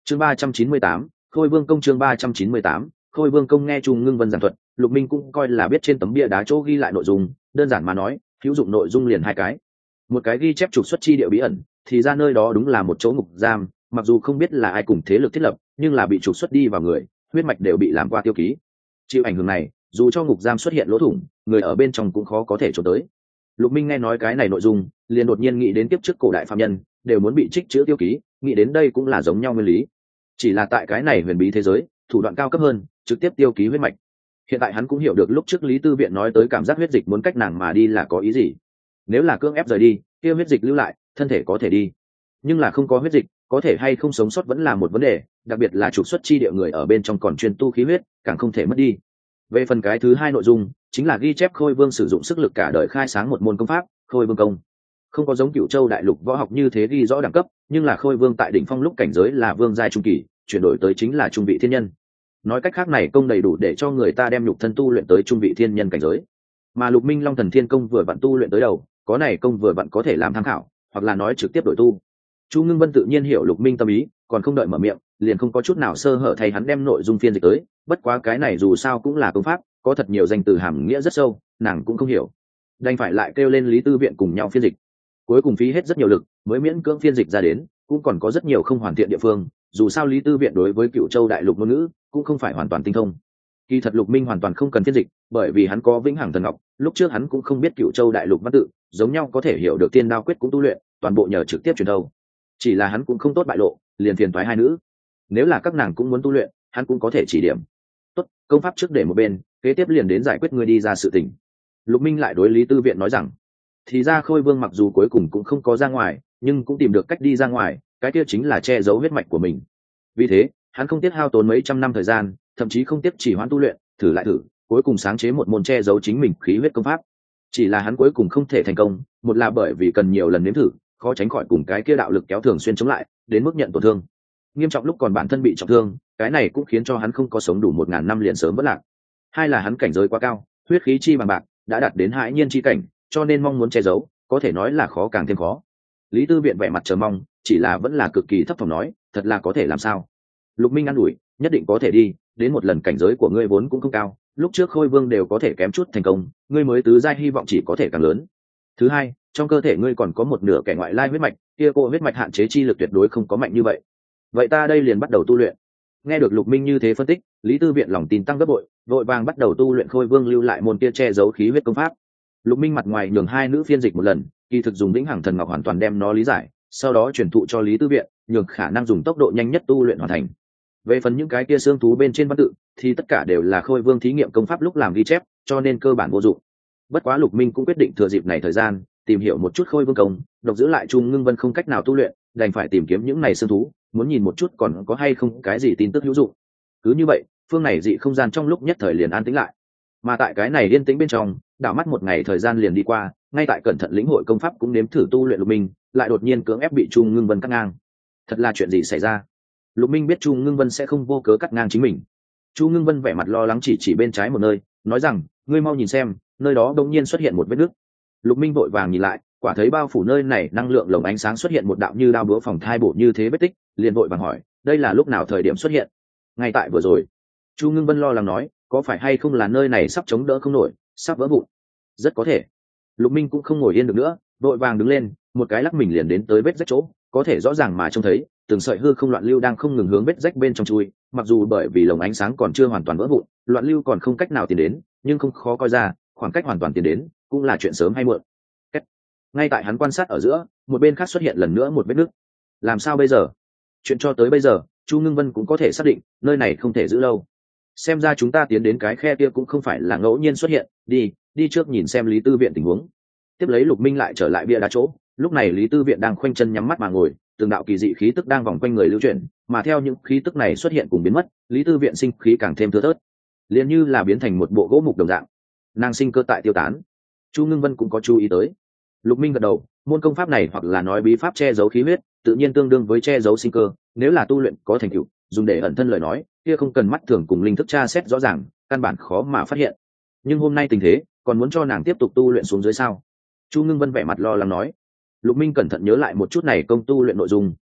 Chương 398, Khôi Vương công. Chương 398, Khôi Vương công. Nghe Chu Ngưng Vân giảng thuật, Lục Minh cũng coi là biết trên tấm bia đá chỗ ghi lại nội dung, đơn giản mà nói, hữu dụng nội dung liền hai cái. Một cái ghi chép trục xuất chi địa bí ẩn, thì ra nơi đó đúng là một chỗ ngục giam, mặc dù không biết là ai cùng thế lực thiết lập, nhưng là bị trục xuất đi vào người, huyết mạch đều bị làm qua tiêu ký. Chịu ảnh hưởng này, dù cho ngục giam xuất hiện lỗ thủng, người ở bên trong cũng khó có thể trốn tới. Lục Minh nghe nói cái này nội dung, liền đột nhiên nghĩ đến tiếp trước cổ đại phạm nhân đều muốn bị trích chữ tiêu ký, nghĩ đến đây cũng là giống nhau nguyên lý. Chỉ là tại cái này huyền bí thế giới, thủ đoạn cao cấp hơn, trực tiếp tiêu ký huyết mạch. Hiện tại hắn cũng hiểu được lúc trước Lý Tư Viện nói tới cảm giác huyết dịch muốn cách nàng mà đi là có ý gì. Nếu là cưỡng ép rời đi, kia huyết dịch lưu lại, thân thể có thể đi, nhưng là không có huyết dịch, có thể hay không sống sót vẫn là một vấn đề, đặc biệt là trục xuất chi địa người ở bên trong còn chuyên tu khí huyết, càng không thể mất đi. Về phần cái thứ hai nội dung, chính là ghi chép Khôi Vương sử dụng sức lực cả đời khai sáng một môn công pháp, Khôi Vương công. Không có giống Cửu Châu đại lục võ học như thế ghi rõ đẳng cấp, nhưng là Khôi Vương tại đỉnh phong lúc cảnh giới là vương giai trung kỳ, chuyển đổi tới chính là trung vị thiên nhân. Nói cách khác này công đầy đủ để cho người ta đem nhục thân tu luyện tới trung vị thiên nhân cảnh giới. Mà Lục Minh Long Thần Thiên công vừa vặn tu luyện tới đầu, có này công vừa vặn có thể làm tham khảo, hoặc là nói trực tiếp đổi tu. Chu Ngưng Vân tự nhiên hiểu Lục Minh tâm ý, còn không đợi mở miệng, liền không có chút nào sơ hở thay hắn đem nội dung phiên dịch tới, bất quá cái này dù sao cũng là công pháp, có thật nhiều danh từ hàm nghĩa rất sâu, nàng cũng không hiểu. Đành phải lại kêu lên Lý Tư Viện cùng nhau phiên dịch. Cuối cùng phí hết rất nhiều lực, mới miễn cưỡng phiên dịch ra đến, cũng còn có rất nhiều không hoàn thiện địa phương, dù sao Lý Tư Viện đối với Cửu Châu đại lục ngôn ngữ cũng không phải hoàn toàn tinh thông. Kỳ thật Lục Minh hoàn toàn không cần phiên dịch, bởi vì hắn có Vĩnh Hằng Thần Ngọc, lúc trước hắn cũng không biết Cửu Châu đại lục văn tự, giống nhau có thể hiểu được Tiên Đao quyết cũng tu luyện, toàn bộ nhờ trực tiếp truyền thâu. Chỉ là hắn cũng không tốt bại lộ, liền phiền toái hai nữ. Nếu là các nàng cũng muốn tu luyện, hắn cũng có thể chỉ điểm. Tốt, công pháp trước để một bên, kế tiếp liền đến giải quyết ngươi đi ra sự tình. Lục Minh lại đối Lý Tư Viện nói rằng, thì ra Khôi Vương mặc dù cuối cùng cũng không có ra ngoài, nhưng cũng tìm được cách đi ra ngoài, cái kia chính là che giấu huyết mạch của mình. Vì thế, hắn không tiếc hao tốn mấy trăm năm thời gian, thậm chí không tiếc chỉ hoãn tu luyện, thử lại thử, cuối cùng sáng chế một môn che giấu chính mình khí huyết công pháp. Chỉ là hắn cuối cùng không thể thành công, một là bởi vì cần nhiều lần nếm thử, khó tránh khỏi cùng cái kia đạo lực kéo thường xuyên chống lại, đến mức nhận tổn thương nghiêm trọng, lúc còn bản thân bị trọng thương, cái này cũng khiến cho hắn không có sống đủ 1000 năm liền sớm vỡ lạc. Hai là hắn cảnh giới quá cao, huyết khí chi bằng bạc, đã đạt đến hãi nhiên chi cảnh, cho nên mong muốn che giấu, có thể nói là khó càng thêm khó. Lý Tư Viện vẻ mặt chờ mong, chỉ là vẫn là cực kỳ thấp thỏm nói, thật là có thể làm sao? Lục Minh an ủi, nhất định có thể đi, đến một lần cảnh giới của ngươi vốn cũng không cao, lúc trước Khôi Vương đều có thể kém chút thành công, ngươi mới tứ giai hy vọng chỉ có thể càng lớn. Thứ hai, trong cơ thể ngươi còn có một nửa kẻ ngoại lai huyết mạch, kia cô huyết mạch hạn chế chi lực tuyệt đối không có mạnh như vậy. Vậy ta đây liền bắt đầu tu luyện. Nghe được Lục Minh như thế phân tích, Lý Tư Viện lòng tin tăng gấp bội, vội vàng bắt đầu tu luyện Khôi Vương lưu lại môn kia che giấu khí huyết công pháp. Lục Minh mặt ngoài nhường hai nữ phiên dịch một lần, kỳ thực dùng Vĩnh Hằng Thần Ngọc hoàn toàn đem nó lý giải, sau đó truyền thụ cho Lý Tư Viện, nhường khả năng dùng tốc độ nhanh nhất tu luyện hoàn thành. Về phần những cái kia xương thú bên trên văn tự, thì tất cả đều là Khôi Vương thí nghiệm công pháp lúc làm ghi chép, cho nên cơ bản vô dụng. Bất quá Lục Minh cũng quyết định thừa dịp này thời gian, tìm hiểu một chút Khôi Vương công, độc giữ lại Chu Ngưng Vân không cách nào tu luyện, đành phải tìm kiếm những này xương thú, muốn nhìn một chút còn có hay không cái gì tin tức hữu dụng. Cứ như vậy, phương này dị không gian trong lúc nhất thời liền an tĩnh lại. Mà tại cái này yên tĩnh bên trong, đảo mắt một ngày thời gian liền đi qua, ngay tại cẩn thận lĩnh hội công pháp cũng nếm thử tu luyện Lục Minh, lại đột nhiên cưỡng ép bị Chu Ngưng Vân cắt ngang. Thật là chuyện gì xảy ra? Lục Minh biết Chu Ngưng Vân sẽ không vô cớ cắt ngang chính mình. Chu Ngưng Vân vẻ mặt lo lắng chỉ bên trái một nơi, nói rằng, ngươi mau nhìn xem, nơi đó đột nhiên xuất hiện một vết nứt. Lục Minh vội vàng nhìn lại, quả thấy bao phủ nơi này năng lượng lồng ánh sáng xuất hiện một đạo như đao búa phòng thai bổ như thế vết tích, liền vội vàng hỏi, đây là lúc nào thời điểm xuất hiện? Ngay tại vừa rồi. Chu Ngưng Vân lo lắng nói, có phải hay không là nơi này sắp chống đỡ không nổi, sắp vỡ vụn? Rất có thể. Lục Minh cũng không ngồi yên được nữa, vội vàng đứng lên, một cái lắc mình liền đến tới vết rách chỗ, có thể rõ ràng mà trông thấy từng sợi hư không loạn lưu đang không ngừng hướng vết rách bên trong chui, mặc dù bởi vì lồng ánh sáng còn chưa hoàn toàn vỡ vụn, loạn lưu còn không cách nào tiến đến, nhưng không khó coi ra, khoảng cách hoàn toàn tiến đến cũng là chuyện sớm hay muộn. Ngay tại hắn quan sát ở giữa, một bên khác xuất hiện lần nữa một vết nứt. Làm sao bây giờ? Chuyện cho tới bây giờ, Chu Ngưng Vân cũng có thể xác định, nơi này không thể giữ lâu. Xem ra chúng ta tiến đến cái khe kia cũng không phải là ngẫu nhiên xuất hiện, đi trước nhìn xem Lý Tư Viện tình huống. Tiếp lấy Lục Minh lại trở lại bia đá chỗ, lúc này Lý Tư Viện đang khoanh chân nhắm mắt mà ngồi, từng đạo kỳ dị khí tức đang vòng quanh người lưu chuyển, mà theo những khí tức này xuất hiện cùng biến mất, Lý Tư Viện sinh khí càng thêm thưa thớt, liền như là biến thành một bộ gỗ mục đồng dạng. Nàng sinh cơ tại tiêu tán. Chu Ngưng Vân cũng có chú ý tới. Lục Minh gật đầu, môn công pháp này hoặc là nói bí pháp che giấu khí huyết, tự nhiên tương đương với che giấu sinh cơ, nếu là tu luyện có thành tựu, dùng để ẩn thân lời nói, kia không cần mắt thường cùng linh thức tra xét rõ ràng, căn bản khó mà phát hiện. Nhưng hôm nay tình thế, còn muốn cho nàng tiếp tục tu luyện xuống dưới sao? Chu Ngưng Vân vẻ mặt lo lắng nói. Lục Minh cẩn thận nhớ lại một chút này công tu luyện nội dung,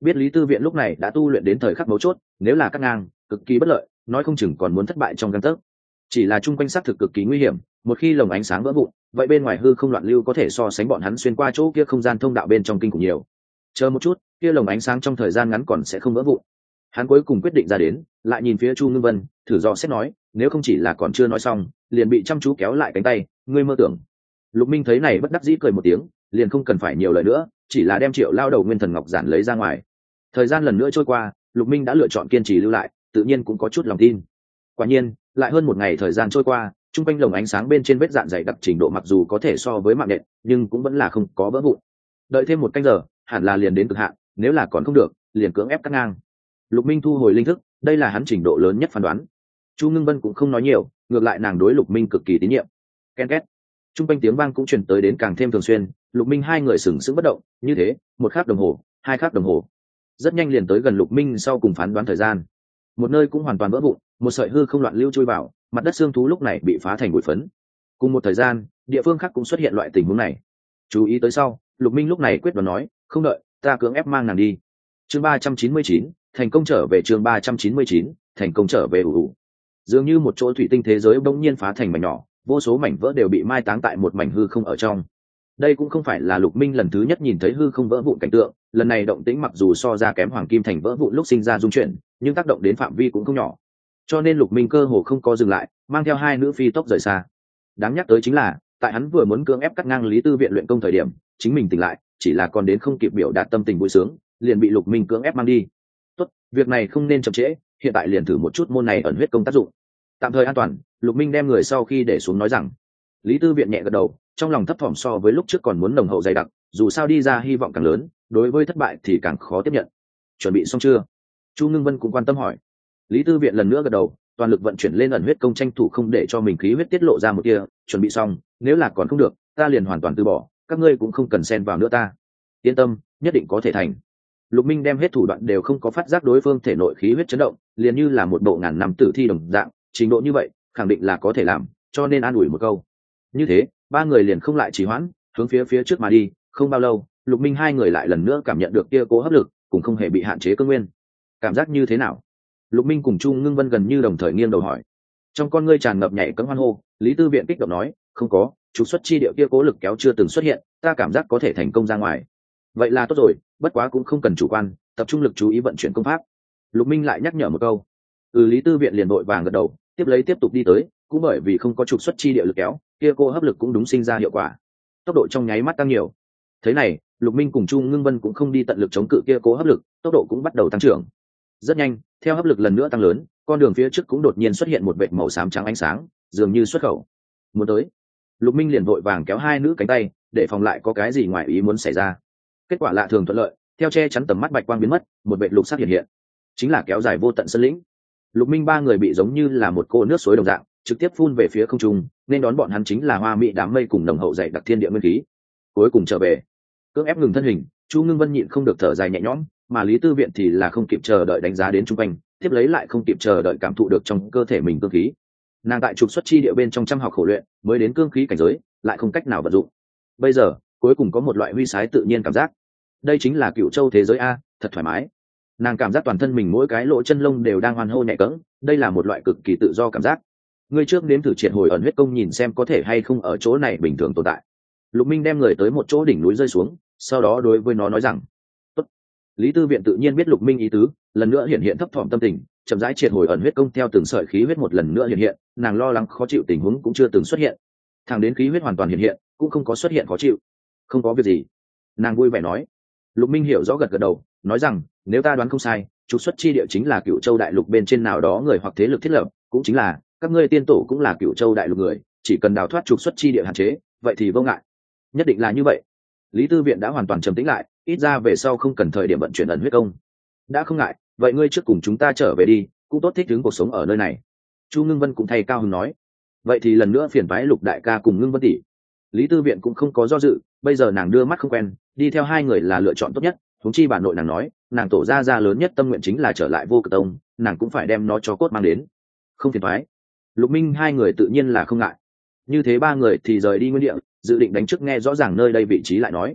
biết Lý Tư Viện lúc này đã tu luyện đến thời khắc mấu chốt, nếu là cắt ngang cực kỳ bất lợi, nói không chừng còn muốn thất bại trong gang tấc. Chỉ là chung quanh xác thực cực kỳ nguy hiểm, một khi lồng ánh sáng vỡ vụn, vậy bên ngoài hư không loạn lưu có thể so sánh bọn hắn xuyên qua chỗ kia không gian thông đạo bên trong kinh khủng nhiều. Chờ một chút, kia lồng ánh sáng trong thời gian ngắn còn sẽ không vỡ vụn. Hắn cuối cùng quyết định ra đến, lại nhìn phía Chu Ngưng Vân, thử dò xét nói, nếu không chỉ là còn chưa nói xong, liền bị chăm chú kéo lại cánh tay, ngươi mơ tưởng. Lục Minh thấy này bất đắc dĩ cười một tiếng, liền không cần phải nhiều lời nữa, chỉ là đem Triệu lao đầu nguyên thần ngọc giản lấy ra ngoài. Thời gian lần nữa trôi qua, Lục Minh đã lựa chọn kiên trì lưu lại, tự nhiên cũng có chút lòng tin. Quả nhiên, lại hơn một ngày thời gian trôi qua, trung quanh lồng ánh sáng bên trên vết dạn dày đặc trình độ mặc dù có thể so với mạng nện, nhưng cũng vẫn là không có vỡ vụn. Đợi thêm một canh giờ, hẳn là liền đến cực hạn, nếu là còn không được, liền cưỡng ép cắt ngang. Lục Minh thu hồi linh thức, đây là hắn trình độ lớn nhất phán đoán. Chu Ngưng Vân cũng không nói nhiều, ngược lại nàng đối Lục Minh cực kỳ tín nhiệm. Ken két. Trung quanh tiếng vang cũng truyền tới đến càng thêm thường xuyên, Lục Minh hai người sừng sững bất động, như thế, một khắc đồng hồ, hai khắc đồng hồ. Rất nhanh liền tới gần Lục Minh sau cùng phán đoán thời gian. Một nơi cũng hoàn toàn vỡ vụn, một sợi hư không loạn lưu chui vào, mặt đất xương thú lúc này bị phá thành bụi phấn. Cùng một thời gian, địa phương khác cũng xuất hiện loại tình huống này. Chú ý tới sau, Lục Minh lúc này quyết đoán nói, không đợi, ta cưỡng ép mang nàng đi. Chương 399, thành công trở về. Chương 399, thành công trở về. Dường như một chỗ thủy tinh thế giới bỗng nhiên phá thành mảnh nhỏ, vô số mảnh vỡ đều bị mai táng tại một mảnh hư không ở trong. Đây cũng không phải là Lục Minh lần thứ nhất nhìn thấy hư không vỡ vụn cảnh tượng, lần này động tĩnh mặc dù so ra kém Hoàng Kim Thành vỡ vụn lúc sinh ra dung chuyển, nhưng tác động đến phạm vi cũng không nhỏ. Cho nên Lục Minh cơ hồ không có dừng lại, mang theo hai nữ phi tốc rời xa. Đáng nhắc tới chính là, tại hắn vừa muốn cưỡng ép cắt ngang Lý Tư Viện luyện công thời điểm, chính mình tỉnh lại, chỉ là còn đến không kịp biểu đạt tâm tình vui sướng, liền bị Lục Minh cưỡng ép mang đi. Tốt, việc này không nên chậm trễ, hiện tại liền thử một chút môn này ẩn huyết công tác dụng. Tạm thời an toàn, Lục Minh đem người sau khi để xuống nói rằng. Lý Tư Viện nhẹ gật đầu, trong lòng thấp thỏm so với lúc trước còn muốn nồng hậu dày đặc, dù sao đi ra hy vọng càng lớn, đối với thất bại thì càng khó tiếp nhận. Chuẩn bị xong chưa? Chu Ngưng Vân cũng quan tâm hỏi. Lý Tư Viện lần nữa gật đầu, toàn lực vận chuyển lên ẩn huyết công tranh thủ không để cho mình khí huyết tiết lộ ra một tia. Chuẩn bị xong, nếu là còn không được, ta liền hoàn toàn từ bỏ, các ngươi cũng không cần xen vào nữa ta. Yên tâm, nhất định có thể thành. Lục Minh đem hết thủ đoạn đều không có phát giác đối phương thể nội khí huyết chấn động, liền như là một bộ ngàn năm tử thi đồng dạng, trình độ như vậy, khẳng định là có thể làm, cho nên an ủi một câu. Như thế, ba người liền không lại trì hoãn, hướng phía trước mà đi. Không bao lâu, Lục Minh hai người lại lần nữa cảm nhận được kia cố hấp lực, cũng không hề bị hạn chế cơ nguyên. Cảm giác như thế nào? Lục Minh cùng Chu Ngưng Vân gần như đồng thời nghiêng đầu hỏi. Trong con ngươi tràn ngập nhảy cẫng hoan hô, Lý Tư Viện kích động nói, không có, trục xuất chi điệu kia cố lực kéo chưa từng xuất hiện, ta cảm giác có thể thành công ra ngoài. Vậy là tốt rồi, bất quá cũng không cần chủ quan, tập trung lực chú ý vận chuyển công pháp. Lục Minh lại nhắc nhở một câu. Lý Tư Viện liền vội vàng gật đầu, tiếp tục đi tới, cũng bởi vì không có trục xuất chi địa lực kéo, kia cô hấp lực cũng đúng sinh ra hiệu quả, tốc độ trong nháy mắt tăng nhiều. Thế này, Lục Minh cùng Chu Ngưng Vân cũng không đi tận lực chống cự kia cố hấp lực, tốc độ cũng bắt đầu tăng trưởng. Rất nhanh, theo hấp lực lần nữa tăng lớn, con đường phía trước cũng đột nhiên xuất hiện một vệt màu xám trắng ánh sáng, dường như xuất khẩu muốn tới. Lục Minh liền vội vàng kéo hai nữ cánh tay, để phòng lại có cái gì ngoài ý muốn xảy ra. Kết quả lạ thường thuận lợi, theo che chắn tầm mắt bạch quang biến mất, một vệt lục sắc hiện hiện, chính là kéo dài vô tận sơn lĩnh. Lục Minh ba người bị giống như là một cô nước suối đồng dạng, trực tiếp phun về phía không trung, nên đón bọn hắn chính là hoa mỹ đám mây cùng nồng hậu dày đặc thiên địa nguyên khí. Cuối cùng trở về, cưỡng ép ngừng thân hình, Chu Ngưng Vân nhịn không được thở dài nhẹ nhõm, mà Lý Tư Viện thì là không kịp chờ đợi đánh giá đến trung quanh, tiếp lấy lại không kịp chờ đợi cảm thụ được trong cơ thể mình cương khí. Nàng tại trục xuất chi địa bên trong trăm học khổ luyện, mới đến cương khí cảnh giới, lại không cách nào vận dụng. Bây giờ, cuối cùng có một loại huy sái tự nhiên cảm giác. Đây chính là Cựu Châu thế giới a, thật thoải mái. Nàng cảm giác toàn thân mình mỗi cái lỗ chân lông đều đang hoan hô nhẹ cẫng, đây là một loại cực kỳ tự do cảm giác. Ngươi trước đến thử triệt hồi ẩn huyết công nhìn xem có thể hay không ở chỗ này bình thường tồn tại. Lục Minh đem người tới một chỗ đỉnh núi rơi xuống, sau đó đối với nó nói rằng, tốt. Lý Tư Viện tự nhiên biết Lục Minh ý tứ, lần nữa hiện hiện thấp thỏm tâm tình, chậm rãi triệt hồi ẩn huyết công theo từng sợi khí huyết một lần nữa hiện hiện, nàng lo lắng khó chịu tình huống cũng chưa từng xuất hiện. Thẳng đến khí huyết hoàn toàn hiện hiện, cũng không có xuất hiện khó chịu. Không có việc gì. Nàng vui vẻ nói. Lục Minh hiểu rõ gật gật đầu, nói rằng, nếu ta đoán không sai, trục xuất chi địa chính là Cựu Châu đại lục bên trên nào đó người hoặc thế lực thiết lập, cũng chính là các ngươi tiên tổ cũng là Cựu Châu đại lục người, chỉ cần đào thoát trục xuất chi địa hạn chế, vậy thì vô ngại. Nhất định là như vậy. Lý Tư Viện đã hoàn toàn trầm tĩnh lại, ít ra về sau không cần thời điểm vận chuyển ẩn huyết công. Đã không ngại, vậy ngươi trước cùng chúng ta trở về đi, cũng tốt thích ứng cuộc sống ở nơi này. Chu Ngưng Vân cũng thay cao hứng nói. Vậy thì lần nữa phiền toái Lục đại ca cùng Ngưng Vân tỷ. Lý Tư Viện cũng không có do dự, bây giờ nàng đưa mắt không quen, đi theo hai người là lựa chọn tốt nhất. Huống chi bà nội nàng nói, nàng tổ gia lớn nhất tâm nguyện chính là trở lại Vô Cực Tông, nàng cũng phải đem nó cho cốt mang đến. Không phiền toái. Lục Minh hai người tự nhiên là không ngại. Như thế ba người thì rời đi nguyên địa, dự định đánh trước nghe rõ ràng nơi đây vị trí lại nói.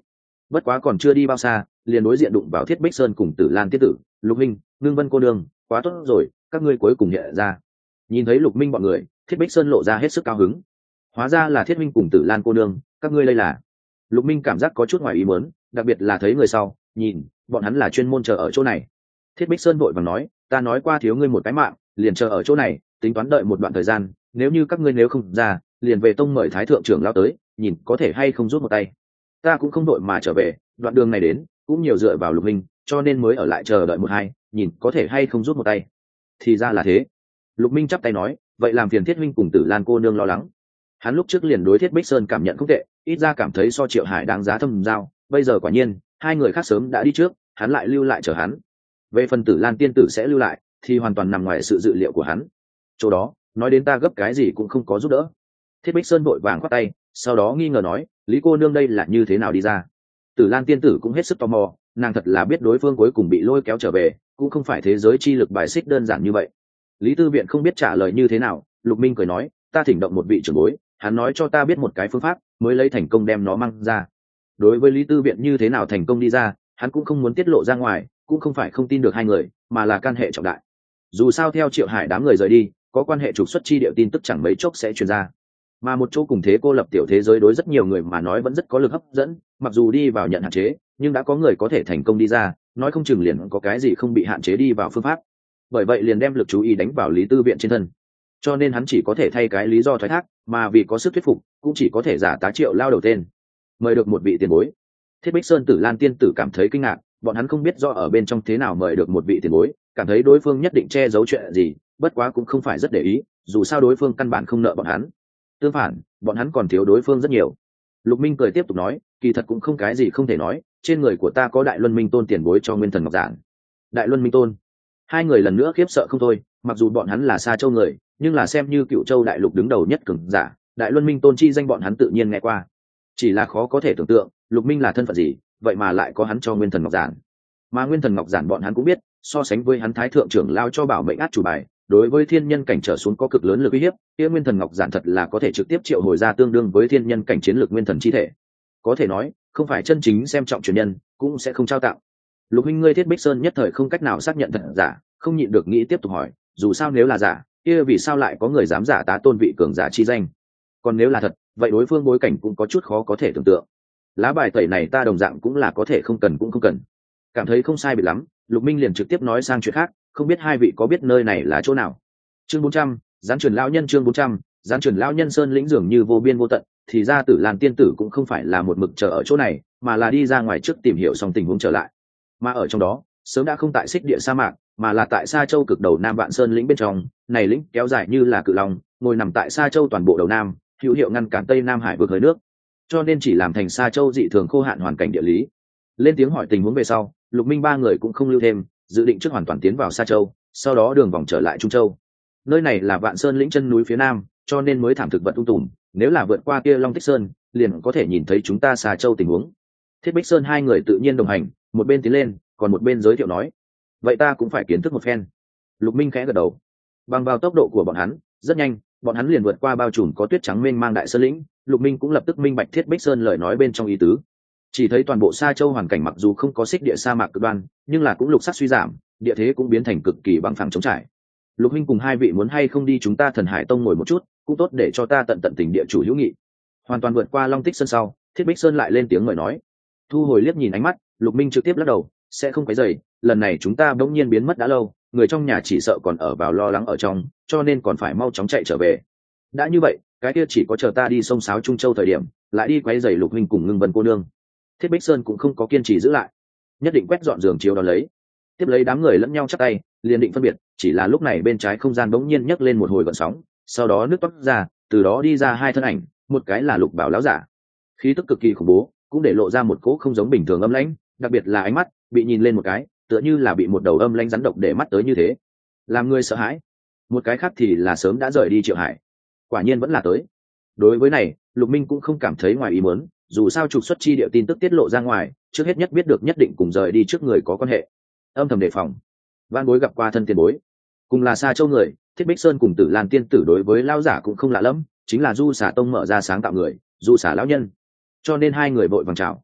bất quá còn chưa đi bao xa liền đối diện đụng vào Thiết Bích Sơn cùng Tử Lan Tiên Tử. Lục Minh, Ngưng Vân cô nương, quá tốt rồi, các ngươi cuối cùng hiện ra. Nhìn thấy Lục Minh bọn người, Thiết Bích Sơn lộ ra hết sức cao hứng. Hóa ra là Thiết Minh cùng Tử Lan cô nương, các ngươi đây là. Lục Minh cảm giác có chút ngoài ý muốn, đặc biệt là thấy người sau, nhìn bọn hắn là chuyên môn chờ ở chỗ này. Thiết Bích Sơn vội vàng nói, ta nói qua thiếu ngươi một cái mạng, liền chờ ở chỗ này, tính toán đợi một đoạn thời gian, nếu như các ngươi nếu không ra, liền về tông mời thái thượng trưởng lao tới, nhìn có thể hay không rút một tay. Ta cũng không đội mà trở về, đoạn đường này đến cũng nhiều dựa vào Lục Minh, cho nên mới ở lại chờ đợi một hai, nhìn có thể hay không rút một tay. Thì ra là thế. Lục Minh chắp tay nói, vậy làm phiền Thiết Minh cùng Tử Lan cô nương lo lắng. Hắn lúc trước liền đối Thiết Bích Sơn cảm nhận không tệ, ít ra cảm thấy so Triệu Hải đáng giá thâm giao, bây giờ quả nhiên hai người khác sớm đã đi trước, hắn lại lưu lại chờ hắn. Về phần Tử Lan tiên tử sẽ lưu lại thì hoàn toàn nằm ngoài sự dự liệu của hắn. Chỗ đó nói đến ta gấp cái gì cũng không có giúp đỡ. Thiết Bích Sơn vội vàng khoát tay, sau đó nghi ngờ nói, Lý cô nương đây là như thế nào đi ra. Tử Lan tiên tử cũng hết sức tò mò, nàng thật là biết đối phương cuối cùng bị lôi kéo trở về cũng không phải thế giới chi lực bài xích đơn giản như vậy. Lý Tư Viện không biết trả lời như thế nào. Lục Minh cười nói, ta thỉnh động một vị trưởng bối, hắn nói cho ta biết một cái phương pháp mới lấy thành công đem nó mang ra. Đối với Lý Tư Viện như thế nào thành công đi ra, hắn cũng không muốn tiết lộ ra ngoài, cũng không phải không tin được hai người, mà là can hệ trọng đại. Dù sao theo Triệu Hải đám người rời đi, có quan hệ trục xuất chi địa tin tức chẳng mấy chốc sẽ truyền ra, mà một chỗ cùng thế cô lập tiểu thế giới đối rất nhiều người mà nói vẫn rất có lực hấp dẫn. Mặc dù đi vào nhận hạn chế, nhưng đã có người có thể thành công đi ra, nói không chừng liền có cái gì không bị hạn chế đi vào phương pháp. Bởi vậy liền đem lực chú ý đánh vào Lý Tư Viện trên thân, cho nên hắn chỉ có thể thay cái lý do thoái thác, mà vì có sức thuyết phục cũng chỉ có thể giả tá Triệu lao đầu tên, mời được một vị tiền bối. Thiết Bích Sơn Tử Lan tiên tử cảm thấy kinh ngạc, bọn hắn không biết do ở bên trong thế nào mời được một vị tiền bối, cảm thấy đối phương nhất định che giấu chuyện gì, bất quá cũng không phải rất để ý, dù sao đối phương căn bản không nợ bọn hắn, tương phản bọn hắn còn thiếu đối phương rất nhiều. Lục Minh cười tiếp tục nói, kỳ thật cũng không cái gì không thể nói, trên người của ta có Đại Luân Minh Tôn tiền bối cho Nguyên Thần Ngọc Giản. Đại Luân Minh Tôn. Hai người lần nữa khiếp sợ không thôi, mặc dù bọn hắn là Sa Châu người, nhưng là xem như Cựu Châu đại lục đứng đầu nhất cường giả, Đại Luân Minh Tôn chi danh bọn hắn tự nhiên nghe qua, chỉ là khó có thể tưởng tượng Lục Minh là thân phận gì, vậy mà lại có hắn cho Nguyên Thần Ngọc Giản. Mà Nguyên Thần Ngọc Giản bọn hắn cũng biết, so sánh với hắn thái thượng trưởng lao cho bảo mệnh át chủ bài, đối với thiên nhân cảnh trở xuống có cực lớn lực uy hiếp, kia Nguyên Thần Ngọc Giản thật là có thể trực tiếp triệu hồi ra tương đương với thiên nhân cảnh chiến lược nguyên thần chi thể. Có thể nói, không phải chân chính xem trọng truyền nhân, cũng sẽ không trao tặng. Lục huynh ngươi Thiết Bích Sơn nhất thời không cách nào xác nhận thật giả, không nhịn được nghĩ tiếp tục hỏi, dù sao nếu là giả, kia vì sao lại có người dám giả tá tôn vị cường giả chi danh? Còn nếu là thật, vậy đối phương bối cảnh cũng có chút khó có thể tưởng tượng. Lá bài tẩy này ta đồng dạng cũng là có thể không cần cũng không cần. Cảm thấy không sai biệt lắm, Lục Minh liền trực tiếp nói sang chuyện khác, không biết hai vị có biết nơi này là chỗ nào? Chương 400, Gián Truyền lão nhân. Chương 400, Gián Truyền lão nhân. Sơn lĩnh dường như vô biên vô tận, thì ra Tử Lan tiên tử cũng không phải là một mực chờ ở chỗ này, mà là đi ra ngoài trước tìm hiểu xong tình huống trở lại. Mà ở trong đó, sớm đã không tại Xích Địa sa mạc, mà là tại Sa Châu cực đầu Nam Vạn Sơn lĩnh bên trong, này lĩnh kéo dài như là cự long, ngồi nằm tại Sa Châu toàn bộ đầu Nam, hữu hiệu ngăn cản Tây Nam Hải vực hơi nước, cho nên chỉ làm thành Sa Châu dị thường khô hạn hoàn cảnh địa lý. Lên tiếng hỏi tình huống về sau, Lục Minh ba người cũng không lưu thêm, dự định trước hoàn toàn tiến vào Sa Châu, sau đó đường vòng trở lại Trung Châu. Nơi này là Vạn Sơn lĩnh chân núi phía nam, cho nên mới thảm thực vật tung tùm, nếu là vượt qua kia Long Tích Sơn, liền có thể nhìn thấy chúng ta Sa Châu tình huống. Thiết Bích Sơn hai người tự nhiên đồng hành, một bên tiến lên, còn một bên giới thiệu nói, vậy ta cũng phải kiến thức một phen. Lục Minh khẽ gật đầu. Bằng vào tốc độ của bọn hắn, rất nhanh, bọn hắn liền vượt qua bao trùm có tuyết trắng mênh mang đại sơn lĩnh. Lục Minh cũng lập tức minh bạch Thiết Bích Sơn lời nói bên trong ý tứ. Chỉ thấy toàn bộ Sa Châu hoàn cảnh mặc dù không có Xích Địa sa mạc cực đoan, nhưng là cũng lục sắc suy giảm, địa thế cũng biến thành cực kỳ bằng phẳng trống trải. Lục Minh cùng hai vị muốn hay không đi chúng ta Thần Hải Tông ngồi một chút, cũng tốt để cho ta tận tận tình địa chủ hữu nghị. Hoàn toàn vượt qua Long Tích Sơn sau, Thiết Bích Sơn lại lên tiếng mời nói. Thu hồi liếc nhìn ánh mắt, Lục Minh trực tiếp lắc đầu, sẽ không quấy rầy, lần này chúng ta bỗng nhiên biến mất đã lâu, người trong nhà chỉ sợ còn ở vào lo lắng ở trong, cho nên còn phải mau chóng chạy trở về. Đã như vậy, cái kia chỉ có chờ ta đi sông Sáo Trung Châu thời điểm, lại đi quấy rầy Lục Minh cùng Ngưng Vân cô nương. Thiết Bích Sơn cũng không có kiên trì giữ lại, nhất định quét dọn giường chiếu đó lấy. Tiếp lấy đám người lẫn nhau chắp tay, liền định phân biệt, chỉ là lúc này bên trái không gian bỗng nhiên nhấc lên một hồi gợn sóng, sau đó nước toát ra, từ đó đi ra hai thân ảnh, một cái là Lục Bảo lão giả, khí tức cực kỳ khủng bố, cũng để lộ ra một cỗ không giống bình thường âm lãnh, đặc biệt là ánh mắt bị nhìn lên một cái, tựa như là bị một đầu âm lãnh rắn độc để mắt tới như thế, làm người sợ hãi. Một cái khác thì là sớm đã rời đi Triệu Hải, quả nhiên vẫn là tới. Đối với này, Lục Minh cũng không cảm thấy ngoài ý muốn, dù sao trục xuất chi địa tin tức tiết lộ ra ngoài, trước hết nhất biết được nhất định cùng rời đi trước người có quan hệ, âm thầm đề phòng. Van bối gặp qua thân tiền bối, cùng là Sa Châu người, Thiết Bích Sơn cùng Tử Lan tiên tử đối với lão giả cũng không lạ lẫm, chính là Du Xả Tông mở ra sáng tạo người, Du Xả lão nhân, cho nên hai người vội vàng chào.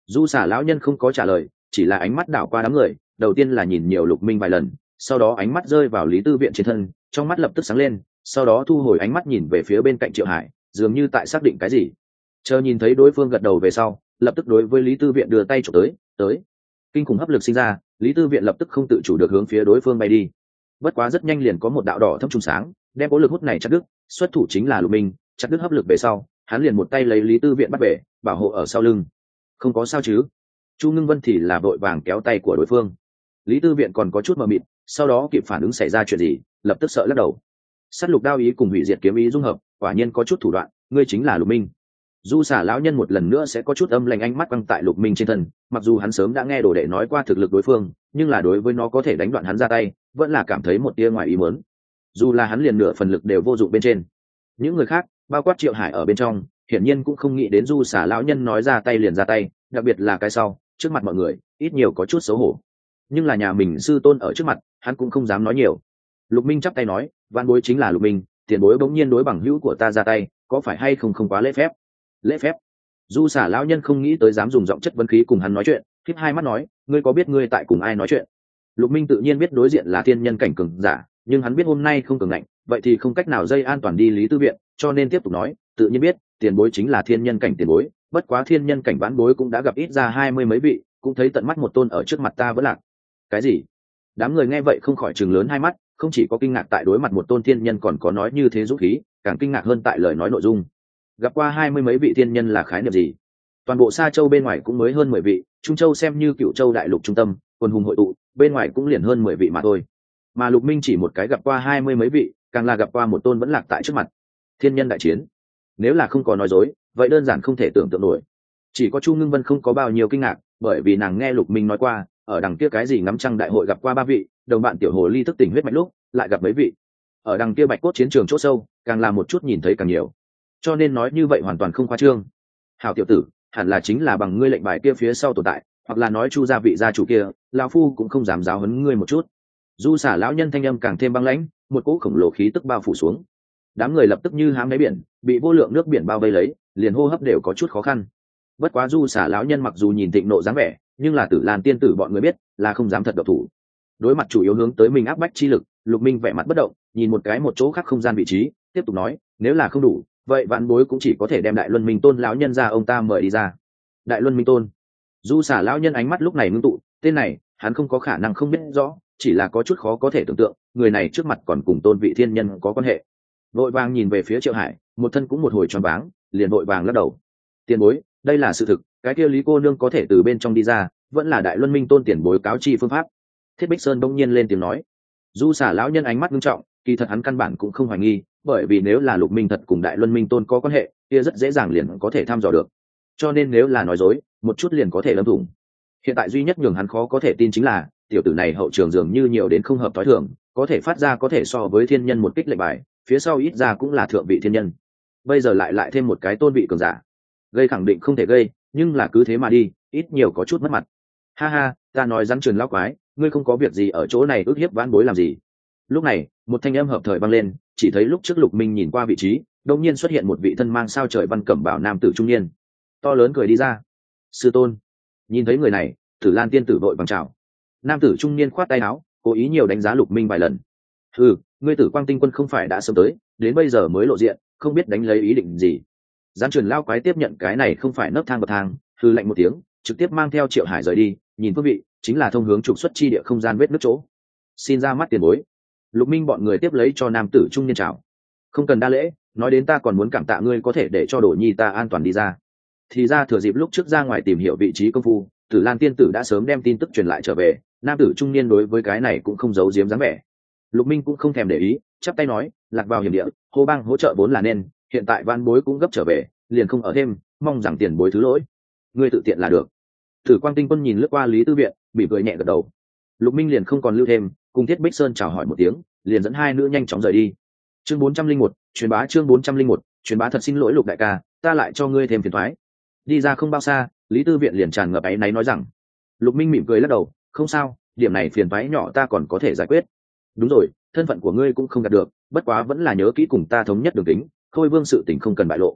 Du xả lão nhân không có trả lời, chỉ là ánh mắt đảo qua đám người, đầu tiên là nhìn nhiều Lục Minh vài lần, sau đó ánh mắt rơi vào Lý Tư Viện trên thân, trong mắt lập tức sáng lên, sau đó thu hồi ánh mắt nhìn về phía bên cạnh Triệu Hải, dường như tại xác định cái gì. Chờ nhìn thấy đối phương gật đầu về sau, lập tức đối với Lý Tư Viện đưa tay chụp tới. Kinh khủng hấp lực sinh ra, Lý Tư Viện lập tức không tự chủ được hướng phía đối phương bay đi. Bất quá rất nhanh liền có một đạo đỏ thâm trùng sáng, đem cố lực hút này chặt đứt, xuất thủ chính là Lục Minh, chặt đứt hấp lực về sau, hắn liền một tay lấy Lý Tư Viện bắt về, bảo hộ ở sau lưng. Không có sao chứ? Chu Ngưng Vân thì là vội vàng kéo tay của đối phương. Lý Tư Viện còn có chút mờ mịt, sau đó kịp phản ứng xảy ra chuyện gì, lập tức sợ lắc đầu. Sát lục đao ý cùng hủy diệt kiếm ý dung hợp, quả nhiên có chút thủ đoạn, ngươi chính là Lục Minh. Du xả lão nhân một lần nữa sẽ có chút âm lạnh ánh mắt quăng tại Lục Minh trên thân, mặc dù hắn sớm đã nghe đồ đệ nói qua thực lực đối phương, nhưng là đối với nó có thể đánh đoạn hắn ra tay, vẫn là cảm thấy một tia ngoài ý muốn. Dù là hắn liền nửa phần lực đều vô dụng bên trên. Những người khác, bao quát Triệu Hải ở bên trong, hiển nhiên cũng không nghĩ đến Du xả lão nhân nói ra tay liền ra tay, đặc biệt là cái sau, trước mặt mọi người, ít nhiều có chút xấu hổ. Nhưng là nhà mình sư tôn ở trước mặt, hắn cũng không dám nói nhiều. Lục Minh chắp tay nói, vạn bối chính là Lục Minh, tiền bối bỗng nhiên đối bằng hữu của ta ra tay, có phải hay không quá lễ phép? Lễ phép? Du xả lão nhân không nghĩ tới dám dùng giọng chất vấn khí cùng hắn nói chuyện, khép hai mắt nói, ngươi có biết ngươi tại cùng ai nói chuyện? Lục Minh tự nhiên biết đối diện là thiên nhân cảnh cường giả, nhưng hắn biết hôm nay không cường ngạnh, vậy thì không cách nào dây an toàn đi Lý Tư Viện, cho nên tiếp tục nói, tự nhiên biết, tiền bối chính là thiên nhân cảnh tiền bối, bất quá thiên nhân cảnh vãn bối cũng đã gặp ít ra 20 mấy vị, cũng thấy tận mắt một tôn ở trước mặt ta vẫn lạc. Cái gì? Đám người nghe vậy không khỏi trừng lớn hai mắt, không chỉ có kinh ngạc tại đối mặt một tôn thiên nhân còn có nói như thế dũng khí, càng kinh ngạc hơn tại lời nói nội dung. Gặp qua 20 mấy vị thiên nhân là khái niệm gì? Toàn bộ Sa Châu bên ngoài cũng mới hơn 10 vị, Trung Châu xem như Cựu Châu đại lục trung tâm, quân hùng hội tụ, bên ngoài cũng liền hơn 10 vị mà thôi. Mà Lục Minh chỉ một cái gặp qua 20 mấy vị, càng là gặp qua một tôn vẫn lạc tại trước mặt. Thiên nhân đại chiến. Nếu là không có nói dối, vậy đơn giản không thể tưởng tượng nổi. Chỉ có Chu Ngưng Vân không có bao nhiêu kinh ngạc, bởi vì nàng nghe Lục Minh nói qua, ở đằng kia cái gì ngắm trăng đại hội gặp qua 3 vị, đồng bạn tiểu hồ ly thức tỉnh huyết mạch lúc, lại gặp mấy vị. Ở đằng kia Bạch Cốt chiến trường chỗ sâu, càng là một chút nhìn thấy càng nhiều. Cho nên nói như vậy hoàn toàn không khoa trương. Hảo tiểu tử, hẳn là chính là bằng ngươi lệnh bài kia phía sau tồn tại, hoặc là nói Chu gia vị gia chủ kia, lão phu cũng không dám giáo huấn ngươi một chút. Du xả lão nhân thanh âm càng thêm băng lãnh, một cỗ khổng lồ khí tức bao phủ xuống. Đám người lập tức như hám đáy biển, bị vô lượng nước biển bao vây lấy, liền hô hấp đều có chút khó khăn. Bất quá Du xả lão nhân mặc dù nhìn thịnh nộ dáng vẻ, nhưng là Tử Lan tiên tử bọn người biết, là không dám thật độc thủ. Đối mặt chủ yếu hướng tới mình áp bách chi lực, Lục Minh vẻ mặt bất động, nhìn một cái một chỗ khác không gian vị trí, tiếp tục nói, nếu là không đủ, vậy vạn bối cũng chỉ có thể đem Đại Luân Minh Tôn lão nhân ra ông ta mời đi ra. Đại Luân Minh Tôn? Du xả lão nhân ánh mắt lúc này ngưng tụ, tên này, hắn không có khả năng không biết rõ, chỉ là có chút khó có thể tưởng tượng, người này trước mặt còn cùng Tôn vị thiên nhân có quan hệ. Vội vàng nhìn về phía Triệu Hải, một thân cũng một hồi choáng váng, liền vội vàng lắc đầu. Tiền bối, đây là sự thực, cái kia Lý cô nương có thể từ bên trong đi ra, vẫn là Đại Luân Minh Tôn tiền bối cáo chi phương pháp. Thiết Bích Sơn bỗng nhiên lên tiếng nói. Du xả lão nhân ánh mắt nghiêm trọng, kỳ thật hắn căn bản cũng không hoài nghi, bởi vì nếu là Lục Minh thật cùng Đại Luân Minh Tôn có quan hệ, kia rất dễ dàng liền có thể thăm dò được. Cho nên nếu là nói dối, một chút liền có thể lâm thủng. Hiện tại duy nhất nhường hắn khó có thể tin chính là, tiểu tử này hậu trường dường như nhiều đến không hợp tối thường, có thể phát ra có thể so với thiên nhân một kích lệnh bài, phía sau ít ra cũng là thượng vị thiên nhân. Bây giờ lại thêm một cái tôn vị cường giả. Gây khẳng định không thể gây, nhưng là cứ thế mà đi, ít nhiều có chút mất mặt. Ha ha, ta nói rắn truyền lão quái, ngươi không có việc gì ở chỗ này ức hiếp vãn bối làm gì? Lúc này, một thanh âm hợp thời vang lên, chỉ thấy lúc trước Lục Minh nhìn qua vị trí, đột nhiên xuất hiện một vị thân mang sao trời văn cẩm bảo nam tử trung niên, to lớn cười đi ra. Sư tôn. Nhìn thấy người này, Tử Lan tiên tử vội vàng chào. Nam tử trung niên khoát tay áo, cố ý nhiều đánh giá Lục Minh vài lần. Ừ, ngươi Tử Quang Tinh Quân không phải đã sớm tới, đến bây giờ mới lộ diện, không biết đánh lấy ý định gì. Gián truyền lao quái tiếp nhận cái này không phải nấc thang bậc thang, hư lạnh một tiếng, trực tiếp mang theo Triệu Hải rời đi, nhìn phương vị, chính là thông hướng trục xuất chi địa không gian vết nước chỗ. Xin ra mắt tiền bối. Lục Minh bọn người tiếp lấy cho nam tử trung niên chào. Không cần đa lễ, nói đến ta còn muốn cảm tạ ngươi có thể để cho Đồ Nhi ta an toàn đi ra. Thì ra thừa dịp lúc trước ra ngoài tìm hiểu vị trí công phu, Tử Lan tiên tử đã sớm đem tin tức truyền lại trở về, nam tử trung niên đối với cái này cũng không giấu giếm dáng vẻ. Lục Minh cũng không thèm để ý, chắp tay nói, lạc vào hiểm địa, hô bang hỗ trợ vốn là nên, hiện tại van bối cũng gấp trở về, liền không ở thêm, mong rằng tiền bối thứ lỗi. Ngươi tự tiện là được. Tử Quang Tinh Quân nhìn lướt qua Lý Tư Viện, bị cười nhẹ gật đầu. Lục Minh liền không còn lưu thêm, cùng Thiết Bích Sơn chào hỏi một tiếng, liền dẫn hai nữ nhanh chóng rời đi. Chương 401, truyền bá chương 401, truyền bá thật xin lỗi Lục đại ca, ta lại cho ngươi thêm phiền toái. Đi ra không bao xa, Lý Tư Viện liền tràn ngập áy náy nói rằng. Lục Minh mỉm cười lắc đầu, không sao, điểm này phiền toái nhỏ ta còn có thể giải quyết. Đúng rồi, thân phận của ngươi cũng không gạt được, bất quá vẫn là nhớ kỹ cùng ta thống nhất đường tính, Khôi Vương sự tình không cần bại lộ.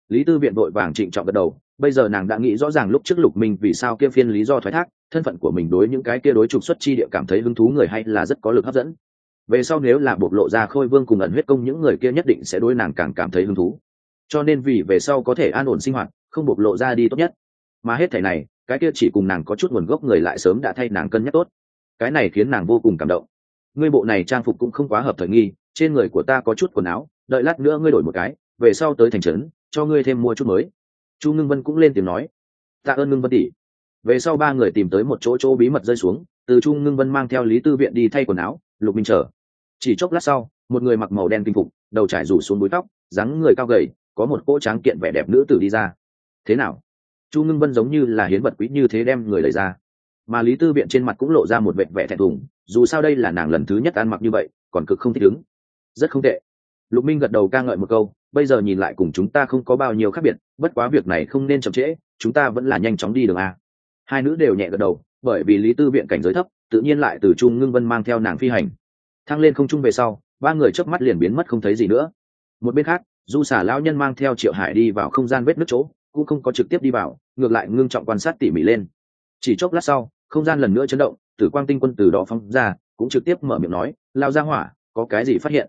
Lý Tư Viện vội vàng trịnh trọng gật đầu, bây giờ nàng đã nghĩ rõ ràng lúc trước Lục Minh vì sao kia phiên lý do thoái thác, thân phận của mình đối những cái kia đối trục xuất chi địa cảm thấy hứng thú người hay là rất có lực hấp dẫn. Về sau nếu là bộc lộ ra Khôi Vương cùng ẩn huyết công những người kia nhất định sẽ đối nàng càng cảm thấy hứng thú. Cho nên vì về sau có thể an ổn sinh hoạt, không bộc lộ ra đi tốt nhất. Mà hết thảy này, cái kia chỉ cùng nàng có chút nguồn gốc người lại sớm đã thay nàng cân nhắc tốt. Cái này khiến nàng vô cùng cảm động. Ngươi bộ này trang phục cũng không quá hợp thời nghi, trên người của ta có chút quần áo, đợi lát nữa ngươi đổi một cái, về sau tới thành trấn, cho ngươi thêm mua chút mới. Chu Ngưng Vân cũng lên tiếng nói, tạ ơn Ngưng Vân tỷ. Về sau ba người tìm tới một chỗ bí mật rơi xuống, từ Chu Ngưng Vân mang theo Lý Tư Viện đi thay quần áo, Lục Minh chờ. Chỉ chốc lát sau, một người mặc màu đen kinh phục, đầu trải rủ xuống búi tóc, dáng người cao gầy, có một cỗ tráng kiện vẻ đẹp nữ tử đi ra. Thế nào? Chu Ngưng Vân giống như là hiến vật quý như thế đem người lấy ra, mà Lý Tư Viện trên mặt cũng lộ ra một vẻ thẹn thùng, dù sao đây là nàng lần thứ nhất ăn mặc như vậy, còn cực không thích ứng. Rất không tệ. Lục Minh gật đầu ca ngợi một câu, bây giờ nhìn lại cùng chúng ta không có bao nhiêu khác biệt, bất quá việc này không nên chậm trễ, chúng ta vẫn là nhanh chóng đi đường a. Hai nữ đều nhẹ gật đầu, bởi vì Lý Tư Viện cảnh giới thấp, tự nhiên lại từ Chu Ngưng Vân mang theo nàng phi hành. Thăng lên không trung về sau, ba người chớp mắt liền biến mất không thấy gì nữa. Một bên khác, Du Xà lão nhân mang theo Triệu Hải đi vào không gian vết nứt chỗ, cũng không có trực tiếp đi vào, ngược lại ngưng trọng quan sát tỉ mỉ lên. Chỉ chốc lát sau, không gian lần nữa chấn động, Tử Quang Tinh Quân từ đó phóng ra, cũng trực tiếp mở miệng nói, lao ra hỏa, có cái gì phát hiện?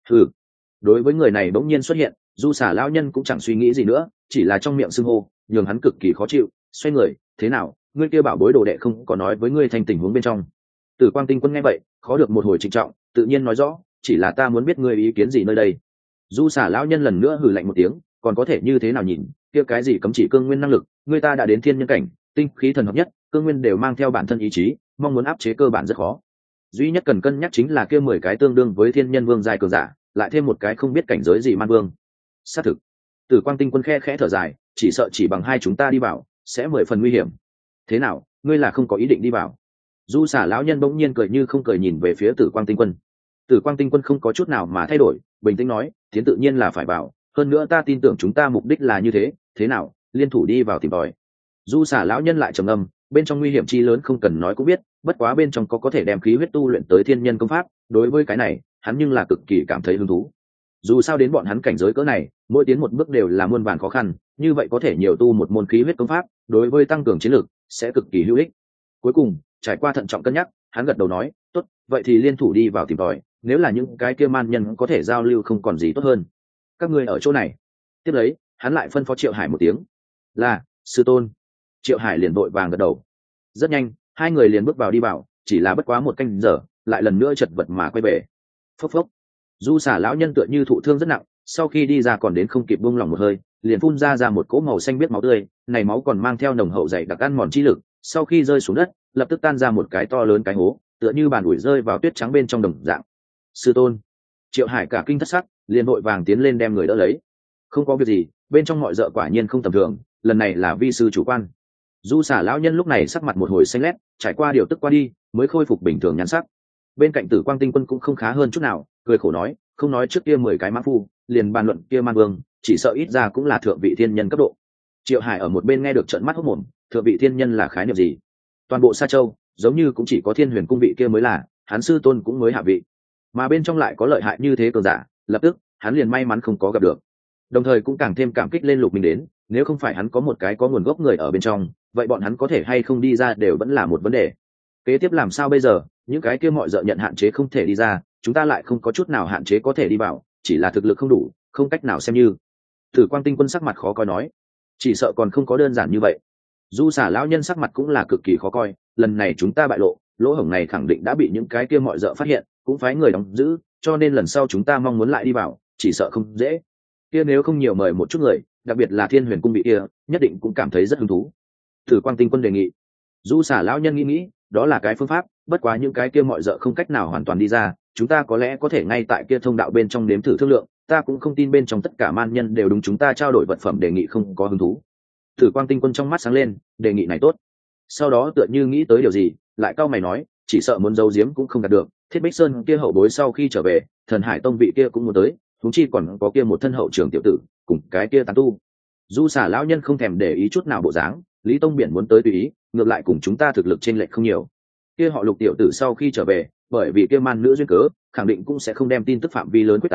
Đối với người này bỗng nhiên xuất hiện, Du Xà lão nhân cũng chẳng suy nghĩ gì nữa, chỉ là trong miệng xưng hô, nhường hắn cực kỳ khó chịu, xoay người, thế nào, ngươi kia bảo bối đồ đệ không có nói với ngươi thành tình huống bên trong. Tử Quang Tinh Quân nghe vậy, khó được một hồi trịnh trọng, tự nhiên nói rõ, chỉ là ta muốn biết ngươi ý kiến gì nơi đây. Du Xà lão nhân lần nữa hừ lạnh một tiếng, còn có thể như thế nào nhìn, kia cái gì cấm chỉ cương nguyên năng lực, người ta đã đến thiên nhân cảnh, tinh khí thần hợp nhất, cương nguyên đều mang theo bản thân ý chí, mong muốn áp chế cơ bản rất khó. Duy nhất cần cân nhắc chính là kia 10 cái tương đương với thiên nhân vương giai cường giả, lại thêm một cái không biết cảnh giới gì man vương. Xác thực. Tử Quang Tinh Quân khe khẽ thở dài, chỉ sợ chỉ bằng hai chúng ta đi vào, sẽ 10 phần nguy hiểm. Thế nào, ngươi là không có ý định đi vào? Du Xà lão nhân bỗng nhiên cười như không cười nhìn về phía Tử Quang Tinh Quân. Tử Quang Tinh Quân không có chút nào mà thay đổi, bình tĩnh nói, tiến tự nhiên là phải vào, hơn nữa ta tin tưởng chúng ta mục đích là như thế, thế nào, liên thủ đi vào tìm tòi. Du Xà lão nhân lại trầm ngâm, bên trong nguy hiểm chi lớn không cần nói cũng biết, bất quá bên trong có thể đem khí huyết tu luyện tới thiên nhân công pháp, đối với cái này, hắn nhưng là cực kỳ cảm thấy hứng thú. Dù sao đến bọn hắn cảnh giới cỡ này, mỗi tiến một bước đều là muôn vàn khó khăn, như vậy có thể nhiều tu một môn khí huyết công pháp, đối với tăng cường chiến lược sẽ cực kỳ hữu ích. Cuối cùng, trải qua thận trọng cân nhắc, hắn gật đầu nói, tốt, vậy thì liên thủ đi vào tìm tòi, nếu là những cái kia man nhân có thể giao lưu không còn gì tốt hơn. Các ngươi ở chỗ này. Tiếp lấy, hắn lại phân phó Triệu Hải một tiếng, là sư tôn. Triệu Hải liền vội vàng gật đầu. Rất nhanh, hai người liền bước vào đi vào, chỉ là bất quá một canh giờ, lại lần nữa chật vật mà quay về. Phốc phốc. Du Xà lão nhân tựa như thụ thương rất nặng, sau khi đi ra còn đến không kịp buông lòng một hơi, liền phun ra một cỗ màu xanh biếc máu tươi, này máu còn mang theo nồng hậu dày đặc ăn mòn chi lực, sau khi rơi xuống đất, lập tức tan ra một cái to lớn cái hố, tựa như bàn ủi rơi vào tuyết trắng bên trong đồng dạng. Sư tôn. Triệu Hải cả kinh thất sắc, liền vội vàng tiến lên đem người đỡ lấy. Không có việc gì, bên trong mọi dợ quả nhiên không tầm thường, lần này là vi sư chủ quan. Du Xà lão nhân lúc này sắc mặt một hồi xanh lét, trải qua điều tức qua đi, mới khôi phục bình thường nhan sắc. Bên cạnh Tử Quang Tinh Quân cũng không khá hơn chút nào, cười khổ nói, không nói trước kia 10 cái mã phu, liền bàn luận kia man vương, chỉ sợ ít ra cũng là thượng vị thiên nhân cấp độ. Triệu Hải ở một bên nghe được trợn mắt hốt mồm, thượng vị thiên nhân là khái niệm gì? Toàn bộ Sa Châu, giống như cũng chỉ có Thiên Huyền cung vị kia mới là, hắn sư tôn cũng mới hạ vị. Mà bên trong lại có lợi hại như thế cường giả, lập tức, hắn liền may mắn không có gặp được. Đồng thời cũng càng thêm cảm kích lên Lục Minh đến, nếu không phải hắn có một cái có nguồn gốc người ở bên trong, vậy bọn hắn có thể hay không đi ra đều vẫn là một vấn đề. Kế tiếp làm sao bây giờ, những cái kia mọi dợ nhận hạn chế không thể đi ra, chúng ta lại không có chút nào hạn chế có thể đi vào, chỉ là thực lực không đủ, không cách nào xem như. Tử Quang Tinh Quân sắc mặt khó coi nói, chỉ sợ còn không có đơn giản như vậy. Du Xà lão nhân sắc mặt cũng là cực kỳ khó coi, lần này chúng ta bại lộ, lỗ hổng này khẳng định đã bị những cái kia mọi dợ phát hiện, cũng phái người đóng giữ, cho nên lần sau chúng ta mong muốn lại đi vào, chỉ sợ không dễ. Kia nếu không nhiều mời một chút người, đặc biệt là Thiên Huyền cung bị kia, nhất định cũng cảm thấy rất hứng thú. Tử Quang Tinh Quân đề nghị. Du Xà lão nhân nghĩ, đó là cái phương pháp, bất quá những cái kia mọi dợ không cách nào hoàn toàn đi ra, chúng ta có lẽ có thể ngay tại kia thông đạo bên trong nếm thử thương lượng, ta cũng không tin bên trong tất cả man nhân đều đúng chúng ta trao đổi vật phẩm đề nghị không có hứng thú. Tử Quang Tinh Quân trong mắt sáng lên, đề nghị này tốt. Sau đó tựa như nghĩ tới điều gì, lại cau mày nói, chỉ sợ muốn giấu giếm cũng không đạt được, Thiết Bích Sơn kia hậu bối sau khi trở về, Thần Hải Tông vị kia cũng muốn tới, huống chi còn có kia một thân hậu trưởng tiểu tử, cùng cái kia tán tu. Du Xà lão nhân không thèm để ý chút nào bộ dáng, Lý Tông Biển muốn tới tùy ý, ngược lại cùng chúng ta thực lực chênh lệch không nhiều. Kia họ Lục tiểu tử sau khi trở về, bởi vì kia man nữ duyên cớ, khẳng định cũng sẽ không đem tin tức phạm vi lớn quyết tán,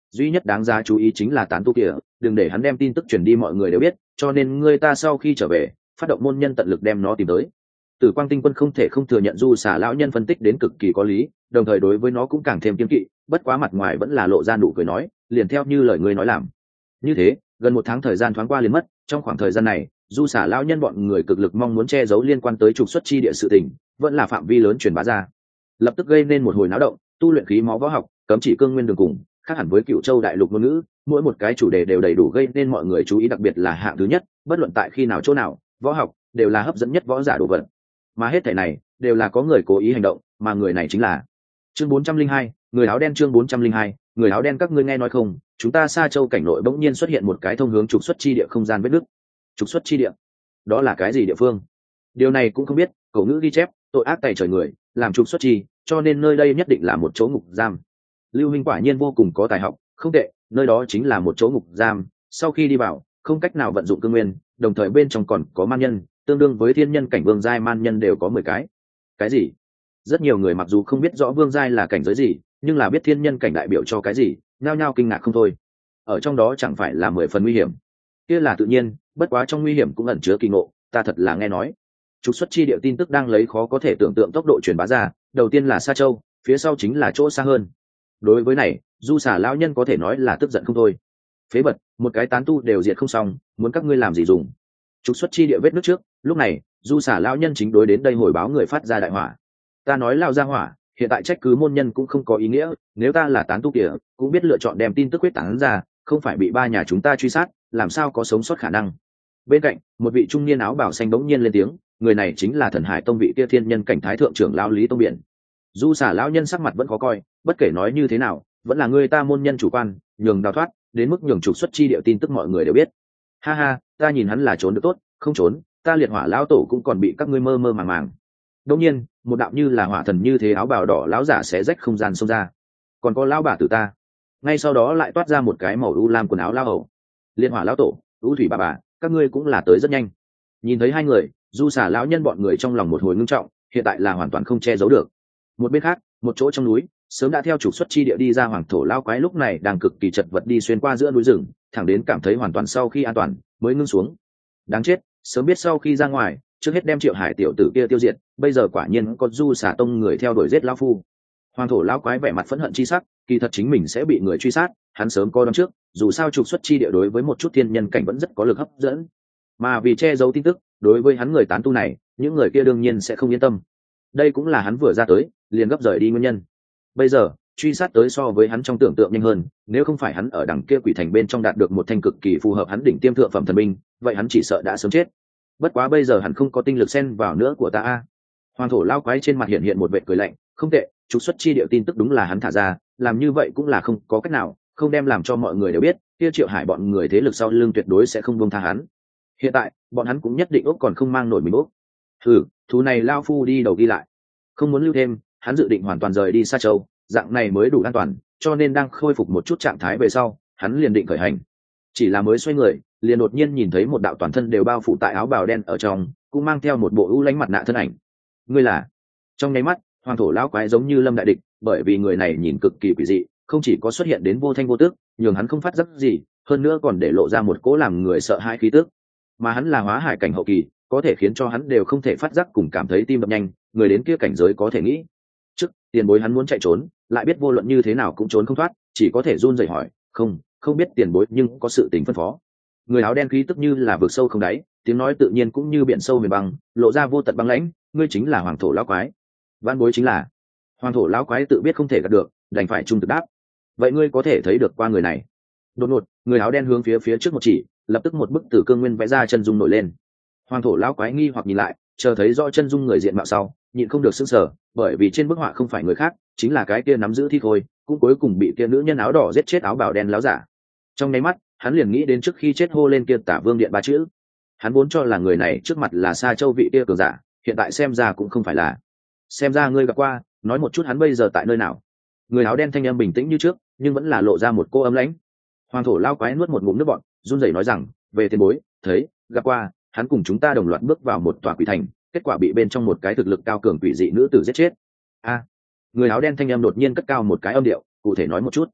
duy nhất đáng giá chú ý chính là tán tu kia, đừng để hắn đem tin tức truyền đi mọi người đều biết, cho nên người ta sau khi trở về phát động môn nhân tận lực đem nó tìm tới. Tử Quang Tinh Quân không thể không thừa nhận Du Xà lão nhân phân tích đến cực kỳ có lý, đồng thời đối với nó cũng càng thêm kiêng kỵ, bất quá mặt ngoài vẫn là lộ ra nụ cười nói, liền theo như lời ngươi nói làm. Như thế, gần 1 tháng thời gian thoáng qua liền mất, trong khoảng thời gian này, Du Xà lão nhân bọn người cực lực mong muốn che giấu liên quan tới trục xuất chi địa sự tình, vẫn là phạm vi lớn truyền bá ra. Lập tức gây nên một hồi náo động, tu luyện khí máu võ học, cấm chỉ cương nguyên đường cùng, khác hẳn với Cựu Châu đại lục ngôn ngữ, mỗi một cái chủ đề đều đầy đủ gây nên mọi người chú ý, đặc biệt là hạng thứ nhất, bất luận tại khi nào chỗ nào, võ học đều là hấp dẫn nhất võ giả đồ vật. Mà hết thảy này đều là có người cố ý hành động, mà người này chính là chương 402, người áo đen. Chương 402, người áo đen. Các ngươi nghe nói không, chúng ta Sa Châu cảnh nội bỗng nhiên xuất hiện một cái thông hướng trục xuất chi địa không gian vết nứt. Trục xuất chi địa? Đó là cái gì địa phương? Điều này cũng không biết, cổ ngữ ghi chép, tội ác tày trời người, làm trục xuất chi, cho nên nơi đây nhất định là một chỗ ngục giam. Lưu Minh quả nhiên vô cùng có tài học, không tệ, nơi đó chính là một chỗ ngục giam, sau khi đi vào, không cách nào vận dụng cương nguyên, đồng thời bên trong còn có man nhân, tương đương với thiên nhân cảnh vương giai man nhân đều có 10 cái. Cái gì? Rất nhiều người mặc dù không biết rõ vương giai là cảnh giới gì, nhưng là biết thiên nhân cảnh đại biểu cho cái gì, nhao nhao kinh ngạc không thôi. Ở trong đó chẳng phải là 10 phần nguy hiểm? Kia là tự nhiên, bất quá trong nguy hiểm cũng ẩn chứa kỳ ngộ, ta thật là nghe nói. Trục xuất chi địa tin tức đang lấy khó có thể tưởng tượng tốc độ truyền bá ra, đầu tiên là Sa Châu, phía sau chính là chỗ xa hơn. Đối với này, Du Xà lão nhân có thể nói là tức giận không thôi. Phế vật, một cái tán tu đều diệt không xong, muốn các ngươi làm gì dùng? Trục xuất chi địa vết nước trước, lúc này, Du Xà lão nhân chính đối đến đây hồi báo người phát ra đại hỏa. Ta nói lao ra hỏa, hiện tại trách cứ môn nhân cũng không có ý nghĩa, nếu ta là tán tu kia, cũng biết lựa chọn đem tin tức quyết tán ra, không phải bị ba nhà chúng ta truy sát, làm sao có sống sót khả năng. Bên cạnh, một vị trung niên áo bào xanh bỗng nhiên lên tiếng, người này chính là Thần Hải Tông vị kia thiên nhân cảnh thái thượng trưởng lão Lý Tông Biển. Du Xà lão nhân sắc mặt vẫn khó coi, bất kể nói như thế nào, vẫn là người ta môn nhân chủ quan, nhường đào thoát, đến mức nhường trục xuất chi địa tin tức mọi người đều biết. Ha ha, ta nhìn hắn là trốn được tốt, không trốn, ta liệt hỏa lão tổ cũng còn bị các ngươi mơ mơ màng màng. Đương nhiên, một đạo như là hỏa thần như thế áo bào đỏ lão giả sẽ rách không gian xông ra. Còn có lão bà tử ta. Ngay sau đó lại toát ra một cái màu u lam quần áo lão hầu. Liệt hỏa lão tổ, u thủy bà, các ngươi cũng là tới rất nhanh. Nhìn thấy hai người, Du Xà lão nhân bọn người trong lòng một hồi ngưng trọng, hiện tại là hoàn toàn không che giấu được. Một bên khác, một chỗ trong núi, sớm đã theo trục xuất chi địa đi ra hoàng thổ lão quái lúc này đang cực kỳ chật vật đi xuyên qua giữa núi rừng, thẳng đến cảm thấy hoàn toàn sau khi an toàn, mới ngưng xuống. Đáng chết, sớm biết sau khi ra ngoài, trước hết đem Triệu Hải tiểu tử kia tiêu diệt, bây giờ quả nhiên có Du Xà tông người theo đuổi giết lão phu. Hoàng thổ lão quái vẻ mặt phẫn hận chi sắc, kỳ thật chính mình sẽ bị người truy sát, hắn sớm có đoán trước, dù sao trục xuất chi địa đối với một chút thiên nhân cảnh vẫn rất có lực hấp dẫn. Mà vì che giấu tin tức, đối với hắn người tán tu này, những người kia đương nhiên sẽ không yên tâm. Đây cũng là hắn vừa ra tới, liền gấp rời đi nguyên nhân. Bây giờ, truy sát tới so với hắn trong tưởng tượng nhanh hơn, nếu không phải hắn ở đằng kia quỷ thành bên trong đạt được một thanh cực kỳ phù hợp hắn đỉnh tiêm thượng phẩm thần binh, vậy hắn chỉ sợ đã sớm chết. Bất quá bây giờ hắn không có tinh lực xen vào nữa của ta a. Hoàng thổ lao quái trên mặt hiện hiện một vệt cười lạnh, không tệ, trục xuất chi địa tin tức đúng là hắn thả ra, làm như vậy cũng là không có cách nào, không đem làm cho mọi người đều biết, kia Triệu Hải bọn người thế lực sau lưng tuyệt đối sẽ không buông tha hắn. Hiện tại, bọn hắn cũng nhất định ốc còn không mang nổi mình ốc. Thú này lao phu đi đầu đi lại, không muốn lưu thêm, hắn dự định hoàn toàn rời đi Sa Châu, dạng này mới đủ an toàn, cho nên đang khôi phục một chút trạng thái về sau, hắn liền định khởi hành. Chỉ là mới xoay người, liền đột nhiên nhìn thấy một đạo toàn thân đều bao phủ tại áo bào đen ở trong, cũng mang theo một bộ ưu lãnh mặt nạ thân ảnh. Ngươi là? Trong nháy mắt, hoàng thổ lão quái giống như lâm đại địch, bởi vì người này nhìn cực kỳ quỷ dị, không chỉ có xuất hiện đến vô thanh vô tước, nhường hắn không phát giác gì, hơn nữa còn để lộ ra một cỗ làm người sợ hãi khí tức. Mà hắn là hóa hải cảnh hậu kỳ, có thể khiến cho hắn đều không thể phát giác cùng cảm thấy tim đập nhanh, người đến kia cảnh giới có thể nghĩ. Trước tiền bối hắn muốn chạy trốn, lại biết vô luận như thế nào cũng trốn không thoát, chỉ có thể run rẩy hỏi, không biết tiền bối nhưng có sự tình phân phó. Người áo đen khí tức như là vực sâu không đáy, tiếng nói tự nhiên cũng như biển sâu miền băng, lộ ra vô tận băng lãnh, ngươi chính là hoàng thổ lão quái. Vạn bối chính là. Hoàng thổ lão quái tự biết không thể gạt được, đành phải trung thực đáp. Vậy ngươi có thể thấy được qua người này? Đột ngột, người áo đen hướng phía trước một chỉ, lập tức một bức tử cương nguyên vẽ ra chân dung nổi lên. Hoàng thổ lão quái nghi hoặc nhìn lại, chờ thấy rõ chân dung người diện mạo sau, nhịn không được sững sờ, bởi vì trên bức họa không phải người khác, chính là cái kia nắm giữ thi khôi, cũng cuối cùng bị kia nữ nhân áo đỏ giết chết áo bào đen láo giả. Trong nháy mắt, hắn liền nghĩ đến trước khi chết hô lên kia Tả Vương Điện ba chữ. Hắn vốn cho là người này trước mặt là Sa Châu vị kia cường giả, hiện tại xem ra cũng không phải là. Xem ra ngươi gặp qua, nói một chút hắn bây giờ tại nơi nào. Người áo đen thanh âm bình tĩnh như trước, nhưng vẫn là lộ ra một cô ấm lãnh. Hoàng thổ lao quái nuốt một ngụm nước bọt, run rẩy nói rằng, về tiền bối, thấy, gặp qua, hắn cùng chúng ta đồng loạt bước vào một tòa quỷ thành, kết quả bị bên trong một cái thực lực cao cường quỷ dị nữ tử giết chết. Người áo đen thanh âm đột nhiên cất cao một cái âm điệu, cụ thể nói một chút.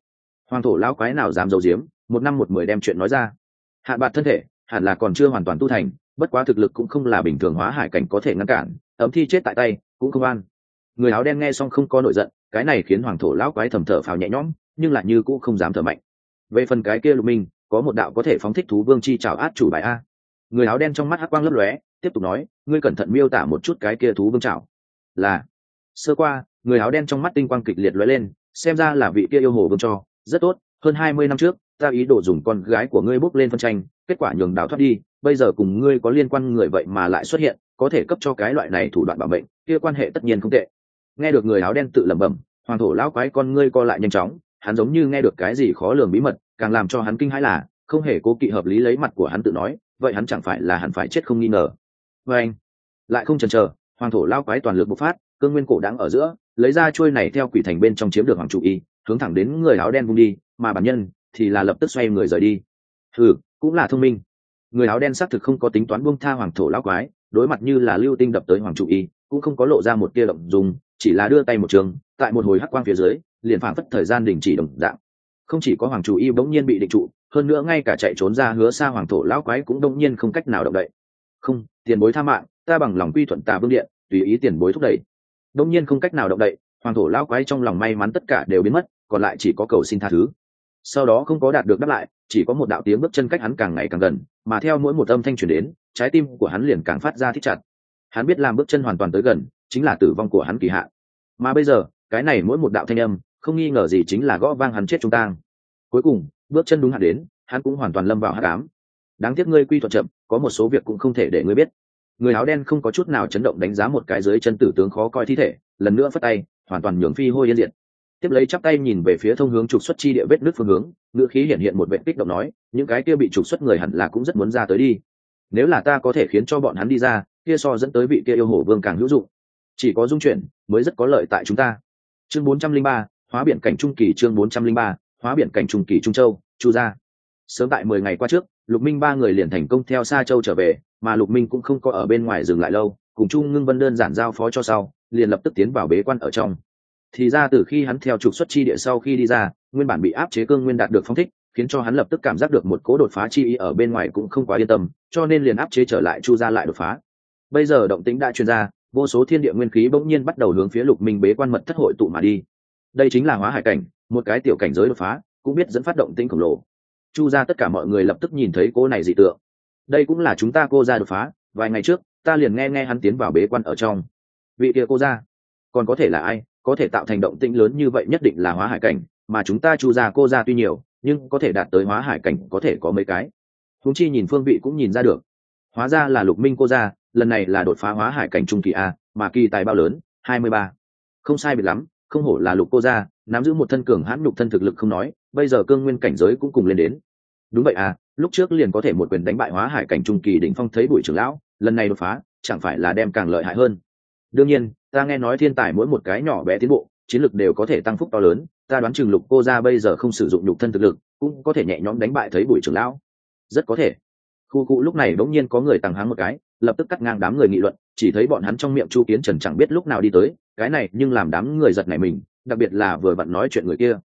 Hoàng thổ lão quái nào dám giấu giếm, một năm một mười đem chuyện nói ra. Hạn bạt thân thể hẳn là còn chưa hoàn toàn tu thành, bất quá thực lực cũng không là bình thường hóa hải cảnh có thể ngăn cản, ấm thi chết tại tay cũng không an. Người áo đen nghe xong không có nổi giận, cái này khiến hoàng thổ lão quái thầm thở phào nhẹ nhõm, nhưng lại như cũng không dám thở mạnh. Về phần cái kia Lục Minh, có một đạo có thể phóng thích thú vương chi chảo át chủ bài a. Người áo đen trong mắt hắc quang lấp lóe, tiếp tục nói, ngươi cẩn thận miêu tả một chút cái kia thú vương chảo. Là. Sơ qua, người áo đen trong mắt tinh quang kịch liệt lóe lên, xem ra là vị kia yêu hồ vương cho, rất tốt, hơn 20 năm trước, ta ý đồ dùng con gái của ngươi bốc lên phân tranh, kết quả nhường đào thoát đi, bây giờ cùng ngươi có liên quan người vậy mà lại xuất hiện, có thể cấp cho cái loại này thủ đoạn bảo mệnh, kia quan hệ tất nhiên không tệ. Nghe được người áo đen tự lẩm bẩm, hoàng thổ lão quái con ngươi co lại nhanh chóng, hắn giống như nghe được cái gì khó lường bí mật, càng làm cho hắn kinh hãi là không hề cố kỵ hợp lý lấy mặt của hắn tự nói, vậy hắn chẳng phải là hẳn phải chết không nghi ngờ. Và anh lại không chần chờ, hoàng thổ lão quái toàn lực bộc phát, cương nguyên cổ đang ở giữa, lấy ra chuôi này theo quỷ thành bên trong chiếm được hoàng chủ y, hướng thẳng đến người áo đen vung đi, mà bản nhân thì là lập tức xoay người rời đi. Cũng là thông minh. Người áo đen xác thực không có tính toán buông tha hoàng thổ lão quái, đối mặt như là lưu tinh đập tới hoàng chủ y, cũng không có lộ ra một tia động dung, chỉ là đưa tay một trường, tại một hồi hắc quang phía dưới, liền phảng phất thời gian đình chỉ đồng dạng. Không chỉ có hoàng chủ y bỗng nhiên bị định trụ, hơn nữa ngay cả chạy trốn ra hứa xa hoàng thổ lão quái cũng đông nhiên không cách nào động đậy. Không, tiền bối tha mạng, ta bằng lòng quy thuận Tà Vương điện, tùy ý tiền bối thúc đẩy. Đông nhiên không cách nào động đậy, hoàng thổ lão quái trong lòng may mắn tất cả đều biến mất, còn lại chỉ có cầu xin tha thứ. Sau đó không có đạt được đáp lại, chỉ có một đạo tiếng bước chân cách hắn càng ngày càng gần, mà theo mỗi một âm thanh truyền đến, trái tim của hắn liền càng phát ra thích chặt. Hắn biết làm bước chân hoàn toàn tới gần, chính là tử vong của hắn kỳ hạn. Mà bây giờ, cái này mỗi một đạo thanh âm, không nghi ngờ gì chính là gõ vang hắn chết trung tang. Cuối cùng, bước chân đúng hạn đến, hắn cũng hoàn toàn lâm vào hắc ám. Đáng tiếc ngươi quy thuận chậm, có một số việc cũng không thể để ngươi biết. Người áo đen không có chút nào chấn động đánh giá một cái dưới chân tử tướng khó coi thi thể, lần nữa phất tay, hoàn toàn nhường phi hôi yên diệt. Tiếp lấy chắp tay nhìn về phía thông hướng trục xuất chi địa vết nứt phương hướng, ngữ khí hiện hiện một vẻ kích động nói, những cái kia bị trục xuất người hẳn là cũng rất muốn ra tới đi. Nếu là ta có thể khiến cho bọn hắn đi ra, kia so dẫn tới vị kia yêu hổ vương càng hữu dụng. Chỉ có dung chuyển mới rất có lợi tại chúng ta. Chương 403, hóa biển cảnh trung kỳ. Chương 403, hóa biển cảnh trung kỳ Trung Châu, Chu gia. Sớm tại 10 ngày qua trước, Lục Minh ba người liền thành công theo Sa Châu trở về, mà Lục Minh cũng không có ở bên ngoài dừng lại lâu, cùng Chu Ngưng Vân đơn giản giao phó cho sau, liền lập tức tiến vào bế quan ở trong. Thì ra từ khi hắn theo trục xuất chi địa sau khi đi ra, nguyên bản bị áp chế cương nguyên đạt được phong thích, khiến cho hắn lập tức cảm giác được một cố đột phá chi ý ở bên ngoài cũng không quá yên tâm, cho nên liền áp chế trở lại Chu gia lại đột phá. Bây giờ động tĩnh đã truyền ra, vô số thiên địa nguyên khí bỗng nhiên bắt đầu hướng phía Lục Minh bế quan mật thất hội tụ mà đi. Đây chính là hóa hải cảnh, một cái tiểu cảnh giới đột phá, cũng biết dẫn phát động tĩnh khổng lồ. Chu gia tất cả mọi người lập tức nhìn thấy cô này dị tượng. Đây cũng là chúng ta cô gia đột phá, vài ngày trước, ta liền nghe hắn tiến vào bế quan ở trong. Vị kia cô gia, còn có thể là ai, có thể tạo thành động tĩnh lớn như vậy nhất định là hóa hải cảnh, mà chúng ta Chu gia cô gia tuy nhiều, nhưng có thể đạt tới hóa hải cảnh có thể có mấy cái. Huống chi nhìn phương vị cũng nhìn ra được. Hóa ra là Lục Minh cô gia, lần này là đột phá hóa hải cảnh trung kỳ a, mà kỳ tài bao lớn, 23. Không sai biệt lắm, không hổ là Lục cô gia, nắm giữ một thân cường hãn nhục thân thực lực không nói, bây giờ cương nguyên cảnh giới cũng cùng lên đến. Đúng vậy à, lúc trước liền có thể một quyền đánh bại hóa hải cảnh trung kỳ đỉnh phong thấy Bùi trưởng lão, lần này đột phá, chẳng phải là đem càng lợi hại hơn. Đương nhiên, ta nghe nói thiên tài mỗi một cái nhỏ bé tiến bộ, chiến lực đều có thể tăng phúc to lớn, ta đoán chừng Lục cô gia bây giờ không sử dụng nhục thân thực lực, cũng có thể nhẹ nhõm đánh bại thấy Bùi trưởng lão. Rất có thể. Khu cụ lúc này bỗng nhiên có người tăng háng một cái, lập tức cắt ngang đám người nghị luận, chỉ thấy bọn hắn trong miệng Chu Kiến Trần chẳng biết lúc nào đi tới, cái này nhưng làm đám người giật nảy mình, đặc biệt là vừa vặn nói chuyện người kia.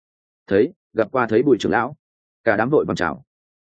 Gặp qua thấy Bùi trưởng lão, cả đám vội vàng chào.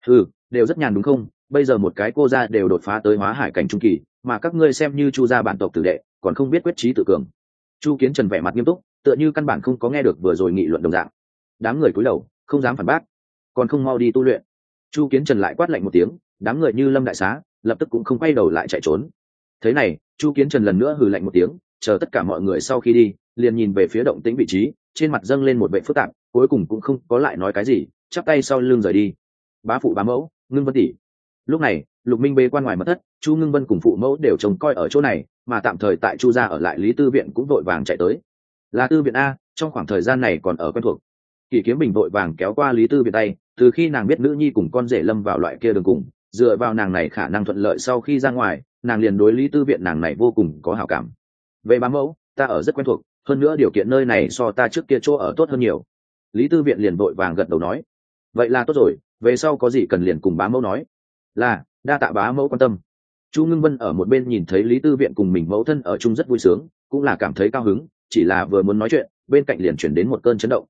Đều rất nhàn đúng không? Bây giờ một cái cô gia đều đột phá tới hóa hải cảnh trung kỳ, mà các ngươi xem như Chu gia bản tộc tử đệ, còn không biết quyết trí tự cường. Chu Kiến Trần vẻ mặt nghiêm túc, tựa như căn bản không có nghe được vừa rồi nghị luận đồng dạng. Đám người cúi đầu, không dám phản bác, còn không mau đi tu luyện. Chu Kiến Trần lại quát lạnh một tiếng, đám người như lâm đại xá, lập tức cũng không quay đầu lại chạy trốn. Thế này, Chu Kiến Trần lần nữa hừ lạnh một tiếng, chờ tất cả mọi người sau khi đi, liền nhìn về phía động tĩnh vị trí, trên mặt dâng lên một vẻ phức tạp, cuối cùng cũng không có lại nói cái gì, chắp tay sau lưng rời đi. Bá phụ bá mẫu, Ngưng Vân tỷ. Lúc này, Lục Minh bế quan ngoài mật thất, Chu Ngưng Vân cùng phụ mẫu đều trông coi ở chỗ này, mà tạm thời tại Chu gia ở lại Lý Tư viện cũng vội vàng chạy tới. Là Tư viện a, trong khoảng thời gian này còn ở quen thuộc. Kỷ Kiếm Bình vội vàng kéo qua Lý Tư viện tay, từ khi nàng biết nữ nhi cùng con rể lâm vào loại kia đường cùng, dựa vào nàng này khả năng thuận lợi sau khi ra ngoài, nàng liền đối Lý Tư viện nàng này vô cùng có hảo cảm. Về bá mẫu, ta ở rất quen thuộc, hơn nữa điều kiện nơi này so ta trước kia chỗ ở tốt hơn nhiều. Lý Tư viện liền vội vàng gật đầu nói, vậy là tốt rồi, về sau có gì cần liền cùng bá mẫu nói. Là, đa tạ bá mẫu quan tâm. Chu Ngưng Vân ở một bên nhìn thấy Lý Tư viện cùng mình mẫu thân ở chung rất vui sướng, cũng là cảm thấy cao hứng, chỉ là vừa muốn nói chuyện, bên cạnh liền chuyển đến một cơn chấn động.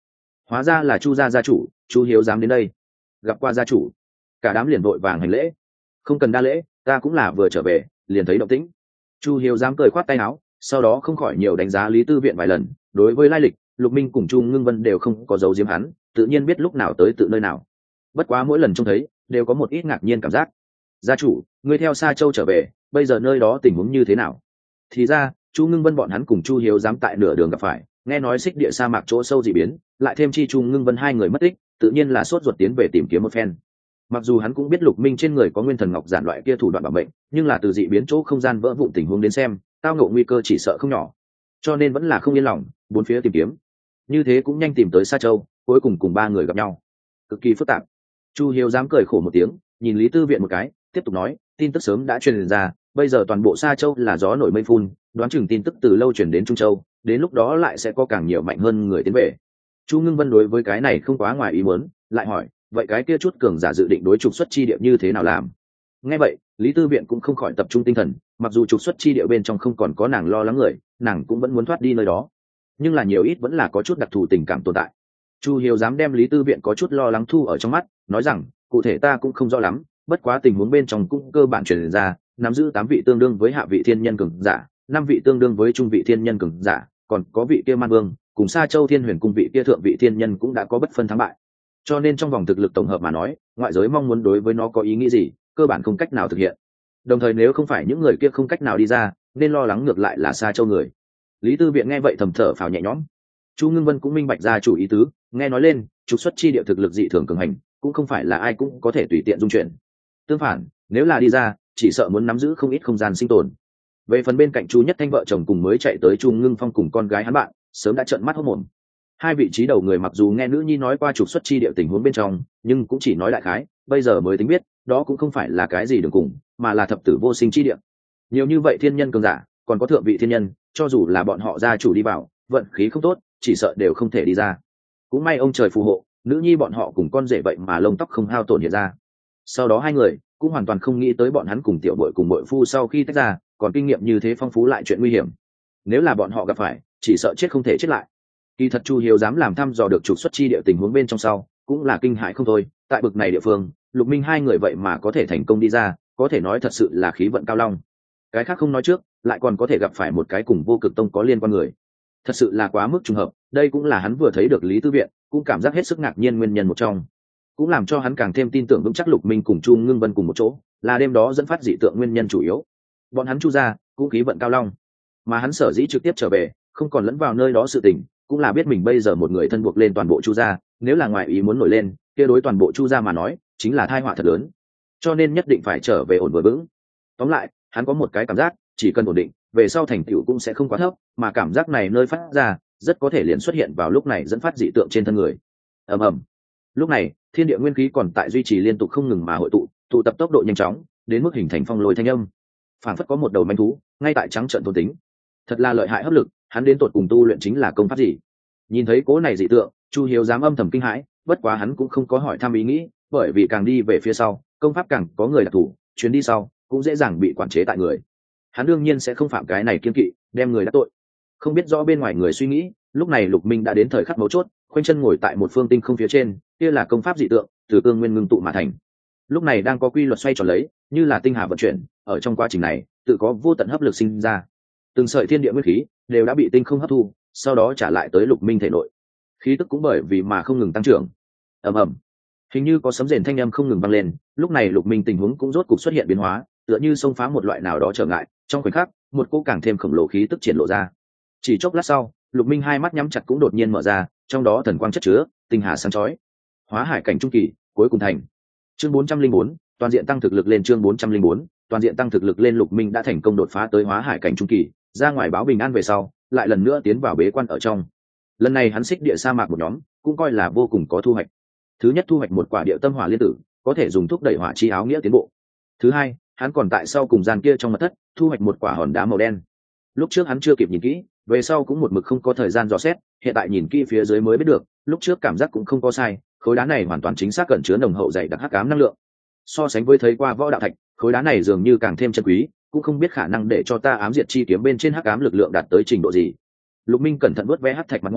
Hóa ra là Chu gia gia chủ, Chu Hiếu dám đến đây. Gặp qua gia chủ, cả đám liền vội vàng hành lễ. Không cần đa lễ, ta cũng là vừa trở về, liền thấy động tĩnh. Chu Hiếu dám cười khoát tay áo, sau đó không khỏi nhiều đánh giá Lý Tư Viện vài lần. Đối với lai lịch, Lục Minh cùng Chu Ngưng Vân đều không có dấu diếm hắn, tự nhiên biết lúc nào tới tự nơi nào. Bất quá mỗi lần trông thấy, đều có một ít ngạc nhiên cảm giác. Gia chủ, ngươi theo Sa Châu trở về, bây giờ nơi đó tình huống như thế nào? Thì ra, Chu Ngưng Vân bọn hắn cùng Chu Hiếu dám tại nửa đường gặp phải, nghe nói xích địa sa mạc chỗ sâu dị biến, lại thêm chi Chu Ngưng Vân hai người mất tích, tự nhiên là sốt ruột tiến về tìm kiếm một phen. Mặc dù hắn cũng biết Lục Minh trên người có nguyên thần ngọc giản loại kia thủ đoạn bảo mệnh, nhưng là từ dị biến chỗ không gian vỡ vụn tình huống đến xem, tao ngộ nguy cơ chỉ sợ không nhỏ, cho nên vẫn là không yên lòng, bốn phía tìm kiếm. Như thế cũng nhanh tìm tới Sa Châu, cuối cùng cùng ba người gặp nhau, cực kỳ phức tạp. Chu Hiếu dám cười khổ một tiếng, nhìn Lý Tư Viện một cái, tiếp tục nói, tin tức sớm đã truyền ra, bây giờ toàn bộ Sa Châu là gió nổi mây phun, đoán chừng tin tức từ lâu truyền đến Trung Châu, đến lúc đó lại sẽ có càng nhiều mạnh hơn người tiến về. Chu Ngưng Vân đối với cái này không quá ngoài ý muốn, lại hỏi, vậy cái kia chút cường giả dự định đối trục xuất chi địa như thế nào làm? Nghe vậy, Lý Tư Viện cũng không khỏi tập trung tinh thần, mặc dù trục xuất chi địa bên trong không còn có nàng lo lắng người, nàng cũng vẫn muốn thoát đi nơi đó, nhưng là nhiều ít vẫn là có chút đặc thù tình cảm tồn tại. Chu Hiếu dám đem Lý Tư Viện có chút lo lắng thu ở trong mắt, nói rằng, cụ thể ta cũng không rõ lắm, bất quá tình huống bên trong cũng cơ bản truyền ra, nắm giữ 8 vị tương đương với hạ vị thiên nhân cường giả, 5 vị tương đương với trung vị thiên nhân cường giả, còn có vị kia Man Vương, cùng Sa Châu Thiên Huyền cung vị kia thượng vị thiên nhân cũng đã có bất phân thắng bại. Cho nên trong vòng thực lực tổng hợp mà nói, ngoại giới mong muốn đối với nó có ý nghĩ gì, cơ bản không cách nào thực hiện. Đồng thời nếu không phải những người kia không cách nào đi ra, nên lo lắng ngược lại là Sa Châu người. Lý Tư Viện nghe vậy thầm thở phào nhẹ nhõm. Chu Ngưng Vân cũng minh bạch ra chủ ý tứ, nghe nói lên, trục xuất chi địa thực lực dị thường cường hành, cũng không phải là ai cũng có thể tùy tiện dung chuyển. Tương phản, nếu là đi ra, chỉ sợ muốn nắm giữ không ít không gian sinh tồn. Về phần bên cạnh Chu Nhất Thanh vợ chồng cùng mới chạy tới Chu Ngưng Phong cùng con gái hắn bạn, sớm đã trợn mắt hốt mồm. Hai vị trí đầu người mặc dù nghe nữ nhi nói qua trục xuất chi địa tình huống bên trong, nhưng cũng chỉ nói đại khái, bây giờ mới tính biết, đó cũng không phải là cái gì đường cùng, mà là thập tử vô sinh chi địa. Nhiều như vậy thiên nhân cường giả, còn có thượng vị thiên nhân, cho dù là bọn họ gia chủ đi vào, vận khí không tốt, chỉ sợ đều không thể đi ra. Cũng may ông trời phù hộ, nữ nhi bọn họ cùng con rể vậy mà lông tóc không hao tổn hiện ra. Sau đó hai người cũng hoàn toàn không nghĩ tới bọn hắn cùng tiểu bội cùng bội phu sau khi tách ra, còn kinh nghiệm như thế phong phú lại chuyện nguy hiểm. Nếu là bọn họ gặp phải, chỉ sợ chết không thể chết lại. Kỳ thật Chu Hiếu dám làm thăm dò được trục xuất chi địa tình huống bên trong sau, cũng là kinh hãi không thôi. Tại bực này địa phương, Lục Minh hai người vậy mà có thể thành công đi ra, có thể nói thật sự là khí vận cao long. Cái khác không nói trước, lại còn có thể gặp phải một cái cùng Vô Cực Tông có liên quan người, thật sự là quá mức trùng hợp. Đây cũng là hắn vừa thấy được Lý Tư Viện, cũng cảm giác hết sức ngạc nhiên nguyên nhân một trong, cũng làm cho hắn càng thêm tin tưởng vững chắc Lục Minh cùng Chu Ngưng Vân cùng một chỗ là đêm đó dẫn phát dị tượng nguyên nhân chủ yếu. Bọn hắn Chu gia cũng khí vận cao long, mà hắn sở dĩ trực tiếp trở về, không còn lẫn vào nơi đó sự tình, cũng là biết mình bây giờ một người thân buộc lên toàn bộ Chu gia, nếu là ngoại ý muốn nổi lên, kia đối toàn bộ Chu gia mà nói, chính là tai họa thật lớn. Cho nên nhất định phải trở về ổn vừa vững. Tóm lại, hắn có một cái cảm giác, chỉ cần ổn định, về sau thành tựu cũng sẽ không quá thấp, mà cảm giác này nơi phát ra, rất có thể liền xuất hiện vào lúc này dẫn phát dị tượng trên thân người. Ầm ầm. Lúc này, thiên địa nguyên khí còn tại duy trì liên tục không ngừng mà hội tụ tập tốc độ nhanh chóng, đến mức hình thành phong lôi thanh âm. Phản phất có một đầu manh thú, ngay tại trắng trận thôn tính. Thật là lợi hại hấp lực, hắn đến tột cùng tu luyện chính là công pháp gì? Nhìn thấy cố này dị tượng, Chu Hiếu dám âm thầm kinh hãi, bất quá hắn cũng không có hỏi thăm ý nghĩ, bởi vì càng đi về phía sau, công pháp càng có người đặc thủ, chuyến đi sau cũng dễ dàng bị quản chế tại người. Hắn đương nhiên sẽ không phạm cái này kiêng kỵ, đem người đắc tội. Không biết rõ bên ngoài người suy nghĩ, lúc này Lục Minh đã đến thời khắc mấu chốt, khoanh chân ngồi tại một phương tinh không phía trên, kia là công pháp dị tượng, từ cương nguyên ngưng tụ mà thành. Lúc này đang có quy luật xoay tròn lấy, như là tinh hà vận chuyển, ở trong quá trình này, tự có vô tận hấp lực sinh ra. Từng sợi thiên địa nguyên khí đều đã bị tinh không hấp thu, sau đó trả lại tới Lục Minh thể nội. Khí tức cũng bởi vì mà không ngừng tăng trưởng. Ầm ầm. Hình như có sấm rền thanh âm không ngừng vang lên, lúc này Lục Minh tình huống cũng rốt cục xuất hiện biến hóa, tựa như xông phá một loại nào đó trở ngại, trong khoảnh khắc, một cỗ càng thêm khổng lồ khí tức triển lộ ra. Chỉ chốc lát sau, Lục Minh hai mắt nhắm chặt cũng đột nhiên mở ra, trong đó thần quang chất chứa, tinh hà sáng chói. Hóa hải cảnh trung kỳ, cuối cùng thành. Chương 404, toàn diện tăng thực lực lên. Chương 404, toàn diện tăng thực lực lên. Lục Minh đã thành công đột phá tới hóa hải cảnh trung kỳ, ra ngoài báo bình an về sau, lại lần nữa tiến vào bế quan ở trong. Lần này hắn xích địa sa mạc một nhóm, cũng coi là vô cùng có thu hoạch. Thứ nhất thu hoạch một quả địa tâm hỏa liên tử, có thể dùng thúc đẩy hỏa chi áo nghĩa tiến bộ. Thứ hai, hắn còn tại sau cùng gian kia trong mật thất, thu hoạch một quả hòn đá màu đen. Lúc trước hắn chưa kịp nhìn kỹ, về sau cũng một mực không có thời gian dò xét, hiện tại nhìn kỹ phía dưới mới biết được, lúc trước cảm giác cũng không có sai, khối đá này hoàn toàn chính xác cẩn chứa nồng hậu dày đặc hắc ám năng lượng. So sánh với thấy qua võ đạo thạch, khối đá này dường như càng thêm chân quý, cũng không biết khả năng để cho ta ám diệt chi kiếm bên trên hắc ám lực lượng đạt tới trình độ gì. Lục Minh cẩn thận vuốt ve hắc thạch mặt ngoài,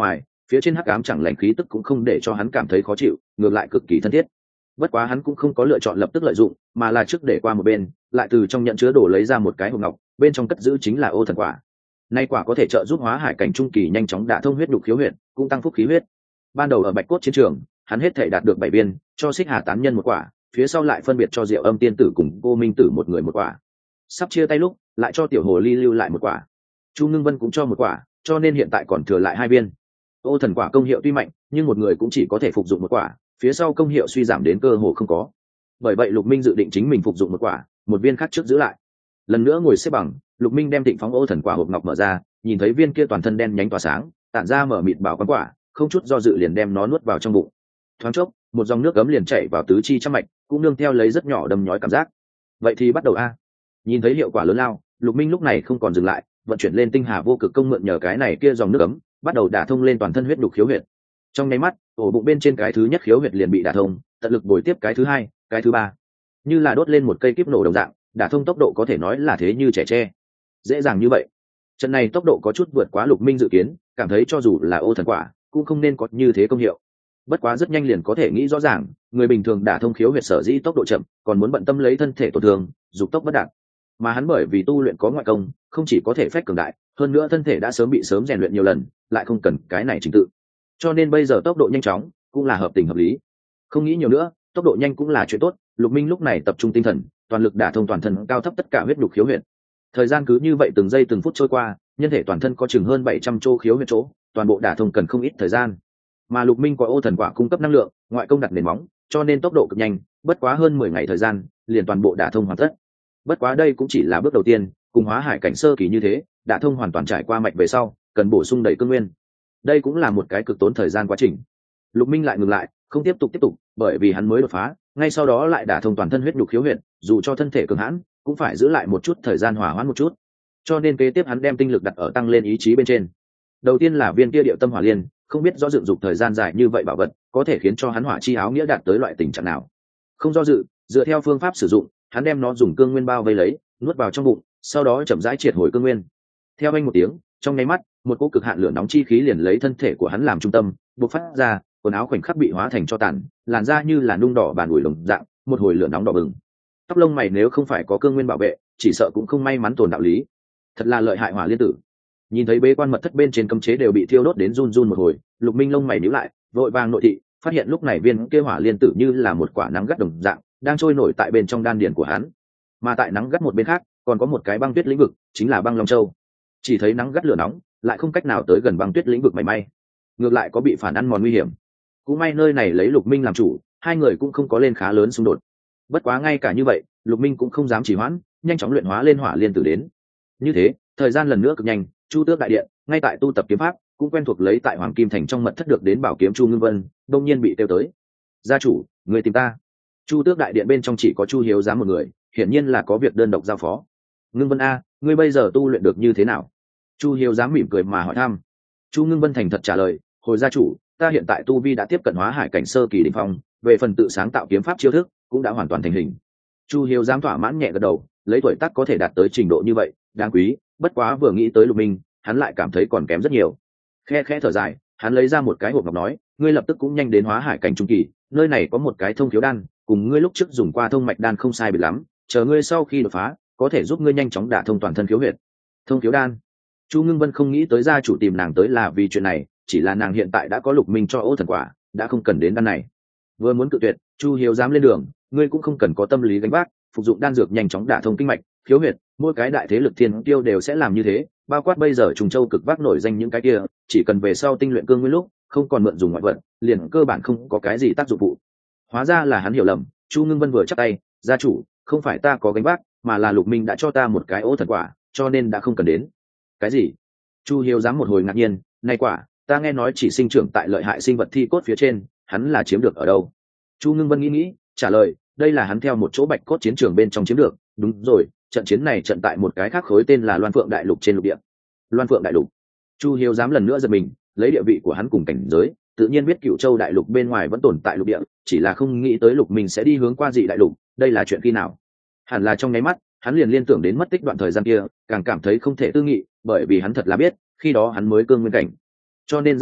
phía trên hắc ám chẳng lành khí tức cũng không để cho hắn cảm thấy khó chịu, ngược lại cực kỳ thân thiết. Bất quá hắn cũng không có lựa chọn lập tức lợi dụng, mà là trước để qua một bên, lại từ trong nhận chứa đồ lấy ra một cái hộp ngọc, bên trong cất giữ chính là ô thần quả. Nay quả có thể trợ giúp hóa hải cảnh trung kỳ nhanh chóng đả thông huyết đục khiếu huyệt, cũng tăng phúc khí huyết. Ban đầu ở Bạch Cốt chiến trường, hắn hết thể đạt được 7 viên, cho Xích Hà tán nhân một quả, phía sau lại phân biệt cho Diệu Âm tiên tử cùng Cô Minh tử một người một quả. Sắp chia tay lúc, lại cho Tiểu Hồ Ly lưu lại một quả. Chu Ngưng Vân cũng cho một quả, cho nên hiện tại còn thừa lại 2 viên. Ô thần quả công hiệu tuy mạnh, nhưng một người cũng chỉ có thể phục dụng một quả, phía sau công hiệu suy giảm đến cơ hồ không có. Bởi vậy Lục Minh dự định chính mình phục dụng một quả, một viên khác trước giữ lại. Lần nữa ngồi xếp bằng, Lục Minh đem Tịnh Phóng Ô thần quả hộp ngọc mở ra, nhìn thấy viên kia toàn thân đen nhánh tỏa sáng, tản ra mở mịt bảo quán quả, không chút do dự liền đem nó nuốt vào trong bụng. Thoáng chốc, một dòng nước ấm liền chảy vào tứ chi trăm mạch, cũng nương theo lấy rất nhỏ đâm nhói cảm giác. Vậy thì bắt đầu a. Nhìn thấy hiệu quả lớn lao, Lục Minh lúc này không còn dừng lại, vận chuyển lên tinh hà vô cực công mượn nhờ cái này kia dòng nước ấm, bắt đầu đả thông lên toàn thân huyết đục khiếu huyệt. Trong nháy mắt, ổ bụng bên trên cái thứ nhất khiếu huyệt liền bị đả thông, tận lực bồi tiếp cái thứ hai, cái thứ ba, như là đốt lên một cây kíp nổ đồng dạng, đả thông tốc độ có thể nói là thế như trẻ tre. Dễ dàng như vậy. Trận này tốc độ có chút vượt quá Lục Minh dự kiến, cảm thấy cho dù là ô thần quả, cũng không nên có như thế công hiệu. Bất quá rất nhanh liền có thể nghĩ rõ ràng, người bình thường đả thông khiếu huyệt sở dĩ tốc độ chậm, còn muốn bận tâm lấy thân thể tổn thương, dục tốc bất đạt. Mà hắn bởi vì tu luyện có ngoại công, không chỉ có thể phách cường đại, hơn nữa thân thể đã sớm bị rèn luyện nhiều lần, lại không cần cái này trình tự. Cho nên bây giờ tốc độ nhanh chóng cũng là hợp tình hợp lý. Không nghĩ nhiều nữa, tốc độ nhanh cũng là chuyện tốt. Lục Minh lúc này tập trung tinh thần, toàn lực đả thông toàn thân cao thấp tất cả huyết đục khiếu huyệt. Thời gian cứ như vậy từng giây từng phút trôi qua, nhân thể toàn thân có chừng hơn 700 chỗ khiếu huyệt chỗ, toàn bộ đả thông cần không ít thời gian. Mà Lục Minh có ô thần quả cung cấp năng lượng, ngoại công đặt nền móng, cho nên tốc độ cực nhanh, bất quá hơn 10 ngày thời gian, liền toàn bộ đả thông hoàn tất. Bất quá đây cũng chỉ là bước đầu tiên, cùng hóa hải cảnh sơ kỳ như thế, đả thông hoàn toàn trải qua mạch về sau, cần bổ sung đầy cương nguyên. Đây cũng là một cái cực tốn thời gian quá trình. Lục Minh lại ngừng lại, không tiếp tục, bởi vì hắn mới đột phá, ngay sau đó lại đả thông toàn thân huyết nhục khiếu huyệt, dù cho thân thể cường hãn, cũng phải giữ lại một chút thời gian hòa hoãn một chút. Cho nên kế tiếp hắn đem tinh lực đặt ở tăng lên ý chí bên trên. Đầu tiên là viên kia điệu tâm hỏa liên, không biết rõ dựng dục thời gian dài như vậy bảo vật, có thể khiến cho hắn hỏa chi áo nghĩa đạt tới loại tình trạng nào. Không do dự, dựa theo phương pháp sử dụng, hắn đem nó dùng cương nguyên bao vây lấy, nuốt vào trong bụng, sau đó chậm rãi triệt hồi cương nguyên. Theo anh một tiếng, trong nháy mắt, một cỗ cực hạn lửa nóng chi khí liền lấy thân thể của hắn làm trung tâm, bộc phát ra, quần áo khoảnh khắc bị hóa thành tro tàn, làn da như là nung đỏ bàn ủi lồng dạng, một hồi lửa nóng đỏ bừng. Tóc lông mày nếu không phải có cương nguyên bảo vệ, chỉ sợ cũng không may mắn tồn đạo lý. Thật là lợi hại hỏa liên tử. Nhìn thấy bế quan mật thất bên trên cấm chế đều bị thiêu đốt đến run run một hồi, Lục Minh lông mày nhíu lại, vội vàng nội thị, phát hiện lúc này viên kia hỏa liên tử như là một quả nắng gắt đồng dạng, đang trôi nổi tại bên trong đan điền của hắn. Mà tại nắng gắt một bên khác, còn có một cái băng tuyết lĩnh vực, chính là băng long châu. Chỉ thấy nắng gắt lửa nóng, lại không cách nào tới gần băng tuyết lĩnh vực mảy may, ngược lại có bị phản ăn mòn nguy hiểm. Cũng may nơi này lấy Lục Minh làm chủ, hai người cũng không có lên khá lớn xung đột. Bất quá ngay cả như vậy, Lục Minh cũng không dám trì hoãn, nhanh chóng luyện hóa lên hỏa liên tử đến. Như thế, thời gian lần nữa cực nhanh, Chu Tước đại điện, ngay tại tu tập kiếm pháp, cũng quen thuộc lấy tại Hoàng Kim Thành trong mật thất được đến bảo kiếm Chu Ngưng Vân, đông nhiên bị tiêu tới. "Gia chủ, người tìm ta." Chu Tước đại điện bên trong chỉ có Chu Hiếu giám một người, hiển nhiên là có việc đơn độc giao phó. "Ngưng Vân a, ngươi bây giờ tu luyện được như thế nào?" Chu Hiếu giám mỉm cười mà hỏi thăm. Chu Ngưng Vân thành thật trả lời, "Hồi gia chủ, ta hiện tại tu vi đã tiếp cận hóa hải cảnh sơ kỳ đỉnh phong, về phần tự sáng tạo kiếm pháp chiêu thức cũng đã hoàn toàn thành hình." Chu Hiếu giám thỏa mãn nhẹ gật đầu, lấy tuổi tác có thể đạt tới trình độ như vậy, đáng quý. Bất quá vừa nghĩ tới Lục Minh, hắn lại cảm thấy còn kém rất nhiều. Khe khẽ thở dài, hắn lấy ra một cái hộp ngọc nói, "Ngươi lập tức cũng nhanh đến hóa hải cảnh trung kỳ, nơi này có một cái thông khiếu đan, cùng ngươi lúc trước dùng qua thông mạch đan không sai biệt lắm, chờ ngươi sau khi đột phá, có thể giúp ngươi nhanh chóng đả thông toàn thân khiếu huyệt." Thông khiếu đan. Chu Ngưng Vân không nghĩ tới gia chủ tìm nàng tới là vì chuyện này, chỉ là nàng hiện tại đã có Lục Minh cho ô thần quả, đã không cần đến đan này. Vừa muốn cự tuyệt, Chu Hiếu dám lên đường, ngươi cũng không cần có tâm lý gánh vác, phục dụng đan dược nhanh chóng đả thông kinh mạch, khiếu huyệt, mỗi cái đại thế lực thiên tiêu đều sẽ làm như thế, bao quát bây giờ Trùng Châu cực vác nổi danh những cái kia, chỉ cần về sau tinh luyện cương nguyên lúc, không còn mượn dùng ngoại vật, liền cơ bản không có cái gì tác dụng phụ. Hóa ra là hắn hiểu lầm. Chu Ngưng Vân vừa chắp tay, "Gia chủ, không phải ta có gánh vác, mà là Lục Minh đã cho ta một cái ô thần quả, cho nên đã không cần đến." "Cái gì?" Chu Hiếu dám một hồi ngạc nhiên, "Này quả, ta nghe nói chỉ sinh trưởng tại lợi hại sinh vật thi cốt phía trên, hắn là chiếm được ở đâu?" Chu Ngưng Vân nghĩ, trả lời, "Đây là hắn theo một chỗ bạch cốt chiến trường bên trong chiếm được." "Đúng rồi, trận chiến này trận tại một cái khác khối tên là Loan Phượng Đại Lục trên lục địa." Loan Phượng Đại Lục. Chu Hiếu dám lần nữa giật mình, lấy địa vị của hắn cùng cảnh giới, tự nhiên biết Cửu Châu Đại Lục bên ngoài vẫn tồn tại lục địa, chỉ là không nghĩ tới Lục Minh sẽ đi hướng qua dị đại lục, đây là chuyện khi nào? Hẳn là trong nháy mắt, hắn liền liên tưởng đến mất tích đoạn thời gian kia, càng cảm thấy không thể tư nghị, bởi vì hắn thật là biết, khi đó hắn mới cương nguyên cảnh. Cho nên gia chủ,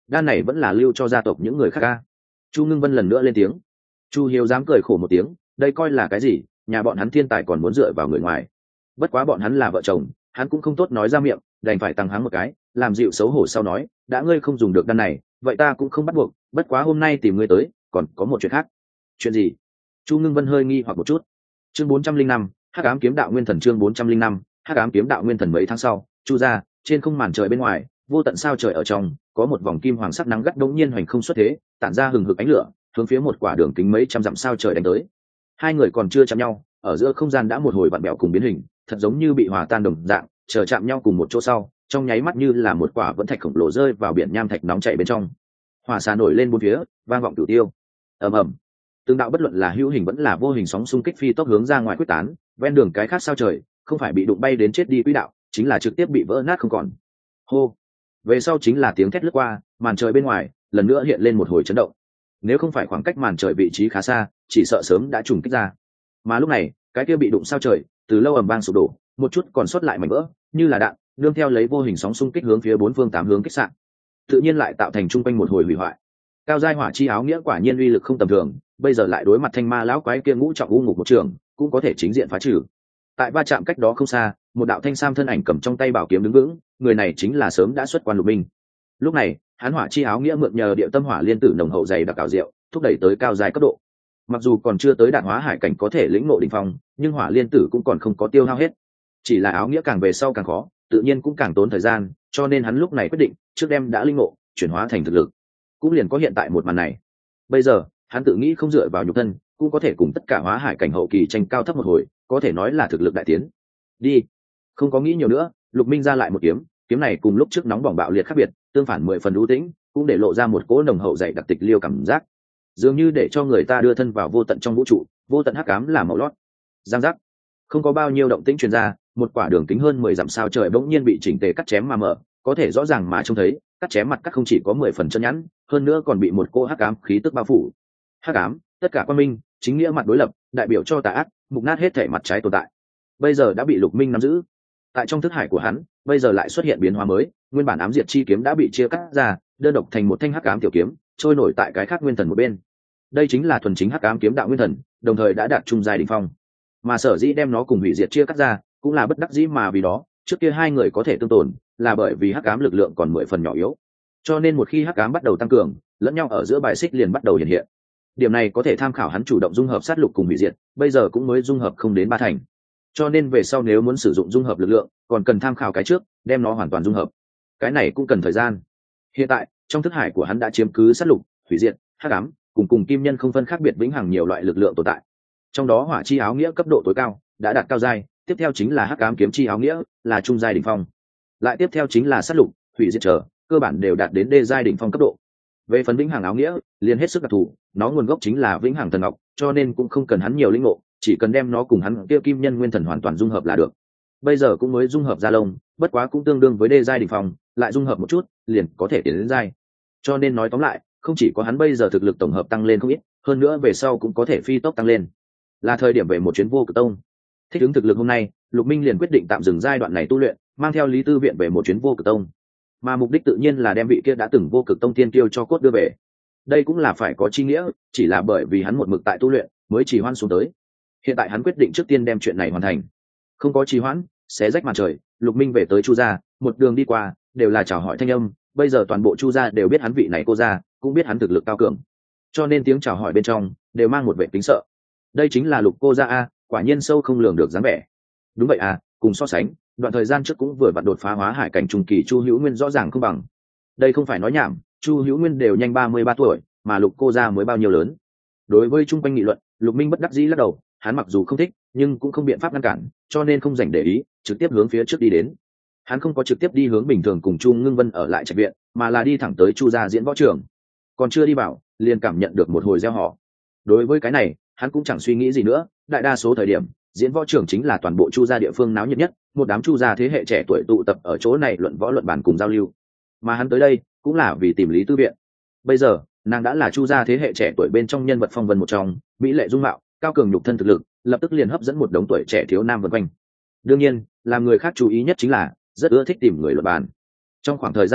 đan này vẫn là lưu cho gia tộc những người khác ca. Chu Ngưng Vân lần nữa lên tiếng. Chu Hiếu dám cười khổ một tiếng, đây coi là cái gì, nhà bọn hắn thiên tài còn muốn dựa vào người ngoài. Bất quá bọn hắn là vợ chồng, hắn cũng không tốt nói ra miệng, đành phải tăng háng một cái, làm dịu xấu hổ sau nói, đã ngươi không dùng được đan này, vậy ta cũng không bắt buộc, bất quá hôm nay tìm ngươi tới, còn có một chuyện khác. Chuyện gì? Chu Ngưng Vân hơi nghi hoặc một chút. Chương 405, Hắc Ám Kiếm Đạo Nguyên Thần. Chương 405, Hắc Ám Kiếm Đạo Nguyên Thần. Mấy tháng sau, Chu gia, trên không màn trời bên ngoài, vô tận sao trời ở trong, có một vòng kim hoàng sắc nắng gắt đống nhiên hoành không xuất thế, tản ra hừng hực ánh lửa, hướng phía một quả đường kính mấy trăm dặm sao trời đánh tới. Hai người còn chưa chạm nhau, ở giữa không gian đã một hồi vặn bẹo cùng biến hình, thật giống như bị hòa tan đồng dạng, chờ chạm nhau cùng một chỗ sau, trong nháy mắt như là một quả vẫn thạch khổng lồ rơi vào biển nham thạch nóng chảy bên trong. Hỏa xà nổi lên bốn phía, vang vọng cửu tiêu. Ầm ầm. Từng đạo bất luận là hữu hình vẫn là vô hình sóng xung kích phi tốc hướng ra ngoài quyết tán, ven đường cái khác sao trời, không phải bị đụng bay đến chết đi quỹ đạo, chính là trực tiếp bị vỡ nát không còn. Hô. Về sau chính là tiếng thét lướt qua, màn trời bên ngoài lần nữa hiện lên một hồi chấn động. Nếu không phải khoảng cách màn trời vị trí khá xa, chỉ sợ sớm đã trùng kích ra. Mà lúc này, cái kia bị đụng sao trời, từ lâu ầm vang sụp đổ, một chút còn sót lại mảnh vỡ, như là đạn, nương theo lấy vô hình sóng xung kích hướng phía bốn phương tám hướng kích xạ. Tự nhiên lại tạo thành trung quanh một hồi hủy hoại. Cao giai hỏa chi áo nghĩa quả nhiên uy lực không tầm thường, bây giờ lại đối mặt thanh ma lão quái kia ngũ trọng u ngục một trường, cũng có thể chính diện phá trừ. Tại va chạm cách đó không xa, một đạo thanh sam thân ảnh cầm trong tay bảo kiếm đứng vững, người này chính là sớm đã xuất quan Lục Minh. Lúc này, hắn hỏa chi áo nghĩa mượn nhờ địa tâm hỏa liên tử nồng hậu dày đặc ảo diệu, thúc đẩy tới cao giai cấp độ. Mặc dù còn chưa tới đạt hóa hải cảnh có thể lĩnh ngộ đỉnh phong, nhưng hỏa liên tử cũng còn không có tiêu hao hết. Chỉ là áo nghĩa càng về sau càng khó, tự nhiên cũng càng tốn thời gian, cho nên hắn lúc này quyết định trước đem đã linh ngộ chuyển hóa thành thực lực, cũng liền có hiện tại một màn này. Bây giờ hắn tự nghĩ không dựa vào nhục thân cũng có thể cùng tất cả hóa hải cảnh hậu kỳ tranh cao thấp một hồi, có thể nói là thực lực đại tiến. Đi. Không có nghĩ nhiều nữa, Lục Minh ra lại một kiếm, kiếm này cùng lúc trước nóng bỏng bạo liệt khác biệt, tương phản 10 phần ưu tĩnh, cũng để lộ ra một cỗ nồng hậu dày đặc tịch liêu cảm giác, dường như để cho người ta đưa thân vào vô tận trong vũ trụ, vô tận hắc ám là màu lót. Giang giác. Không có bao nhiêu động tĩnh truyền ra, một quả đường kính hơn 10 dặm sao trời bỗng nhiên bị chỉnh tề cắt chém mà mở, có thể rõ ràng mà trông thấy, cắt chém mặt cắt không chỉ có 10 phần chân nhẵn, hơn nữa còn bị một cỗ hắc ám khí tức bao phủ. Hắc ám, tất cả quang minh, chính nghĩa mặt đối lập, đại biểu cho tà ác, mục nát hết thể mặt trái tồn tại. Bây giờ đã bị Lục Minh nắm giữ. Tại trong thức hải của hắn, bây giờ lại xuất hiện biến hóa mới, nguyên bản ám diệt chi kiếm đã bị chia cắt ra, đơn độc thành một thanh hắc ám tiểu kiếm, trôi nổi tại cái khác nguyên thần một bên. Đây chính là thuần chính hắc ám kiếm đạo nguyên thần, đồng thời đã đạt trung giai đỉnh phong. Mà sở dĩ đem nó cùng hủy diệt chia cắt ra, cũng là bất đắc dĩ mà vì đó, trước kia hai người có thể tương tồn, là bởi vì hắc ám lực lượng còn 10 phần nhỏ yếu. Cho nên một khi hắc ám bắt đầu tăng cường, lẫn nhau ở giữa bài xích liền bắt đầu hiện hiện. Điểm này có thể tham khảo hắn chủ động dung hợp sát lục cùng hủy diệt, bây giờ cũng mới dung hợp không đến 3 thành. Cho nên về sau nếu muốn sử dụng dung hợp lực lượng, còn cần tham khảo cái trước, đem nó hoàn toàn dung hợp. Cái này cũng cần thời gian. Hiện tại, trong thức hải của hắn đã chiếm cứ sát lục, hủy diệt, hắc ám, cùng kim nhân không phân khác biệt vĩnh hằng nhiều loại lực lượng tồn tại. Trong đó hỏa chi áo nghĩa cấp độ tối cao, đã đạt cao giai, tiếp theo chính là hắc ám kiếm chi áo nghĩa, là trung giai đỉnh phong. Lại tiếp theo chính là sát lục, hủy diệt trở, cơ bản đều đạt đến đê giai đỉnh phong cấp độ. Về phần vĩnh hằng áo nghĩa, liền hết sức đặc thù, nó nguồn gốc chính là vĩnh hằng thần ngọc, cho nên cũng không cần hắn nhiều linh ngộ, chỉ cần đem nó cùng hắn kia kim nhân nguyên thần hoàn toàn dung hợp là được. Bây giờ cũng mới dung hợp ra lông, bất quá cũng tương đương với đê giai đỉnh phong, lại dung hợp một chút, liền có thể tiến đến giai. Cho nên nói tóm lại, không chỉ có hắn bây giờ thực lực tổng hợp tăng lên không ít, hơn nữa về sau cũng có thể phi tốc tăng lên. Là thời điểm về một chuyến Vô Cực Tông. Thích ứng thực lực hôm nay, Lục Minh liền quyết định tạm dừng giai đoạn này tu luyện, mang theo Lý Tư Viện về một chuyến Vô Cực Tông. Mà mục đích tự nhiên là đem vị kia đã từng Vô Cực Tông tiên kiêu cho cốt đưa về. Đây cũng là phải có chi nghĩa, chỉ là bởi vì hắn một mực tại tu luyện, mới trì hoãn xuống tới. Hiện tại hắn quyết định trước tiên đem chuyện này hoàn thành. Không có trì hoãn, xé rách màn trời, Lục Minh về tới Chu gia, một đường đi qua, đều là chào hỏi thanh âm, bây giờ toàn bộ Chu gia đều biết hắn vị này cô gia, cũng biết hắn thực lực cao cường. Cho nên tiếng chào hỏi bên trong đều mang một vẻ kính sợ. Đây chính là Lục cô gia a, quả nhiên sâu không lường được dáng vẻ. Đúng vậy à, cùng so sánh, đoạn thời gian trước cũng vừa vặn đột phá hóa hải cảnh trung kỳ Chu Hữu Nguyên rõ ràng không bằng. Đây không phải nói nhảm, Chu Hữu Nguyên đều nhanh 33 tuổi, mà Lục cô gia mới bao nhiêu lớn. Đối với chung quanh nghị luận, Lục Minh bất đắc dĩ lắc đầu, hắn mặc dù không thích, nhưng cũng không biện pháp ngăn cản, cho nên không dành để ý, trực tiếp hướng phía trước đi đến. Hắn không có trực tiếp đi hướng bình thường cùng Chu Ngưng Vân ở lại trạch viện, mà là đi thẳng tới Chu gia diễn võ trường. Còn chưa đi vào, liền cảm nhận được một hồi reo hò. Đối với cái này, hắn cũng chẳng suy nghĩ gì nữa, đại đa số thời điểm, diễn võ trường chính là toàn bộ Chu gia địa phương náo nhiệt nhất, một đám Chu gia thế hệ trẻ tuổi tụ tập ở chỗ này luận võ luận bàn cùng giao lưu. Mà hắn tới đây, cũng là vì tìm Lý Tư Viện. Bây giờ, nàng đã là Chu gia thế hệ trẻ tuổi bên trong nhân vật phong vân một trong, mỹ lệ dung mạo, cao cường nhục thân thực lực, lập tức liền hấp dẫn một đống tuổi trẻ thiếu nam vần quanh. Đương nhiên, làm người khác chú ý nhất chính là rất ưa thích tìm người luận bàn. Trong khoảng thời gian này,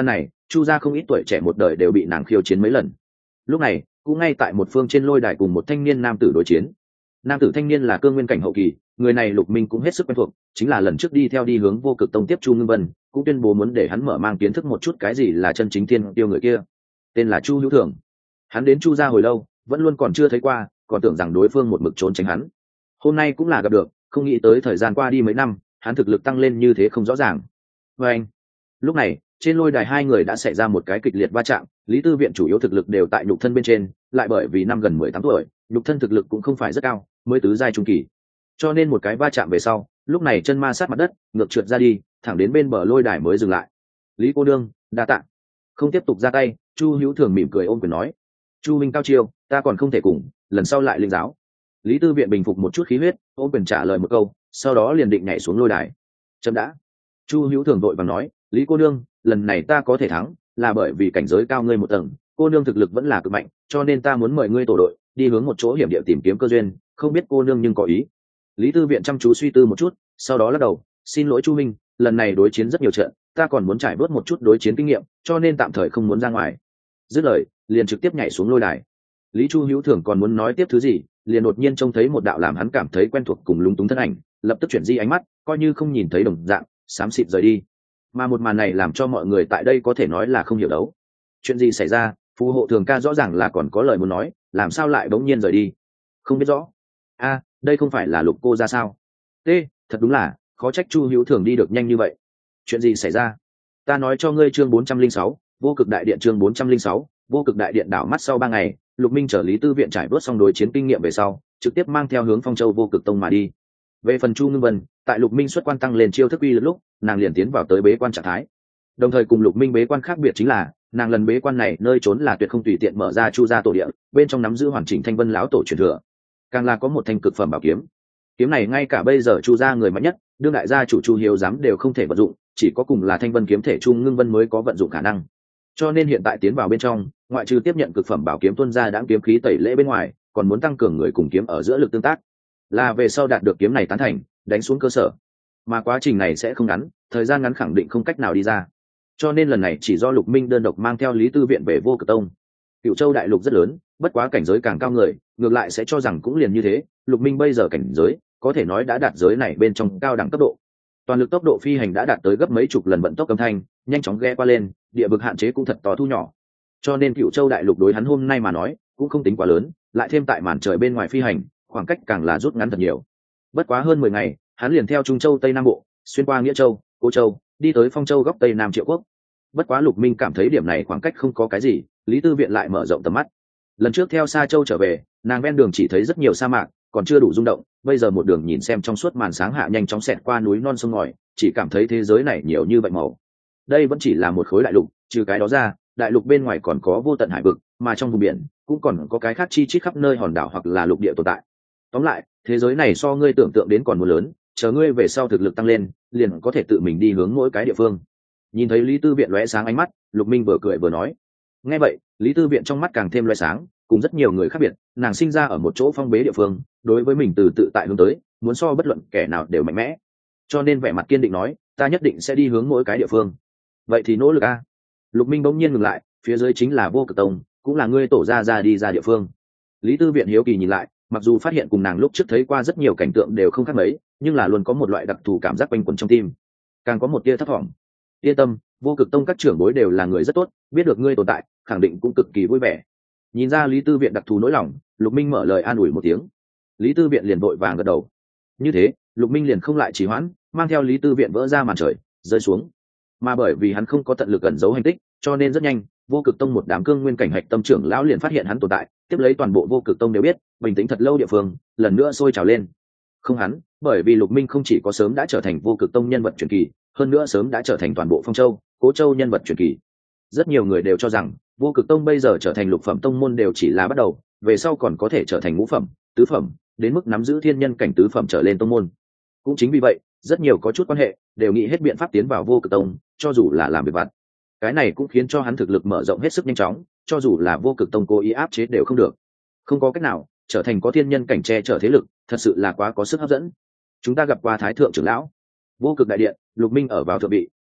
Chu gia không ít tuổi trẻ một đời đều bị nàng khiêu chiến mấy lần. Lúc này cũng ngay tại một phương trên lôi đài cùng một thanh niên nam tử đối chiến. Nam tử thanh niên là cương nguyên cảnh hậu kỳ, người này Lục Minh cũng hết sức quen thuộc, chính là lần trước đi theo đi hướng Vô Cực Tông tiếp Chu Ngưng Vân, cũng tuyên bố muốn để hắn mở mang kiến thức một chút cái gì là chân chính thiên tiêu người kia. Tên là Chu Hữu Thường. Hắn đến Chu gia hồi lâu, vẫn luôn còn chưa thấy qua, còn tưởng rằng đối phương một mực trốn tránh hắn. Hôm nay cũng là gặp được, không nghĩ tới thời gian qua đi mấy năm, hắn thực lực tăng lên như thế không rõ ràng. Và anh, lúc này trên lôi đài hai người đã xảy ra một cái kịch liệt va chạm. Lý Tư Viện chủ yếu thực lực đều tại nhục thân bên trên, lại bởi vì năm gần 18 tuổi, nhục thân thực lực cũng không phải rất cao, mới tứ giai trung kỳ, cho nên một cái va chạm về sau, lúc này chân ma sát mặt đất, ngược trượt ra đi, thẳng đến bên bờ lôi đài mới dừng lại. Lý cô đương, đa tạ. Không tiếp tục ra tay, Chu Hữu Thường mỉm cười ôm quyền nói: Chu minh cao chiêu, ta còn không thể cùng, lần sau lại linh giáo. Lý Tư Viện bình phục một chút khí huyết, ôm quyền trả lời một câu, sau đó liền định nhảy xuống lôi đài. Chấm đã. Chu Hữu Thường vội vàng nói: Lý cô nương, lần này ta có thể thắng là bởi vì cảnh giới cao ngươi một tầng, cô nương thực lực vẫn là cực mạnh, cho nên ta muốn mời ngươi tổ đội đi hướng một chỗ hiểm địa tìm kiếm cơ duyên, không biết cô nương nhưng có ý. Lý Tư Viện chăm chú suy tư một chút, sau đó lắc đầu: xin lỗi Chu minh, lần này đối chiến rất nhiều trận, ta còn muốn trải bớt một chút đối chiến kinh nghiệm, cho nên tạm thời không muốn ra ngoài. Dứt lời liền trực tiếp nhảy xuống lôi đài. Lý Chu Hữu Thường còn muốn nói tiếp thứ gì, liền đột nhiên trông thấy một đạo làm hắn cảm thấy quen thuộc cùng lúng túng thân ảnh, lập tức chuyển di ánh mắt, coi như không nhìn thấy đồng dạng, xám xịt rời đi. Mà một màn này làm cho mọi người tại đây có thể nói là không hiểu đấu. Chuyện gì xảy ra? Phù hộ Thường ca rõ ràng là còn có lời muốn nói, làm sao lại bỗng nhiên rời đi? Không biết rõ. A, đây không phải là Lục cô ra sao? T, thật đúng là khó trách Chu Hữu Thường đi được nhanh như vậy. Chuyện gì xảy ra? Ta nói cho ngươi chương 406, Vô Cực Đại Điện chương 406, Vô Cực Đại Điện đảo mắt sau 3 ngày, Lục Minh trở Lý Tư Viện trải bớt xong đối chiến kinh nghiệm về sau, trực tiếp mang theo hướng Phong Châu Vô Cực Tông mà đi. Về phần Chu Ngưng Vân, tại Lục Minh xuất quan tăng lên chiêu thức uy lực lúc, nàng liền tiến vào tới bế quan trạng thái. Đồng thời cùng Lục Minh bế quan khác biệt chính là, nàng lần bế quan này nơi trốn là tuyệt không tùy tiện mở ra Chu gia tổ địa, bên trong nắm giữ hoàn chỉnh Thanh Vân lão tổ truyền thừa, càng là có một thanh cực phẩm bảo kiếm. Kiếm này ngay cả bây giờ Chu gia người mạnh nhất, đương đại gia chủ Chu Hiếu giám đều không thể vận dụng, chỉ có cùng là Thanh Vân kiếm thể Chu Ngưng Vân mới có vận dụng khả năng. Cho nên hiện tại tiến vào bên trong, ngoại trừ tiếp nhận cực phẩm bảo kiếm tuôn ra đãng kiếm khí tẩy lễ bên ngoài, còn muốn tăng cường người cùng kiếm ở giữa lực tương tác, là về sau đạt được kiếm này tán thành, đánh xuống cơ sở. Mà quá trình này sẽ không ngắn, thời gian ngắn khẳng định không cách nào đi ra. Cho nên lần này chỉ do Lục Minh đơn độc mang theo Lý Tư Viện về Vô Cực Tông. Cựu Châu đại lục rất lớn, bất quá cảnh giới càng cao người, ngược lại sẽ cho rằng cũng liền như thế, Lục Minh bây giờ cảnh giới, có thể nói đã đạt giới này bên trong cao đẳng cấp độ. Toàn lực tốc độ phi hành đã đạt tới gấp mấy chục lần vận tốc âm thanh, nhanh chóng ghé qua lên, địa vực hạn chế cũng thật to thu nhỏ. Cho nên Cựu Châu đại lục đối hắn hôm nay mà nói, cũng không tính quá lớn, lại thêm tại màn trời bên ngoài phi hành, khoảng cách càng là rút ngắn thật nhiều. Bất quá hơn 10 ngày, hắn liền theo Trung Châu Tây Nam Bộ, xuyên qua Nghĩa Châu, Cố Châu, đi tới Phong Châu góc Tây Nam Triệu Quốc. Bất quá Lục Minh cảm thấy điểm này khoảng cách không có cái gì, Lý Tư Viện lại mở rộng tầm mắt. Lần trước theo Sa Châu trở về, nàng ven đường chỉ thấy rất nhiều sa mạc, còn chưa đủ rung động, bây giờ một đường nhìn xem trong suốt màn sáng hạ nhanh chóng xẹt qua núi non sông ngòi, chỉ cảm thấy thế giới này nhiều như vậy màu. Đây vẫn chỉ là một khối đại lục, trừ cái đó ra, đại lục bên ngoài còn có vô tận hải vực, mà trong vùng biển cũng còn có cái khác chi chít khắp nơi hòn đảo hoặc là lục địa tồn tại. Tóm lại, thế giới này so ngươi tưởng tượng đến còn muốn lớn, chờ ngươi về sau thực lực tăng lên, liền có thể tự mình đi hướng mỗi cái địa phương. Nhìn thấy Lý Tư Viện lóe sáng ánh mắt, Lục Minh vừa cười vừa nói. Nghe vậy, Lý Tư Viện trong mắt càng thêm lóe sáng, cùng rất nhiều người khác biệt, nàng sinh ra ở một chỗ phong bế địa phương, đối với mình từ tự tại hướng tới, muốn so bất luận kẻ nào đều mạnh mẽ. Cho nên vẻ mặt kiên định nói, ta nhất định sẽ đi hướng mỗi cái địa phương. Vậy thì nỗ lực a. Lục Minh bỗng nhiên ngừng lại, phía dưới chính là Vô Cực Tông, cũng là ngươi tổ ra đi ra địa phương. Lý Tư Viện hiếu kỳ nhìn lại, mặc dù phát hiện cùng nàng lúc trước thấy qua rất nhiều cảnh tượng đều không khác mấy, nhưng là luôn có một loại đặc thù cảm giác quanh quẩn trong tim, càng có một tia thất vọng. Yên tâm, Vô Cực Tông các trưởng bối đều là người rất tốt, biết được ngươi tồn tại, khẳng định cũng cực kỳ vui vẻ. Nhìn ra Lý Tư Viện đặc thù nỗi lòng, Lục Minh mở lời an ủi một tiếng. Lý Tư Viện liền vội vàng gật đầu. Như thế, Lục Minh liền không lại trì hoãn, mang theo Lý Tư Viện vỡ ra màn trời, rơi xuống. Mà bởi vì hắn không có tận lực ẩn giấu hành tích, cho nên rất nhanh, Vô Cực Tông một đám cương nguyên cảnh hạch tâm trưởng lão liền phát hiện hắn tồn tại, tiếp lấy toàn bộ Vô Cực Tông đều biết, bình tĩnh thật lâu địa phương, lần nữa sôi trào lên. Không hắn, bởi vì Lục Minh không chỉ có sớm đã trở thành Vô Cực Tông nhân vật truyền kỳ, hơn nữa sớm đã trở thành toàn bộ Phong Châu, Cố Châu nhân vật truyền kỳ. Rất nhiều người đều cho rằng Vô Cực Tông bây giờ trở thành lục phẩm tông môn đều chỉ là bắt đầu, về sau còn có thể trở thành ngũ phẩm, tứ phẩm, đến mức nắm giữ thiên nhân cảnh tứ phẩm trở lên tông môn. Cũng chính vì vậy, rất nhiều có chút quan hệ đều nghĩ hết biện pháp tiến vào Vô Cực Tông, cho dù là làm việc vặt. Cái này cũng khiến cho hắn thực lực mở rộng hết sức nhanh chóng, cho dù là Vô Cực Tông cố ý áp chế đều không được. Không có cách nào, trở thành có thiên nhân cảnh che chở thế lực, thật sự là quá có sức hấp dẫn. Chúng ta gặp qua Thái thượng trưởng lão. Vô Cực đại điện, Lục Minh ở vào thượng vị,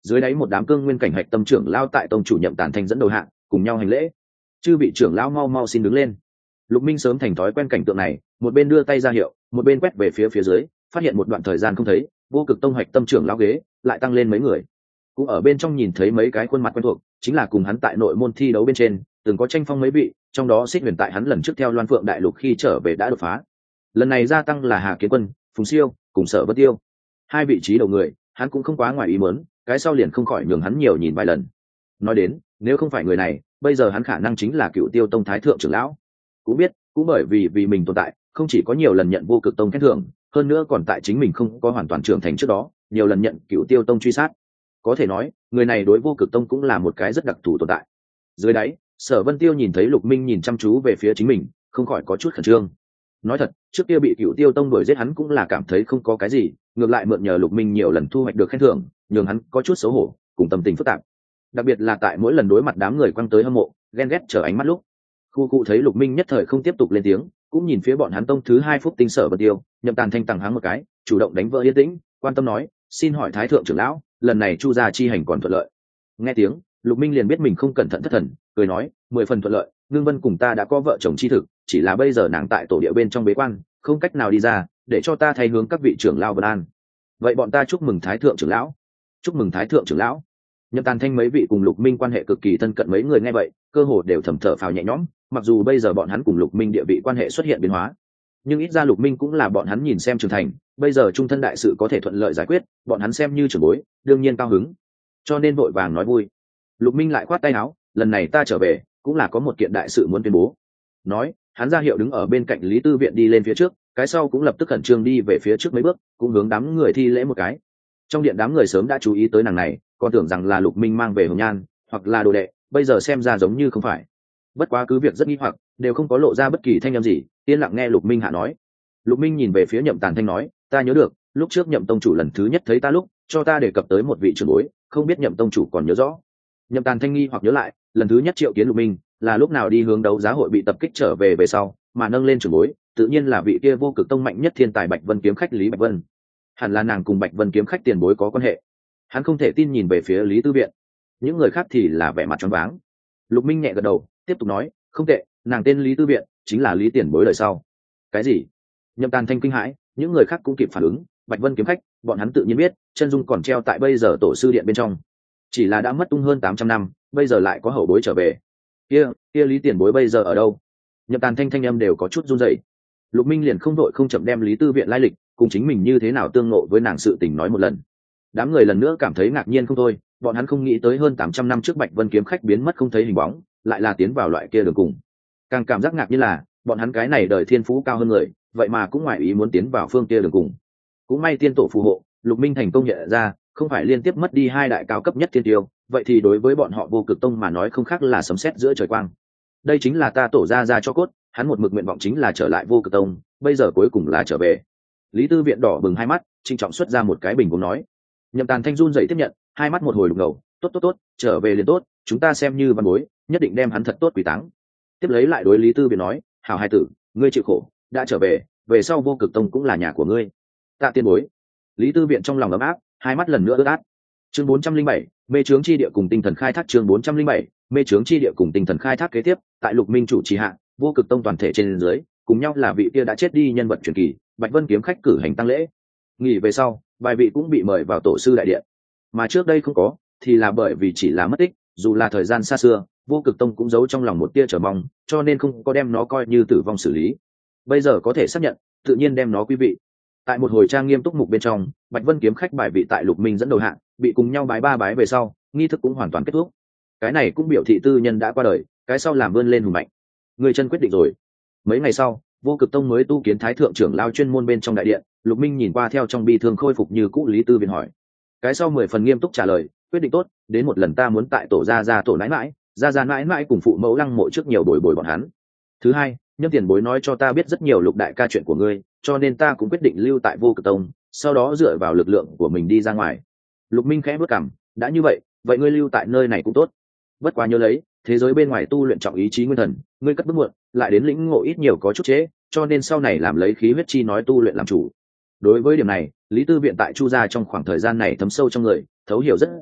Dưới đáy một đám cương nguyên cảnh hạch tâm trưởng lao tại tông chủ Nhậm Tàn Thanh dẫn đầu hạng cùng nhau hành lễ. Chư vị trưởng lão mau mau xin đứng lên. Lục Minh sớm thành thói quen cảnh tượng này, một bên đưa tay ra hiệu, một bên quét về phía dưới, phát hiện một đoạn thời gian không thấy, vô cực tông hạch tâm trưởng lão ghế lại tăng lên mấy người. Cũng ở bên trong nhìn thấy mấy cái khuôn mặt quen thuộc, chính là cùng hắn tại nội môn thi đấu bên trên từng có tranh phong mấy vị, trong đó Xích Huyền tại hắn lần trước theo Loan Phượng đại lục khi trở về đã đột phá. Lần này gia tăng là Hà Kiến Quân, Phùng Siêu cùng Sở Vân Tiêu. Hai vị trí đầu người, hắn cũng không quá ngoài ý muốn, cái sau liền không khỏi nhường hắn nhiều nhìn vài lần. Nói đến, nếu không phải người này, bây giờ hắn khả năng chính là Cựu Tiêu tông thái thượng trưởng lão. Cũng biết, cũng bởi vì mình tồn tại, không chỉ có nhiều lần nhận vô cực tông khen thưởng, hơn nữa còn tại chính mình không có hoàn toàn trưởng thành trước đó, nhiều lần nhận Cựu Tiêu tông truy sát. Có thể nói, người này đối vô cực tông cũng là một cái rất đặc thù tồn tại. Dưới đáy, Sở Vân Tiêu nhìn thấy Lục Minh nhìn chăm chú về phía chính mình, không khỏi có chút khẩn trương. Nói thật, trước kia bị Cựu Tiêu tông đuổi giết hắn cũng là cảm thấy không có cái gì, ngược lại mượn nhờ Lục Minh nhiều lần thu hoạch được khen thưởng, nhường hắn có chút xấu hổ, cùng tâm tình phức tạp. Đặc biệt là tại mỗi lần đối mặt đám người quăng tới hâm mộ, ghen ghét trở ánh mắt lúc. Khu cụ thấy Lục Minh nhất thời không tiếp tục lên tiếng, cũng nhìn phía bọn hắn tông thứ hai Phúc Tinh Sở Vân Tiêu, Nhậm Tàn Thanh tằng háng một cái, chủ động đánh vỡ yên tĩnh, quan tâm nói, xin hỏi thái thượng trưởng lão, lần này Chu gia chi hành còn thuận lợi? Nghe tiếng, Lục Minh liền biết mình không cẩn thận thất thần, cười nói, 10 phần thuận lợi, Ngưng Vân cùng ta đã có vợ chồng chi thực, chỉ là bây giờ nàng tại tổ địa bên trong bế quan, không cách nào đi ra, để cho ta thay hướng các vị trưởng lão vân an. Vậy bọn ta chúc mừng thái thượng trưởng lão. Chúc mừng thái thượng trưởng lão. Nhậm Tàn Thanh mấy vị cùng Lục Minh quan hệ cực kỳ thân cận mấy người nghe vậy, cơ hồ đều thầm thở phào nhẹ nhõm, mặc dù bây giờ bọn hắn cùng Lục Minh địa vị quan hệ xuất hiện biến hóa, nhưng ít ra Lục Minh cũng là bọn hắn nhìn xem trưởng thành, bây giờ trung thân đại sự có thể thuận lợi giải quyết, bọn hắn xem như trưởng bối, đương nhiên cao hứng, cho nên vội vàng nói vui. Lục Minh lại khoát tay áo, lần này ta trở về, cũng là có một kiện đại sự muốn tuyên bố. Nói, hắn ra hiệu đứng ở bên cạnh Lý Tư Viện đi lên phía trước, cái sau cũng lập tức khẩn trương đi về phía trước mấy bước, cũng hướng đám người thi lễ một cái. Trong điện đám người sớm đã chú ý tới nàng này, còn tưởng rằng là Lục Minh mang về hồng nhan, hoặc là đồ đệ, bây giờ xem ra giống như không phải. Bất quá cứ việc rất nghi hoặc, đều không có lộ ra bất kỳ thanh âm gì, yên lặng nghe Lục Minh hạ nói. Lục Minh nhìn về phía Nhậm Tàn Thanh nói, ta nhớ được, lúc trước Nhậm tông chủ lần thứ nhất thấy ta lúc, cho ta đề cập tới một vị trưởng bối, không biết Nhậm tông chủ còn nhớ rõ. Nhậm Tàn Thanh nghi hoặc nhớ lại, lần thứ nhất triệu kiến Lục Minh, là lúc nào đi hướng đấu giá hội bị tập kích trở về sau, mà nâng lên trưởng bối, tự nhiên là vị kia vô cực tông mạnh nhất thiên tài Bạch Vân kiếm khách Lý Bạch Vân. Hẳn là nàng cùng Bạch Vân kiếm khách tiền bối có quan hệ. Hắn không thể tin nhìn về phía Lý Tư Viện, những người khác thì là vẻ mặt choáng váng. Lục Minh nhẹ gật đầu, tiếp tục nói, không tệ, nàng tên Lý Tư Viện, chính là Lý tiền bối đời sau. Cái gì? Nhậm Tàn Thanh kinh hãi, những người khác cũng kịp phản ứng, Bạch Vân kiếm khách, bọn hắn tự nhiên biết, chân dung còn treo tại bây giờ tổ sư điện bên trong. Chỉ là đã mất tung hơn 800 năm, bây giờ lại có hậu bối trở về. Kia Lý tiền bối bây giờ ở đâu? Nhậm Tàn Thanh thanh âm đều có chút run rẩy. Lục Minh liền không đội không chậm đem Lý Tư Viện lai lịch, cùng chính mình như thế nào tương ngộ với nàng sự tình nói một lần. Đám người lần nữa cảm thấy ngạc nhiên không thôi, bọn hắn không nghĩ tới hơn 800 năm trước Bạch Vân kiếm khách biến mất không thấy hình bóng, lại là tiến vào loại kia đường cùng. Càng cảm giác ngạc nhiên là, bọn hắn cái này đời thiên phú cao hơn người, vậy mà cũng ngoài ý muốn tiến vào phương kia đường cùng. Cũng may tiên tổ phù hộ, Lục Minh thành công nhận ra, không phải liên tiếp mất đi hai đại cao cấp nhất thiên tiêu, vậy thì đối với bọn họ vô cực tông mà nói không khác là sấm sét giữa trời quang. Đây chính là ta tổ ra cho cốt, hắn một mực nguyện vọng chính là trở lại vô cực tông, bây giờ cuối cùng là trở về. Lý Tư Viện đỏ bừng hai mắt, trịnh trọng xuất ra một cái bình uống nói. Nhậm Tàn Thanh run dậy tiếp nhận, hai mắt một hồi lục ngầu, tốt, trở về liền tốt, chúng ta xem như văn bối, nhất định đem hắn thật tốt quý táng. Tiếp lấy lại đối Lý Tư Viện nói, hảo hai tử, ngươi chịu khổ, đã trở về, về sau vô cực tông cũng là nhà của ngươi. Tạ tiên bối. Lý Tư Viện trong lòng ấm áp, hai mắt lần nữa ướt át. Chương 407, mê chướng chi địa cùng tinh thần khai thác. Chương 407, mê chướng chi địa cùng tinh thần khai thác kế tiếp, tại Lục Minh chủ trì hạ, vô cực tông toàn thể trên dưới, cùng nhau là vị kia đã chết đi nhân vật truyền kỳ, Bạch Vân kiếm khách cử hành tăng lễ. Nghỉ về sau, vài vị cũng bị mời vào tổ sư đại điện. Mà trước đây không có, thì là bởi vì chỉ là mất tích, dù là thời gian xa xưa, vô cực tông cũng giấu trong lòng một tia chờ mong, cho nên không có đem nó coi như tử vong xử lý. Bây giờ có thể xác nhận, tự nhiên đem nó quý vị. Tại một hồi trang nghiêm túc mục bên trong, Bạch Vân kiếm khách bài vị tại Lục Minh dẫn đầu hạng, bị cùng nhau bái ba bái về sau, nghi thức cũng hoàn toàn kết thúc. Cái này cũng biểu thị tư nhân đã qua đời, cái sau làm vươn lên hùng mạnh. Người chân quyết định rồi. Mấy ngày sau, vô cực tông mới tu kiến thái thượng trưởng lao chuyên môn bên trong đại điện. Lục Minh nhìn qua theo trong bi thương khôi phục như cũ Lý Tư Viện hỏi. Cái sau 10 phần nghiêm túc trả lời, quyết định tốt, đến một lần ta muốn tại tổ gia tổ nãi mãi, gia nãi mãi cùng phụ mẫu lăng mộ trước nhiều bồi bồi bọn hắn. Thứ hai, Nhâm tiền bối nói cho ta biết rất nhiều Lục đại ca chuyện của ngươi, cho nên ta cũng quyết định lưu tại vô cực tông, sau đó dựa vào lực lượng của mình đi ra ngoài. Lục Minh khẽ bước cằm, đã như vậy, vậy ngươi lưu tại nơi này cũng tốt. Bất quá nhớ lấy, thế giới bên ngoài tu luyện trọng ý chí nguyên thần, ngươi cất bước muộn, lại đến lĩnh ngộ ít nhiều có chút chế, cho nên sau này làm lấy khí huyết chi nói tu luyện làm chủ. Đối với điểm này, Lý Tư Viện tại Chu gia trong khoảng thời gian này thấm sâu trong người, thấu hiểu rất rõ,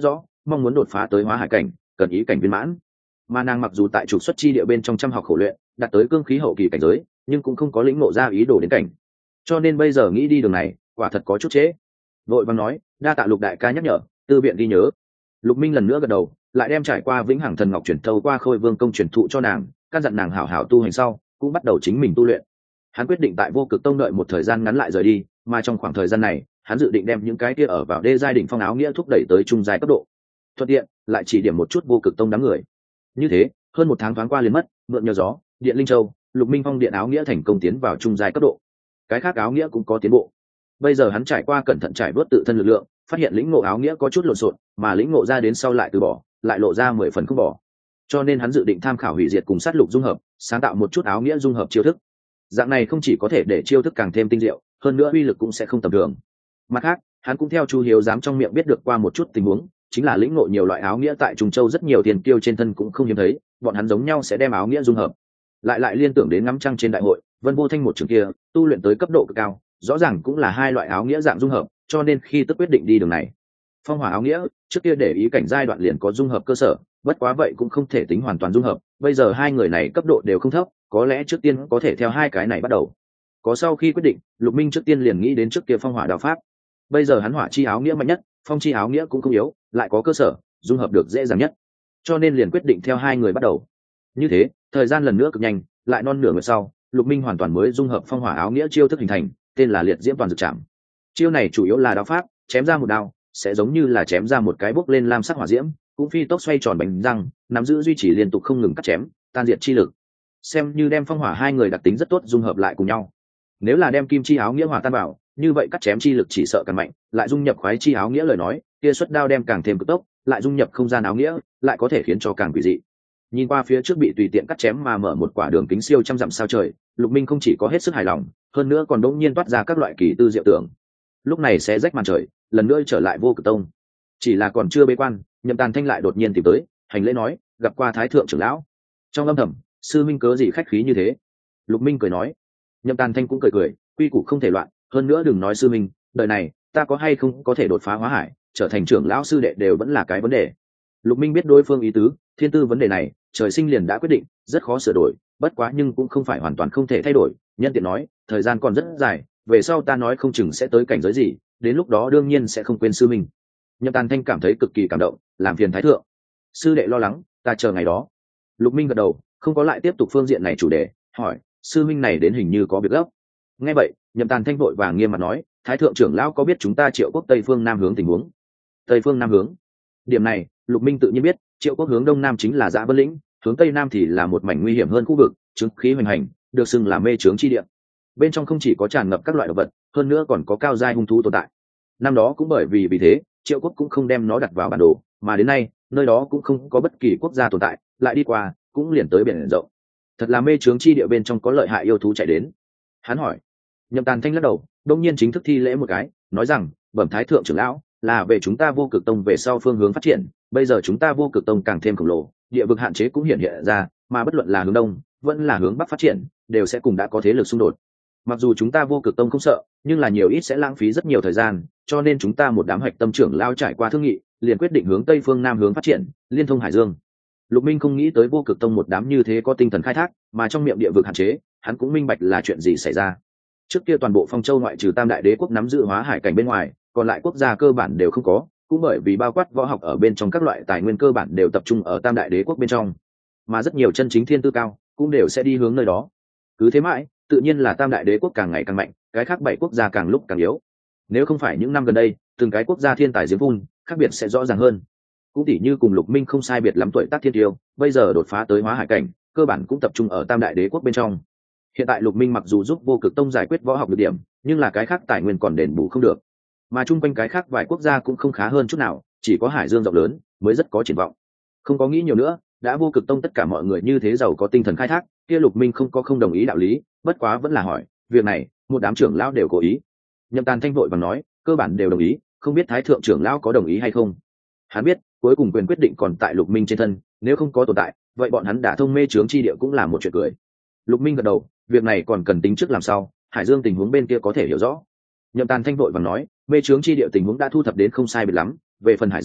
mong muốn đột phá tới hóa hải cảnh cần ý cảnh viên mãn. Mà nàng mặc dù tại trục xuất chi địa bên trong trăm học khổ luyện đạt tới cương khí hậu kỳ cảnh giới, nhưng cũng không có lĩnh ngộ ra ý đồ đến cảnh, cho nên bây giờ nghĩ đi đường này quả thật có chút trễ. Vội vàng nói, đa tạ Lục đại ca nhắc nhở, tư biện ghi nhớ. Lục Minh lần nữa gật đầu, lại đem trải qua vĩnh hằng thần ngọc chuyển thâu qua Khôi Vương công truyền thụ cho nàng, căn dặn nàng hảo hảo tu hành sau cũng bắt đầu chính mình tu luyện. Hắn quyết định tại Vô Cực Tông đợi một thời gian ngắn lại rời đi, mà trong khoảng thời gian này hắn dự định đem những cái kia ở vào đê giai đỉnh phong áo nghĩa thúc đẩy tới trung giai cấp độ, thuận tiện lại chỉ điểm một chút Vô Cực Tông đám người. Như thế hơn một tháng thoáng qua liền mất, mượn nhờ gió điện linh châu, Lục Minh phong điện áo nghĩa thành công tiến vào trung giai cấp độ. Cái khác áo nghĩa cũng có tiến bộ. Bây giờ hắn trải qua cẩn thận trải vớt tự thân lực lượng, phát hiện lĩnh ngộ áo nghĩa có chút lộn xộn, mà lĩnh ngộ ra đến sau lại từ bỏ, lại lộ ra 10 phần không bỏ. Cho nên hắn dự định tham khảo hủy diệt cùng sát lục dung hợp, sáng tạo một chút áo nghĩa dung hợp chiêu thức. Dạng này không chỉ có thể để chiêu thức càng thêm tinh diệu, hơn nữa uy lực cũng sẽ không tầm thường. Mặt khác, hắn cũng theo Chu Hiếu giám trong miệng biết được qua một chút tình huống, chính là lĩnh ngộ nhiều loại áo nghĩa tại Trung Châu rất nhiều tiền kiêu trên thân cũng không hiếm thấy, bọn hắn giống nhau sẽ đem áo nghĩa dung hợp. Lại liên tưởng đến ngắm trăng trên đại hội, Vân Vô Thanh một trường kia, tu luyện tới cấp độ cực cao, rõ ràng cũng là hai loại áo nghĩa dạng dung hợp, cho nên khi tức quyết định đi đường này. Phong hỏa áo nghĩa trước kia để ý cảnh giai đoạn liền có dung hợp cơ sở, bất quá vậy cũng không thể tính hoàn toàn dung hợp, bây giờ hai người này cấp độ đều không thấp, có lẽ trước tiên có thể theo hai cái này bắt đầu. Có sau khi quyết định, Lục Minh trước tiên liền nghĩ đến trước kia phong hỏa đạo pháp. Bây giờ hắn hỏa chi áo nghĩa mạnh nhất, phong chi áo nghĩa cũng không yếu, lại có cơ sở, dung hợp được dễ dàng nhất, cho nên liền quyết định theo hai người bắt đầu. Như thế thời gian lần nữa cực nhanh, lại non nửa ngày sau, Lục Minh hoàn toàn mới dung hợp phong hỏa áo nghĩa chiêu thức hình thành, tên là liệt diễm toàn dược chạm. Chiêu này chủ yếu là đao pháp, chém ra một đao sẽ giống như là chém ra một cái bốc lên lam sắc hỏa diễm, cũng phi tốc xoay tròn bánh răng, nắm giữ duy trì liên tục không ngừng cắt chém tan diệt chi lực, xem như đem phong hỏa hai người đặc tính rất tốt dung hợp lại cùng nhau. Nếu là đem kim chi áo nghĩa hòa tan vào, như vậy cắt chém chi lực chỉ sợ càng mạnh, lại dung nhập khoái chi áo nghĩa lời nói, kia xuất đao đem càng thêm cực tốc, lại dung nhập không gian áo nghĩa, lại có thể khiến cho càng quỷ dị. Nhìn qua phía trước bị tùy tiện cắt chém mà mở một quả đường kính siêu trăm dặm sao trời, Lục Minh không chỉ có hết sức hài lòng, hơn nữa còn đống nhiên toát ra các loại kỳ tư diệu tưởng. Lúc này sẽ rách màn trời, lần nữa trở lại Vô Cực Tông. Chỉ là còn chưa bế quan, Nhậm Tàn Thanh lại đột nhiên tìm tới, hành lễ nói, gặp qua Thái thượng trưởng lão. Trong âm thầm, sư minh cớ gì khách khí như thế? Lục Minh cười nói. Nhậm Tàn Thanh cũng cười, quy củ không thể loạn, hơn nữa đừng nói sư minh, đời này ta có hay không có thể đột phá hóa hải, trở thành trưởng lão sư đệ đều vẫn là cái vấn đề. Lục Minh biết đối phương ý tứ, thiên tư vấn đề này trời sinh liền đã quyết định, rất khó sửa đổi, bất quá nhưng cũng không phải hoàn toàn không thể thay đổi. Nhân tiện nói, thời gian còn rất dài, về sau ta nói không chừng sẽ tới cảnh giới gì, đến lúc đó đương nhiên sẽ không quên sư minh. Nhậm Tàn Thanh cảm thấy cực kỳ cảm động, làm phiền Thái thượng. Sư đệ lo lắng, ta chờ ngày đó. Lục Minh gật đầu, không có lại tiếp tục phương diện này chủ đề, hỏi, sư minh này đến hình như có việc gấp. Nghe vậy, Nhậm Tàn Thanh vội vàng nghiêm mặt nói, Thái thượng trưởng lão có biết chúng ta Triệu Quốc Tây phương Nam hướng tình huống? Tây phương Nam hướng? Điểm này, Lục Minh tự nhiên biết, Triệu Quốc hướng Đông Nam chính là Dã Vân Lĩnh, hướng Tây Nam thì là một mảnh nguy hiểm hơn khu vực, chứng khí hoành hành, được xưng là mê trướng chi địa. Bên trong không chỉ có tràn ngập các loại động vật, hơn nữa còn có cao giai hung thú tồn tại. Năm đó cũng bởi vì thế, Triệu Quốc cũng không đem nó đặt vào bản đồ, mà đến nay, nơi đó cũng không có bất kỳ quốc gia tồn tại, lại đi qua, cũng liền tới biển rộng. Thật là mê trướng chi địa bên trong có lợi hại yêu thú chạy đến. Hắn hỏi. Nhậm Tàn Thanh lắc đầu, đông nhiên chính thức thi lễ một cái, nói rằng, bẩm Thái thượng trưởng lão, là về chúng ta Vô Cực Tông về sau phương hướng phát triển, bây giờ chúng ta Vô Cực Tông càng thêm khổng lồ, địa vực hạn chế cũng hiện hiện ra, mà bất luận là hướng đông vẫn là hướng bắc phát triển, đều sẽ cùng đã có thế lực xung đột. Mặc dù chúng ta Vô Cực Tông không sợ, nhưng là nhiều ít sẽ lãng phí rất nhiều thời gian, cho nên chúng ta một đám hạch tâm trưởng lao trải qua thương nghị, liền quyết định hướng Tây phương Nam hướng phát triển, liên thông Hải Dương. Lục Minh không nghĩ tới Vô Cực Tông một đám như thế có tinh thần khai thác, mà trong miệng địa vực hạn chế, hắn cũng minh bạch là chuyện gì xảy ra. Trước kia toàn bộ Phong Châu ngoại trừ Tam Đại Đế quốc nắm giữ hóa hải cảnh bên ngoài, còn lại quốc gia cơ bản đều không có, cũng bởi vì bao quát võ học ở bên trong các loại tài nguyên cơ bản đều tập trung ở Tam Đại Đế quốc bên trong, mà rất nhiều chân chính thiên tư cao cũng đều sẽ đi hướng nơi đó. Cứ thế mãi, tự nhiên là Tam Đại Đế quốc càng ngày càng mạnh, cái khác 7 quốc gia càng lúc càng yếu. Nếu không phải những năm gần đây, từng cái quốc gia thiên tài giếng phun, khác biệt sẽ rõ ràng hơn. Cũng tỉ như cùng Lục Minh không sai biệt lắm tuổi tác thiên tiêu, bây giờ đột phá tới hóa hải cảnh, cơ bản cũng tập trung ở Tam Đại Đế quốc bên trong. Hiện tại Lục Minh mặc dù giúp Vô Cực Tông giải quyết võ học được điểm, nhưng là cái khác tài nguyên còn đền bù không được, mà chung quanh cái khác vài quốc gia cũng không khá hơn chút nào, chỉ có Hải Dương rộng lớn mới rất có triển vọng. Không có nghĩ nhiều nữa, đã Vô Cực Tông tất cả mọi người như thế giàu có tinh thần khai thác, kia Lục Minh không có không đồng ý đạo lý, bất quá vẫn là hỏi, việc này một đám trưởng lão đều cố ý. Nhậm Tàn Thanh vội vàng nói, cơ bản đều đồng ý, không biết Thái thượng trưởng lão có đồng ý hay không. Hắn biết, cuối cùng quyền quyết định còn tại Lục Minh trên thân, nếu không có tồn tại, vậy bọn hắn đã thông mê trướng chi địa cũng là một chuyện cười. Lục Minh gật đầu, việc này còn cần tính trước làm sao, Hải Dương tình huống bên kia có thể hiểu rõ. Nhậm Tàn Thanh vội vàng nói, mê trướng chi địa tình huống đã thu thập đến không sai biệt lắm, về phần Hải Dương,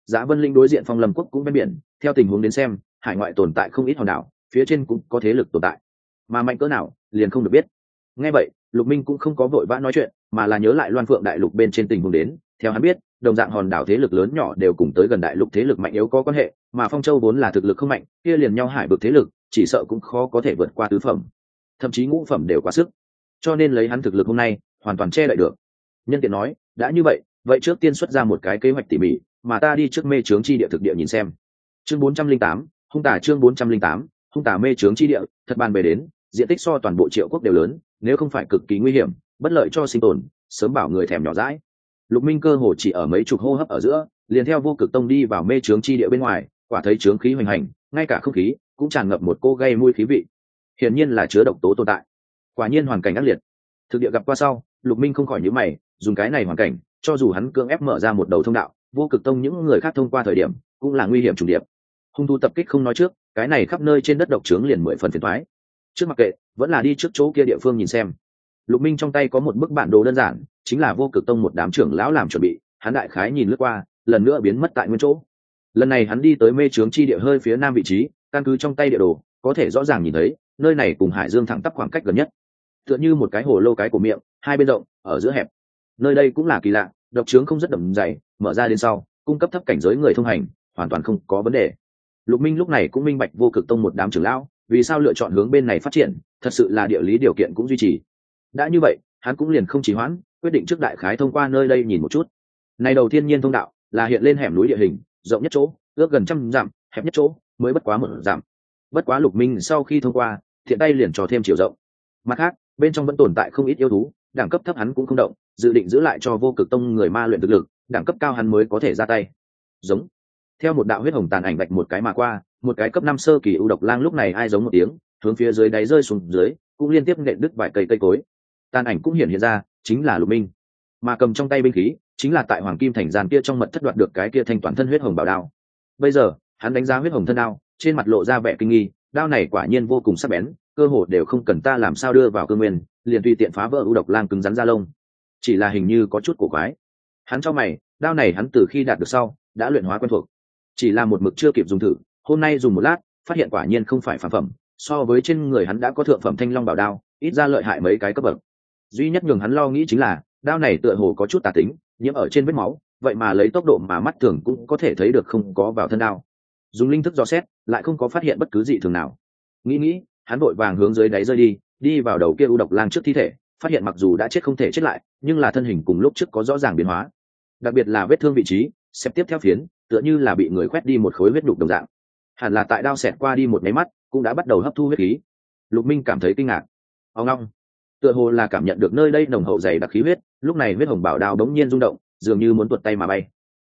Giá Vân Linh đối diện Phong Lâm quốc cũng ven biển, theo tình huống đến xem hải ngoại tồn tại không ít hòn đảo, phía trên cũng có thế lực tồn tại, mà mạnh cỡ nào liền không được biết. Nghe vậy Lục Minh cũng không có vội vã nói chuyện, mà là nhớ lại Loan Phượng đại lục bên trên tình huống đến. Theo hắn biết, đồng dạng hòn đảo thế lực lớn nhỏ đều cùng tới gần đại lục thế lực mạnh yếu có quan hệ, mà Phong Châu vốn là thực lực không mạnh, kia liền nhau hải vực thế lực chỉ sợ cũng khó có thể vượt qua tứ phẩm, thậm chí ngũ phẩm đều quá sức, cho nên lấy hắn thực lực hôm nay hoàn toàn che đậy được. Nhân tiện nói, đã như vậy trước tiên xuất ra một cái kế hoạch tỉ mỉ, mà ta đi trước mê trướng chi địa thực địa nhìn xem. Chương 408, hung tả. Chương 408, hung tả. Mê trướng chi địa thật bàn về đến, diện tích so toàn bộ Triệu quốc đều lớn, nếu không phải cực kỳ nguy hiểm, bất lợi cho sinh tồn, sớm bảo người thèm nhỏ dãi. Lục Minh cơ hồ chỉ ở mấy chục hô hấp ở giữa, liền theo Vô Cực Tông đi vào mê trướng chi địa bên ngoài, quả thấy trướng khí hoành hành, ngay cả không khí cũng tràn ngập một cô gây mùi khí vị, hiển nhiên là chứa độc tố tồn tại. Quả nhiên hoàn cảnh ác liệt. Thực địa gặp qua sau, Lục Minh không khỏi nhíu mày, dùng cái này hoàn cảnh, cho dù hắn cưỡng ép mở ra một đầu thông đạo, Vô Cực Tông những người khác thông qua thời điểm, cũng là nguy hiểm trùng điệp. Hung thú tập kích không nói trước, cái này khắp nơi trên đất độc trướng liền 10 phần phiền toái. Trước mặc kệ, vẫn là đi trước chỗ kia địa phương nhìn xem. Lục Minh trong tay có một bức bản đồ đơn giản, chính là Vô Cực Tông một đám trưởng lão làm chuẩn bị, hắn đại khái nhìn lướt qua, lần nữa biến mất tại nguyên chỗ. Lần này hắn đi tới mê trướng chi địa hơi phía nam vị trí, căn cứ trong tay địa đồ, có thể rõ ràng nhìn thấy, nơi này cùng Hải Dương thẳng tắp khoảng cách gần nhất. Tựa như một cái hồ lô cái của miệng, hai bên rộng, ở giữa hẹp. Nơi đây cũng là kỳ lạ, độc trướng không rất đậm dày, mở ra đến sau, cung cấp thấp cảnh giới người thông hành, hoàn toàn không có vấn đề. Lục Minh lúc này cũng minh bạch Vô Cực Tông một đám trưởng lão, vì sao lựa chọn hướng bên này phát triển, thật sự là địa lý điều kiện cũng duy trì. Đã như vậy, hắn cũng liền không trì hoãn, quyết định trước đại khái thông qua nơi đây nhìn một chút. Này đầu tiên nhiên thông đạo, là hiện lên hẻm núi địa hình, rộng nhất chỗ, ước gần 100 dặm, hẹp nhất chỗ, mới bất quá 1 dặm. Bất quá Lục Minh sau khi thông qua, thiện tay liền cho thêm chiều rộng. Mặt khác, bên trong vẫn tồn tại không ít yêu thú, đẳng cấp thấp hắn cũng không động, dự định giữ lại cho Vô Cực Tông người ma luyện thực lực, đẳng cấp cao hắn mới có thể ra tay. Giống. Theo một đạo huyết hồng tàn ảnh vạch một cái mà qua, một cái cấp 5 sơ kỳ u độc lang lúc này ai giống một tiếng, hướng phía dưới đáy rơi xuống dưới, cũng liên tiếp nện đứt vài cây cối. Tàn ảnh cũng hiện ra, chính là Lục Minh, mà cầm trong tay binh khí, chính là tại Hoàng Kim Thành gian kia trong mật thất đoạt được cái kia thanh toàn thân huyết hồng bảo đao. Bây giờ, hắn đánh giá huyết hồng thân đao, trên mặt lộ ra vẻ kinh nghi, đao này quả nhiên vô cùng sắc bén, cơ hồ đều không cần ta làm sao đưa vào cơ nguyên, liền tùy tiện phá vỡ u độc lang cứng rắn da lông. Chỉ là hình như có chút cổ quái. Hắn cho mày, đao này hắn từ khi đạt được sau, đã luyện hóa quen thuộc. Chỉ là một mực chưa kịp dùng thử, hôm nay dùng một lát, phát hiện quả nhiên không phải phàm phẩm, so với trên người hắn đã có thượng phẩm thanh long bảo đao, ít ra lợi hại mấy cái cấp bậc. Duy nhất nhường hắn lo nghĩ chính là, đao này tựa hồ có chút tà tính, nhiễm ở trên vết máu, vậy mà lấy tốc độ mà mắt thường cũng có thể thấy được không có vào thân đao. Dùng linh thức dò xét, lại không có phát hiện bất cứ dị thường nào. Nghĩ, hắn vội vàng hướng dưới đáy rơi đi vào đầu kia u độc lang trước thi thể, phát hiện mặc dù đã chết không thể chết lại, nhưng là thân hình cùng lúc trước có rõ ràng biến hóa. Đặc biệt là vết thương vị trí, xếp tiếp theo phiến, tựa như là bị người khoét đi một khối huyết đục đồng dạng. Hẳn là tại đao xẹt qua đi một mấy mắt, cũng đã bắt đầu hấp thu huyết khí. Lục Minh cảm thấy kinh ngạc. Ông long, tựa hồ là cảm nhận được nơi đây nồng hậu dày đặc khí huyết, lúc này huyết hồng bảo đao đống nhiên rung động, dường như muốn tuột tay mà bay.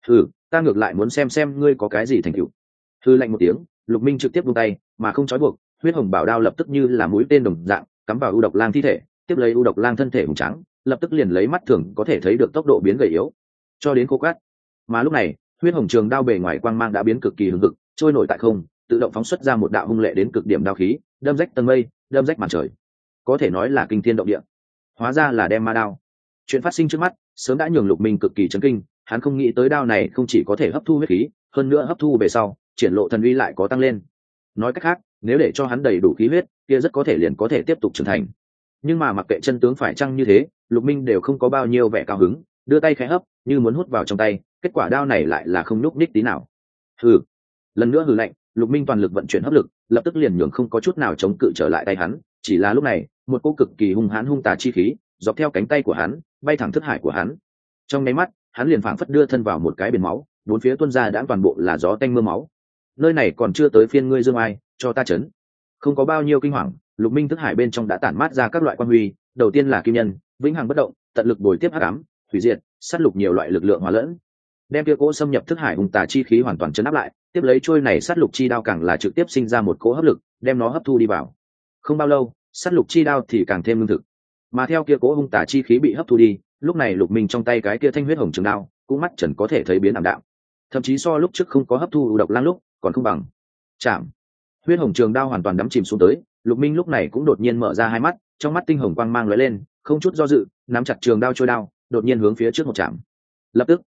Ta ngược lại muốn xem ngươi có cái gì thành tựu. Lạnh một tiếng, Lục Minh trực tiếp buông tay, mà không trói buộc, huyết hồng bảo đao lập tức như là mũi tên đồng dạng cắm vào u độc lang thi thể, tiếp lấy u độc lang thân thể hùng trắng, lập tức liền lấy mắt thường có thể thấy được tốc độ biến gầy yếu, cho đến khô cát. Mà lúc này, huyết hồng trường đao bề ngoài quang mang đã biến cực kỳ hừng hực, trôi nổi tại không, tự động phóng xuất ra một đạo hung lệ đến cực điểm đao khí, đâm rách tầng mây, đâm rách màn trời, có thể nói là kinh thiên động địa. Hóa ra là đem ma đao. Chuyện phát sinh trước mắt, sớm đã nhường Lục Minh cực kỳ chấn kinh, hắn không nghĩ tới đao này không chỉ có thể hấp thu huyết khí, hơn nữa hấp thu về sau, triển lộ thần uy lại có tăng lên. Nói cách khác, nếu để cho hắn đầy đủ khí huyết, kia rất có thể liền có thể tiếp tục trưởng thành. Nhưng mà mặc kệ chân tướng phải chăng như thế, Lục Minh đều không có bao nhiêu vẻ cao hứng, đưa tay khẽ hấp, như muốn hút vào trong tay, kết quả đao này lại là không nhúc nhích tí nào. Lần nữa hừ lạnh, Lục Minh toàn lực vận chuyển hấp lực, lập tức liền nhường không có chút nào chống cự trở lại tay hắn, chỉ là lúc này, một cỗ cực kỳ hung hãn hung tà chi khí, dọc theo cánh tay của hắn, bay thẳng thức hải của hắn. Trong nháy mắt, hắn liền phảng phất đưa thân vào một cái biển máu, bốn phía tuôn ra đã toàn bộ là gió tanh mưa máu. Nơi này còn chưa tới phiên ngươi dương ai, cho ta chấn. Không có bao nhiêu kinh hoàng, Lục Minh thức hải bên trong đã tản mát ra các loại quan huy, đầu tiên là kim nhân, vĩnh hằng bất động, tận lực bồi tiếp hắc ám, hủy diệt, sát lục nhiều loại lực lượng hòa lẫn, đem kia cỗ xâm nhập thức hải hung tà chi khí hoàn toàn chấn áp lại, tiếp lấy trôi này sát lục chi đao càng là trực tiếp sinh ra một cỗ hấp lực, đem nó hấp thu đi vào. Không bao lâu, sát lục chi đao thì càng thêm lương thực, mà theo kia cỗ hung tà chi khí bị hấp thu đi, lúc này Lục Minh trong tay cái kia thanh huyết hồng trường đao, cũng mắt trần có thể thấy biến ảm đạm, thậm chí so lúc trước không có hấp thu độc lang lúc còn không bằng. Chạm, huyết hồng trường đao hoàn toàn đắm chìm xuống tới, Lục Minh lúc này cũng đột nhiên mở ra hai mắt, trong mắt tinh hồng quang mang lóe lên, không chút do dự, nắm chặt trường đao trôi đao, đột nhiên hướng phía trước một chạm. Lập tức,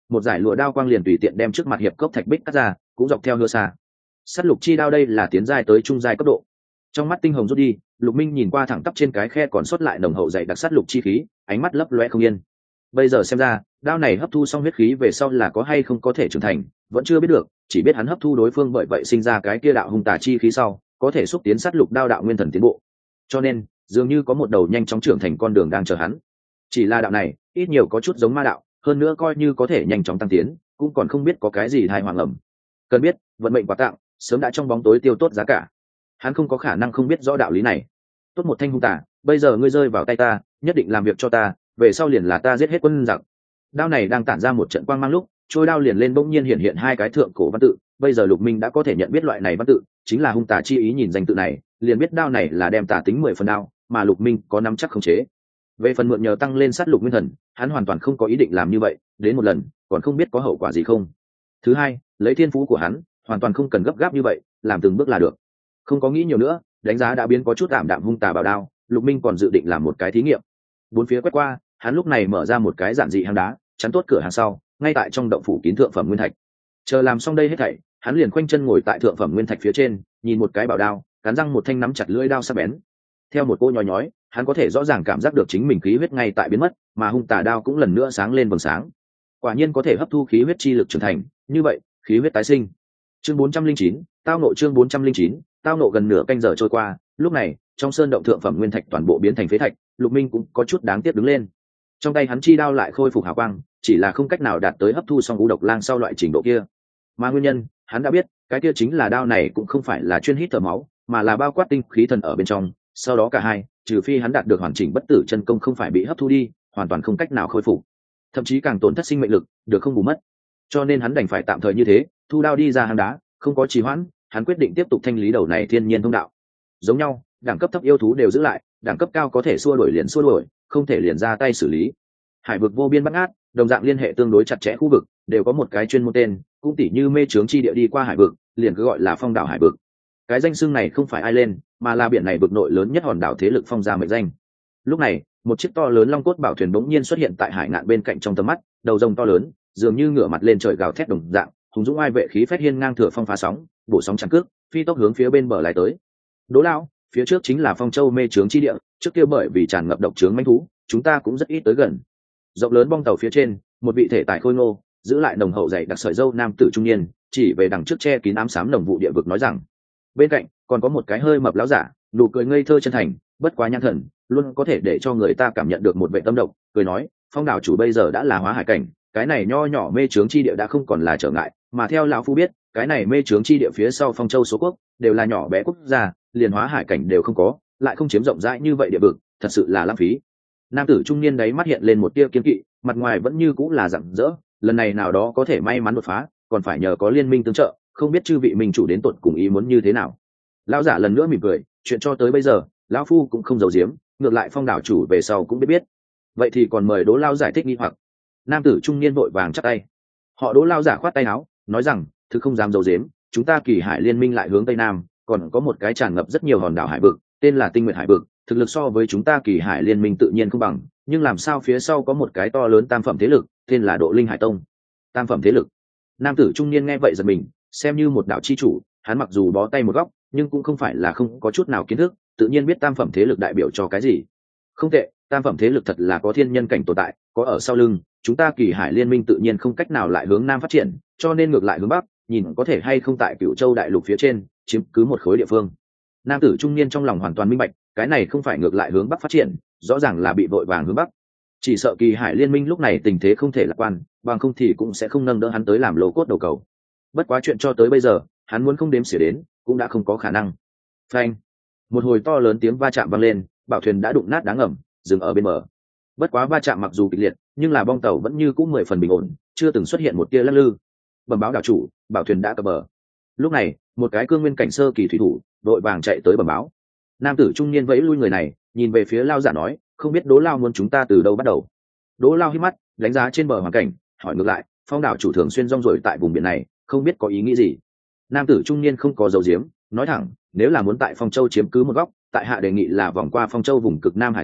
một giải lụa đao quang liền tùy tiện đem trước mặt hiệp cốc thạch bích cắt ra, cũng dọc theo hứa xa. Sắt lục chi đao đây là tiến giai tới trung giai cấp độ. Trong mắt tinh hồng rút đi, Lục Minh nhìn qua thẳng tắp trên cái khe còn sót lại nồng hậu dày đặc sắt lục chi khí, ánh mắt lấp loe không yên. Bây giờ xem ra, đao này hấp thu xong huyết khí về sau là có hay không có thể trưởng thành, vẫn chưa biết được, chỉ biết hắn hấp thu đối phương bởi vậy sinh ra cái kia đạo hung tà chi khí sau, có thể xúc tiến sắt lục đao đạo nguyên thần tiến bộ. Cho nên, dường như có một đầu nhanh chóng trưởng thành con đường đang chờ hắn. Chỉ là đạo này, ít nhiều có chút giống ma đạo, hơn nữa coi như có thể nhanh chóng tăng tiến, cũng còn không biết có cái gì thai hoàng ẩm. Cần biết, vận mệnh quà tặng, sớm đã trong bóng tối tiêu tốt giá cả. Hắn không có khả năng không biết rõ đạo lý này. Tốt một thanh hung tà, bây giờ ngươi rơi vào tay ta, nhất định làm việc cho ta, về sau liền là ta giết hết quân giặc. Đao này đang tản ra một trận quang mang lúc, trôi đao liền lên bỗng nhiên hiện hiện hai cái thượng cổ văn tự. Bây giờ Lục Minh đã có thể nhận biết loại này văn tự, chính là hung tà chi ý, nhìn danh tự này, liền biết đao này là đem tà tính 10 phần đao, mà Lục Minh có nắm chắc khống chế. Về phần mượn nhờ tăng lên sát lục nguyên thần, hắn hoàn toàn không có ý định làm như vậy, đến một lần, còn không biết có hậu quả gì không. Thứ hai, lấy thiên phú của hắn, hoàn toàn không cần gấp gáp như vậy, làm từng bước là được. Không có nghĩ nhiều nữa, đánh giá đã biến có chút ảm đạm hung tà bảo đao, Lục Minh còn dự định làm một cái thí nghiệm. Bốn phía quét qua, hắn lúc này mở ra một cái giản dị hang đá, chắn tốt cửa hàng sau, ngay tại trong động phủ kín thượng phẩm nguyên thạch. Chờ làm xong đây hết thảy, hắn liền khoanh chân ngồi tại thượng phẩm nguyên thạch phía trên, nhìn một cái bảo đao, cắn răng một thanh nắm chặt lưỡi đao sắc bén. Theo một cô nhói nhói, hắn có thể rõ ràng cảm giác được chính mình khí huyết ngay tại biến mất, mà hung tà đao cũng lần nữa sáng lên vầng sáng. Quả nhiên có thể hấp thu khí huyết chi lực trưởng thành, như vậy, khí huyết tái sinh. Chương 409, tao nộ chương 409, tao nộ gần nửa canh giờ trôi qua, lúc này, trong sơn động thượng phẩm nguyên thạch toàn bộ biến thành phế thạch, Lục Minh cũng có chút đáng tiếc đứng lên. Trong tay hắn chi đao lại khôi phục hào quang, chỉ là không cách nào đạt tới hấp thu xong ngũ độc lang sau loại trình độ kia. Mà nguyên nhân, hắn đã biết, cái kia chính là đao này cũng không phải là chuyên hít thở máu, mà là bao quát tinh khí thần ở bên trong, sau đó cả hai, trừ phi hắn đạt được hoàn chỉnh bất tử chân công không phải bị hấp thu đi, hoàn toàn không cách nào khôi phục, thậm chí càng tổn thất sinh mệnh lực, được không bù mất. Cho nên hắn đành phải tạm thời như thế, thu đao đi ra hang đá, không có trì hoãn, hắn quyết định tiếp tục thanh lý đầu này thiên nhiên thông đạo. Giống nhau, đẳng cấp thấp yêu thú đều giữ lại, đẳng cấp cao có thể xua đuổi liền xua đuổi, không thể liền ra tay xử lý. Hải vực vô biên bát ngát, đồng dạng liên hệ tương đối chặt chẽ khu vực, đều có một cái chuyên môn tên, cũng tỉ như mê trướng chi địa đi qua hải vực, liền cứ gọi là phong đảo hải vực. Cái danh xưng này không phải ai lên, mà là biển này vực nội lớn nhất hòn đảo thế lực phong gia mệnh danh. Lúc này, một chiếc to lớn long cốt bảo thuyền bỗng nhiên xuất hiện tại hải ngạn bên cạnh trong tầm mắt, đầu rồng to lớn, dường như ngửa mặt lên trời gào thét đồng dạng, hùng dũng ai vệ khí phách hiên ngang thừa phong phá sóng, bổ sóng chắn cước, phi tốc hướng phía bên bờ lái tới. Đỗ lão, phía trước chính là Phong Châu mê trướng chi địa, trước kia bởi vì tràn ngập độc trướng manh thú, chúng ta cũng rất ít tới gần. Rộng lớn bong tàu phía trên, một vị thể tài khôi ngô, giữ lại nồng hậu dày đặc sợi râu nam tử trung niên, chỉ về đằng trước che kín ám xám nồng vụ địa vực nói rằng, bên cạnh còn có một cái hơi mập láo giả, nụ cười ngây thơ chân thành, bất quá nhãn thần, luôn có thể để cho người ta cảm nhận được một vẻ tâm động, cười nói, Phong đảo chủ bây giờ đã là hóa hải cảnh, cái này nho nhỏ mê trướng chi địa đã không còn là trở ngại, mà theo lão phu biết, cái này mê trướng chi địa phía sau Phong Châu số quốc đều là nhỏ bé quốc gia, liền hóa hải cảnh đều không có, lại không chiếm rộng rãi như vậy địa vực, thật sự là lãng phí. Nam tử trung niên đấy mắt hiện lên một tia kiên kỵ, mặt ngoài vẫn như cũng là rạng rỡ, lần này nào đó có thể may mắn đột phá, còn phải nhờ có liên minh tương trợ, không biết chư vị minh chủ đến tột cùng ý muốn như thế nào. Lão giả lần nữa mỉm cười, chuyện cho tới bây giờ, lão phu cũng không giấu giếm, ngược lại Phong đảo chủ về sau cũng biết. Vậy thì còn mời Đỗ lão giải thích nghi hoặc. Nam tử trung niên vội vàng chắp tay. Họ Đỗ lão giả khoát tay áo, nói rằng, thứ không dám giấu giếm, chúng ta Kỳ Hải liên minh lại hướng tây nam, còn có một cái tràn ngập rất nhiều hòn đảo hải vực, tên là Tinh Nguyệt Hải vực, thực lực so với chúng ta Kỳ Hải liên minh tự nhiên không bằng, nhưng làm sao phía sau có một cái to lớn tam phẩm thế lực, tên là Độ Linh Hải Tông. Tam phẩm thế lực? Nam tử trung niên nghe vậy giật mình, xem như một đạo chi chủ, hắn mặc dù bó tay một góc, nhưng cũng không phải là không có chút nào kiến thức, tự nhiên biết tam phẩm thế lực đại biểu cho cái gì. Không tệ, tam phẩm thế lực thật là có thiên nhân cảnh tồn tại, có ở sau lưng, chúng ta Kỳ Hải liên minh tự nhiên không cách nào lại hướng nam phát triển, cho nên ngược lại hướng bắc, nhìn có thể hay không tại Cửu Châu đại lục phía trên chiếm cứ một khối địa phương. Nam tử trung niên trong lòng hoàn toàn minh bạch, cái này không phải ngược lại hướng bắc phát triển, rõ ràng là bị vội vàng hướng bắc. Chỉ sợ Kỳ Hải liên minh lúc này tình thế không thể lạc quan, bằng không thì cũng sẽ không nâng đỡ hắn tới làm lô cốt đầu cầu. Bất quá chuyện cho tới bây giờ, hắn muốn không đếm xỉa đến, cũng đã không có khả năng. Phanh! Một hồi to lớn tiếng va chạm vang lên, bảo thuyền đã đụng nát đá ngầm, dừng ở bên bờ. Bất quá va chạm mặc dù kịch liệt, nhưng là bong tàu vẫn như cũ 10 phần bình ổn, chưa từng xuất hiện một tia lắc lư. Bẩm báo đảo chủ, bảo thuyền đã cập bờ. Lúc này, một cái cương nguyên cảnh sơ kỳ thủy thủ đội vàng chạy tới bẩm báo. Nam tử trung niên vẫy lui người này, nhìn về phía Lao giả nói, không biết Đỗ Lao muốn chúng ta từ đâu bắt đầu. Đỗ Lao hít mắt, đánh giá trên bờ hoàn cảnh, hỏi ngược lại, Phong đảo chủ thường xuyên rong ruổi tại vùng biển này, không biết có ý nghĩ gì. Nam tử trung niên không có dấu diếm, nói thẳng, nếu là muốn tại Phong Châu chiếm cứ một góc, tại hạ đề nghị là vòng qua Phong Châu vùng cực Nam hải giác,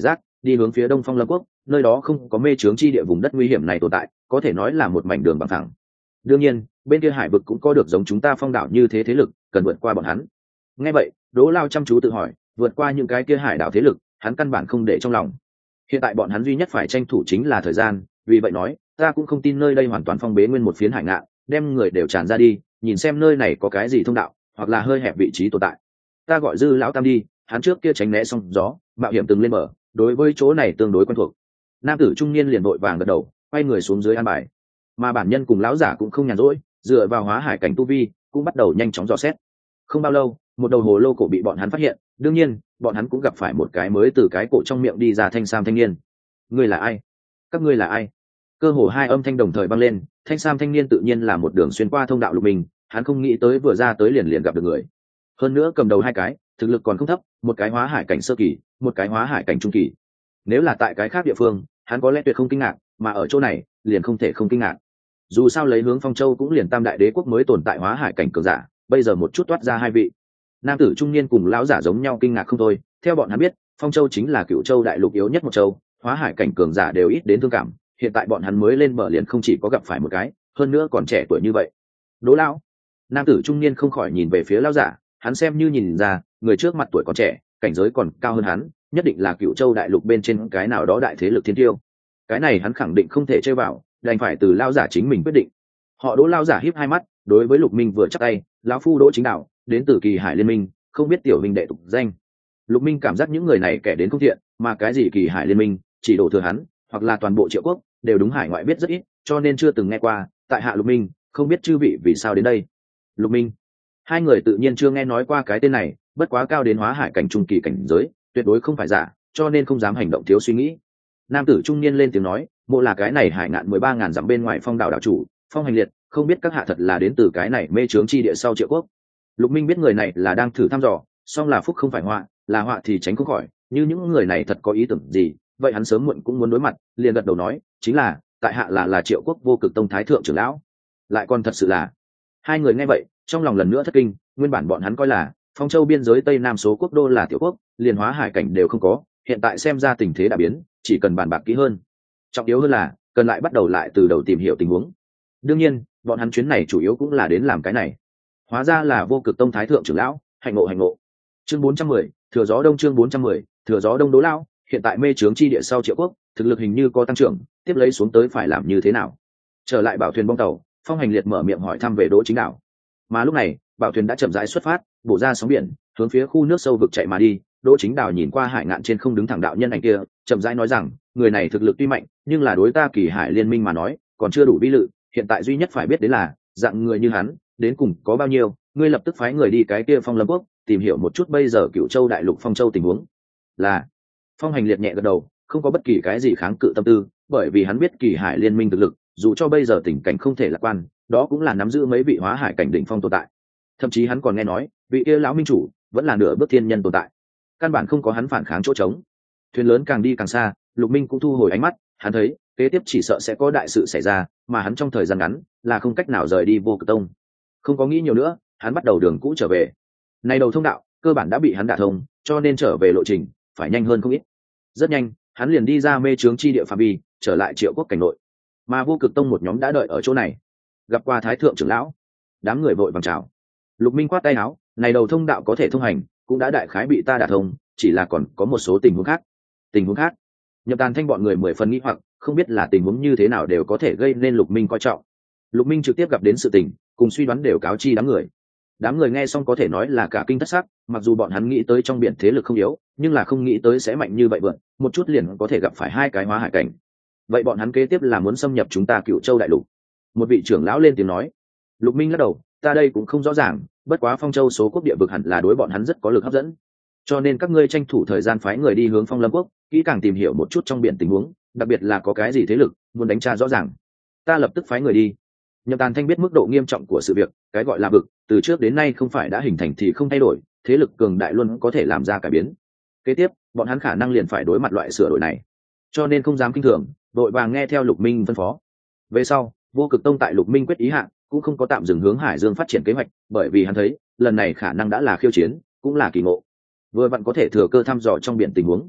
đi hướng phía đông Phong Lâm quốc, nơi đó không có mê trướng chi địa vùng đất nguy hiểm này tồn tại, có thể nói là một mảnh đường bằng phẳng. Đương nhiên bên kia hải vực cũng có được giống chúng ta Phong đảo như thế thế lực cần vượt qua bọn hắn. Nghe vậy Đỗ Lao chăm chú tự hỏi, vượt qua những cái kia hải đảo thế lực hắn căn bản không để trong lòng. Hiện tại bọn hắn duy nhất phải tranh thủ chính là thời gian, vì vậy nói ta cũng không tin nơi đây hoàn toàn phong bế nguyên một phiến hải ngạn, đem người đều tràn ra đi, nhìn xem nơi này có cái gì thông đạo hoặc là hơi hẹp vị trí tồn tại. Ta gọi Dư lão tam đi, hắn trước kia tránh né xong gió mạo hiểm từng lên bờ, đối với chỗ này tương đối quen thuộc. Nam tử trung niên liền vội vàng gật đầu, quay người xuống dưới an bài. Mà bản nhân cùng lão giả cũng không nhàn rỗi, dựa vào hóa hải cảnh tu vi cũng bắt đầu nhanh chóng dò xét. Không bao lâu một đầu hồ lô cổ bị bọn hắn phát hiện, đương nhiên bọn hắn cũng gặp phải một cái mới từ cái cổ trong miệng đi ra thanh sam thanh niên. Ngươi là ai? Các ngươi là ai? Cơ hồ hai âm thanh đồng thời vang lên. Thanh sam thanh niên tự nhiên là một đường xuyên qua thông đạo Lục Minh, hắn không nghĩ tới vừa ra tới liền gặp được người, hơn nữa cầm đầu hai cái thực lực còn không thấp, một cái hóa hải cảnh sơ kỳ, một cái hóa hải cảnh trung kỳ. Nếu là tại cái khác địa phương hắn có lẽ tuyệt không kinh ngạc, mà ở chỗ này liền không thể không kinh ngạc. Dù sao lấy hướng Phong Châu cũng liền tam đại đế quốc mới tồn tại hóa hải cảnh cường giả, bây giờ một chút toát ra hai vị. Nam tử trung niên cùng lão giả giống nhau kinh ngạc không thôi. Theo bọn hắn biết, Phong Châu chính là Cựu Châu đại lục yếu nhất một châu, hóa hải cảnh cường giả đều ít đến thương cảm, hiện tại bọn hắn mới lên bờ liền không chỉ có gặp phải một cái, hơn nữa còn trẻ tuổi như vậy. Đỗ lão. Nam tử trung niên không khỏi nhìn về phía lão giả, hắn xem như nhìn ra người trước mặt tuổi còn trẻ, cảnh giới còn cao hơn hắn, nhất định là Cựu Châu đại lục bên trên cái nào đó đại thế lực thiên tiêu. Cái này hắn khẳng định không thể chơi vào, đành phải từ lão giả chính mình quyết định. Họ Đỗ lão giả híp hai mắt, đối với Lục Minh vừa chắp tay, lão phu Đỗ Chính Đạo, đến từ Kỳ Hải Liên Minh, không biết tiểu huynh đệ tục danh. Lục Minh cảm giác những người này kẻ đến không thiện, mà cái gì Kỳ Hải Liên Minh chỉ đổ thừa hắn hoặc là toàn bộ Triệu Quốc đều đúng hải ngoại biết rất ít, cho nên chưa từng nghe qua. Tại hạ Lục Minh, không biết chư vị vì sao đến đây. Lục Minh. Hai người tự nhiên chưa nghe nói qua cái tên này, bất quá cao đến hóa hải cảnh trung kỳ cảnh giới tuyệt đối không phải giả, cho nên không dám hành động thiếu suy nghĩ. Nam tử trung niên lên tiếng nói, mộ là cái này hải ngạn 13.000 dặm bên ngoài Phong đảo đảo chủ Phong Hành Liệt, không biết các hạ thật là đến từ cái này mê trướng chi địa sau Triệu Quốc. Lục Minh biết người này là đang thử thăm dò, song là phúc không phải họa, là họa thì tránh không khỏi, như những người này thật có ý tưởng gì vậy hắn sớm muộn cũng muốn đối mặt, liền gật đầu nói, chính là tại hạ là Triệu Quốc Vô Cực Tông thái thượng trưởng lão. Lại còn thật sự là. Hai người nghe vậy trong lòng lần nữa thất kinh, nguyên bản bọn hắn coi là Phong Châu biên giới tây nam số quốc đô là Tiểu Quốc, liền hóa hải cảnh đều không có, hiện tại xem ra tình thế đã biến, chỉ cần bàn bạc kỹ hơn, trọng yếu hơn là cần lại bắt đầu lại từ đầu tìm hiểu tình huống. Đương nhiên bọn hắn chuyến này chủ yếu cũng là đến làm cái này. Hóa ra là Vô Cực Tông thái thượng trưởng lão, hạnh ngộ hạnh ngộ. Chương 410, thừa gió đông. Chương 410, thừa gió đông. Đỗ lão, hiện tại mê trướng chi địa sau Triệu Quốc thực lực hình như có tăng trưởng, tiếp lấy xuống tới phải làm như thế nào? Trở lại bảo thuyền bong tàu, Phong Hành Liệt mở miệng hỏi thăm về Đỗ Chính Đạo. Mà lúc này bảo thuyền đã chậm rãi xuất phát, bổ ra sóng biển, hướng phía khu nước sâu vực chạy mà đi. Đỗ Chính Đạo nhìn qua hải ngạn trên không đứng thẳng đạo nhân ảnh kia, chậm rãi nói rằng, người này thực lực tuy mạnh, nhưng là đối ta Kỳ Hải Liên Minh mà nói còn chưa đủ vi lự, hiện tại duy nhất phải biết đến là dạng người như hắn đến cùng có bao nhiêu. Ngươi lập tức phái người đi cái kia Phong Lâm Quốc tìm hiểu một chút bây giờ Cựu Châu đại lục Phong Châu tình huống. Là. Phong Hành Liệt nhẹ gật đầu, không có bất kỳ cái gì kháng cự tâm tư, bởi vì hắn biết Kỳ Hải Liên Minh thực lực dù cho bây giờ tình cảnh không thể lạc quan, đó cũng là nắm giữ mấy vị hóa hải cảnh đỉnh phong tồn tại. Thậm chí hắn còn nghe nói vị kia lão minh chủ vẫn là nửa bước thiên nhân tồn tại, căn bản không có hắn phản kháng chỗ trống. Thuyền lớn càng đi càng xa, Lục Minh cũng thu hồi ánh mắt, hắn thấy kế tiếp chỉ sợ sẽ có đại sự xảy ra, mà hắn trong thời gian ngắn là không cách nào rời đi Vô Cực Tông. Không có nghĩ nhiều nữa, hắn bắt đầu đường cũ trở về. Nay đầu thông đạo cơ bản đã bị hắn đả thông, cho nên trở về lộ trình phải nhanh hơn không ít. Rất nhanh hắn liền đi ra mê trướng chi địa phạm vi, trở lại Triệu Quốc cảnh nội. Mà Vô Cực Tông một nhóm đã đợi ở chỗ này, gặp qua thái thượng trưởng lão. Đám người vội vàng chào. Lục Minh khoát tay áo, này đầu thông đạo có thể thông hành cũng đã đại khái bị ta đả thông, chỉ là còn có một số tình huống khác. Tình huống khác? Nhập Tàn Thanh bọn người 10 phần nghi hoặc, không biết là tình huống như thế nào đều có thể gây nên Lục Minh coi trọng. Lục Minh trực tiếp gặp đến sự tình, cùng suy đoán đều cáo chi đám người. Đám người nghe xong có thể nói là cả kinh thất sắc, mặc dù bọn hắn nghĩ tới trong biển thế lực không yếu, nhưng là không nghĩ tới sẽ mạnh như vậy vượn, một chút liền có thể gặp phải hai cái hóa hải cảnh. Vậy bọn hắn kế tiếp là muốn xâm nhập chúng ta Cựu Châu đại lục? Một vị trưởng lão lên tiếng nói. Lục Minh lắc đầu, ta đây cũng không rõ ràng, bất quá Phong Châu số quốc địa vực hẳn là đối bọn hắn rất có lực hấp dẫn, cho nên các ngươi tranh thủ thời gian phái người đi hướng Phong Lâm Quốc, kỹ càng tìm hiểu một chút trong biển tình huống, đặc biệt là có cái gì thế lực muốn đánh tra rõ ràng. Ta lập tức phái người đi. Nhậm Tàn Thanh biết mức độ nghiêm trọng của sự việc, cái gọi là vực từ trước đến nay không phải đã hình thành thì không thay đổi, thế lực cường đại luôn có thể làm ra cải biến. Kế tiếp bọn hắn khả năng liền phải đối mặt loại sửa đổi này, cho nên không dám kinh thường, đội vàng nghe theo Lục Minh phân phó. Về sau Vô Cực Tông tại Lục Minh quyết ý hạ cũng không có tạm dừng hướng Hải Dương phát triển kế hoạch, bởi vì hắn thấy lần này khả năng đã là khiêu chiến, cũng là kỳ ngộ, vừa vặn có thể thừa cơ thăm dò trong biển tình huống.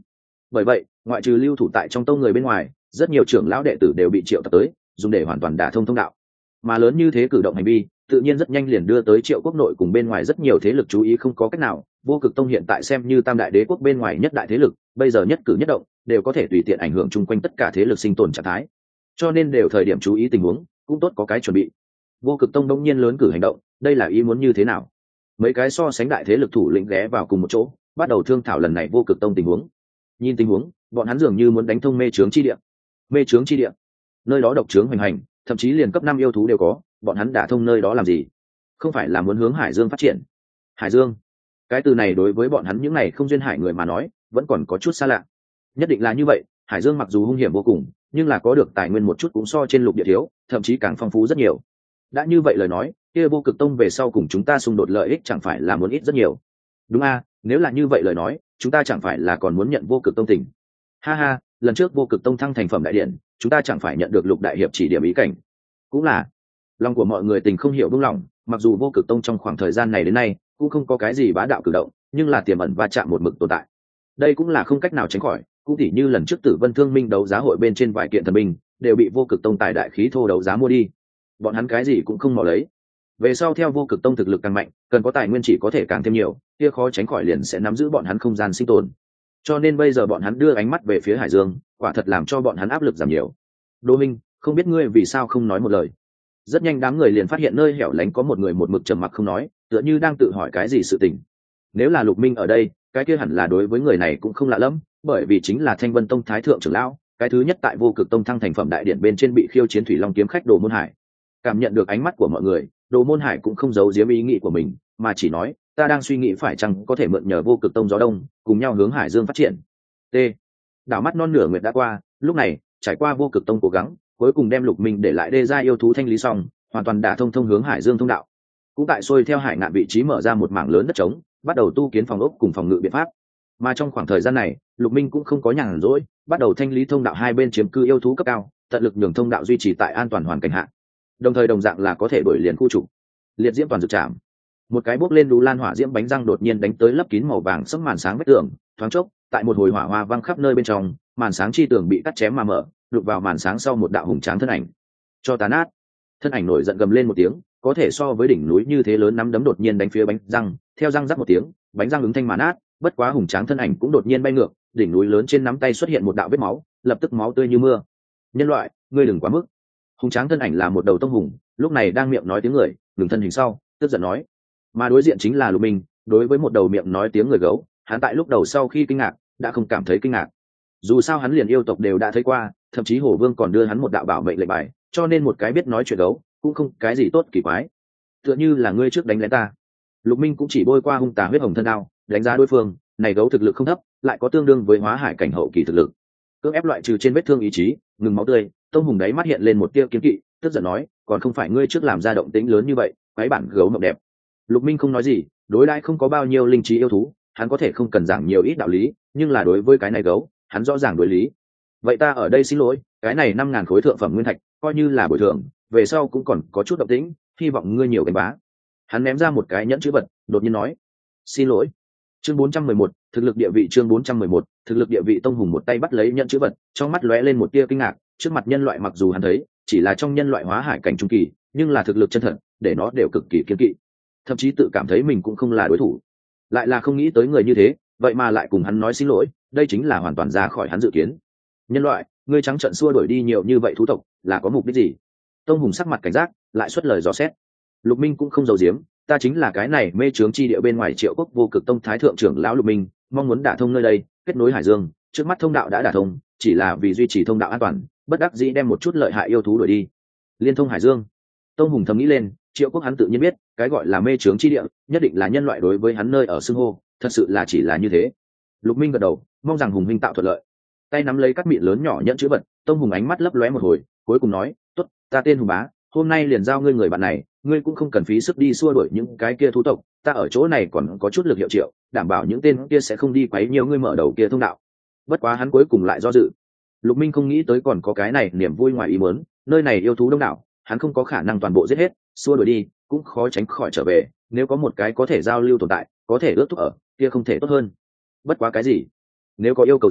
Bởi vậy ngoại trừ lưu thủ tại trong tông người bên ngoài, rất nhiều trưởng lão đệ tử đều bị triệu tập tới, dùng để hoàn toàn đả thông thông đạo. Mà lớn như thế cử động hành vi tự nhiên rất nhanh liền đưa tới Triệu quốc nội cùng bên ngoài rất nhiều thế lực chú ý. Không có cách nào, Vô Cực Tông hiện tại xem như tam đại đế quốc bên ngoài nhất đại thế lực, bây giờ nhất cử nhất động đều có thể tùy tiện ảnh hưởng chung quanh tất cả thế lực sinh tồn trạng thái, cho nên đều thời điểm chú ý tình huống, cũng tốt có cái chuẩn bị. Vô Cực Tông đông nhiên lớn cử hành động, đây là ý muốn như thế nào? Mấy cái so sánh đại thế lực thủ lĩnh ghé vào cùng một chỗ, bắt đầu thương thảo lần này Vô Cực Tông tình huống. Nhìn tình huống, bọn hắn dường như muốn đánh thông mê trướng chi địa. Mê trướng chi địa, nơi đó độc trướng hoành hành, thậm chí liền cấp 5 yêu thú đều có, bọn hắn đả thông nơi đó làm gì? Không phải là muốn hướng Hải Dương phát triển? Hải Dương, cái từ này đối với bọn hắn những này không duyên hải người mà nói vẫn còn có chút xa lạ. Nhất định là như vậy, Hải Dương mặc dù hung hiểm vô cùng, nhưng là có được tài nguyên một chút cũng so trên lục địa thiếu, thậm chí càng phong phú rất nhiều. Đã như vậy lời nói, kia Vô Cực Tông về sau cùng chúng ta xung đột lợi ích chẳng phải là muốn ít rất nhiều? Đúng a, nếu là như vậy lời nói, chúng ta chẳng phải là còn muốn nhận Vô Cực Tông tình? Ha ha, lần trước Vô Cực Tông thăng thành phẩm đại điện, chúng ta chẳng phải nhận được Lục đại hiệp chỉ điểm ý cảnh? Cũng là, lòng của mọi người tình không hiểu buông lỏng. Mặc dù Vô Cực Tông trong khoảng thời gian này đến nay cũng không có cái gì bá đạo cử động, nhưng là tiềm ẩn va chạm một mực tồn tại. Đây cũng là không cách nào tránh khỏi. Cũng tỉ như lần trước Tử Vân Thương Minh đấu giá hội bên trên vài kiện thần binh đều bị Vô Cực Tông tài đại khí thô đấu giá mua đi, bọn hắn cái gì cũng không mò lấy. Về sau theo Vô Cực Tông thực lực càng mạnh, cần có tài nguyên chỉ có thể càng thêm nhiều, kia khó tránh khỏi liền sẽ nắm giữ bọn hắn không gian sinh tồn. Cho nên bây giờ bọn hắn đưa ánh mắt về phía Hải Dương, quả thật làm cho bọn hắn áp lực giảm nhiều. Đỗ Minh, không biết ngươi vì sao không nói một lời? Rất nhanh đám người liền phát hiện nơi hẻo lánh có một người một mực trầm mặc không nói, tựa như đang tự hỏi cái gì sự tình. Nếu là Lục Minh ở đây, cái kia hẳn là đối với người này cũng không lạ lắm, bởi vì chính là Thanh Vân Tông thái thượng trưởng lão, cái thứ nhất tại Vô Cực Tông thăng thành phẩm đại điện bên trên bị khiêu chiến Thủy Long kiếm khách Đồ Môn Hải. Cảm nhận được ánh mắt của mọi người, Đồ Môn Hải cũng không giấu giếm ý nghĩ của mình, mà chỉ nói, ta đang suy nghĩ phải chăng có thể mượn nhờ Vô Cực Tông gió đông, cùng nhau hướng Hải Dương phát triển. T. Đảo mắt non nửa nguyệt đã qua, lúc này, trải qua Vô Cực Tông cố gắng, cuối cùng đem Lục Minh để lại đê gia yêu thú thanh lý xong, hoàn toàn đã thông hướng Hải Dương thông đạo. Cũng tại xuôi theo hải ngạn vị trí mở ra một mảng lớn đất trống, bắt đầu tu kiến phòng ốc cùng phòng ngự biện pháp. Mà trong khoảng thời gian này, Lục Minh cũng không có nhàn rỗi, bắt đầu thanh lý thông đạo hai bên chiếm cư yêu thú cấp cao, tận lực nhường thông đạo duy trì tại an toàn hoàn cảnh hạ. Đồng thời đồng dạng là có thể đổi liền khu chủ. Liệt diễm toàn dược trảm. Một cái bốc lên đú lan hỏa diễm bánh răng đột nhiên đánh tới lấp kín màu vàng sẫm màn sáng vách tường, thoáng chốc, tại một hồi hỏa hoa vang khắp nơi bên trong, màn sáng chi tường bị cắt chém mà mở, đục vào màn sáng sau một đạo hùng tráng thân ảnh. Cho tàn nát. Thân ảnh nổi giận gầm lên một tiếng, có thể so với đỉnh núi như thế lớn nắm đấm đột nhiên đánh phía bánh răng, theo răng rắc một tiếng, bánh răng ứng thanh mà nát, bất quá hùng tráng thân ảnh cũng đột nhiên bay ngược, đỉnh núi lớn trên nắm tay xuất hiện một đạo vết máu, lập tức máu tươi như mưa. Nhân loại, ngươi đừng quá mức. Hùng tráng thân ảnh là một đầu tông hùng, lúc này đang miệng nói tiếng người, ngừng thân hình sau, tức giận nói. Mà đối diện chính là Lục Minh, đối với một đầu miệng nói tiếng người gấu, hắn tại lúc đầu sau khi kinh ngạc, đã không cảm thấy kinh ngạc. Dù sao hắn liền yêu tộc đều đã thấy qua, thậm chí Hổ Vương còn đưa hắn một đạo bảo mệnh lệnh bài, cho nên một cái biết nói chuyện gấu, cũng không cái gì tốt kỳ quái. Tựa như là ngươi trước đánh lén ta. Lục Minh cũng chỉ bôi qua hung tà huyết hồng thân đao, đánh giá đối phương, này gấu thực lực không thấp, lại có tương đương với hóa hải cảnh hậu kỳ thực lực. Cưỡng ép loại trừ trên vết thương ý chí, ngừng máu tươi, tông hùng đáy mắt hiện lên một tia kiên kỵ, tức giận nói, còn không phải ngươi trước làm ra động tĩnh lớn như vậy, quái bản gấu mộng đẹp. Lục Minh không nói gì, đối đãi không có bao nhiêu linh trí yêu thú, hắn có thể không cần giảng nhiều ít đạo lý, nhưng là đối với cái này gấu, hắn rõ ràng đối lý. Vậy ta ở đây xin lỗi, cái này 5.000 khối thượng phẩm nguyên thạch, coi như là bồi thường, về sau cũng còn có chút động tĩnh, hy vọng ngươi nhiều đánh bá. Hắn ném ra một cái nhẫn chữ vật, đột nhiên nói, xin lỗi. Chương 411, thực lực địa vị. Chương 411, thực lực địa vị. Tông hùng một tay bắt lấy nhẫn chữ vật, trong mắt lóe lên một tia kinh ngạc, trước mặt nhân loại mặc dù hắn thấy chỉ là trong nhân loại hóa hải cảnh trung kỳ, nhưng là thực lực chân thật, để nó đều cực kỳ kiên kỵ, thậm chí tự cảm thấy mình cũng không là đối thủ. Lại là không nghĩ tới người như thế, vậy mà lại cùng hắn nói xin lỗi, đây chính là hoàn toàn ra khỏi hắn dự kiến. Nhân loại, ngươi trắng trợn xua đuổi đi nhiều như vậy thú tộc, là có mục đích gì? Tông hùng sắc mặt cảnh giác, lại xuất lời dò xét. Lục Minh cũng không giấu giếm, ta chính là cái này mê trướng chi địa bên ngoài Triệu quốc Vô Cực Tông thái thượng trưởng lão Lục Minh, mong muốn đả thông nơi đây, kết nối Hải Dương. Trước mắt thông đạo đã đả thông, chỉ là vì duy trì thông đạo an toàn, bất đắc dĩ đem một chút lợi hại yêu thú đuổi đi. Liên thông Hải Dương. Tông hùng thầm nghĩ lên, Triệu quốc hắn tự nhiên biết, cái gọi là mê trướng chi địa, nhất định là nhân loại đối với hắn nơi ở xưng hô, thật sự là chỉ là như thế. Lục Minh gật đầu, mong rằng hùng huynh tạo thuận lợi. Tay nắm lấy các miệng lớn nhỏ nhẫn chữ vật, Tông hùng ánh mắt lấp lóe một hồi, cuối cùng nói, tốt, ta tên Hùng Bá, hôm nay liền giao ngươi người bạn này, ngươi cũng không cần phí sức đi xua đuổi những cái kia thú tộc, ta ở chỗ này còn có chút lực hiệu triệu, đảm bảo những tên kia sẽ không đi quấy nhiều ngươi mở đầu kia thông đạo. Bất quá hắn cuối cùng lại do dự. Lục Minh không nghĩ tới còn có cái này niềm vui ngoài ý muốn, nơi này yêu thú đông đảo, hắn không có khả năng toàn bộ giết hết, xua đuổi đi cũng khó tránh khỏi trở về, nếu có một cái có thể giao lưu tồn tại, có thể ước thúc ở, kia không thể tốt hơn. Bất quá cái gì? Nếu có yêu cầu gì,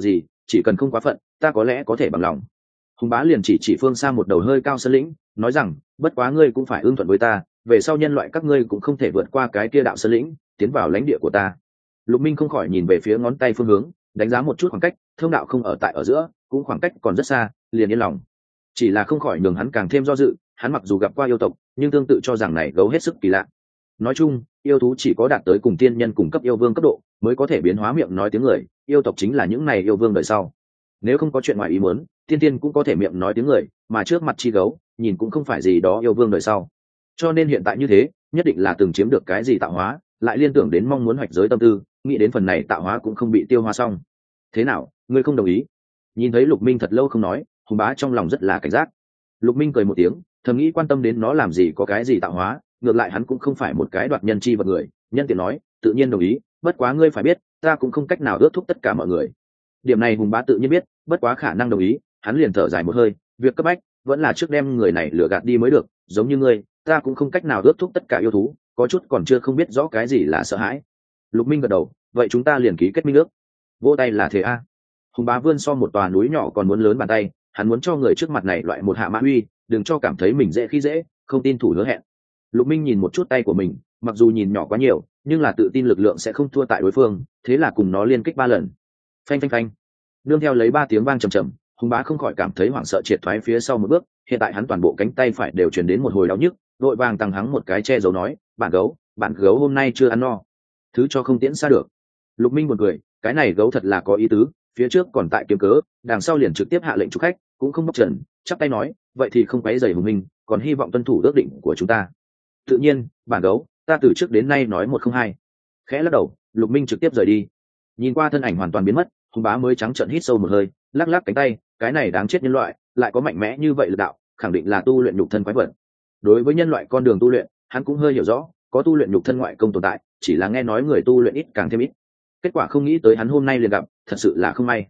chỉ cần không quá phận ta có lẽ có thể bằng lòng. Hùng bá liền chỉ phương xa một đầu hơi cao sơn lĩnh, nói rằng bất quá ngươi cũng phải ưng thuận với ta, về sau nhân loại các ngươi cũng không thể vượt qua cái kia đạo sơn lĩnh tiến vào lãnh địa của ta. Lục Minh không khỏi nhìn về phía ngón tay phương hướng, đánh giá một chút khoảng cách, thông đạo không ở tại ở giữa, cũng khoảng cách còn rất xa, liền yên lòng. Chỉ là không khỏi nhường hắn càng thêm do dự, hắn mặc dù gặp qua yêu tộc, nhưng tương tự cho rằng này gấu hết sức kỳ lạ. Nói chung, yêu thú chỉ có đạt tới cùng tiên nhân cùng cấp yêu vương cấp độ, mới có thể biến hóa miệng nói tiếng người, yêu tộc chính là những này yêu vương đời sau. Nếu không có chuyện ngoài ý muốn, tiên tiên cũng có thể miệng nói tiếng người, mà trước mặt chi gấu, nhìn cũng không phải gì đó yêu vương đời sau. Cho nên hiện tại như thế, nhất định là từng chiếm được cái gì tạo hóa, lại liên tưởng đến mong muốn hoạch giới tâm tư, nghĩ đến phần này tạo hóa cũng không bị tiêu hóa xong. Thế nào, ngươi không đồng ý? Nhìn thấy Lục Minh thật lâu không nói, Hùng bá trong lòng rất là cảnh giác. Lục Minh cười một tiếng, thầm nghĩ quan tâm đến nó làm gì có cái gì tạo hóa, ngược lại hắn cũng không phải một cái đoạt nhân chi vật người, nhân tiện nói, tự nhiên đồng ý, bất quá ngươi phải biết, ta cũng không cách nào ước thúc tất cả mọi người. Điểm này Hùng bá tự nhiên biết, bất quá khả năng đồng ý, hắn liền thở dài một hơi, việc cấp bách vẫn là trước đem người này lừa gạt đi mới được, giống như ngươi, ta cũng không cách nào ước thúc tất cả yêu thú, có chút còn chưa không biết rõ cái gì là sợ hãi. Lục Minh gật đầu, vậy chúng ta liền ký kết minh ước. Vỗ tay là thế a. Hùng bá vươn so một tòa núi nhỏ còn muốn lớn bàn tay, hắn muốn cho người trước mặt này loại một hạ mã uy, đừng cho cảm thấy mình dễ khi dễ, không tin thủ hứa hẹn. Lục Minh nhìn một chút tay của mình, mặc dù nhìn nhỏ quá nhiều, nhưng là tự tin lực lượng sẽ không thua tại đối phương, thế là cùng nó liên kích 3 lần. Phanh phanh phanh. Nương theo lấy 3 tiếng vang trầm trầm, Hùng bá không khỏi cảm thấy hoảng sợ triệt thoái phía sau một bước, hiện tại hắn toàn bộ cánh tay phải đều truyền đến một hồi đau nhức, vội vàng tăng hắng một cái che giấu nói, bản gấu hôm nay chưa ăn no, thứ cho không tiễn xa được. Lục Minh buồn cười, cái này gấu thật là có ý tứ, phía trước còn tại kiếm cớ, đằng sau liền trực tiếp hạ lệnh chúc khách, cũng không bóc trần, chắp tay nói, vậy thì không quấy rầy Hùng Minh, còn hy vọng tuân thủ ước định của chúng ta. Tự nhiên, bản gấu, ta từ trước đến nay nói một không hai. Khẽ lắc đầu, Lục Minh trực tiếp rời đi. Nhìn qua thân ảnh hoàn toàn biến mất, Hùng bá mới trắng trợn hít sâu một hơi, lắc lắc cánh tay, cái này đáng chết nhân loại, lại có mạnh mẽ như vậy lực đạo, khẳng định là tu luyện nhục thân quái vật. Đối với nhân loại con đường tu luyện, hắn cũng hơi hiểu rõ, có tu luyện nhục thân ngoại công tồn tại, chỉ là nghe nói người tu luyện ít càng thêm ít. Kết quả không nghĩ tới hắn hôm nay liền gặp, thật sự là không may.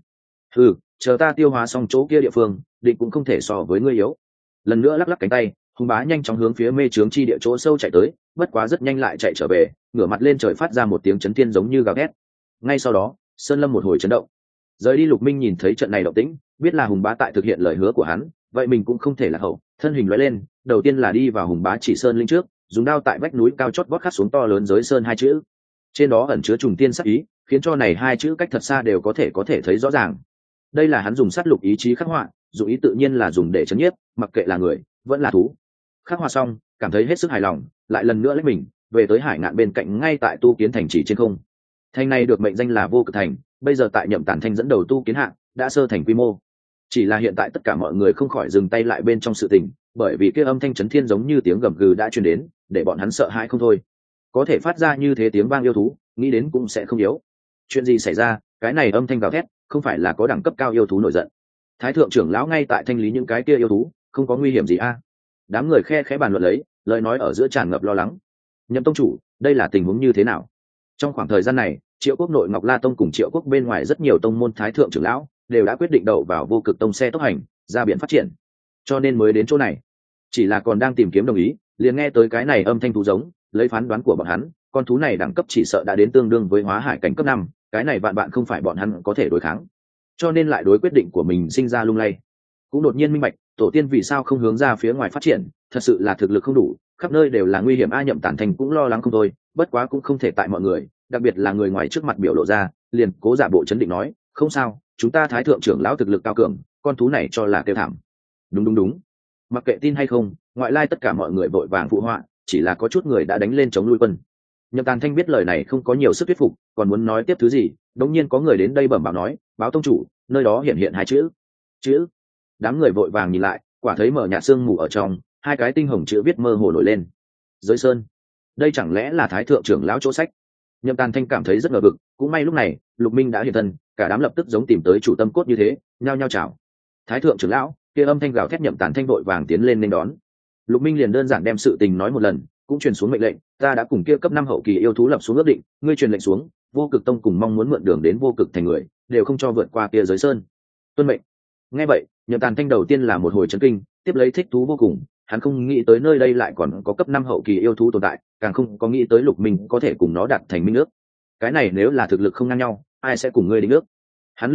Chờ ta tiêu hóa xong chỗ kia địa phương, định cũng không thể so với ngươi yếu. Lần nữa lắc lắc cánh tay, Hùng bá nhanh chóng hướng phía mê trướng chi địa chỗ sâu chạy tới, bất quá rất nhanh lại chạy trở về, ngửa mặt lên trời phát ra một tiếng chấn thiên giống như gào thét. Ngay sau đó, sơn lâm một hồi chấn động. Rời đi Lục Minh nhìn thấy trận này động tĩnh, biết là Hùng bá tại thực hiện lời hứa của hắn, vậy mình cũng không thể lạc hậu, thân hình lóe lên, đầu tiên là đi vào Hùng bá chỉ sơn linh trước, dùng đao tại vách núi cao chót vót khắc xuống to lớn giới sơn 2 chữ. Trên đó ẩn chứa trùng tiên sát ý, khiến cho này 2 chữ cách thật xa đều có thể thấy rõ ràng. Đây là hắn dùng sát lục ý chí khắc họa, dụng ý tự nhiên là dùng để chấn nhiếp, mặc kệ là người vẫn là thú. Khắc họa xong, cảm thấy hết sức hài lòng, lại lần nữa lấy mình về tới hải ngạn bên cạnh ngay tại tu kiến thành trì trên không. Thành này được mệnh danh là Vô Cực Thành, bây giờ tại Nhậm Tản Thanh dẫn đầu tu kiến hạng đã sơ thành quy mô. Chỉ là hiện tại tất cả mọi người không khỏi dừng tay lại bên trong sự tình, bởi vì kia âm thanh chấn thiên giống như tiếng gầm gừ đã truyền đến, để bọn hắn sợ hãi không thôi. Có thể phát ra như thế tiếng vang yêu thú, nghĩ đến cũng sẽ không yếu. Chuyện gì xảy ra? Cái này âm thanh gào thét, không phải là có đẳng cấp cao yêu thú nổi giận? Thái thượng trưởng lão ngay tại thanh lý những cái kia yêu thú, không có nguy hiểm gì a? Đám người khe khẽ bàn luận lấy, lời nói ở giữa tràn ngập lo lắng. Nhậm tông chủ, đây là tình huống như thế nào? Trong khoảng thời gian này, Triệu Quốc nội Ngọc La tông cùng Triệu Quốc bên ngoài rất nhiều tông môn thái thượng trưởng lão đều đã quyết định đậu vào Vô Cực tông xe tốc hành, ra biển phát triển, cho nên mới đến chỗ này. Chỉ là còn đang tìm kiếm đồng ý, liền nghe tới cái này âm thanh thú giống, lấy phán đoán của bọn hắn, con thú này đẳng cấp chỉ sợ đã đến tương đương với hóa hải cảnh cấp 5, cái này vạn bạn không phải bọn hắn có thể đối kháng, cho nên lại đối quyết định của mình sinh ra lung lay. Cũng đột nhiên minh bạch, tổ tiên vì sao không hướng ra phía ngoài phát triển, thật sự là thực lực không đủ, khắp nơi đều là nguy hiểm. Nhậm Tản Thành cũng lo lắng không thôi, bất quá cũng không thể tại mọi người, đặc biệt là người ngoài trước mặt biểu lộ ra, liền cố giả bộ chấn định nói, không sao, chúng ta thái thượng trưởng lão thực lực cao cường, con thú này cho là kêu thảm. Đúng, mặc kệ tin hay không, ngoại lai tất cả mọi người vội vàng phụ họa, chỉ là có chút người đã đánh lên chống lui quân. Nhậm Tản Thanh biết lời này không có nhiều sức thuyết phục, còn muốn nói tiếp thứ gì, đột nhiên có người đến đây bẩm báo nói, báo tông chủ, nơi đó hiện 2 chữ. Đám người vội vàng nhìn lại, quả thấy mở nhạt sương mù ở trong, 2 cái tinh hồng chữ viết mơ hồ nổi lên. Giới sơn. Đây chẳng lẽ là thái thượng trưởng lão chỗ sách? Nhậm Tản Thanh cảm thấy rất ngờ vực, cũng may lúc này Lục Minh đã hiện thân, cả đám lập tức giống tìm tới chủ tâm cốt như thế, nhao nhao chào. Thái thượng trưởng lão, kia âm thanh gào thét. Nhậm Tản Thanh vội vàng tiến lên nên đón. Lục Minh liền đơn giản đem sự tình nói một lần, cũng truyền xuống mệnh lệnh, ta đã cùng kia cấp 5 hậu kỳ yêu thú lập xuống ước định, ngươi truyền lệnh xuống, Vô Cực tông cùng mong muốn mượn đường đến Vô Cực thành người, đều không cho vượt qua kia giới sơn. Tuân mệnh. Nghe vậy, Nhậm Tản Thanh đầu tiên là một hồi chấn kinh, tiếp lấy thích thú vô cùng, hắn không nghĩ tới nơi đây lại còn có cấp 5 hậu kỳ yêu thú tồn tại, càng không có nghĩ tới Lục Minh có thể cùng nó đạt thành minh ước. Cái này nếu là thực lực không ngang nhau, ai sẽ cùng ngươi đính ước? Hắn lường trước,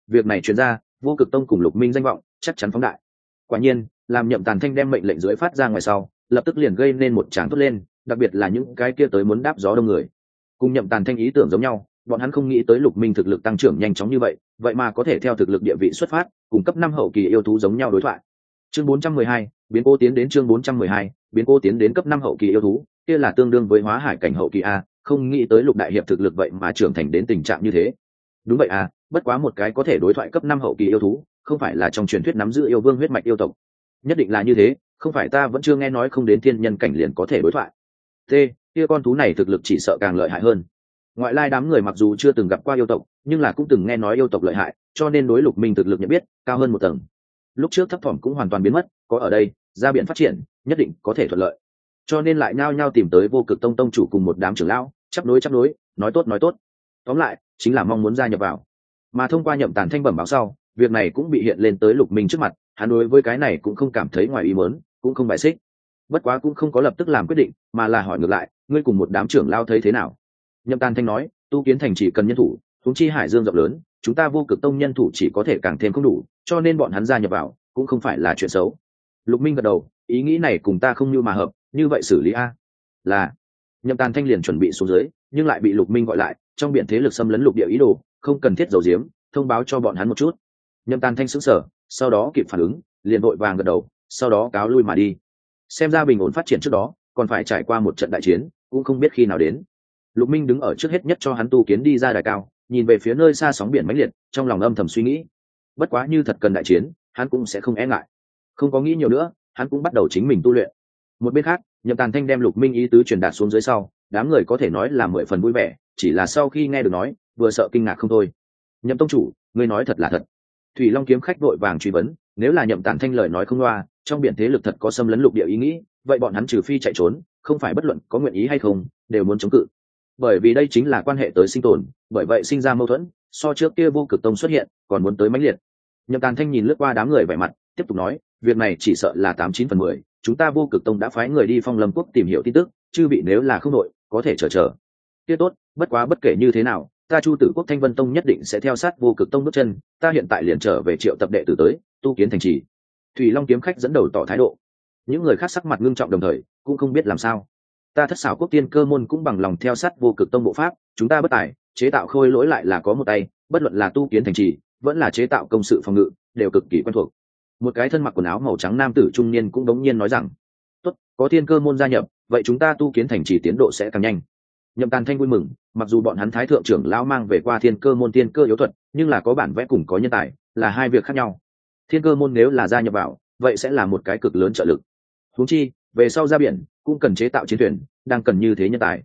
việc này truyền ra, vô cực tông cùng Lục Minh danh vọng chắc chắn phóng đại. Quả nhiên, làm Nhậm Tàn Thanh đem mệnh lệnh dưới phát ra ngoài sau, lập tức liền gây nên một tràng thốt lên, đặc biệt là những cái kia tới muốn đáp gió đông người. Cùng Nhậm Tàn Thanh ý tưởng giống nhau, bọn hắn không nghĩ tới Lục Minh thực lực tăng trưởng nhanh chóng như vậy, vậy mà có thể theo thực lực địa vị xuất phát, cùng cấp 5 hậu kỳ yêu thú giống nhau đối thoại. Chương 412, biến cố tiến đến chương 412, biến cố tiến đến cấp 5 hậu kỳ yêu thú, kia là tương đương với hóa hải cảnh hậu kỳ a, không nghĩ tới Lục đại hiệp thực lực vậy mà trưởng thành đến tình trạng như thế. Đúng vậy à, bất quá một cái có thể đối thoại cấp 5 hậu kỳ yêu thú, không phải là trong truyền thuyết nắm giữ yêu vương huyết mạch yêu tộc. Nhất định là như thế, không phải ta vẫn chưa nghe nói không đến thiên nhân cảnh liền có thể đối thoại. T, kia con thú này thực lực chỉ sợ càng lợi hại hơn. Ngoại lai đám người mặc dù chưa từng gặp qua yêu tộc, nhưng là cũng từng nghe nói yêu tộc lợi hại, cho nên đối Lục Minh thực lực nhận biết cao hơn một tầng. Lúc trước thấp thỏm cũng hoàn toàn biến mất, có ở đây, ra biển phát triển, nhất định có thể thuận lợi. Cho nên lại nhao nhao tìm tới Vô Cực Tông tông chủ cùng một đám trưởng lão, chắp nối, nói tốt. Tóm lại, chính là mong muốn gia nhập vào. Mà thông qua Nhậm Tàn Thanh bẩm báo sau, việc này cũng bị hiện lên tới Lục Minh trước mặt, hắn đối với cái này cũng không cảm thấy ngoài ý muốn, cũng không bài xích. Bất quá cũng không có lập tức làm quyết định, mà là hỏi ngược lại, ngươi cùng một đám trưởng lao thấy thế nào? Nhậm Tàn Thanh nói, tu kiến thành chỉ cần nhân thủ, huống chi hải dương rộng lớn, chúng ta Vô Cực Tông nhân thủ chỉ có thể càng thêm không đủ, cho nên bọn hắn gia nhập vào cũng không phải là chuyện xấu. Lục Minh gật đầu, ý nghĩ này cùng ta không như mà hợp, như vậy xử lý a. Là. Nhậm Tàn Thanh liền chuẩn bị xuống dưới, nhưng lại bị Lục Minh gọi lại, trong biển thế lực xâm lấn lục địa ý đồ, không cần thiết giấu giếm, thông báo cho bọn hắn một chút. Nhậm Tàn Thanh sững sờ, sau đó kịp phản ứng, liền vội vàng gật đầu, sau đó cáo lui mà đi. Xem ra bình ổn phát triển trước đó, còn phải trải qua một trận đại chiến, cũng không biết khi nào đến. Lục Minh đứng ở trước hết nhất cho hắn tu kiến đi ra đài cao, nhìn về phía nơi xa sóng biển mãnh liệt, trong lòng âm thầm suy nghĩ. Bất quá như thật cần đại chiến, hắn cũng sẽ không e ngại. Không có nghĩ nhiều nữa, hắn cũng bắt đầu chính mình tu luyện. Một bên khác, Nhậm Tàn Thanh đem Lục Minh ý tứ truyền đạt xuống dưới sau, đám người có thể nói là 10 phần vui vẻ, chỉ là sau khi nghe được nói, vừa sợ kinh ngạc không thôi. Nhậm tông chủ, ngươi nói thật là thật? Thủy Long kiếm khách vội vàng truy vấn, nếu là Nhậm Tàn Thanh lời nói không loa, trong biển thế lực thật có xâm lấn lục địa ý nghĩ, vậy bọn hắn trừ phi chạy trốn, không phải bất luận có nguyện ý hay không, đều muốn chống cự. Bởi vì đây chính là quan hệ tới sinh tồn, bởi vậy sinh ra mâu thuẫn, so trước kia Vô Cực Tông xuất hiện, còn muốn tới mãnh liệt. Nhậm Tàn Thanh nhìn lướt qua đám người vẻ mặt, tiếp tục nói, việc này chỉ sợ là 89/10, chúng ta Vô Cực Tông đã phái người đi Phong Lâm Quốc tìm hiểu tin tức, chư vị nếu là không đội, có thể chờ. Kia tốt, bất quá bất kể như thế nào, ta Chu Tử Quốc Thanh Vân Tông nhất định sẽ theo sát Vô Cực Tông bước chân, ta hiện tại liền trở về triệu tập đệ tử tới, tu kiến thành trì. Thủy Long kiếm khách dẫn đầu tỏ thái độ. Những người khác sắc mặt ngưng trọng đồng thời, cũng không biết làm sao. Ta Thất Xảo Quốc Tiên Cơ môn cũng bằng lòng theo sát Vô Cực Tông bộ pháp, chúng ta bất tài, chế tạo khôi lỗi lại là có một tay, bất luận là tu kiến thành trì, vẫn là chế tạo công sự phòng ngự, đều cực kỳ quen thuộc. Một cái thân mặc quần áo màu trắng nam tử trung niên cũng đống nhiên nói rằng, tốt, có Tiên Cơ môn gia nhập, vậy chúng ta tu kiến thành trì tiến độ sẽ càng nhanh. Nhậm Tàn Thanh vui mừng, mặc dù bọn hắn thái thượng trưởng lão mang về qua Thiên Cơ môn tiên cơ yếu thuật, nhưng là có bản vẽ cùng có nhân tài, là hai việc khác nhau. Thiên Cơ môn nếu là gia nhập vào, vậy sẽ là một cái cực lớn trợ lực. Huống chi, về sau ra biển, cũng cần chế tạo chiến thuyền, đang cần như thế nhân tài.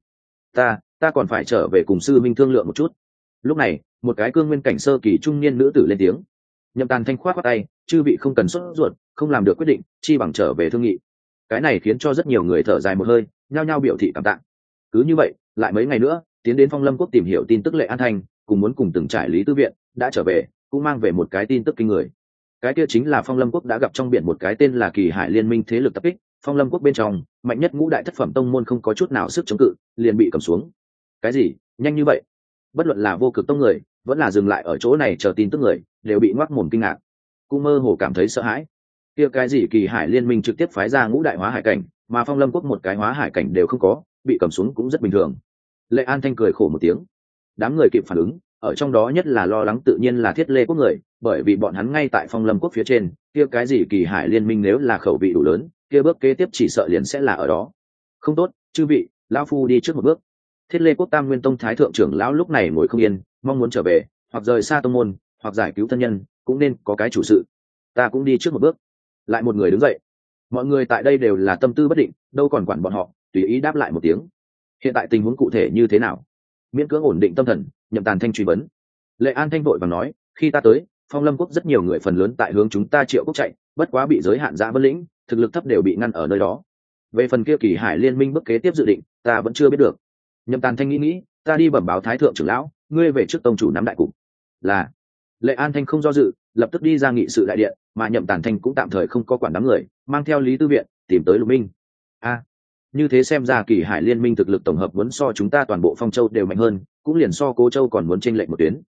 Ta còn phải trở về cùng sư minh thương lượng một chút. Lúc này, một cái cương nguyên cảnh sơ kỳ trung niên nữ tử lên tiếng. Nhậm Tàn Thanh khoát khoát tay, chư vị không cần sốt ruột, không làm được quyết định, chi bằng trở về thương nghị. Cái này khiến cho rất nhiều người thở dài một hơi, nhao nhao biểu thị cảm tạ. Cứ như vậy, lại mấy ngày nữa, tiến đến Phong Lâm Quốc tìm hiểu tin tức Lệ An Thanh, cùng muốn cùng từng trải Lý Tư Viện đã trở về, cũng mang về một cái tin tức kinh người. Cái kia chính là Phong Lâm Quốc đã gặp trong biển một cái tên là Kỳ Hải Liên Minh thế lực tập kích, Phong Lâm Quốc bên trong, mạnh nhất ngũ đại thất phẩm tông môn không có chút nào sức chống cự, liền bị cầm xuống. Cái gì? Nhanh như vậy? Bất luận là Vô Cực Tông người, vẫn là dừng lại ở chỗ này chờ tin tức người, đều bị ngoác mồm kinh ngạc, cũng mơ hồ cảm thấy sợ hãi. Kia cái gì Kỳ Hải Liên Minh trực tiếp phái ra ngũ đại hóa hải cảnh, mà Phong Lâm Quốc một cái hóa hải cảnh đều không có, bị cầm xuống cũng rất bình thường. Lệ An Thanh cười khổ một tiếng. Đám người kịp phản ứng, ở trong đó nhất là lo lắng tự nhiên là Thiết Lê Quốc người, bởi vì bọn hắn ngay tại Phong Lâm Quốc phía trên, kia cái gì Kỳ Hải Liên Minh nếu là khẩu vị đủ lớn, kia bước kế tiếp chỉ sợ liền sẽ là ở đó. Không tốt, chư vị, lão phu đi trước một bước. Thiết Lê Quốc Tam Nguyên Tông thái thượng trưởng lão lúc này ngồi không yên, mong muốn trở về, hoặc rời xa tông môn, hoặc giải cứu thân nhân, cũng nên có cái chủ sự. Ta cũng đi trước một bước. Lại một người đứng dậy. Mọi người tại đây đều là tâm tư bất định, đâu còn quản bọn họ, tùy ý đáp lại một tiếng. Hiện tại tình huống cụ thể như thế nào? Miễn cưỡng ổn định tâm thần, Nhậm Tàn Thanh truy vấn. Lệ An Thanh vội vàng nói, khi ta tới, Phong Lâm Quốc rất nhiều người phần lớn tại hướng chúng ta Triệu Quốc chạy, bất quá bị giới hạn Dã Vân Lĩnh, thực lực thấp đều bị ngăn ở nơi đó. Về phần kia Kỳ Hải Liên Minh bước kế tiếp dự định, ta vẫn chưa biết được. Nhậm Tàn Thanh nghĩ, ta đi bẩm báo thái thượng trưởng lão, ngươi về trước tông chủ nắm đại cục. Là. Lệ An Thanh không do dự, lập tức đi ra nghị sự đại điện, mà Nhậm Tàn Thanh cũng tạm thời không có quản đám người, mang theo Lý Tư Viện tìm tới Lục Minh. Như thế xem ra Kỳ Hải Liên Minh thực lực tổng hợp muốn so chúng ta toàn bộ Phong Châu đều mạnh hơn, cũng liền so Cố Châu còn muốn chênh lệch một tuyến.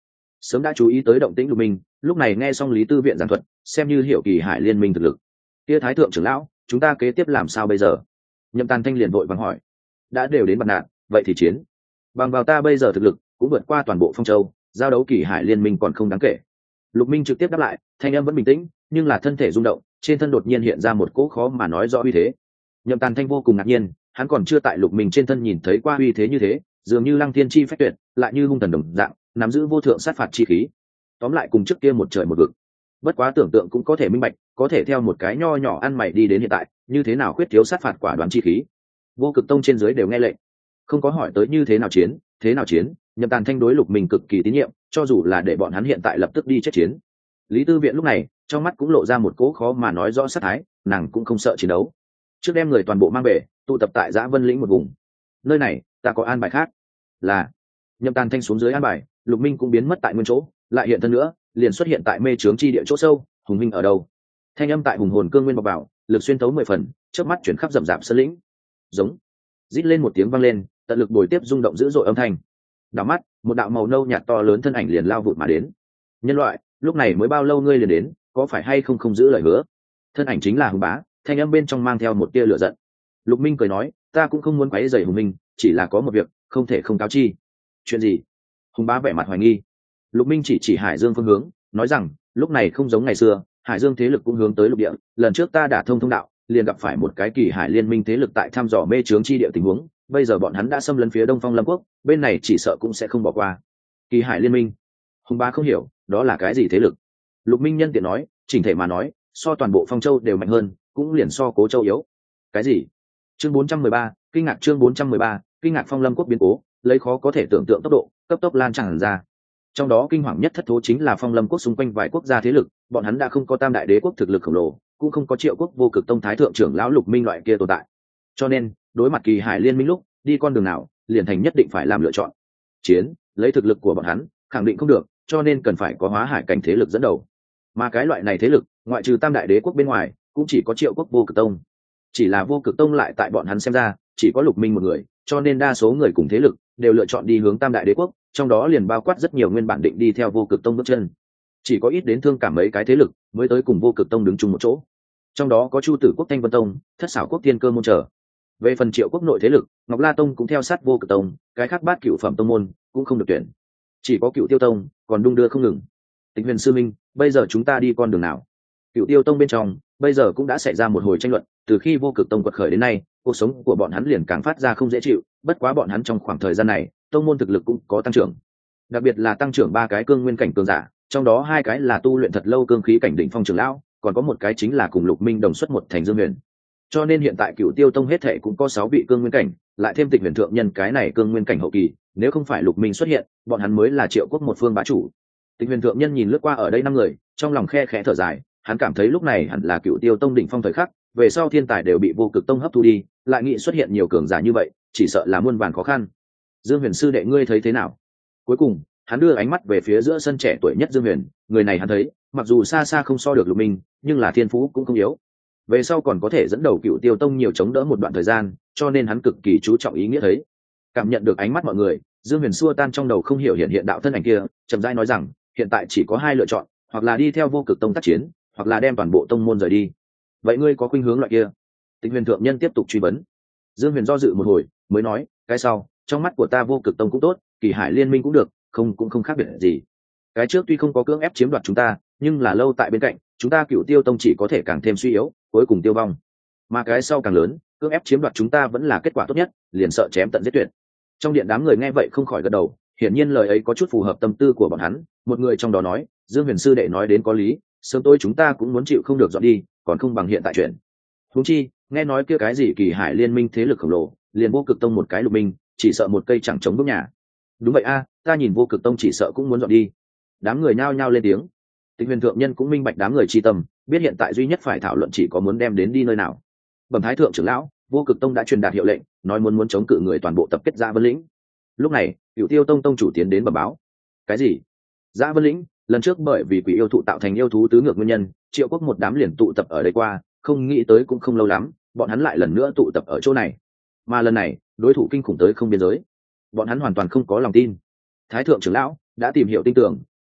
sớm đã chú ý tới động tĩnh lục minh, lúc này nghe xong Lý Tư Viện giảng thuật, xem như hiểu kỳ hải liên minh thực lực. Kia Thái thượng trưởng lão, chúng ta kế tiếp làm sao bây giờ? Nhậm Tàn Thanh liền vội vàng hỏi. Đã đều đến bật nạn, vậy thì chiến. Bằng vào ta bây giờ thực lực cũng vượt qua toàn bộ Phong Châu, giao đấu kỳ hải liên minh còn không đáng kể. Lục Minh trực tiếp đáp lại, thanh âm vẫn bình tĩnh, nhưng là thân thể rung động, trên thân đột nhiên hiện ra một cỗ khó mà nói rõ uy thế. Nhậm Tàn Thanh vô cùng ngạc nhiên, hắn còn chưa tại Lục Minh trên thân nhìn thấy qua uy thế như thế, dường như lăng thiên chi phách tuyệt, lại như hung thần đồng dạng, nắm giữ vô thượng sát phạt chi khí. Tóm lại cùng trước kia một trời một vực. Bất quá tưởng tượng cũng có thể minh bạch, có thể theo một cái nho nhỏ ăn mày đi đến hiện tại, như thế nào khuyết thiếu sát phạt quả đoán chi khí. Vô Cực Tông trên dưới đều nghe lệnh, không có hỏi tới như thế nào chiến, Nhậm Tàn Thanh đối Lục Minh cực kỳ tín nhiệm, cho dù là để bọn hắn hiện tại lập tức đi chết chiến. Lý Tư Viện lúc này trong mắt cũng lộ ra một cỗ khó mà nói rõ sát thái, nàng cũng không sợ chiến đấu. Trước đem người toàn bộ mang về, tụ tập tại Dã Vân lĩnh một vùng. Nơi này ta có an bài khác. Là Nhậm Tàn Thanh xuống dưới an bài, Lục Minh cũng biến mất tại nguyên chỗ, lại hiện thân nữa, liền xuất hiện tại mê trướng chi địa chỗ sâu. Hùng Minh ở đâu? Thanh âm tại hùng hồn cương nguyên bọc bảo, lực xuyên tấu 10 phần, chớp mắt chuyển khắp rậm rạp sơn lĩnh. Giống, rít lên một tiếng vang lên, tận lực bồi tiếp rung động dữ dội âm thanh. Đảo mắt, một đạo màu nâu nhạt to lớn thân ảnh liền lao vụt mà đến. Nhân loại, lúc này mới bao lâu ngươi liền đến, có phải hay không giữ lời hứa? Thân ảnh chính là Hùng Bá, thanh âm bên trong mang theo một tia lửa giận. Lục Minh cười nói, ta cũng không muốn quấy rầy Hùng Minh, chỉ là có một việc không thể không cáo chi. Chuyện gì? Hùng Bá vẻ mặt hoài nghi. Lục Minh chỉ Hải Dương phương hướng, nói rằng lúc này không giống ngày xưa, Hải Dương thế lực cũng hướng tới lục địa. Lần trước ta đã thông đạo, liền gặp phải một cái kỳ hải liên minh thế lực tại thăm dò mê trướng chi địa tình huống. Bây giờ bọn hắn đã xâm lấn phía Đông Phong Lâm Quốc, bên này chỉ sợ cũng sẽ không bỏ qua. Kỳ hải liên minh? Hùng Bá không hiểu, đó là cái gì thế lực? Lục Minh nhân tiện nói, chỉnh thể mà nói, so toàn bộ Phong Châu đều mạnh hơn, cũng liền so Cố Châu yếu. Cái gì? Chương 413, kinh ngạc. Chương 413, kinh ngạc. Phong Lâm Quốc biến cố, lấy khó có thể tưởng tượng tốc độ, cấp tốc lan tràn ra. Trong đó kinh hoàng nhất thất thố chính là Phong Lâm Quốc xung quanh vài quốc gia thế lực, bọn hắn đã không có Tam Đại Đế quốc thực lực khổng lồ, cũng không có Triệu Quốc Vô Cực Tông thái thượng trưởng lão Lục Minh loại kia tồn tại. Cho nên, đối mặt kỳ hải liên minh lúc, đi con đường nào, liền thành nhất định phải làm lựa chọn. Chiến, lấy thực lực của bọn hắn, khẳng định không được, cho nên cần phải có hóa hải cảnh thế lực dẫn đầu. Mà cái loại này thế lực, ngoại trừ Tam Đại Đế quốc bên ngoài, cũng chỉ có Triệu Quốc Vô Cực Tông. Chỉ là Vô Cực Tông lại tại bọn hắn xem ra, chỉ có Lục Minh một người, cho nên đa số người cùng thế lực đều lựa chọn đi hướng Tam Đại Đế quốc, trong đó liền bao quát rất nhiều nguyên bản định đi theo Vô Cực Tông bước chân. Chỉ có ít đến thương cảm mấy cái thế lực mới tới cùng Vô Cực Tông đứng chung một chỗ. Trong đó có Chu Tử Quốc Thanh Vân Tông, Thất Xảo Quốc Thiên Cơ môn trở. Về phần Triệu Quốc nội thế lực, Ngọc La Tông cũng theo sát Vô Cực Tông, cái khác bát cửu phẩm tông môn cũng không được tuyển. Chỉ có Cửu Tiêu Tông còn đung đưa không ngừng. Tịch Huyền sư minh, bây giờ chúng ta đi con đường nào? Cửu Tiêu Tông bên trong bây giờ cũng đã xảy ra một hồi tranh luận, từ khi Vô Cực Tông quật khởi đến nay, cuộc sống của bọn hắn liền càng phát ra không dễ chịu, bất quá bọn hắn trong khoảng thời gian này, tông môn thực lực cũng có tăng trưởng. Đặc biệt là tăng trưởng 3 cái cương nguyên cảnh cường giả, trong đó 2 cái là tu luyện thật lâu cương khí cảnh đỉnh phong trưởng lão, còn có một cái chính là cùng Lục Minh đồng xuất một thành Dương Huyền. Cho nên hiện tại Cửu Tiêu Tông hết thảy cũng có 6 vị cương nguyên cảnh, lại thêm Tịch Huyền thượng nhân cái này cương nguyên cảnh hậu kỳ, nếu không phải Lục Minh xuất hiện, bọn hắn mới là Triệu Quốc một phương bá chủ. Tịch Huyền thượng nhân nhìn lướt qua ở đây 5 người, trong lòng khe khẽ thở dài, hắn cảm thấy lúc này hẳn là Cửu Tiêu Tông đỉnh phong thời khắc, về sau thiên tài đều bị Vô Cực Tông hấp thu đi, lại nghĩ xuất hiện nhiều cường giả như vậy, chỉ sợ là muôn vàn khó khăn. Dương Huyền sư đệ ngươi thấy thế nào? Cuối cùng, hắn đưa ánh mắt về phía giữa sân trẻ tuổi nhất Dương Huyền, người này hắn thấy, mặc dù xa xa không so được Lục Minh, nhưng là thiên phú cũng không yếu. Về sau còn có thể dẫn đầu Cửu Tiêu Tông nhiều chống đỡ một đoạn thời gian, cho nên hắn cực kỳ chú trọng ý nghĩa thấy. Cảm nhận được ánh mắt mọi người, Dương Huyền xua tan trong đầu không hiểu hiện đạo thân ảnh kia, chậm rãi nói rằng, hiện tại chỉ có 2 lựa chọn, hoặc là đi theo Vô Cực Tông tác chiến, hoặc là đem toàn bộ tông môn rời đi. Vậy ngươi có khuynh hướng loại kia? Tịch Huyền thượng nhân tiếp tục truy vấn. Dương Huyền do dự một hồi, mới nói, cái sau, trong mắt của ta Vô Cực Tông cũng tốt, Kỳ Hải liên minh cũng được, cũng không khác biệt gì. Cái trước tuy không có cưỡng ép chiếm đoạt chúng ta, nhưng là lâu tại bên cạnh, chúng ta Cửu Tiêu Tông chỉ có thể càng thêm suy yếu, cuối cùng tiêu vong. Mà cái sau càng lớn, cưỡng ép chiếm đoạt chúng ta vẫn là kết quả tốt nhất, liền sợ chém tận giết tuyệt. Trong điện đám người nghe vậy không khỏi gật đầu, hiển nhiên lời ấy có chút phù hợp tâm tư của bọn hắn. Một người trong đó nói, Dương Huyền sư đệ nói đến có lý, sớm tối chúng ta cũng muốn chịu không được dọn đi, còn không bằng hiện tại chuyện. Huống chi, nghe nói kia cái gì Kỳ Hải liên minh thế lực khổng lồ, liền Vô Cực Tông một cái Lục Minh, chỉ sợ một cây chẳng chống bước nhà. Đúng vậy a, ta nhìn Vô Cực Tông chỉ sợ cũng muốn dọn đi. Đám người nhao nhao lên tiếng. Tịch Huyền thượng nhân cũng minh bạch đám người chi tâm, biết hiện tại duy nhất phải thảo luận chỉ có muốn đem đến đi nơi nào. Bẩm Thái thượng trưởng lão, Vô Cực Tông đã truyền đạt hiệu lệnh, nói muốn chống cự người toàn bộ tập kết Dã Vân lĩnh. Lúc này, Cửu Tiêu Tông tông chủ tiến đến bẩm báo. Cái gì? Dã Vân lĩnh? Lần trước bởi vì quỷ yêu thụ tạo thành yêu thú tứ ngược nguyên nhân, Triệu Quốc một đám liền tụ tập ở đây qua, không nghĩ tới cũng không lâu lắm, bọn hắn lại lần nữa tụ tập ở chỗ này. Mà lần này, đối thủ kinh khủng tới không biên giới. Bọn hắn hoàn toàn không có lòng tin. Thái thượng trưởng lão đã tìm hiểu tin tưởng,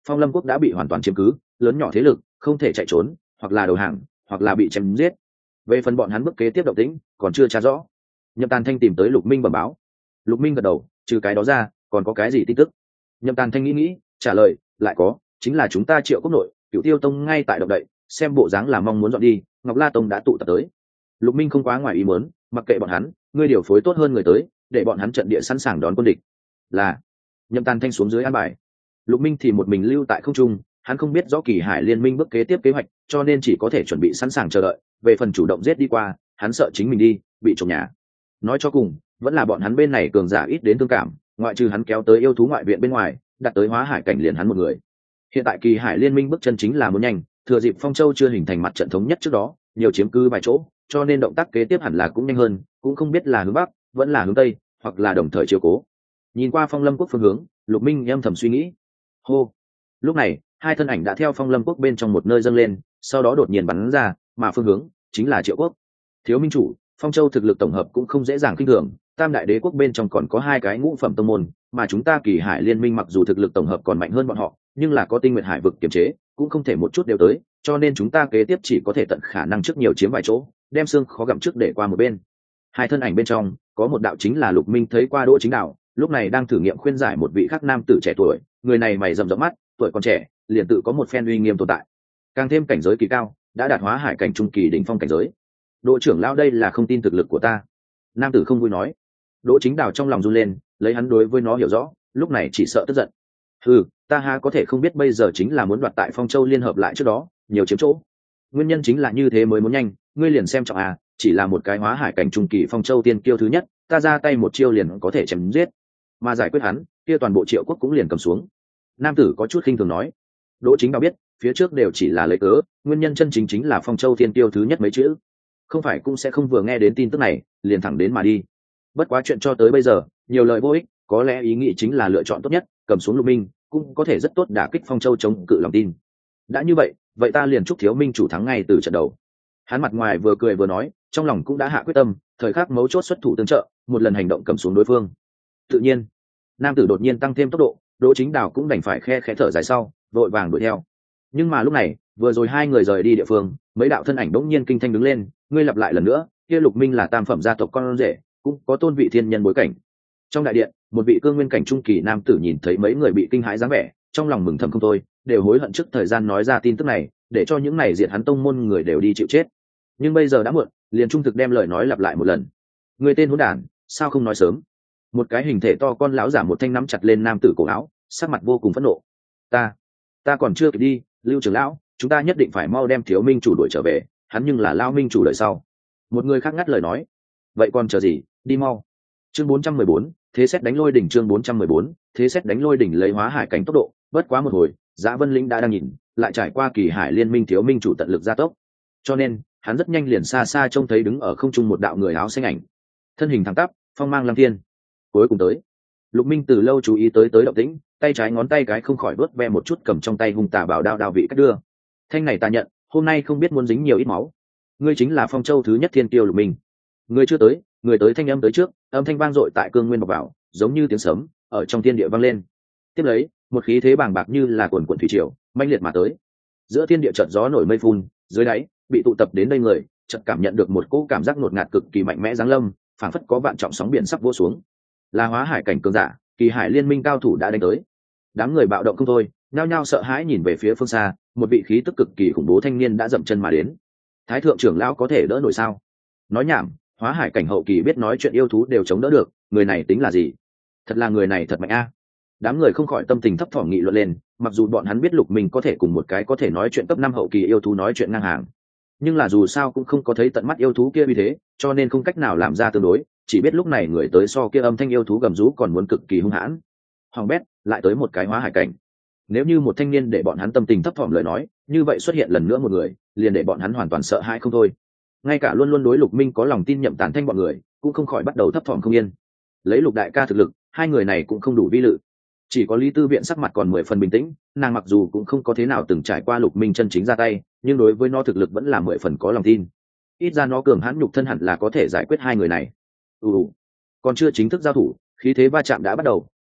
Phong Lâm quốc đã bị hoàn toàn chiếm cứ, lớn nhỏ thế lực không thể chạy trốn, hoặc là đầu hàng hoặc là bị chém giết. Về phần bọn hắn bước kế tiếp động tĩnh còn chưa tra rõ. Nhậm Tàn Thanh tìm tới Lục Minh bẩm báo. Lục Minh gật đầu, trừ cái đó ra còn có cái gì tin tức? Nhậm Tàn Thanh nghĩ trả lời, lại có, chính là chúng ta Triệu quốc nội Cửu Tiêu tông ngay tại động đậy, xem bộ dáng là mong muốn dọn đi, Ngọc La tông đã tụ tập tới. Lục Minh không quá ngoài ý muốn, mặc kệ bọn hắn, ngươi điều phối tốt hơn người tới, để bọn hắn trận địa sẵn sàng đón quân địch. Là. Nhậm Tàn Thanh xuống dưới an bài. Lục Minh thì một mình lưu tại không trung, hắn không biết rõ Kỳ Hải liên minh bước kế tiếp kế hoạch, cho nên chỉ có thể chuẩn bị sẵn sàng chờ đợi. Về phần chủ động giết đi qua, hắn sợ chính mình đi bị trộm nhà. Nói cho cùng, vẫn là bọn hắn bên này cường giả ít đến thương cảm, ngoại trừ hắn kéo tới yêu thú ngoại viện bên ngoài, đặt tới hóa hải cảnh liền hắn một người. Hiện tại Kỳ Hải liên minh bước chân chính là muốn nhanh, thừa dịp Phong Châu chưa hình thành mặt trận thống nhất trước đó, nhiều chiếm cứ vài chỗ, cho nên động tác kế tiếp hẳn là cũng nhanh hơn, cũng không biết là hướng bắc, vẫn là hướng tây, hoặc là đồng thời chiếu cố. Nhìn qua Phong Lâm quốc phương hướng, Lục Minh âm thầm suy nghĩ. Hô. Lúc này, hai thân ảnh đã theo Phong Lâm quốc bên trong một nơi dâng lên, sau đó đột nhiên bắn ra, mà phương hướng chính là Triệu quốc. Thiếu minh chủ, Phong Châu thực lực tổng hợp cũng không dễ dàng kinh thường, Tam đại đế quốc bên trong còn có hai cái ngũ phẩm tông môn, mà chúng ta Kỳ Hải liên minh mặc dù thực lực tổng hợp còn mạnh hơn bọn họ, nhưng là có Tinh Nguyệt Hải vực kiềm chế, cũng không thể một chút đều tới, cho nên chúng ta kế tiếp chỉ có thể tận khả năng trước nhiều chiếm vài chỗ, đem xương khó gặm trước để qua một bên. Hai thân ảnh bên trong, có một đạo chính là Lục Minh thấy qua Đỗ Chính Đạo, lúc này đang thử nghiệm khuyên giải một vị khác nam tử trẻ tuổi, người này mày rậm rậm mắt, tuổi còn trẻ, liền tự có một phen uy nghiêm tồn tại. Càng thêm cảnh giới kỳ cao, đã đạt hóa hải cảnh trung kỳ đỉnh phong cảnh giới. Đỗ trưởng lão đây là không tin thực lực của ta. Nam tử không vui nói. Đỗ Chính Đào trong lòng run lên, lấy hắn đối với nó hiểu rõ, lúc này chỉ sợ tức giận. Ta ha có thể không biết bây giờ chính là muốn đoạt tại Phong Châu liên hợp lại trước đó, nhiều chiếm chỗ. Nguyên nhân chính là như thế mới muốn nhanh, ngươi liền xem trọng chỉ là một cái hóa hải cảnh trung kỳ Phong Châu tiên kiêu thứ nhất, ta ra tay một chiêu liền có thể chém giết. Mà giải quyết hắn, kia toàn bộ Triệu quốc cũng liền cầm xuống. Nam tử có chút khinh thường nói. Đỗ Chính Đào biết, phía trước đều chỉ là lấy cớ, nguyên nhân chân chính chính là Phong Châu tiên kiêu thứ nhất mấy chữ. Không phải cũng sẽ không vừa nghe đến tin tức này, liền thẳng đến mà đi. Bất quá chuyện cho tới bây giờ, nhiều lời vô ích, có lẽ ý nghĩ chính là lựa chọn tốt nhất, cầm xuống Lục Minh, cũng có thể rất tốt đả kích Phong Châu chống cự lòng tin. Đã như vậy, vậy ta liền chúc Thiếu Minh chủ thắng ngay từ trận đầu. Hắn mặt ngoài vừa cười vừa nói, trong lòng cũng đã hạ quyết tâm, thời khắc mấu chốt xuất thủ tương trợ, một lần hành động cầm xuống đối phương. Tự nhiên, nam tử đột nhiên tăng thêm tốc độ, Đỗ Chính Đào cũng đành phải khe khẽ thở dài sau, vội vàng đuổi theo. Nhưng mà lúc này, vừa rồi hai người rời đi địa phương, mấy đạo thân ảnh đột nhiên kinh thanh đứng lên, ngươi lặp lại lần nữa, kia Lục Minh là tam phẩm gia tộc con rể, cũng có tôn vị thiên nhân bối cảnh. Trong đại điện, một vị cương nguyên cảnh trung kỳ nam tử nhìn thấy mấy người bị kinh hãi dáng vẻ, trong lòng mừng thầm không thôi, đều hối hận trước thời gian nói ra tin tức này, để cho những này diệt hắn tông môn người đều đi chịu chết. Nhưng bây giờ đã muộn, liền trung thực đem lời nói lặp lại một lần. Người tên hỗn đản, sao không nói sớm? Một cái hình thể to con lão giả một thanh nắm chặt lên nam tử cổ áo, sắc mặt vô cùng phẫn nộ. Ta còn chưa kịp đi, Lưu trưởng lão, chúng ta nhất định phải mau đem Thiếu Minh chủ đuổi trở về, hắn nhưng là Lão Minh chủ đời sau. Một người khác ngắt lời nói. Vậy còn chờ gì, đi mau. Chương 414, thế xét đánh lôi đỉnh. Chương 414, thế xét đánh lôi đỉnh lấy hóa hải cảnh tốc độ, bất quá một hồi, Dã Vân Linh đã đang nhìn, lại trải qua Kỳ Hải liên minh Thiếu Minh chủ tận lực gia tốc. Cho nên, hắn rất nhanh liền xa xa trông thấy đứng ở không trung một đạo người áo xanh ảnh. Thân hình thẳng tắp, phong mang lăng thiên. Cuối cùng tới. Lục Minh từ lâu chú ý tới động tĩnh, tay trái ngón tay cái không khỏi đuốt ve một chút cầm trong tay hung tà bảo đao vị cách đưa. Thanh này ta nhận, hôm nay không biết muốn dính nhiều ít máu. Ngươi chính là Phong Châu thứ nhất thiên tiêu Lục Minh. Ngươi chưa tới, người tới thanh âm tới trước, âm thanh vang dội tại cương nguyên bọc vào, giống như tiếng sấm ở trong thiên địa vang lên. Tiếp lấy, một khí thế bàng bạc như là cuồn cuộn thủy triều, mãnh liệt mà tới. Giữa thiên địa chợt gió nổi mây phun, dưới đáy bị tụ tập đến đây người, chợt cảm nhận được một cỗ cảm giác ngột ngạt cực kỳ mạnh mẽ giáng lâm, phảng phất có vạn trọng sóng biển sắp vỗ xuống. Là hóa hải cảnh cường giả, Kỳ Hải liên minh cao thủ đã đánh tới. Đám người bạo động không thôi, nhao nhao sợ hãi nhìn về phía phương xa, một vị khí tức cực kỳ khủng bố thanh niên đã dậm chân mà đến. Thái thượng trưởng lão có thể đỡ nổi sao? Nói nhảm, hóa hải cảnh hậu kỳ biết nói chuyện yêu thú đều chống đỡ được, người này tính là gì? Thật là người này thật mạnh a. Đám người không khỏi tâm tình thấp thỏm nghị luận lên, mặc dù bọn hắn biết Lục Minh có thể cùng một cái có thể nói chuyện cấp 5 hậu kỳ yêu thú nói chuyện ngang hàng, nhưng là dù sao cũng không có thấy tận mắt yêu thú kia như thế, cho nên không cách nào làm ra tương đối, chỉ biết lúc này người tới so kia âm thanh yêu thú gầm rú còn muốn cực kỳ hung hãn. Hoàng bét, lại tới một cái hóa hải cảnh. Nếu như một thanh niên để bọn hắn tâm tình thấp thỏm lời nói, như vậy xuất hiện lần nữa một người, liền để bọn hắn hoàn toàn sợ hãi không thôi. Ngay cả luôn luôn đối Lục Minh có lòng tin Nhậm Tàn Thanh bọn người, cũng không khỏi bắt đầu thấp thỏm không yên. Lấy Lục đại ca thực lực, hai người này cũng không đủ vi lự. Chỉ có Lý Tư Viện sắc mặt còn 10 phần bình tĩnh, nàng mặc dù cũng không có thế nào từng trải qua Lục Minh chân chính ra tay, nhưng đối với nó thực lực vẫn là 10 phần có lòng tin. Ít ra nó cường hãn nhục thân hẳn là có thể giải quyết hai người này. Còn chưa chính thức giao thủ, khí thế va chạm đã bắt đầu,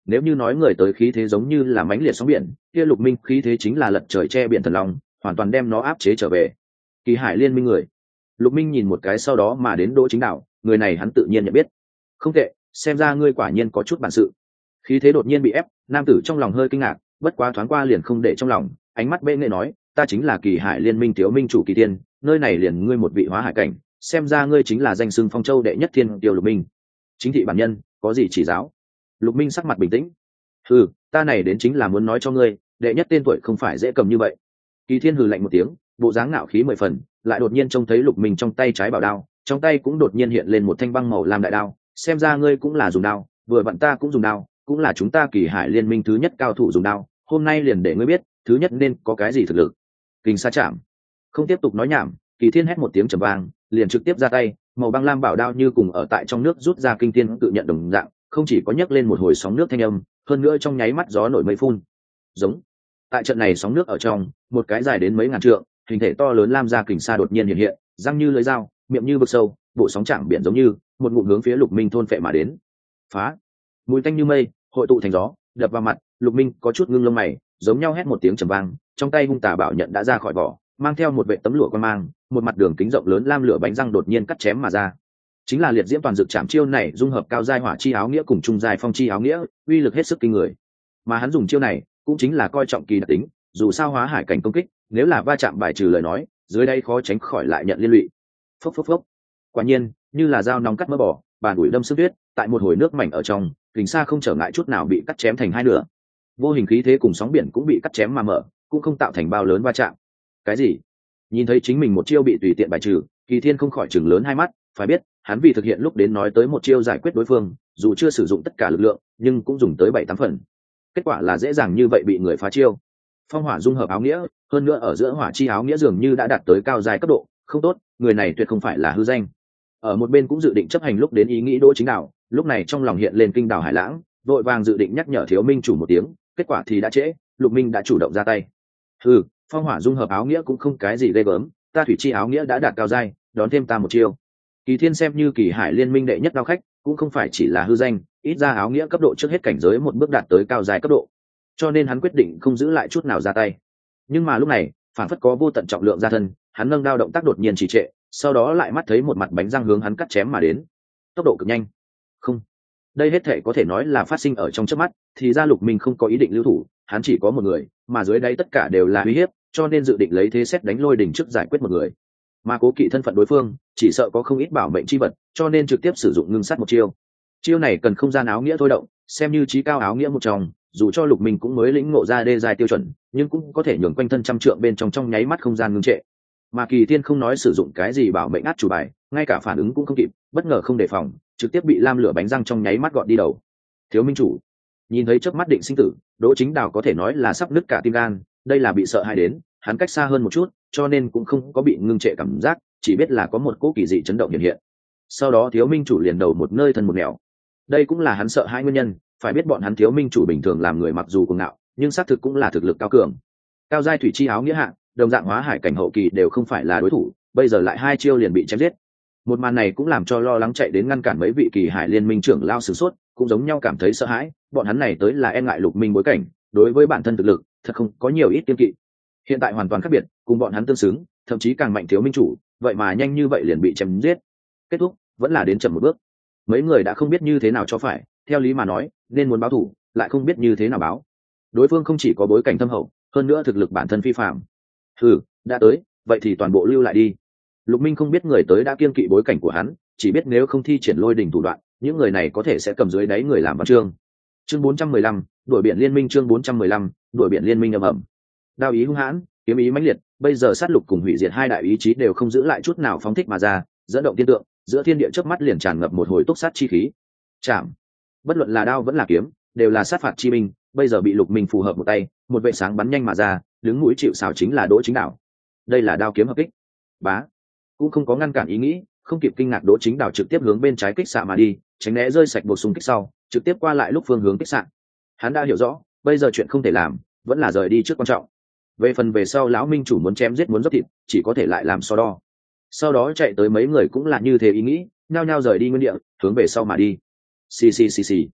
Nếu như nói người tới khí thế giống như là mãnh liệt sóng biển, kia Lục Minh khí thế chính là lật trời che biển thần long, hoàn toàn đem nó áp chế trở về. Kỳ Hải Liên Minh người. Lục Minh nhìn một cái sau đó mà đến Đỗ Chính Đạo, người này hắn tự nhiên nhận biết. Không tệ, xem ra ngươi quả nhiên có chút bản sự. Khí thế đột nhiên bị ép, nam tử trong lòng hơi kinh ngạc, bất quá thoáng qua liền không để trong lòng, ánh mắt bệ nghệ nói, ta chính là Kỳ Hải Liên Minh thiếu minh chủ Kỳ Thiên, nơi này liền ngươi một vị hóa hải cảnh, xem ra ngươi chính là danh xưng Phong Châu đệ nhất thiên tiêu Lục Minh. Chính thị bản nhân, có gì chỉ giáo? Lục Minh sắc mặt bình tĩnh. Ừ, ta này đến chính là muốn nói cho ngươi, đệ nhất tên tuổi không phải dễ cầm như vậy. Kỳ Thiên hừ lạnh một tiếng, bộ dáng ngạo khí mười phần, lại đột nhiên trông thấy Lục Minh trong tay trái bảo đao, trong tay cũng đột nhiên hiện lên một thanh băng màu lam đại đao, xem ra ngươi cũng là dùng đao, vừa vặn ta cũng dùng đao, cũng là chúng ta Kỳ Hải Liên Minh thứ nhất cao thủ dùng đao, hôm nay liền để ngươi biết, thứ nhất nên có cái gì thực lực. Kình sa chạm. Không tiếp tục nói nhảm, Kỳ Thiên hét một tiếng trầm vang, liền trực tiếp ra tay, màu băng lam bảo đao như cùng ở tại trong nước rút ra kinh thiên tự nhận đồng dạng, không chỉ có nhấc lên một hồi sóng nước thanh âm, hơn nữa trong nháy mắt gió nổi mây phun. Giống. Tại trận này sóng nước ở trong, một cái dài đến mấy ngàn trượng, hình thể to lớn lam ra kình sa đột nhiên hiện hiện, răng như lưỡi dao, miệng như vực sâu, bộ sóng chạm biển giống như một ngụm hướng phía Lục Minh thôn phệ mà đến. Phá. Mùi tanh như mây, hội tụ thành gió, đập vào mặt, Lục Minh có chút ngưng lông mày, giống nhau hét một tiếng trầm vang, trong tay hung tà bảo nhận đã ra khỏi vỏ, mang theo một vệ tấm lụa quan mang, một mặt đường kính rộng lớn lam lửa bánh răng đột nhiên cắt chém mà ra. Chính là liệt diễm toàn dược chạm chiêu này dung hợp cao giai hỏa chi áo nghĩa cùng trung giai phong chi áo nghĩa, uy lực hết sức kinh người. Mà hắn dùng chiêu này, cũng chính là coi trọng kỳ đặc tính, dù sao hóa hải cảnh công kích, nếu là va chạm bài trừ lời nói, dưới đây khó tránh khỏi lại nhận liên lụy. Phốc phốc phốc. Quả nhiên, như là dao nóng cắt mỡ bò, bàn ủi đâm sức tuyết, tại một hồi nước mảnh ở trong, kình sa không trở ngại chút nào bị cắt chém thành hai nửa. Vô hình khí thế cùng sóng biển cũng bị cắt chém mà mở, cũng không tạo thành bao lớn va chạm. Cái gì? Nhìn thấy chính mình một chiêu bị tùy tiện bài trừ, Kỳ Thiên không khỏi chừng lớn hai mắt, phải biết, hắn vì thực hiện lúc đến nói tới một chiêu giải quyết đối phương, dù chưa sử dụng tất cả lực lượng, nhưng cũng dùng tới 7-8 phần. Kết quả là dễ dàng như vậy bị người phá chiêu. Phong hỏa dung hợp áo nghĩa, hơn nữa ở giữa hỏa chi áo nghĩa dường như đã đạt tới cao giai cấp độ, không tốt, người này tuyệt không phải là hư danh. Ở một bên cũng dự định chấp hành lúc đến ý nghĩ Đỗ Chính Đạo, lúc này trong lòng hiện lên kinh đảo hải lãng, vội vàng dự định nhắc nhở Thiếu Minh chủ một tiếng, kết quả thì đã trễ, Lục Minh đã chủ động ra tay. Ừ, phong hỏa dung hợp áo nghĩa cũng không cái gì ghê gớm, ta thủy chi áo nghĩa đã đạt cao giai, đón thêm ta một chiêu. Kỳ Thiên xem như Kỳ Hải Liên Minh đệ nhất đao khách, cũng không phải chỉ là hư danh, ít ra áo nghĩa cấp độ trước hết cảnh giới một bước đạt tới cao giai cấp độ, cho nên hắn quyết định không giữ lại chút nào ra tay. Nhưng mà lúc này, phản phất có vô tận trọng lượng ra thân, hắn nâng đao động tác đột nhiên trì trệ, sau đó lại mắt thấy một mặt bánh răng hướng hắn cắt chém mà đến, tốc độ cực nhanh. Không, đây hết thể có thể nói là phát sinh ở trong chớp mắt, thì ra Lục Minh không có ý định lưu thủ, hắn chỉ có một người, mà dưới đây tất cả đều là uy hiếp, cho nên dự định lấy thế xét đánh lôi đỉnh trước giải quyết một người. Mà cố kỵ thân phận đối phương, chỉ sợ có không ít bảo mệnh chi vật, cho nên trực tiếp sử dụng ngưng sát một chiêu. Chiêu này cần không gian áo nghĩa thôi động, xem như chí cao áo nghĩa một trong, dù cho Lục Minh cũng mới lĩnh ngộ ra đê giai tiêu chuẩn, nhưng cũng có thể nhường quanh thân trăm trượng bên trong nháy mắt không gian ngưng trệ. Mà Kỳ Thiên không nói sử dụng cái gì bảo mệnh át chủ bài, ngay cả phản ứng cũng không kịp, bất ngờ không đề phòng, trực tiếp bị lam lửa bánh răng trong nháy mắt gọt đi đầu. Thiếu minh chủ nhìn thấy chớp mắt định sinh tử, Đỗ Chính Đào có thể nói là sắp nứt cả tim gan, đây là bị sợ hãi đến, hắn cách xa hơn một chút, cho nên cũng không có bị ngưng trệ cảm giác, chỉ biết là có một cỗ kỳ dị chấn động hiện hiện. Sau đó Thiếu minh chủ liền đầu một nơi thân một nẻo. Đây cũng là hắn sợ hãi nguyên nhân, phải biết bọn hắn Thiếu minh chủ bình thường làm người mặc dù cuồng ngạo, nhưng xác thực cũng là thực lực cao cường. Cao giai thủy chi áo nghĩa hạng, đồng dạng hóa hải cảnh hậu kỳ đều không phải là đối thủ, bây giờ lại hai chiêu liền bị chém giết. Một màn này cũng làm cho lo lắng chạy đến ngăn cản mấy vị Kỳ Hải Liên Minh trưởng lao sửng sốt, cũng giống nhau cảm thấy sợ hãi, bọn hắn này tới là e ngại Lục Minh bối cảnh, đối với bản thân thực lực thật không có nhiều ít kiêng kỵ. Hiện tại hoàn toàn khác biệt, cùng bọn hắn tương xứng, thậm chí càng mạnh Thiếu minh chủ, vậy mà nhanh như vậy liền bị chém giết. Kết thúc vẫn là đến chậm một bước. Mấy người đã không biết như thế nào cho phải, theo lý mà nói nên muốn báo thù, lại không biết như thế nào báo. Đối phương không chỉ có bối cảnh thâm hậu, hơn nữa thực lực bản thân phi phàm. Đã tới, vậy thì toàn bộ lưu lại đi. Lục Minh không biết người tới đã kiêng kỵ bối cảnh của hắn, chỉ biết nếu không thi triển lôi đỉnh thủ đoạn, những người này có thể sẽ cầm dưới đáy người làm văn chương. Chương 415, đuổi biển liên minh. Chương 415, đuổi biển liên minh ầm ầm. Đao ý hung hãn, kiếm ý mãnh liệt, bây giờ sát lục cùng hủy diệt hai đại ý chí đều không giữ lại chút nào phóng thích mà ra, dẫn động thiên tượng, giữa thiên địa chớp mắt liền tràn ngập một hồi túc sát chi khí. Chạm. Bất luận là đao vẫn là kiếm, đều là sát phạt chi binh, bây giờ bị Lục Minh phù hợp một tay, một vệ sáng bắn nhanh mà ra, đứng mũi chịu sào chính là Đỗ Chính Đạo. Đây là đao kiếm hợp kích. Bá, cũng không có ngăn cản ý nghĩ, không kịp kinh ngạc, Đỗ Chính Đạo trực tiếp hướng bên trái kích xạ mà đi, tránh né rơi sạch bổ sung kích sau, trực tiếp qua lại lúc phương hướng kích xạ. Hắn đã hiểu rõ, bây giờ chuyện không thể làm, vẫn là rời đi trước quan trọng. Về phần về sau lão minh chủ muốn chém giết muốn dốc thịt, chỉ có thể lại làm so đo. Sau đó chạy tới mấy người cũng là như thế ý nghĩ, nhao nhao rời đi nguyên địa, hướng về sau mà đi. Xì.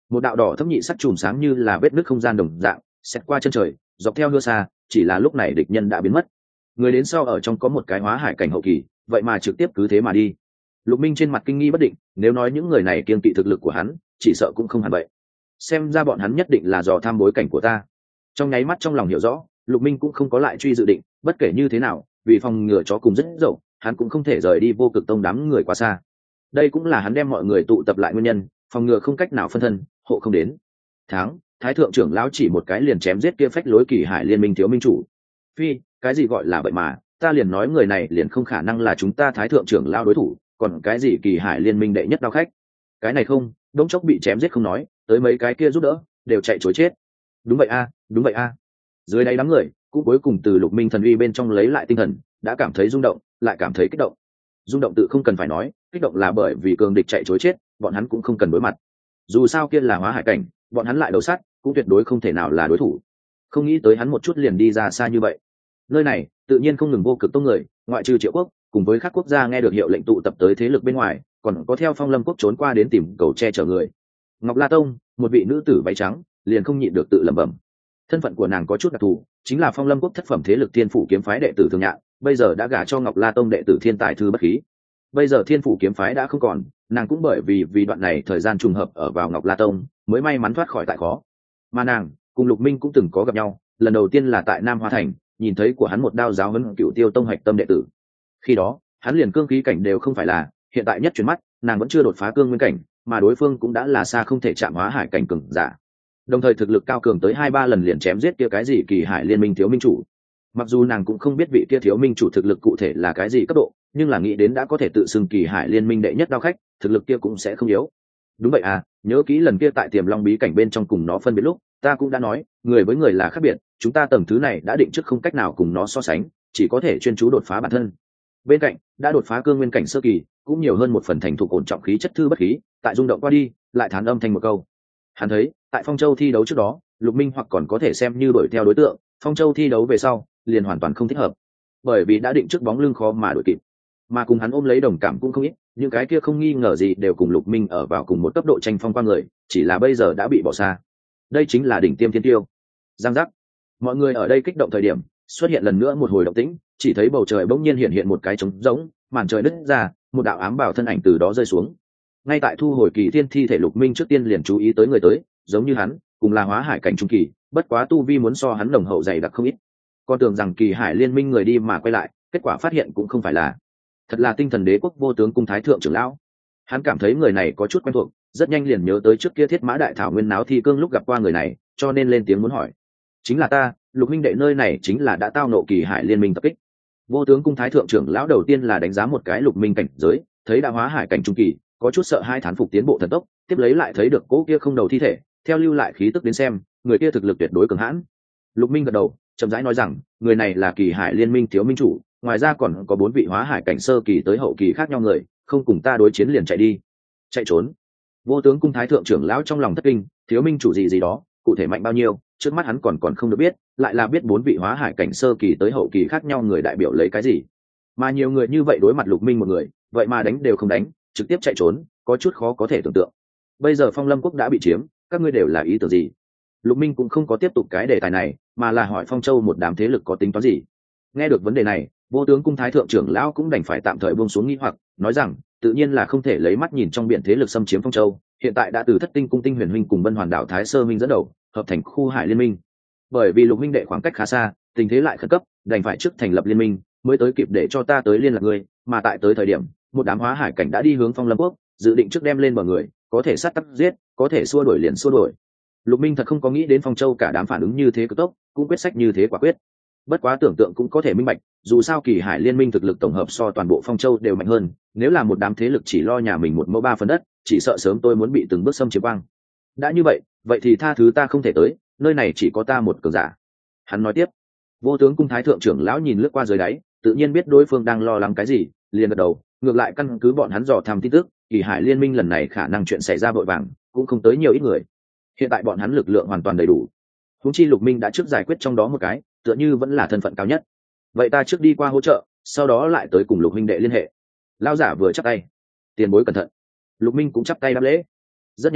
một đạo đỏ thâm nhị sắc chùm sáng như là vết nứt không gian đồng dạng xét qua chân trời, dọc theo hưa xa. Chỉ là lúc này địch nhân đã biến mất. Người đến sau ở trong có một cái hóa hải cảnh hậu kỳ, vậy mà trực tiếp cứ thế mà đi. Lục Minh trên mặt kinh nghi bất định, nếu nói những người này kiêng kỵ thực lực của hắn, chỉ sợ cũng không hẳn vậy. Xem ra bọn hắn nhất định là dò tham bối cảnh của ta. Trong nháy mắt trong lòng hiểu rõ, Lục Minh cũng không có lại truy dự định, bất kể như thế nào, vì phòng ngừa chó cùng rất dậu, hắn cũng không thể rời đi Vô Cực Tông đám người quá xa. Đây cũng là hắn đem mọi người tụ tập lại nguyên nhân, phòng ngừa không cách nào phân thân, hộ không đến. Tháng, Thái thượng trưởng lão chỉ một cái liền chém giết kia phách lối Kỳ Hải liên minh thiếu minh chủ. Phi, cái gì gọi là vậy mà, ta liền nói người này liền không khả năng là chúng ta Thái thượng trưởng lão đối thủ, còn cái gì Kỳ Hải liên minh đệ nhất đao khách. Cái này không, đống chốc bị chém giết không nói, tới mấy cái kia giúp đỡ, đều chạy trối chết. Đúng vậy a, đúng vậy a. Dưới đáy đám người, cũng cuối cùng từ Lục Minh thần uy bên trong lấy lại tinh thần, đã cảm thấy rung động, lại cảm thấy kích động. Rung động tự không cần phải nói, kích động là bởi vì cường địch chạy trối chết, bọn hắn cũng không cần đối mặt. Dù sao kia là hóa hải cảnh, bọn hắn lại đầu sát, cũng tuyệt đối không thể nào là đối thủ. Không nghĩ tới hắn một chút liền đi ra xa như vậy. Nơi này, tự nhiên không ngừng Vô Cực Tông người, ngoại trừ Triệu Quốc, cùng với các quốc gia nghe được hiệu lệnh tụ tập tới thế lực bên ngoài, còn có theo Phong Lâm Quốc trốn qua đến tìm cầu che chở người. Ngọc La Tông, một vị nữ tử váy trắng, liền không nhịn được tự lẩm bẩm. Thân phận của nàng có chút đặc thù, chính là Phong Lâm Quốc thất phẩm thế lực Thiên Phủ kiếm phái đệ tử Thường Nhạn, bây giờ đã gả cho Ngọc La Tông đệ tử Thiên Tài Thư Bất Khí. Bây giờ Thiên Phủ kiếm phái đã không còn, nàng cũng bởi vì đoạn này thời gian trùng hợp ở vào Ngọc La Tông, mới may mắn thoát khỏi tại khó. Mà nàng cùng Lục Minh cũng từng có gặp nhau, lần đầu tiên là tại Nam Hoa Thành, nhìn thấy của hắn một đao giáo huấn Cựu Tiêu Tông hạch tâm đệ tử. Khi đó, hắn liền cương khí cảnh đều không phải là, hiện tại nhất chuyển mắt, nàng vẫn chưa đột phá cương nguyên cảnh, mà đối phương cũng đã là xa không thể chạm hóa hải cảnh cường giả. Đồng thời thực lực cao cường tới 2-3 lần liền chém giết kia cái gì Kỳ Hải liên minh thiếu minh chủ. Mặc dù nàng cũng không biết vị kia thiếu minh chủ thực lực cụ thể là cái gì cấp độ, nhưng là nghĩ đến đã có thể tự xưng Kỳ Hải liên minh đệ nhất đao khách, thực lực kia cũng sẽ không yếu. Đúng vậy à, nhớ kỹ lần kia tại Tiềm Long bí cảnh bên trong cùng nó phân biệt lúc, ta cũng đã nói, người với người là khác biệt, chúng ta tầng thứ này đã định trước không cách nào cùng nó so sánh, chỉ có thể chuyên chú đột phá bản thân. Bên cạnh, đã đột phá cương nguyên cảnh sơ kỳ, cũng nhiều hơn một phần thành thục ổn trọng khí chất Thư Bất Khí, tại rung động qua đi, lại thán âm thanh một câu. Hắn thấy, tại Phong Châu thi đấu trước đó, Lục Minh hoặc còn có thể xem như đuổi theo đối tượng, Phong Châu thi đấu về sau, liền hoàn toàn không thích hợp, bởi vì đã định trước bóng lưng khó mà đuổi kịp, mà cùng hắn ôm lấy đồng cảm cũng không ít, những cái kia không nghi ngờ gì đều cùng Lục Minh ở vào cùng một cấp độ tranh phong qua người, chỉ là bây giờ đã bị bỏ xa. Đây chính là đỉnh tiêm thiên tiêu. Giang giác, mọi người ở đây kích động thời điểm, xuất hiện lần nữa một hồi động tĩnh, chỉ thấy bầu trời bỗng nhiên hiện hiện một cái trống rỗng, màn trời nứt ra, một đạo ám bào thân ảnh từ đó rơi xuống. Ngay tại thu hồi kỳ thiên thi thể, Lục Minh trước tiên liền chú ý tới người tới, giống như hắn, cùng là hóa hải cảnh trung kỳ, bất quá tu vi muốn so hắn đồng hậu dày đặc không ít. Con tưởng rằng Kỳ Hải liên minh người đi mà quay lại, kết quả phát hiện cũng không phải là. Thật là Tinh Thần Đế quốc Vô Tướng cung thái thượng trưởng lão. Hắn cảm thấy người này có chút quen thuộc, rất nhanh liền nhớ tới trước kia Thiết Mã Đại Thảo Nguyên náo thi cương lúc gặp qua người này, cho nên lên tiếng muốn hỏi. Chính là ta, Lục minh đệ, nơi này chính là đã tao nộ Kỳ Hải liên minh tập kích. Vô Tướng cung thái thượng trưởng lão đầu tiên là đánh giá một cái Lục minh cảnh giới, thấy đã hóa hải cảnh trung kỳ, có chút sợ hai thán phục tiến bộ thần tốc, tiếp lấy lại thấy được cỗ kia không đầu thi thể, theo lưu lại khí tức đến xem, người kia thực lực tuyệt đối cường hãn. Lục Minh gật đầu, chậm rãi nói rằng, người này là Kỳ Hải liên minh thiếu minh chủ, ngoài ra còn có 4 vị hóa hải cảnh sơ kỳ tới hậu kỳ khác nhau người, không cùng ta đối chiến liền chạy đi. Chạy trốn? Vô Tướng cung thái thượng trưởng lão trong lòng thất kinh, thiếu minh chủ gì gì đó, cụ thể mạnh bao nhiêu, trước mắt hắn còn không được biết, lại là biết 4 vị hóa hải cảnh sơ kỳ tới hậu kỳ khác nhau người đại biểu lấy cái gì. Mà nhiều người như vậy đối mặt Lục Minh một người, vậy mà đánh đều không đánh, trực tiếp chạy trốn, có chút khó có thể tưởng tượng. Bây giờ Phong Lâm quốc đã bị chiếm, các ngươi đều là ý tưởng gì? Lục Minh cũng không có tiếp tục cái đề tài này, mà là hỏi Phong Châu một đám thế lực có tính toán gì. Nghe được vấn đề này, Vô Tướng cung thái thượng trưởng lão cũng đành phải tạm thời buông xuống nghi hoặc, nói rằng, tự nhiên là không thể lấy mắt nhìn trong biển thế lực xâm chiếm Phong Châu, hiện tại đã từ Thất Tinh cung Tinh Huyền huynh cùng Bân Hoàn đảo Thái Sơ minh dẫn đầu, hợp thành khu Hải liên minh. Bởi vì Lục huynh đệ khoảng cách khá xa, tình thế lại khẩn cấp, đành phải trước thành lập liên minh, mới tới kịp để cho ta tới liên lạc người, mà tại tới thời điểm, một đám hóa hải cảnh đã đi hướng Phong Lâm quốc, dự định trước đem lên bờ người, có thể sát tắc giết, có thể xua đuổi liền xua đuổi. Lục Minh thật không có nghĩ đến Phong Châu cả đám phản ứng như thế cực tốc, cũng quyết sách như thế quả quyết. Bất quá tưởng tượng cũng có thể minh bạch, dù sao Kỳ Hải liên minh thực lực tổng hợp so toàn bộ Phong Châu đều mạnh hơn, nếu là một đám thế lực chỉ lo nhà mình một mẫu ba phần đất, chỉ sợ sớm tôi muốn bị từng bước xâm chiếm băng. Đã như vậy, vậy thì tha thứ ta không thể tới, nơi này chỉ có ta một cường giả. Hắn nói tiếp. Vô Tướng cung thái thượng trưởng lão nhìn lướt qua dưới đáy, tự nhiên biết đối phương đang lo lắng cái gì, liền gật đầu, ngược lại căn cứ bọn hắn dò thăm tin tức, Kỳ Hải liên minh lần này khả năng chuyện xảy ra vội vàng, cũng không tới nhiều ít người. Hiện tại bọn hắn lực lượng hoàn toàn đầy đủ. Huống chi Lục Minh đã trước giải quyết trong đó một cái, tựa như vẫn là thân phận cao nhất. Vậy ta trước đi qua hỗ trợ, sau đó lại tới cùng Lục huynh đệ liên hệ. Lão giả vừa chắp tay. Tiền bối cẩn thận. Lục Minh cũng chắp tay đáp lễ. Rất nhanh,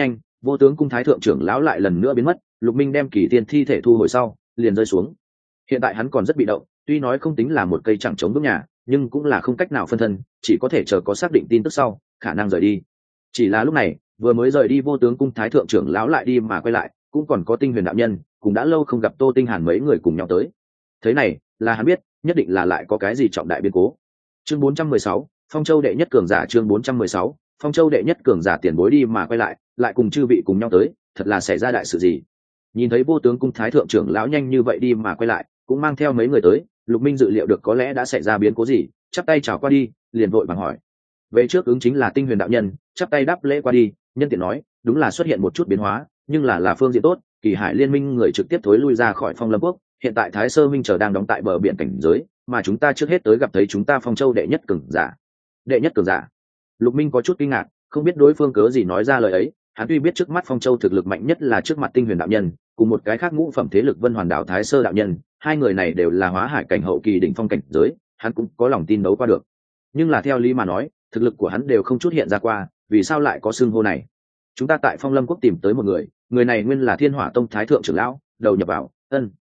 vô tướng cung thái thượng trưởng lão lại lần nữa biến mất. Lục Minh đem Kỳ Thiên thi thể thu hồi sau liền rơi xuống. Hiện tại hắn còn rất bị động, tuy nói không tính là một cây chẳng chống bước nhà, nhưng cũng là không cách nào phân thân, chỉ có thể chờ có xác định tin tức sau khả năng rời đi. Chỉ là lúc này vừa mới rời đi vô tướng cung thái thượng trưởng lão lại đi mà quay lại, cũng còn có Tinh Huyền đạo nhân cũng đã lâu không gặp Tô Tinh Hàn mấy người cùng nhau tới. Thế này là hắn biết nhất định là lại có cái gì trọng đại biến cố. Chương 416, Phong Châu đệ nhất cường giả. Chương 416, Phong Châu đệ nhất cường giả. Tiền bối đi mà quay lại, lại cùng chư vị cùng nhau tới, thật là xảy ra đại sự gì? Nhìn thấy vô tướng cung thái thượng trưởng lão nhanh như vậy đi mà quay lại, cũng mang theo mấy người tới, Lục Minh dự liệu được có lẽ đã xảy ra biến cố gì, chắp tay chào qua đi, liền vội vàng hỏi. Về trước ứng chính là Tinh Huyền đạo nhân, chắp tay đáp lễ qua đi, nhân tiện nói, đúng là xuất hiện một chút biến hóa, nhưng là phương diện tốt, Kỳ Hải liên minh người trực tiếp thối lui ra khỏi Phong Lâm quốc, hiện tại Thái Sơ minh chờ đang đóng tại bờ biển cảnh giới, mà chúng ta trước hết tới gặp thấy chúng ta Phong Châu đệ nhất cường giả. Đệ nhất cường giả? Lục Minh có chút kinh ngạc, không biết đối phương cớ gì nói ra lời ấy. Hắn tuy biết trước mắt Phong Châu thực lực mạnh nhất là trước mặt Tinh Huyền đạo nhân, cùng một cái khác ngũ phẩm thế lực Vân Hoàn đạo Thái Sơ đạo nhân, hai người này đều là hóa hải cảnh hậu kỳ đỉnh phong cảnh giới, hắn cũng có lòng tin đấu qua được. Nhưng là theo lý mà nói, thực lực của hắn đều không chút hiện ra qua, vì sao lại có xưng hô này? Chúng ta tại Phong Lâm quốc tìm tới một người, người này nguyên là Thiên Hỏa tông thái thượng trưởng lão, đầu nhập vào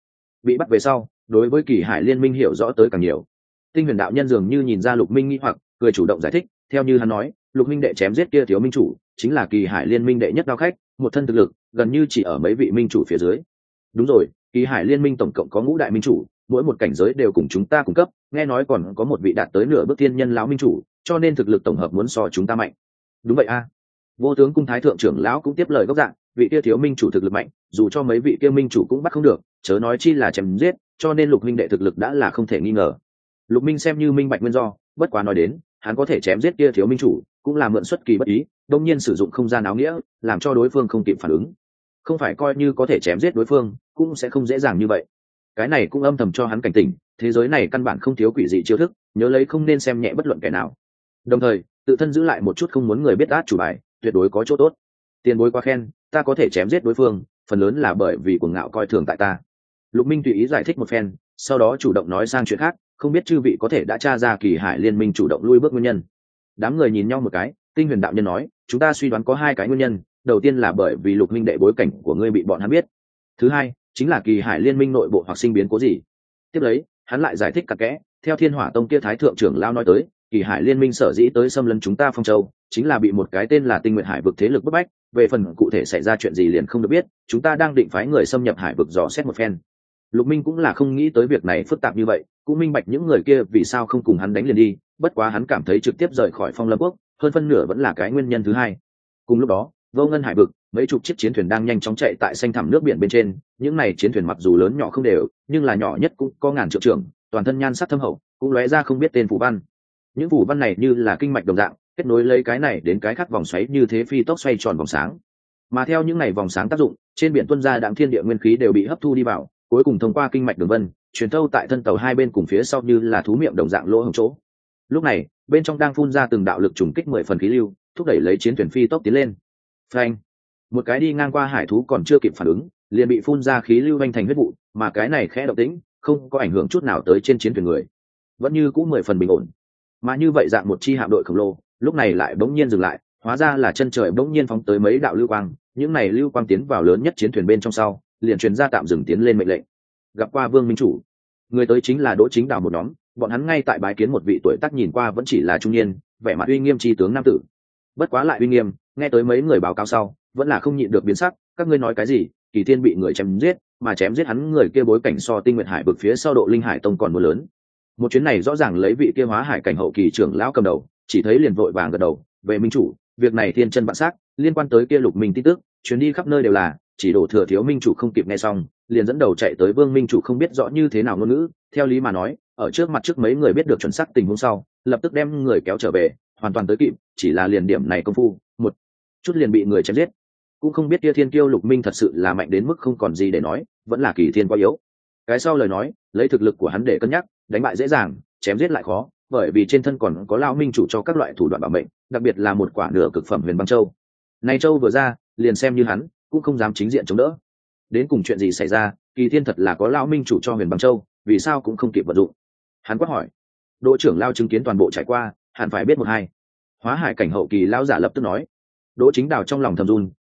bị bắt về sau, đối với Kỳ Hải liên minh hiểu rõ tới càng nhiều. Tinh Huyền đạo nhân dường như nhìn ra Lục Minh nghi hoặc, cười chủ động giải thích, theo như hắn nói, Lục minh đệ chém giết kia thiếu minh chủ, chính là Kỳ Hải liên minh đệ nhất đao khách, một thân thực lực gần như chỉ ở mấy vị minh chủ phía dưới. Đúng rồi, Kỳ Hải liên minh tổng cộng có ngũ đại minh chủ, mỗi một cảnh giới đều cùng chúng ta cung cấp, nghe nói còn có một vị đạt tới nửa bước thiên nhân lão minh chủ, cho nên thực lực tổng hợp muốn so chúng ta mạnh. Đúng vậy a. Vô tướng cung thái thượng trưởng lão cũng tiếp lời gốc dạng, vị kia thiếu minh chủ thực lực mạnh, dù cho mấy vị kia minh chủ cũng bắt không được, chớ nói chi là chém giết, cho nên Lục minh đệ thực lực đã là không thể nghi ngờ. Lục Minh xem như minh bạch nguyên do, bất quá nói đến, hắn có thể chém giết kia thiếu minh chủ, cũng là mượn xuất kỳ bất ý, đương nhiên sử dụng không gian áo nghĩa, làm cho đối phương không kịp phản ứng. Không phải coi như có thể chém giết đối phương, cũng sẽ không dễ dàng như vậy. Cái này cũng âm thầm cho hắn cảnh tỉnh, thế giới này căn bản không thiếu quỷ dị chiêu thức, nhớ lấy không nên xem nhẹ bất luận kẻ nào. Đồng thời, tự thân giữ lại một chút không muốn người biết át chủ bài, tuyệt đối có chỗ tốt. Tiền bối quá khen, ta có thể chém giết đối phương, phần lớn là bởi vì cuồng ngạo coi thường tại ta. Lục Minh tùy ý giải thích một phen, sau đó chủ động nói sang chuyện khác, không biết chư vị có thể đã tra ra Kỳ Hải liên minh chủ động lui bước nguyên nhân. Đám người nhìn nhau một cái, Tinh Huyền đạo nhân nói, chúng ta suy đoán có hai cái nguyên nhân, đầu tiên là bởi vì Lục minh đệ bối cảnh của ngươi bị bọn hắn biết, thứ hai chính là Kỳ Hải liên minh nội bộ hoặc sinh biến cố gì. Tiếp lấy hắn lại giải thích cặn kẽ, theo Thiên Hỏa tông kia thái thượng trưởng lao nói tới, Kỳ Hải liên minh sở dĩ tới xâm lấn chúng ta Phong Châu, chính là bị một cái tên là Tinh Nguyệt Hải vực thế lực bức bách, về phần cụ thể xảy ra chuyện gì liền không được biết, chúng ta đang định phái người xâm nhập hải vực dò xét một phen. Lục Minh cũng là không nghĩ tới việc này phức tạp như vậy, cũng minh bạch những người kia vì sao không cùng hắn đánh liền đi, bất quá hắn cảm thấy trực tiếp rời khỏi Phong Lâm quốc, hơn phân nửa vẫn là cái nguyên nhân thứ hai. Cùng lúc đó, Vô Ngân hải vực, mấy chục chiếc chiến thuyền đang nhanh chóng chạy tại xanh thẳm nước biển bên trên, những này chiến thuyền mặc dù lớn nhỏ không đều, nhưng là nhỏ nhất cũng có ngàn trượng trưởng, toàn thân nhan sắc thâm hậu, cũng lóe ra không biết tên phù văn. Những phù văn này như là kinh mạch đồng dạng, kết nối lấy cái này đến cái khác vòng xoáy như thế phi tốc xoay tròn vòng sáng. Mà theo những này vòng sáng tác dụng, trên biển tuôn ra đạm thiên địa nguyên khí đều bị hấp thu đi vào, cuối cùng thông qua kinh mạch đường vân, truyền thâu tại thân tàu hai bên cùng phía sau như là thú miệng đồng dạng lỗ hổng chỗ. Lúc này, bên trong đang phun ra từng đạo lực trùng kích 10 phần khí lưu, thúc đẩy lấy chiến thuyền phi tốc tiến lên. Phanh! Một cái đi ngang qua hải thú còn chưa kịp phản ứng, liền bị phun ra khí lưu vành thành huyết vụ, mà cái này khẽ động tĩnh, không có ảnh hưởng chút nào tới trên chiến thuyền người, vẫn như cũ 10 phần bình ổn. Mà như vậy dạng một chi hạm đội khổng lồ, lúc này lại bỗng nhiên dừng lại, hóa ra là chân trời bỗng nhiên phóng tới mấy đạo lưu quang, những này lưu quang tiến vào lớn nhất chiến thuyền bên trong sau, liền truyền ra tạm dừng tiến lên mệnh lệnh. Gặp qua Vương minh chủ. Người tới chính là Đỗ Chính Đào một nhóm, bọn hắn ngay tại bái kiến một vị tuổi tác nhìn qua vẫn chỉ là trung niên, vẻ mặt uy nghiêm chi tướng nam tử. Bất quá lại uy nghiêm, nghe tới mấy người báo cáo sau, vẫn là không nhịn được biến sắc, các ngươi nói cái gì? Kỳ Thiên bị người chém giết, mà chém giết hắn người kia bối cảnh so Tinh Nguyệt Hải vực phía sau Độ Linh Hải tông còn mưa lớn. Một chuyến này rõ ràng lấy vị kia hóa hải cảnh hậu kỳ trưởng lão cầm đầu, chỉ thấy liền vội vàng gật đầu, về minh chủ, việc này thiên chân vạn xác, liên quan tới kia Lục Minh tin tức, chuyến đi khắp nơi đều là, chỉ đổ thừa thiếu minh chủ không kịp nghe xong, liền dẫn đầu chạy tới Vương minh chủ không biết rõ như thế nào ngôn ngữ, theo lý mà nói, ở trước mặt trước mấy người biết được chuẩn xác tình huống sau, lập tức đem người kéo trở về, hoàn toàn tới kịp, chỉ là liền điểm này công phu, một chút liền bị người chém giết. Cũng không biết kia Thiên Kiêu Lục Minh thật sự là mạnh đến mức không còn gì để nói, vẫn là Kỳ Thiên quá yếu. Cái sau lời nói, lấy thực lực của hắn để cân nhắc, đánh bại dễ dàng, chém giết lại khó, bởi vì trên thân còn có lão minh chủ cho các loại thủ đoạn bảo mệnh, đặc biệt là một quả nửa cực phẩm Huyền Băng Châu. Này châu vừa ra, liền xem như hắn cũng không dám chính diện chống đỡ. Đến cùng chuyện gì xảy ra, Kỳ Thiên thật là có lão minh chủ cho Huyền Băng Châu, vì sao cũng không kịp vận dụng? Hắn quát hỏi. Đỗ trưởng lao chứng kiến toàn bộ trải qua, hẳn phải biết một hai. Hóa hải cảnh hậu kỳ lão giả lập tức nói. Đỗ Chính Đào trong lòng thầm run,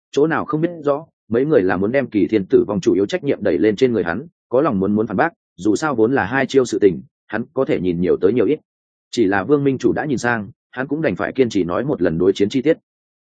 chỗ nào không biết rõ mấy người là muốn đem Kỳ Thiên tử vong chủ yếu trách nhiệm đẩy lên trên người hắn, có lòng muốn phản bác, dù sao vốn là hai chiêu sự tình, hắn có thể nhìn nhiều tới nhiều ít. Chỉ là Vương Minh Chủ đã nhìn sang, hắn cũng đành phải kiên trì nói một lần đối chiến chi tiết.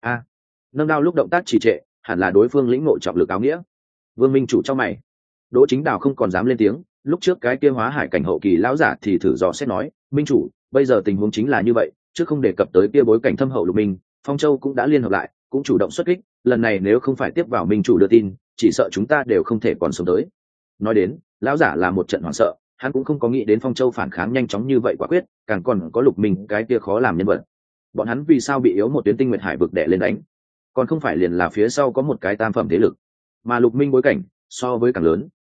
Nâng đao lúc động tác trì trệ, hẳn là đối phương lĩnh ngộ trọng lực áo nghĩa. Vương Minh Chủ trong mày. Đỗ Chính Đào không còn dám lên tiếng, lúc trước cái kia hóa hải cảnh hậu kỳ lão giả thì thử dò xét nói, Minh Chủ, bây giờ tình huống chính là như vậy, trước không đề cập tới kia bối cảnh thâm hậu Lục Minh, Phong Châu cũng đã liên hợp lại, cũng chủ động xuất kích, lần này nếu không phải tiếp vào Minh Chủ đưa tin, chỉ sợ chúng ta đều không thể còn sống tới. Nói đến, lão giả là một trận hoảng sợ, hắn cũng không có nghĩ đến Phong Châu phản kháng nhanh chóng như vậy quả quyết, càng còn có Lục Minh cái kia khó làm nhân vật. Bọn hắn vì sao bị yếu một tuyến Tinh Nguyệt Hải vực đè lên đánh? Còn không phải liền là phía sau có một cái tam phẩm thế lực, mà Lục Minh bối cảnh so với càng lớn.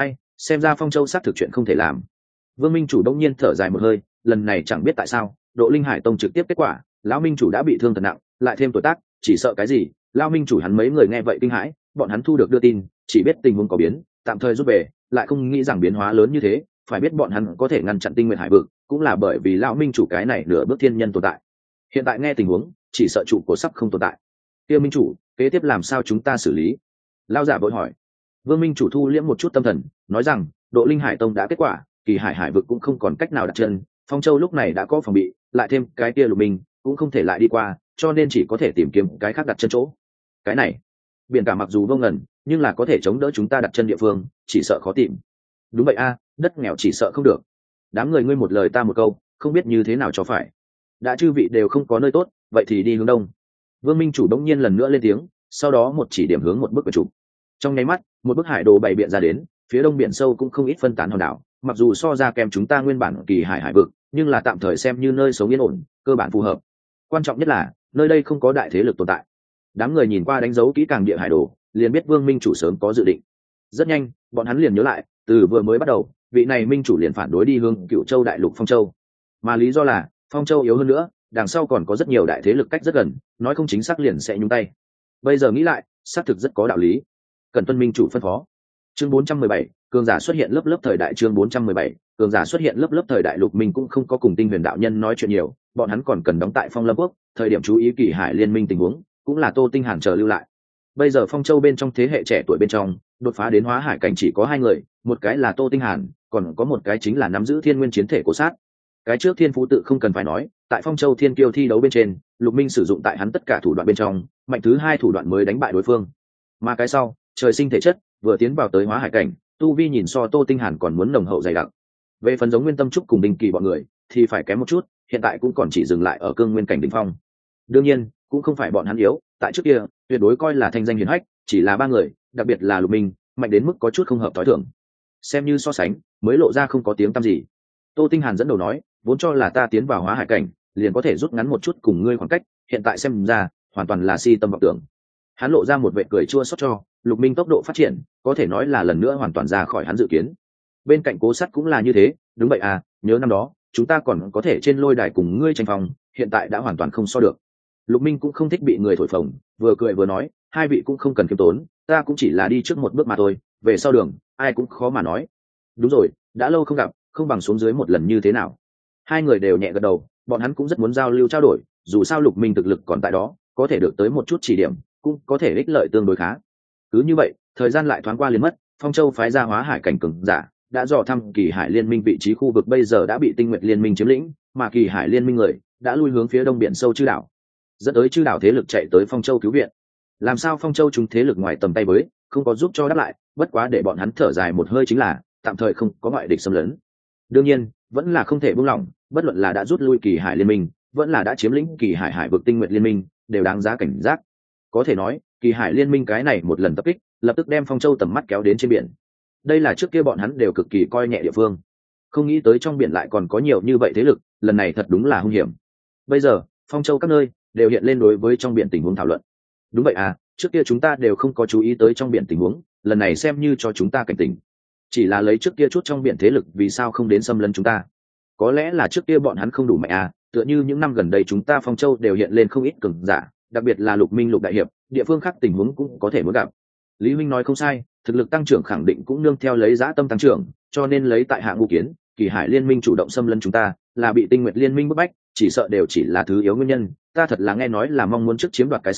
Xem ra Phong Châu xác thực chuyện không thể làm. Vương Minh Chủ đông nhiên thở dài một hơi, lần này chẳng biết tại sao, Độ Linh Hải Tông trực tiếp kết quả, lão Minh Chủ đã bị thương thật nặng, lại thêm tuổi tác, chỉ sợ cái gì, lão Minh Chủ hắn mấy người nghe vậy kinh hãi, bọn hắn thu được đưa tin, chỉ biết tình huống có biến, tạm thời rút về, lại không nghĩ rằng biến hóa lớn như thế, phải biết bọn hắn có thể ngăn chặn Tinh Nguyệt Hải vực, cũng là bởi vì lão Minh Chủ cái này nửa bước thiên nhân tồn tại. Hiện tại nghe tình huống, chỉ sợ trụ cổ sắp không tồn tại. Kia Minh Chủ, kế tiếp làm sao chúng ta xử lý? Lão giả vội hỏi. Vương Minh Chủ thu liễm một chút tâm thần, nói rằng Độ Linh Hải Tông đã kết quả, Kỳ Hải Hải vực cũng không còn cách nào đặt chân, Phong Châu lúc này đã có phòng bị, lại thêm cái kia Lục Minh cũng không thể lại đi qua, cho nên chỉ có thể tìm kiếm cái khác đặt chân chỗ. Cái này, biển cả mặc dù vô ngần, nhưng là có thể chống đỡ chúng ta đặt chân địa phương, chỉ sợ khó tìm. Đúng vậy đất nghèo chỉ sợ không được. Đám người ngươi một lời ta một câu, không biết như thế nào cho phải. Đã chư vị đều không có nơi tốt, vậy thì đi hướng đông. Vương Minh Chủ đống nhiên lần nữa lên tiếng, sau đó một chỉ điểm hướng một bức quyển trục. Trong nháy mắt, một bức hải đồ bày biện ra đến, phía đông biển sâu cũng không ít phân tán hòn đảo, mặc dù so ra kèm chúng ta nguyên bản Kỳ Hải Hải vực, nhưng là tạm thời xem như nơi sống yên ổn, cơ bản phù hợp. Quan trọng nhất là nơi đây không có đại thế lực tồn tại. Đám người nhìn qua đánh dấu kỹ càng địa hải đồ, liền biết Vương Minh Chủ sớm có dự định. Rất nhanh, bọn hắn liền nhớ lại, từ vừa mới bắt đầu, vị này Minh Chủ liền phản đối đi hướng Cựu Châu đại lục Phong Châu, mà lý do là Phong Châu yếu hơn nữa, đằng sau còn có rất nhiều đại thế lực cách rất gần, nói không chính xác liền sẽ nhúng tay. Bây giờ nghĩ lại, xác thực rất có đạo lý. Cần tuân Minh Chủ phân phó. Chương 417, cường giả xuất hiện lớp lớp thời đại. Chương 417, cường giả xuất hiện lớp lớp thời đại. Lục Minh cũng không có cùng Tinh Huyền đạo nhân nói chuyện nhiều, bọn hắn còn cần đóng tại Phong Lâm Quốc, thời điểm chú ý Kỳ Hải liên minh tình huống, cũng là Tô Tinh Hàn chờ lưu lại. Bây giờ Phong Châu bên trong thế hệ trẻ tuổi bên trong, đột phá đến hóa hải cảnh chỉ có hai người, một cái là Tô Tinh Hàn, còn có một cái chính là nắm giữ Thiên Nguyên chiến thể Cố Sát. Cái trước Thiên Phú tự không cần phải nói, tại Phong Châu Thiên Kiêu thi đấu bên trên, Lục Minh sử dụng tại hắn tất cả thủ đoạn bên trong, mạnh thứ hai thủ đoạn mới đánh bại đối phương. Mà cái sau, trời sinh thể chất, vừa tiến vào tới hóa hải cảnh, tu vi nhìn so Tô Tinh Hàn còn muốn nồng hậu dày đặc. Về phần giống Nguyên Tâm Trúc cùng Đinh Kỳ bọn người, thì phải kém một chút, hiện tại cũng còn chỉ dừng lại ở cương nguyên cảnh đỉnh phong. Đương nhiên, cũng không phải bọn hắn yếu, tại trước kia, tuyệt đối coi là thanh danh hiển hách, chỉ là ba người, đặc biệt là Lục Minh, mạnh đến mức có chút không hợp tối thường. Xem như so sánh, mới lộ ra không có tiếng tăm gì. Tô Tinh Hàn dẫn đầu nói, vốn cho là ta tiến vào hóa hải cảnh, liền có thể rút ngắn một chút cùng ngươi khoảng cách, hiện tại xem ra, hoàn toàn là si tâm vọng tưởng. Hắn lộ ra một vẻ cười chua xót cho Lục Minh tốc độ phát triển, có thể nói là lần nữa hoàn toàn ra khỏi hắn dự kiến. Bên cạnh Cố Sắt cũng là như thế, đúng vậy nhớ năm đó, chúng ta còn có thể trên lôi đài cùng ngươi tranh phòng, hiện tại đã hoàn toàn không so được. Lục Minh cũng không thích bị người thổi phồng, vừa cười vừa nói, hai vị cũng không cần kiêm tốn, ta cũng chỉ là đi trước một bước mà thôi, về sau đường, ai cũng khó mà nói. Đúng rồi, đã lâu không gặp, không bằng xuống dưới một lần như thế nào. Hai người đều nhẹ gật đầu, bọn hắn cũng rất muốn giao lưu trao đổi, dù sao Lục Minh thực lực còn tại đó, có thể được tới một chút chỉ điểm, cũng có thể ích lợi tương đối khá. Cứ như vậy, thời gian lại thoáng qua liền mất, Phong Châu phái ra hóa hải cảnh cường giả, đã dò thăm Kỳ Hải liên minh vị trí khu vực bây giờ đã bị Tinh Nguyệt liên minh chiếm lĩnh, mà Kỳ Hải liên minh người đã lui hướng phía đông biển sâu Chư đảo, dẫn tới Chư đảo thế lực chạy tới Phong Châu cứu viện. Làm sao Phong Châu chúng thế lực ngoài tầm tay với, không có giúp cho đáp lại, bất quá để bọn hắn thở dài một hơi chính là tạm thời không có ngoại địch xâm lấn. Đương nhiên, vẫn là không thể buông lỏng, bất luận là đã rút lui Kỳ Hải liên minh, vẫn là đã chiếm lĩnh Kỳ Hải hải vực Tinh Nguyệt liên minh, đều đáng giá cảnh giác. Có thể nói, Kỳ Hải liên minh cái này một lần tập kích, lập tức đem Phong Châu tầm mắt kéo đến trên biển. Đây là trước kia bọn hắn đều cực kỳ coi nhẹ địa phương, không nghĩ tới trong biển lại còn có nhiều như vậy thế lực, lần này thật đúng là hung hiểm. Bây giờ, Phong Châu các nơi đều hiện lên đối với trong biển tình huống thảo luận. Đúng vậy trước kia chúng ta đều không có chú ý tới trong biển tình huống, lần này xem như cho chúng ta cảnh tỉnh. Chỉ là lấy trước kia chút trong biển thế lực vì sao không đến xâm lấn chúng ta? Có lẽ là trước kia bọn hắn không đủ mạnh tựa như những năm gần đây chúng ta Phong Châu đều hiện lên không ít cường giả, đặc biệt là Lục Minh Lục đại hiệp, địa phương khác tình huống cũng có thể muốn gặp. Lý huynh nói không sai, thực lực tăng trưởng khẳng định cũng nương theo lấy dã tâm tăng trưởng, cho nên lấy tại hạ ngũ kiến, Kỳ Hải liên minh chủ động xâm lấn chúng ta, là bị Tinh Nguyệt liên minh bức bách, chỉ sợ đều chỉ là thứ yếu nguyên nhân, ta thật là nghe nói là mong muốn trước chiếm đoạt cái sau,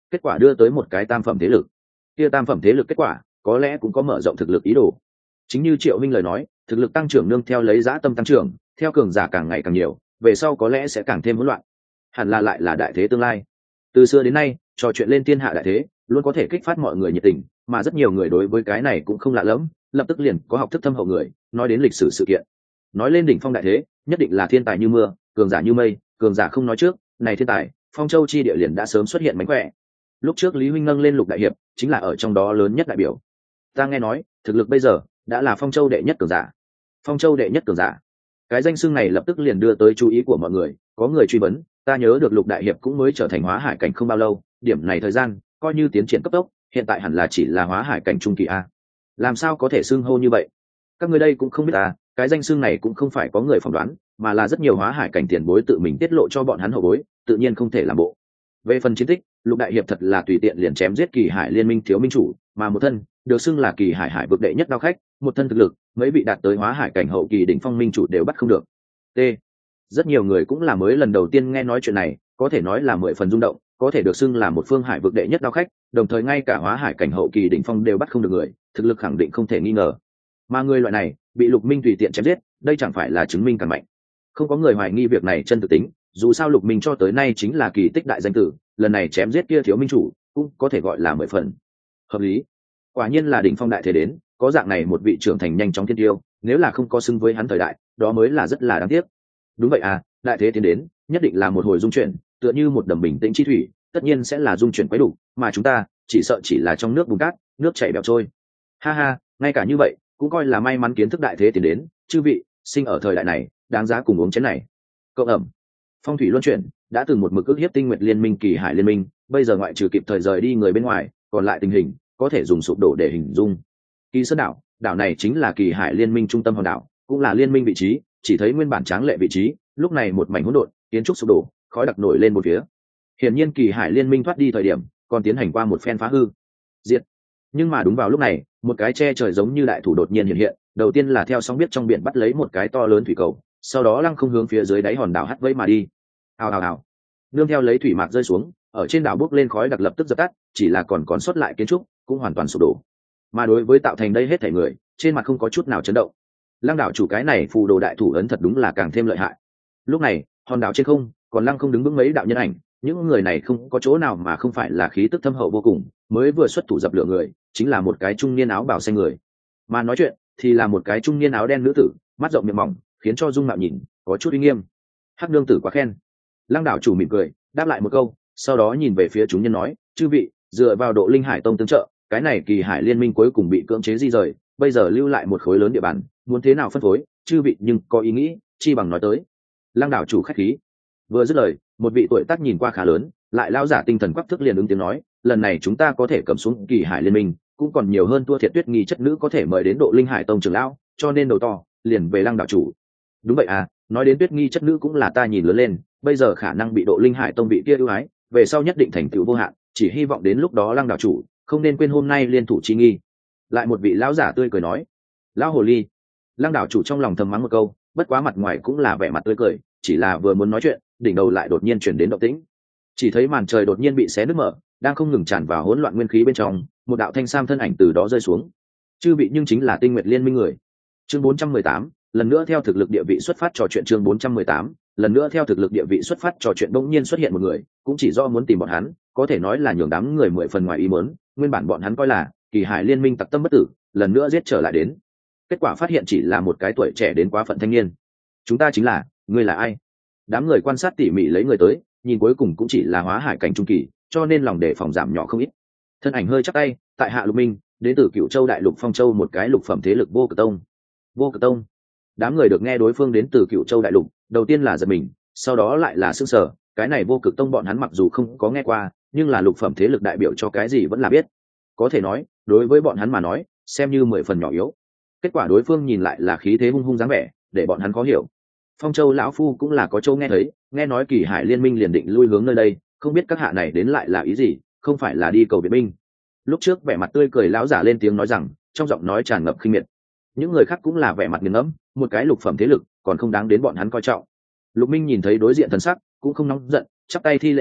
kết quả đưa tới một cái tam phẩm thế lực. Kia tam phẩm thế lực kết quả có lẽ cũng có mở rộng thực lực ý đồ. Chính như Triệu Minh lời nói, thực lực tăng trưởng nương theo lấy dã tâm tăng trưởng, theo cường giả càng ngày càng nhiều, về sau có lẽ sẽ càng thêm hỗn loạn. Hẳn là lại là đại thế tương lai. Từ xưa đến nay, trò chuyện lên thiên hạ đại thế, luôn có thể kích phát mọi người nhiệt tình, mà rất nhiều người đối với cái này cũng không lạ lẫm, lập tức liền có học thức thâm hậu người, nói đến lịch sử sự kiện. Nói lên đỉnh phong đại thế, nhất định là thiên tài như mưa, cường giả như mây, cường giả không nói trước, này thiên tài, Phong Châu chi địa liền đã sớm xuất hiện mánh khỏe. Lúc trước Lý huynh nâng lên Lục đại hiệp, chính là ở trong đó lớn nhất đại biểu. Ta nghe nói, thực lực bây giờ đã là Phong Châu đệ nhất cường giả. Phong Châu đệ nhất cường giả. Cái danh xưng này lập tức liền đưa tới chú ý của mọi người, có người truy vấn, ta nhớ được Lục đại hiệp cũng mới trở thành hóa hải cảnh không bao lâu, điểm này thời gian, coi như tiến triển cấp tốc, hiện tại hẳn là chỉ là hóa hải cảnh trung kỳ a. Làm sao có thể xưng hô như vậy? Các ngươi đây cũng không biết à, cái danh xưng này cũng không phải có người phỏng đoán, mà là rất nhiều hóa hải cảnh tiền bối tự mình tiết lộ cho bọn hắn hậu bối, tự nhiên không thể làm bộ. Về phần chiến tích, Lục đại hiệp thật là tùy tiện liền chém giết Kỳ Hải Liên minh thiếu minh chủ, mà một thân được xưng là Kỳ Hải hải vực đệ nhất đao khách, một thân thực lực, mấy vị đạt tới hóa hải cảnh hậu kỳ đỉnh phong minh chủ đều bắt không được. T. Rất nhiều người cũng là mới lần đầu tiên nghe nói chuyện này, có thể nói là 10 phần rung động, có thể được xưng là một phương hải vực đệ nhất đao khách, đồng thời ngay cả hóa hải cảnh hậu kỳ đỉnh phong đều bắt không được người, thực lực khẳng định không thể nghi ngờ. Mà người loại này bị Lục Minh tùy tiện chém giết, đây chẳng phải là chứng minh càng mạnh. Không có người hoài nghi việc này chân thực tính, dù sao Lục Minh cho tới nay chính là kỳ tích đại danh tử, lần này chém giết kia thiếu minh chủ cũng có thể gọi là 10 phần hợp lý. Quả nhiên là đỉnh phong đại thế đến, có dạng này một vị trưởng thành nhanh chóng thiên tiêu, nếu là không có xứng với hắn thời đại, đó mới là rất là đáng tiếc. Đúng vậy à, đại thế tiến đến, nhất định là một hồi dung chuyển, tựa như một đầm bình tĩnh chi thủy, tất nhiên sẽ là dung chuyển quấy đủ, mà chúng ta chỉ sợ chỉ là trong nước bùn cát, nước chảy bèo trôi. Ha ha, ngay cả như vậy, cũng coi là may mắn kiến thức đại thế tiến đến, chư vị, sinh ở thời đại này, đáng giá cùng uống chén này. Cậu ẩm. Phong thủy luân chuyển, đã từng một mực ước hiếp Tinh Nguyệt Liên minh Kỳ Hải Liên minh, bây giờ ngoại trừ kịp thời rời đi người bên ngoài, còn lại tình hình có thể dùng sụp đổ để hình dung. Kỳ Sơn đảo, đảo này chính là Kỳ Hải Liên minh trung tâm hòn đảo, cũng là liên minh vị trí, chỉ thấy nguyên bản tráng lệ vị trí, lúc này một mảnh hỗn độn, kiến trúc sụp đổ, khói đặc nổi lên một phía. Hiển nhiên Kỳ Hải Liên minh thoát đi thời điểm, còn tiến hành qua một phen phá hư, diệt. Nhưng mà đúng vào lúc này, một cái che trời giống như đại thủ đột nhiên hiện hiện, đầu tiên là theo sóng biết trong biển bắt lấy một cái to lớn thủy cầu, sau đó lăng không hướng phía dưới đáy hòn đảo hất vây mà đi. Hào hào hào, nương theo lấy thủy mạc rơi xuống, ở trên đảo bốc lên khói đặc lập tức dập tắt, chỉ là còn sót lại kiến trúc cũng hoàn toàn sụp đổ. Mà đối với tạo thành đây hết thảy người, trên mặt không có chút nào chấn động. Lăng đảo chủ cái này phù đồ đại thủ ấn thật đúng là càng thêm lợi hại. Lúc này hòn đảo trên không còn lăng không đứng vững mấy đạo nhân ảnh, những người này không có chỗ nào mà không phải là khí tức thâm hậu vô cùng, mới vừa xuất thủ dập lửa người chính là một cái trung niên áo bào xanh người, mà nói chuyện thì là một cái trung niên áo đen nữ tử, mắt rộng miệng mỏng, khiến cho dung mạo nhìn có chút uy nghiêm. Hắc nương tử quá khen. Lăng đảo chủ mỉm cười đáp lại một câu, sau đó nhìn về phía chúng nhân nói, chư vị, dựa vào độ linh hải tông tương trợ, cái này Kỳ Hải Liên minh cuối cùng bị cưỡng chế di rời, bây giờ lưu lại một khối lớn địa bàn, muốn thế nào phân phối, chư vị nhưng có ý nghĩ chi bằng nói tới. Lăng đảo chủ khách khí. Vừa dứt lời, một vị tuổi tác nhìn qua khá lớn, lại lao giả tinh thần quắc thức liền ứng tiếng nói, lần này chúng ta có thể cầm xuống Kỳ Hải Liên minh, cũng còn nhiều hơn Tua Thiệt Tuyết nghi chất nữ có thể mời đến độ linh hải tông trưởng lão, cho nên đầu to liền về Lăng đảo chủ. Đúng vậy à, nói đến Tuyết nghi chất nữ cũng là ta nhìn lớn lên, bây giờ khả năng bị độ linh hải tông bị kia ưu ái, về sau nhất định thành tựu vô hạn, chỉ hy vọng đến lúc đó Lăng đảo chủ không nên quên hôm nay liên thủ chi nghi. Lại một vị lão giả tươi cười nói, lão hồ ly. Lăng đảo chủ trong lòng thầm mắng một câu, bất quá mặt ngoài cũng là vẻ mặt tươi cười, chỉ là vừa muốn nói chuyện, đỉnh đầu lại đột nhiên chuyển đến động tĩnh. Chỉ thấy màn trời đột nhiên bị xé nứt mở, đang không ngừng tràn vào hỗn loạn nguyên khí bên trong, một đạo thanh sam thân ảnh từ đó rơi xuống. Chư vị nhưng chính là Tinh Nguyệt Liên minh người. Chương 418, lần nữa theo thực lực địa vị xuất phát trò chuyện. Chương 418, lần nữa theo thực lực địa vị xuất phát trò chuyện. Bỗng nhiên xuất hiện một người, cũng chỉ do muốn tìm bọn hắn, có thể nói là nhường đám người 10 phần ngoài ý muốn, nguyên bản bọn hắn coi là Kỳ Hải Liên minh tặc tâm bất tử, lần nữa giết trở lại đến. Kết quả phát hiện chỉ là một cái tuổi trẻ đến quá phận thanh niên. Chúng ta chính là, ngươi là ai? Đám người quan sát tỉ mỉ lấy người tới, nhìn cuối cùng cũng chỉ là hóa hải cảnh trung kỳ, cho nên lòng đề phòng giảm nhỏ không ít. Thân ảnh hơi chắp tay, tại hạ Lục Minh, đến từ Cửu Châu Đại Lục Phong Châu, một cái lục phẩm thế lực Vô Cực Tông. Vô Cực Tông. Đám người được nghe đối phương đến từ Cửu Châu Đại Lục, đầu tiên là giật mình, sau đó lại là sửng sở, cái này Vô Cực Tông bọn hắn mặc dù không có nghe qua, nhưng là lục phẩm thế lực đại biểu cho cái gì vẫn là biết. Có thể nói, đối với bọn hắn mà nói, xem như 10 phần nhỏ yếu. Kết quả đối phương nhìn lại là khí thế hung hung dáng vẻ, để bọn hắn khó hiểu. Phong Châu lão phu cũng là có châu nghe thấy, nghe nói Kỳ Hải Liên minh liền định lui hướng nơi đây, không biết các hạ này đến lại là ý gì, không phải là đi cầu viện binh. Lúc trước vẻ mặt tươi cười lão giả lên tiếng nói rằng, trong giọng nói tràn ngập khinh miệt. Những người khác cũng là vẻ mặt nghiền ngẫm, một cái lục phẩm thế lực còn không đáng đến bọn hắn coi trọng. Lục Minh nhìn thấy đối diện thần sắc, cũng không nóng giận, chắp tay thi lễ sau,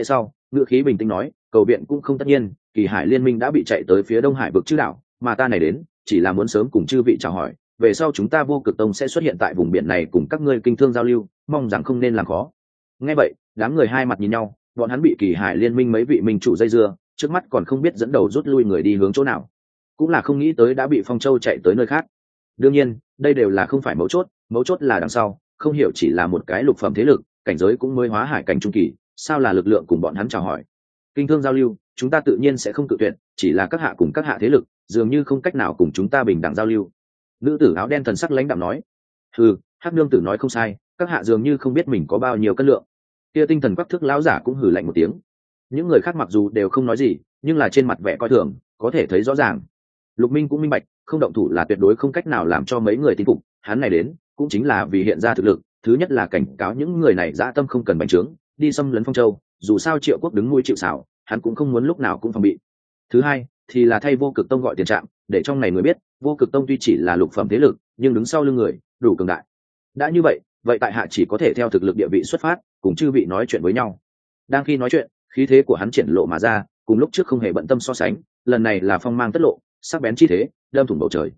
ngữ khí bình tĩnh nói, cầu viện cũng không tất nhiên, Kỳ Hải liên minh đã bị chạy tới phía Đông Hải vực chư đảo, mà ta này đến chỉ là muốn sớm cùng chư vị chào hỏi, về sau chúng ta Vô Cực Tông sẽ xuất hiện tại vùng biển này cùng các ngươi kinh thương giao lưu, mong rằng không nên làm khó. Nghe vậy, đám người hai mặt nhìn nhau, bọn hắn bị Kỳ Hải liên minh mấy vị minh chủ dây dưa, trước mắt còn không biết dẫn đầu rút lui người đi hướng chỗ nào, cũng là không nghĩ tới đã bị Phong Châu chạy tới nơi khác. Đương nhiên, đây đều là không phải mấu chốt là đằng sau, không hiểu chỉ là một cái lục phẩm thế lực, cảnh giới cũng mới hóa hải cảnh trung kỳ, sao là lực lượng cùng bọn hắn chào hỏi. Kinh thương giao lưu, chúng ta tự nhiên sẽ không cự tuyệt, chỉ là các hạ cùng các hạ thế lực, dường như không cách nào cùng chúng ta bình đẳng giao lưu. Nữ tử áo đen thần sắc lãnh đạm nói. Hắc nương tử nói không sai, các hạ dường như không biết mình có bao nhiêu cân lượng. Kia tinh thần quắc thước lão giả cũng hừ lạnh một tiếng. Những người khác mặc dù đều không nói gì, nhưng là trên mặt vẻ coi thường có thể thấy rõ ràng. Lục Minh cũng minh bạch, không động thủ là tuyệt đối không cách nào làm cho mấy người tin phục, hắn này đến cũng chính là vì hiện ra thực lực, thứ nhất là cảnh cáo những người này dã tâm không cần bành trướng, đi xâm lấn Phong Châu, dù sao Triệu Quốc đứng nuôi chịu sào, hắn cũng không muốn lúc nào cũng phòng bị. Thứ hai thì là thay Vô Cực Tông gọi tiền trạm, để trong này người biết, Vô Cực Tông tuy chỉ là lục phẩm thế lực, nhưng đứng sau lưng người đủ cường đại. Đã như vậy, vậy tại hạ chỉ có thể theo thực lực địa vị xuất phát, cùng chư vị nói chuyện với nhau. Đang khi nói chuyện, khí thế của hắn triển lộ mà ra, cùng lúc trước không hề bận tâm so sánh, lần này là phong mang tất lộ, sắc bén chi thế, đâm thủng bầu trời.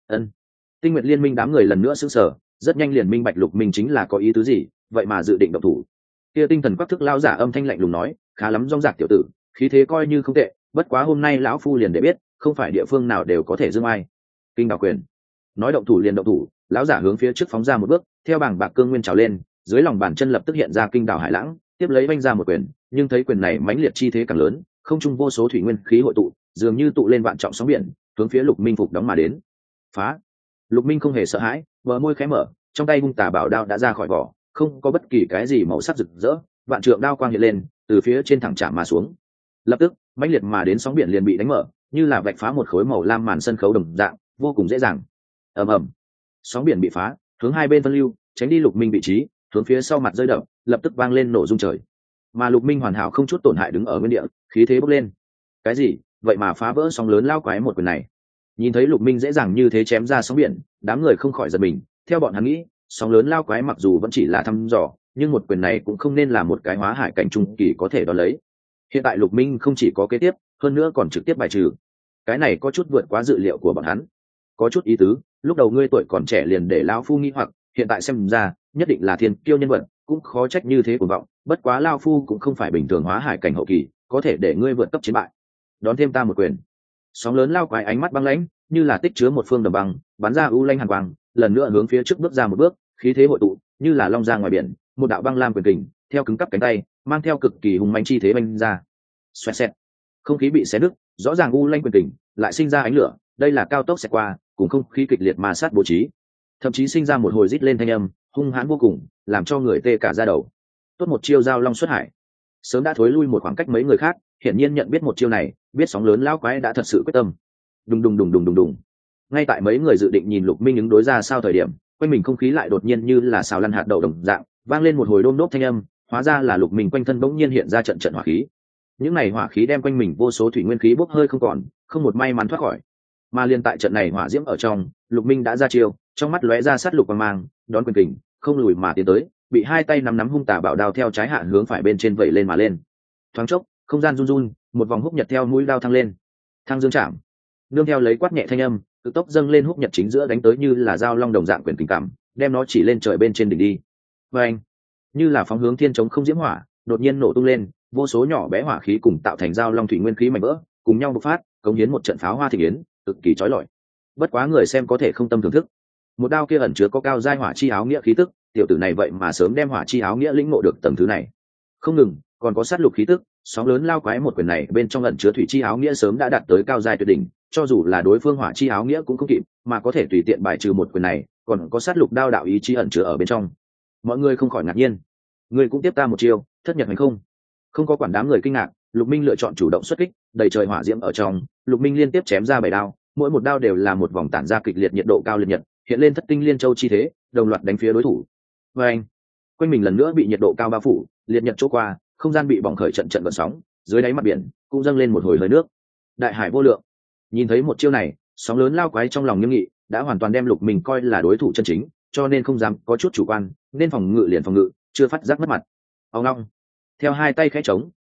Tinh Nguyệt Liên minh đám người lần nữa sững sờ, rất nhanh liền minh bạch Lục Minh chính là có ý tứ gì, vậy mà dự định động thủ. Kia tinh thần quắc thức lao giả âm thanh lạnh lùng nói, khá lắm rong rạc tiểu tử, khí thế coi như không tệ, bất quá hôm nay lão phu liền để biết, không phải địa phương nào đều có thể dương ai. Kinh Đào Quyền. Nói động thủ liền động thủ, lão giả hướng phía trước phóng ra một bước, theo bảng bạc cương nguyên trào lên, dưới lòng bàn chân lập tức hiện ra kinh đảo hải lãng, tiếp lấy vung ra một quyền, nhưng thấy quyền này mãnh liệt chi thế càng lớn, không trung vô số thủy nguyên khí hội tụ, dường như tụ lên vạn trọng sóng biển, hướng phía Lục Minh phục đóng mà đến. Phá! Lục Minh không hề sợ hãi, bờ môi khẽ mở, trong tay hung tà bảo đao đã ra khỏi vỏ, không có bất kỳ cái gì màu sắc rực rỡ, vạn trượng đao quang hiện lên, từ phía trên thẳng chạm mà xuống. Lập tức, mãnh liệt mà đến sóng biển liền bị đánh mở, như là vạch phá một khối màu lam màn sân khấu đồng dạng, vô cùng dễ dàng. Ầm ầm, sóng biển bị phá, hướng hai bên phân lưu, tránh đi Lục Minh vị trí, hướng phía sau mặt rơi đập, lập tức vang lên nổ rung trời. Mà Lục Minh hoàn hảo không chút tổn hại đứng ở nguyên địa, khí thế bốc lên. Cái gì? Vậy mà phá vỡ sóng lớn lao quái một quyền này. Nhìn thấy Lục Minh dễ dàng như thế chém ra sóng biển, đám người không khỏi giật mình. Theo bọn hắn nghĩ, sóng lớn lao quái mặc dù vẫn chỉ là thăm dò, nhưng một quyền này cũng không nên là một cái hóa hải cảnh trung kỳ có thể đo lấy. Hiện tại Lục Minh không chỉ có kế tiếp, hơn nữa còn trực tiếp bài trừ. Cái này có chút vượt quá dự liệu của bọn hắn. Có chút ý tứ, lúc đầu ngươi tuổi còn trẻ liền để lão phu nghi hoặc, hiện tại xem ra, nhất định là thiên kiêu nhân vật, cũng khó trách như thế cuồng vọng, bất quá lão phu cũng không phải bình thường hóa hải cảnh hậu kỳ, có thể để ngươi vượt cấp chiến bại. Đón thêm ta một quyền. Sóng lớn lao quái ánh mắt băng lãnh, như là tích chứa một phương đầm băng, bắn ra u lanh hàn quang, lần nữa hướng phía trước bước ra một bước, khí thế hội tụ, như là long ra ngoài biển, một đạo băng lam quyền kình, theo cứng cắp cánh tay, mang theo cực kỳ hùng manh chi thế banh ra. Xoẹt xẹt, không khí bị xé nứt, rõ ràng u lanh quyền kình, lại sinh ra ánh lửa, đây là cao tốc xẹt qua, cùng không khí kịch liệt ma sát bố trí, thậm chí sinh ra một hồi rít lên thanh âm, hung hãn vô cùng, làm cho người tê cả da đầu. Tốt một chiêu giao long xuất hải, sớm đã thối lui một khoảng cách mấy người khác, hiển nhiên nhận biết một chiêu này, biết sóng lớn lão quái đã thật sự quyết tâm. Đùng đùng đùng đùng đùng đùng. Ngay tại mấy người dự định nhìn Lục Minh ứng đối ra sao thời điểm, quanh mình không khí lại đột nhiên như là xào lăn hạt đậu đồng dạng, vang lên một hồi đôm đốp thanh âm, hóa ra là Lục Minh quanh thân bỗng nhiên hiện ra trận trận hỏa khí. Những này hỏa khí đem quanh mình vô số thủy nguyên khí bốc hơi không còn, không một may mắn thoát khỏi. Mà liên tại trận này hỏa diễm ở trong, Lục Minh đã ra chiêu, trong mắt lóe ra sát lục quang mang, đón quyền kình, không lùi mà tiến tới, bị hai tay nắm hung tà bảo đao theo trái hạ hướng phải bên trên vẩy lên mà lên. Thoáng chốc, không gian run run, một vòng húc nhật theo mũi đao thăng lên. Thăng dương chạm. Nương theo lấy quát nhẹ thanh âm, cực tốc dâng lên húc nhật chính giữa đánh tới như là dao long đồng dạng quyền kình cảm, đem nó chỉ lên trời bên trên đỉnh đi. Và anh, như là phóng hướng thiên chống không diễm hỏa, đột nhiên nổ tung lên, vô số nhỏ bé hỏa khí cùng tạo thành dao long thủy nguyên khí mảnh vỡ, cùng nhau bộc phát, cống hiến một trận pháo hoa thịnh yến, cực kỳ chói lọi. Bất quá người xem có thể không tâm thưởng thức. Một đao kia ẩn chứa có cao giai hỏa chi áo nghĩa khí tức, tiểu tử này vậy mà sớm đem hỏa chi áo nghĩa lĩnh ngộ được tầng thứ này. Không ngừng, còn có sát lục khí tức, sóng lớn lao quái một quyền này bên trong ẩn chứa thủy chi áo nghĩa sớm đã đạt tới cao giai tuyệt đỉnh, cho dù là đối phương hỏa chi áo nghĩa cũng không kịp, mà có thể tùy tiện bài trừ một quyền này, còn có sát lục đao đạo ý chí ẩn chứa ở bên trong. Mọi người không khỏi ngạc nhiên. Người cũng tiếp ta một chiêu, thất nhật hành không? Không có quản đám người kinh ngạc, Lục Minh lựa chọn chủ động xuất kích, đầy trời hỏa diễm ở trong, Lục Minh liên tiếp chém ra 7 đao, mỗi một đao đều là một vòng tản ra kịch liệt nhiệt độ cao liệt nhật, hiện lên thất tinh liên châu chi thế, đồng loạt đánh phía đối thủ. Và anh, quanh mình lần nữa bị nhiệt độ cao bao phủ, liệt nhật chỗ qua, không gian bị bỏng khởi trận trận gợn sóng, dưới đáy mặt biển cũng dâng lên một hồi hơi nước. Đại hải vô lượng. Nhìn thấy một chiêu này, sóng lớn lao quái trong lòng nghiêm nghị, đã hoàn toàn đem Lục Minh coi là đối thủ chân chính, cho nên không dám có chút chủ quan, nên phòng ngự liền phòng ngự, chưa phát giác mất mặt. Ông long. Theo hai tay khẽ trống,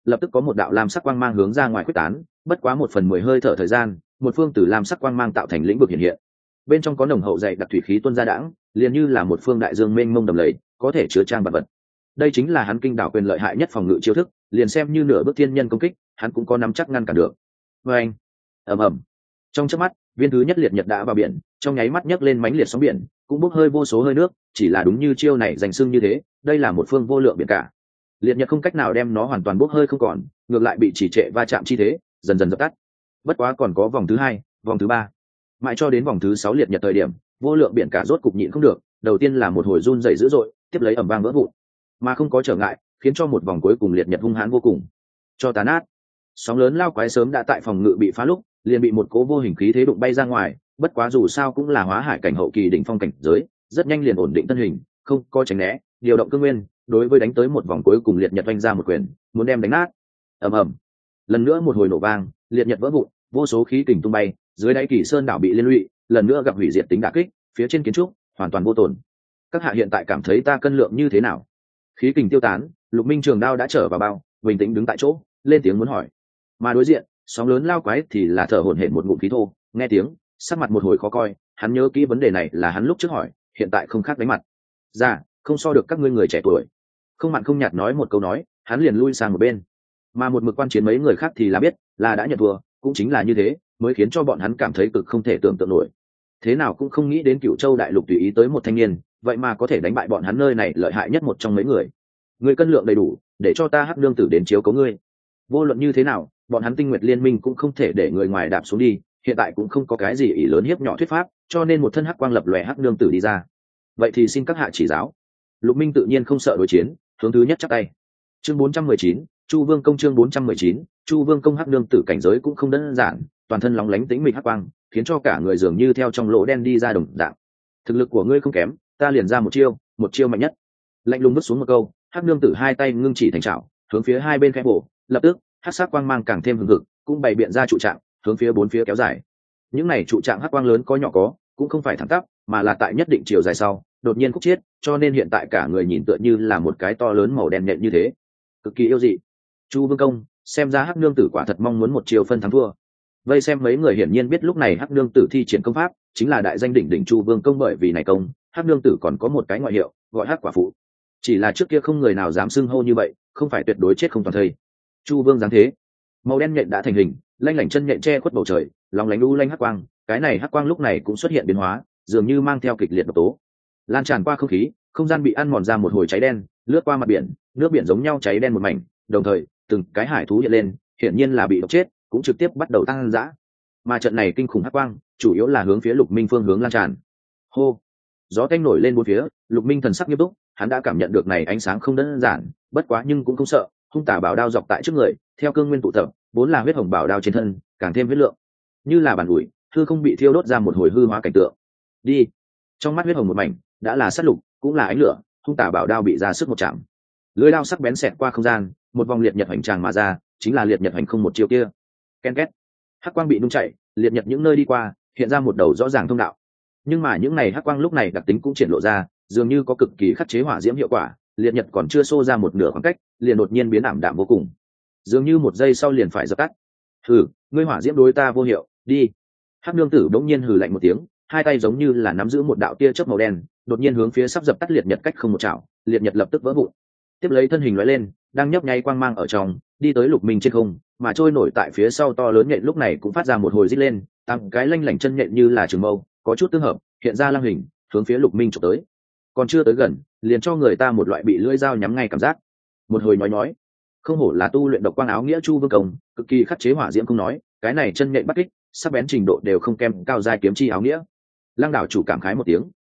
lập tức có một đạo lam sắc quang mang hướng ra ngoài quyết tán, bất quá 1/10 hơi thở thời gian, một phương từ lam sắc quang mang tạo thành lĩnh vực hiện hiện. Bên trong có nồng hậu dày đặc thủy khí tuôn ra đãng, liền như là một phương đại dương mênh mông đầm lầy, có thể chứa trang vật vật. Đây chính là hắn kinh đảo quyền lợi hại nhất phòng ngự chiêu thức, liền xem như nửa bước thiên nhân công kích, hắn cũng có nắm chắc ngăn cản được. Và anh, ầm ầm. Trong chớp mắt, viên thứ nhất liệt nhật đã vào biển, trong nháy mắt nhấc lên mãnh liệt sóng biển, cũng bốc hơi vô số hơi nước, chỉ là đúng như chiêu này danh xưng như thế, đây là một phương vô lượng biển cả. Liệt nhật không cách nào đem nó hoàn toàn bốc hơi không còn, ngược lại bị chỉ trệ va chạm chi thế, dần dần dập tắt. Bất quá còn có vòng thứ hai, vòng thứ ba, mãi cho đến vòng thứ 6 liệt nhật thời điểm, vô lượng biển cả rốt cục nhịn không được, đầu tiên là một hồi run rẩy dữ dội, tiếp lấy ầm vang vỡ vụn, mà không có trở ngại, khiến cho một vòng cuối cùng liệt nhật hung hãn vô cùng, cho tàn nát. Sóng lớn lao quái sớm đã tại phòng ngự bị phá lúc, liền bị một cố vô hình khí thế đụng bay ra ngoài, bất quá dù sao cũng là hóa hải cảnh hậu kỳ đỉnh phong cảnh giới, rất nhanh liền ổn định thân hình, không có tránh né, điều động cương nguyên, đối với đánh tới một vòng cuối cùng liệt nhật vung ra một quyền, muốn đem đánh nát. Ầm ầm. Lần nữa một hồi nổ vang, liệt nhật vỡ vụn, vô số khí kình tung bay, dưới đáy Kỳ Sơn đảo bị liên lụy, lần nữa gặp hủy diệt tính đả kích, phía trên kiến trúc hoàn toàn vô tổn. Các hạ hiện tại cảm thấy ta cân lượng như thế nào? Khí kình tiêu tán, Lục Minh trường đao đã trở vào bao, bình tĩnh đứng tại chỗ, lên tiếng muốn hỏi. Mà đối diện, sóng lớn lao quái thì là thở hổn hển một ngụm khí thô, nghe tiếng, sắc mặt một hồi khó coi, hắn nhớ kỹ vấn đề này là hắn lúc trước hỏi, hiện tại không khác đánh mặt. Dạ, không so được các ngươi người trẻ tuổi. Không mặn không nhạt nói một câu nói, hắn liền lui sang một bên. Mà một mực quan chiến mấy người khác thì là biết, là đã nhận thua, cũng chính là như thế, mới khiến cho bọn hắn cảm thấy cực không thể tưởng tượng nổi. Thế nào cũng không nghĩ đến Cửu Châu đại lục tùy ý tới một thanh niên, vậy mà có thể đánh bại bọn hắn nơi này lợi hại nhất một trong mấy người. Người cân lượng đầy đủ, để cho ta Hắc Nương tử đến chiếu cố ngươi. Vô luận như thế nào, bọn hắn Tinh Nguyệt Liên Minh cũng không thể để người ngoài đạp xuống đi, hiện tại cũng không có cái gì ỷ lớn hiếp nhỏ thuyết pháp, cho nên một thân hắc quang lập lòe Hắc Nương tử đi ra. Vậy thì xin các hạ chỉ giáo. Lục Minh tự nhiên không sợ đối chiến, hướng thứ nhất chắp tay. Chương 419, Chu Vương công chương 419, Chu Vương công Hắc Nương tử cảnh giới cũng không đơn giản, toàn thân lóng lánh tĩnh mịch hắc quang, khiến cho cả người dường như theo trong lỗ đen đi ra đồng dạng. Thực lực của ngươi không kém, ta liền ra một chiêu mạnh nhất. Lạnh lùng vứt xuống một câu, Hắc Nương tử hai tay ngưng chỉ thành trảo, hướng phía hai bên khẽ bổ, lập tức, hắc sắc quang mang càng thêm hừng hực, cũng bày biện ra trụ trạng, hướng phía bốn phía kéo dài. Những này trụ trạng hắc quang lớn có nhỏ có, cũng không phải thẳng tắp, mà là tại nhất định chiều dài sau, đột nhiên khúc chiết, cho nên hiện tại cả người nhìn tựa như là một cái to lớn màu đen nhện như thế, cực kỳ yêu dị. Chu Vương công, xem ra Hắc Nương tử quả thật mong muốn một chiều phân thắng thua. Vây xem mấy người hiển nhiên biết lúc này Hắc Nương tử thi triển công pháp chính là đại danh đỉnh đỉnh Chu Vương công, bởi vì này công, Hắc Nương tử còn có một cái ngoại hiệu, gọi Hắc quả phụ. Chỉ là trước kia không người nào dám xưng hô như vậy, không phải tuyệt đối chết không toàn thây. Chu Vương dáng thế, màu đen nhện đã thành hình, lanh lảnh chân nhện che khuất bầu trời, lóng lánh u lanh hắc quang, cái này hắc quang lúc này cũng xuất hiện biến hóa, dường như mang theo kịch liệt độc tố, lan tràn qua không khí, không gian bị ăn mòn ra một hồi cháy đen, lướt qua mặt biển, nước biển giống nhau cháy đen một mảnh, đồng thời từng cái hải thú hiện lên, hiển nhiên là bị độc chết, cũng trực tiếp bắt đầu tăng dã. Mà trận này kinh khủng hắc quang, chủ yếu là hướng phía Lục Minh phương hướng lan tràn. Hô, gió tanh nổi lên bốn phía, Lục Minh thần sắc nghiêm túc, hắn đã cảm nhận được này ánh sáng không đơn giản, bất quá nhưng cũng không sợ, hung tả bảo đao dọc tại trước người, theo cương nguyên tụ tập, vốn là huyết hồng bảo đao trên thân, càng thêm huyết lượng, như là bản ủi, hư không bị thiêu đốt ra một hồi hư hóa cảnh tượng. Đi, trong mắt huyết hồng một mảnh, đã là sát lục, cũng là ánh lửa, hung tả bảo đao bị ra sức một chạm, lưỡi đao sắc bén xẹt qua không gian, một vòng liệt nhật hành tràng mà ra, chính là liệt nhật hành không một chiêu kia. Ken két, hắc quang bị nung chảy, liệt nhật những nơi đi qua, hiện ra một đầu rõ ràng thông đạo. Nhưng mà những này hắc quang lúc này đặc tính cũng triển lộ ra, dường như có cực kỳ khắc chế hỏa diễm hiệu quả, liệt nhật còn chưa xô ra một nửa khoảng cách, liền đột nhiên biến ảm đạm vô cùng, dường như một giây sau liền phải dập tắt. Hừ, ngươi hỏa diễm đối ta vô hiệu, đi. Hắc Nương tử đống nhiên hừ lạnh một tiếng, hai tay giống như là nắm giữ một đạo tia chớp màu đen, đột nhiên hướng phía sắp dập tắt liệt nhật cách không một chảo, liệt nhật lập tức vỡ vụn. Tiếp lấy thân hình lóe lên, đang nhấp nháy quang mang ở trong, đi tới Lục Minh trên không, mà trôi nổi tại phía sau to lớn nhện lúc này cũng phát ra một hồi rít lên, tăng cái lanh lảnh chân nhện như là trường mâu, có chút tương hợp, hiện ra lăng hình, hướng phía Lục Minh chụp tới. Còn chưa tới gần, liền cho người ta một loại bị lưỡi dao nhắm ngay cảm giác. Một hồi nói, không hổ là tu luyện độc quang áo nghĩa Chu Vương công, cực kỳ khắc chế hỏa diễm không nói, cái này chân nhện bắt kích, sắc bén trình độ đều không kém cao giai kiếm chi áo nghĩa. Lăng đảo chủ cảm khái một tiếng.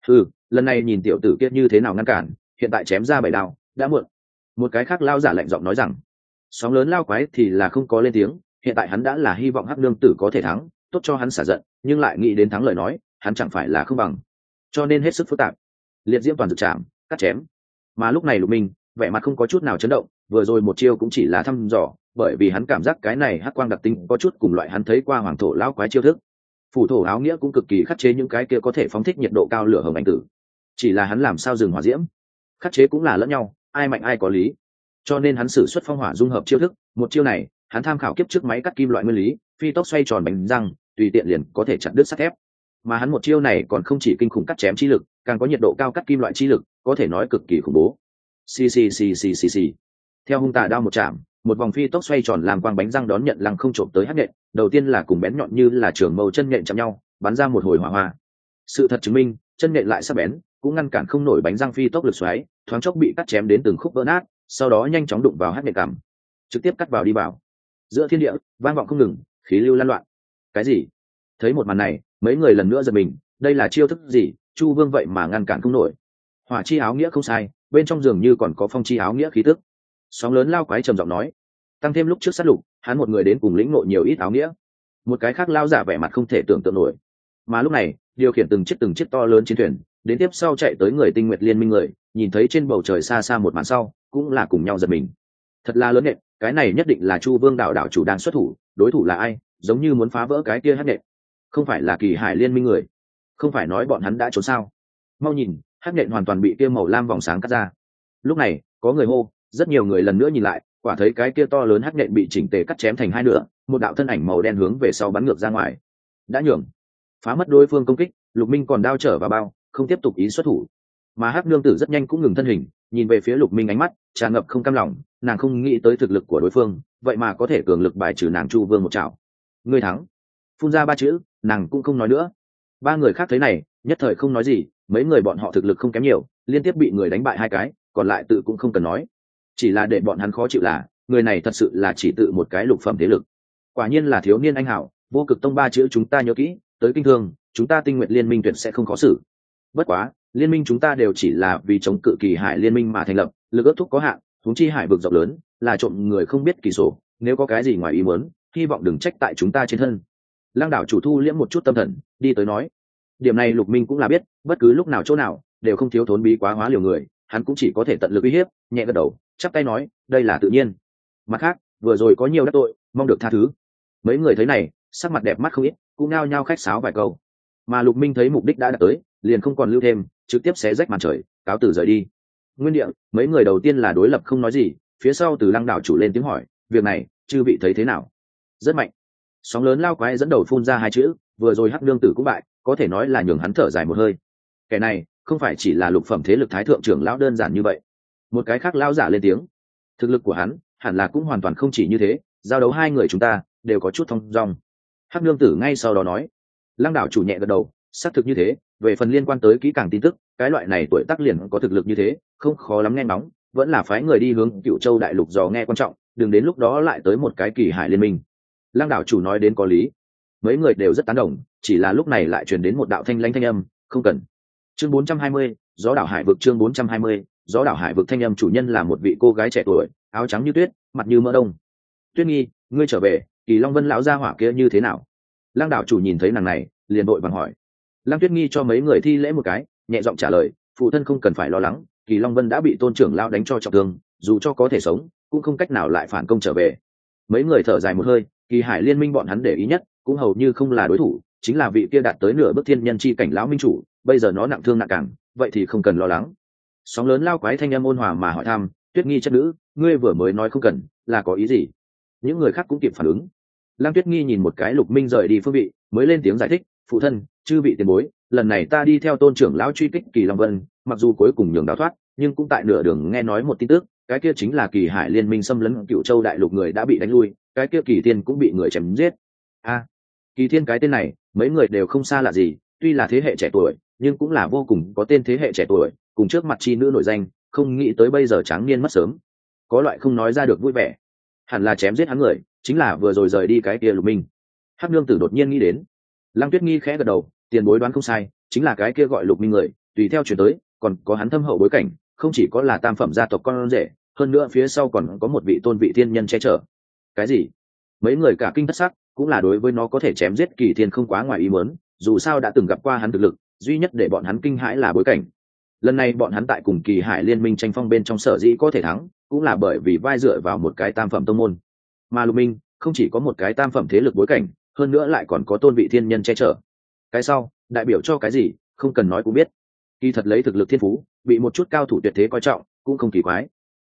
Lần này nhìn tiểu tử kia như thế nào ngăn cản, hiện tại chém ra 7 đao, đã muộn. Một cái khác lao giả lạnh giọng nói rằng, sóng lớn lao quái thì là không có lên tiếng, hiện tại hắn đã là hy vọng Hắc Nương tử có thể thắng, tốt cho hắn xả giận, nhưng lại nghĩ đến thắng lời nói, hắn chẳng phải là không bằng, cho nên hết sức phức tạp. Liệt diễm toàn dược chạm, cắt chém. Mà lúc này Lục Minh, vẻ mặt không có chút nào chấn động, vừa rồi một chiêu cũng chỉ là thăm dò, bởi vì hắn cảm giác cái này hắc quang đặc tính có chút cùng loại hắn thấy qua hoàng thổ lao quái chiêu thức. Phủ thổ áo nghĩa cũng cực kỳ khắc chế những cái kia có thể phóng thích nhiệt độ cao lửa hồng ảnh tử, chỉ là hắn làm sao dừng hỏa diễm, khắc chế cũng là lẫn nhau, ai mạnh ai có lý. cho nên hắn sử xuất phong hỏa dung hợp chiêu thức. Một chiêu này hắn tham khảo kiếp trước máy cắt kim loại nguyên lý, phi tốc xoay tròn bánh răng, tùy tiện liền có thể chặt đứt sắt thép. Mà hắn một chiêu này còn không chỉ kinh khủng cắt chém chi lực, càng có nhiệt độ cao cắt kim loại chi lực, có thể nói cực kỳ khủng bố. Xì xì xì xì xì xì. Theo hung tà đao một chạm, một vòng phi tốc xoay tròn làm quang bánh răng đón nhận lăng không trộm tới hắc nhện, đầu tiên là cùng bén nhọn như là trường mâu chân nhện chạm nhau, bắn ra một hồi hỏa hoa. Sự thật chứng minh, chân nhện lại sắc bén, cũng ngăn cản không nổi bánh răng phi tốc lực xoáy, thoáng chốc bị cắt chém đến từng khúc vỡ nát, sau đó nhanh chóng đụng vào hắc nhện cằm, trực tiếp cắt vào đi vào. Giữa thiên địa vang vọng không ngừng, khí lưu lan loạn. Cái gì? Thấy một màn này, mấy người lần nữa giật mình, đây là chiêu thức gì? Chu Vương vậy mà ngăn cản không nổi. Hỏa chi áo nghĩa không sai, bên trong dường như còn có phong chi áo nghĩa khí tức. Sóng lớn lao quái trầm giọng nói, tăng thêm lúc trước sát lục, hắn một người đến cùng lĩnh ngộ nhiều ít áo nghĩa. Một cái khác lao giả vẻ mặt không thể tưởng tượng nổi. Mà lúc này, điều khiển từng chiếc to lớn chiến thuyền, đến tiếp sau chạy tới người Tinh Nguyệt Liên Minh người, nhìn thấy trên bầu trời xa xa một màn sau, cũng là cùng nhau giật mình. Thật là lớn nện, cái này nhất định là Chu Vương đảo chủ đang xuất thủ, đối thủ là ai? Giống như muốn phá vỡ cái kia hắc nện. Không phải là Kỳ Hải Liên Minh người? Không phải nói bọn hắn đã trốn sao? Mau nhìn, hắc nện hoàn toàn bị kia màu lam vòng sáng cắt ra. Lúc này, có người hô, rất nhiều người lần nữa nhìn lại, quả thấy cái kia to lớn hắc nện bị chỉnh tề cắt chém thành hai nửa, một đạo thân ảnh màu đen hướng về sau bắn ngược ra ngoài. Đã nhường, phá mất đối phương công kích, Lục Minh còn đao trở vào bao, không tiếp tục ý xuất thủ. Mà hắc nương tử rất nhanh cũng ngừng thân hình, nhìn về phía Lục Minh ánh mắt tràn ngập không cam lòng, nàng không nghĩ tới thực lực của đối phương, vậy mà có thể cường lực bài trừ nàng Chu Vương một chảo. Ngươi thắng. Phun ra ba chữ, nàng cũng không nói nữa. Ba người khác thấy này, nhất thời không nói gì, mấy người bọn họ thực lực không kém nhiều, liên tiếp bị người đánh bại hai cái, còn lại tự cũng không cần nói. Chỉ là để bọn hắn khó chịu là, người này thật sự là chỉ tự một cái lục phẩm thế lực. Quả nhiên là thiếu niên anh hảo, Vô Cực Tông ba chữ chúng ta nhớ kỹ, tới kinh thương, chúng ta Tinh Nguyệt Liên Minh tuyệt sẽ không khó xử. Bất quá, liên minh chúng ta đều chỉ là vì chống cự Kỳ Hải Liên Minh mà thành lập, lực ước thúc có hạn, huống chi hải vực rộng lớn, là trộm người không biết kỳ sổ, nếu có cái gì ngoài ý muốn, hy vọng đừng trách tại chúng ta trên thân. Lăng đảo chủ thu liễm một chút tâm thần, đi tới nói, điểm này Lục Minh cũng là biết, bất cứ lúc nào chỗ nào đều không thiếu thốn bí quá hóa liều người, hắn cũng chỉ có thể tận lực uy hiếp, nhẹ gật đầu, chắp tay nói, đây là tự nhiên. Mặt khác, vừa rồi có nhiều đắc tội, mong được tha thứ. Mấy người thấy này, sắc mặt đẹp mắt không ít, cũng nao nhao khách sáo vài câu. Mà Lục Minh thấy mục đích đã đạt tới, liền không còn lưu thêm, trực tiếp xé rách màn trời, cáo từ rời đi. Nguyên địa, mấy người đầu tiên là đối lập không nói gì, phía sau từ Lăng đảo chủ lên tiếng hỏi, việc này chư vị thấy thế nào? Rất mạnh. Sóng lớn lao quái dẫn đầu phun ra hai chữ, vừa rồi hắc nương tử cũng bại, có thể nói là nhường hắn thở dài một hơi. Kẻ này không phải chỉ là lục phẩm thế lực thái thượng trưởng lão đơn giản như vậy. Một cái khác lão giả lên tiếng, thực lực của hắn hẳn là cũng hoàn toàn không chỉ như thế, giao đấu hai người chúng ta đều có chút thong dong. Hắc nương tử ngay sau đó nói. Lăng đảo chủ nhẹ gật đầu, xác thực như thế, về phần liên quan tới kỹ càng tin tức, cái loại này tuổi tác liền có thực lực như thế, không khó lắm nghe nóng, vẫn là phái người đi hướng Cựu Châu đại lục dò nghe quan trọng, đừng đến lúc đó lại tới một cái Kỳ Hải Liên Minh. Lăng đảo chủ nói đến có lý, mấy người đều rất tán đồng, chỉ là lúc này lại truyền đến một đạo thanh lãnh thanh âm, không cần. Chương 420, gió đảo hải vực. Chương 420, gió đảo hải vực. Thanh âm chủ nhân là một vị cô gái trẻ tuổi, áo trắng như tuyết, mặt như mỡ đông. Tuyết Nghi, ngươi trở về, Kỳ Long Vân lão gia hỏa kia như thế nào? Lăng đảo chủ nhìn thấy nàng này, liền đội vàng hỏi. Lăng Tuyết Nghi cho mấy người thi lễ một cái, nhẹ giọng trả lời, phụ thân không cần phải lo lắng, Kỳ Long Vân đã bị Tôn trưởng lão đánh cho trọng thương, dù cho có thể sống, cũng không cách nào lại phản công trở về. Mấy người thở dài một hơi, Kỳ Hải Liên Minh bọn hắn để ý nhất, cũng hầu như không là đối thủ, chính là vị kia đạt tới nửa bước thiên nhân chi cảnh lão minh chủ, bây giờ nó nặng thương nặng càng, vậy thì không cần lo lắng. Sóng lớn lao quái thanh âm ôn hòa mà hỏi thăm, Tuyết Nghi chất nữ, ngươi vừa mới nói không cần, là có ý gì? Những người khác cũng kịp phản ứng. Lăng Tuyết Nghi nhìn một cái Lục Minh rời đi phương vị, mới lên tiếng giải thích, phụ thân, chư vị tiền bối, lần này ta đi theo Tôn trưởng lão truy kích Kỳ Long Vân, mặc dù cuối cùng nhường đào thoát, nhưng cũng tại nửa đường nghe nói một tin tức, cái kia chính là Kỳ Hải Liên Minh xâm lấn Cựu Châu đại lục người đã bị đánh lui, cái kia Kỳ Thiên cũng bị người chém giết. Kỳ Thiên cái tên này, mấy người đều không xa lạ gì, tuy là thế hệ trẻ tuổi, nhưng cũng là vô cùng có tên thế hệ trẻ tuổi, cùng trước mặt chi nữ nổi danh, không nghĩ tới bây giờ tráng niên mất sớm. Có loại không nói ra được vui vẻ. Hẳn là chém giết hắn người, chính là vừa rồi rời đi cái kia Lục Minh. Hắc nương tử đột nhiên nghĩ đến. Lăng Tuyết Nghi khẽ gật đầu, tiền bối đoán không sai, chính là cái kia gọi Lục Minh người, tùy theo chuyển tới, còn có hắn thâm hậu bối cảnh, không chỉ có là tam phẩm gia tộc con rể, hơn nữa phía sau còn có một vị tôn vị thiên nhân che chở. Cái gì? Mấy người cả kinh thất sắc, cũng là đối với nó có thể chém giết Kỳ Thiên không quá ngoài ý muốn, dù sao đã từng gặp qua hắn thực lực, duy nhất để bọn hắn kinh hãi là bối cảnh. Lần này bọn hắn tại cùng Kỳ Hải Liên Minh tranh phong bên trong sở dĩ có thể thắng, cũng là bởi vì vai dựa vào một cái tam phẩm tông môn. Mà Lục Minh không chỉ có một cái tam phẩm thế lực bối cảnh, hơn nữa lại còn có tôn vị thiên nhân che chở. Cái sau đại biểu cho cái gì, không cần nói cũng biết. Kỳ thật lấy thực lực thiên phú, bị một chút cao thủ tuyệt thế coi trọng, cũng không kỳ quái.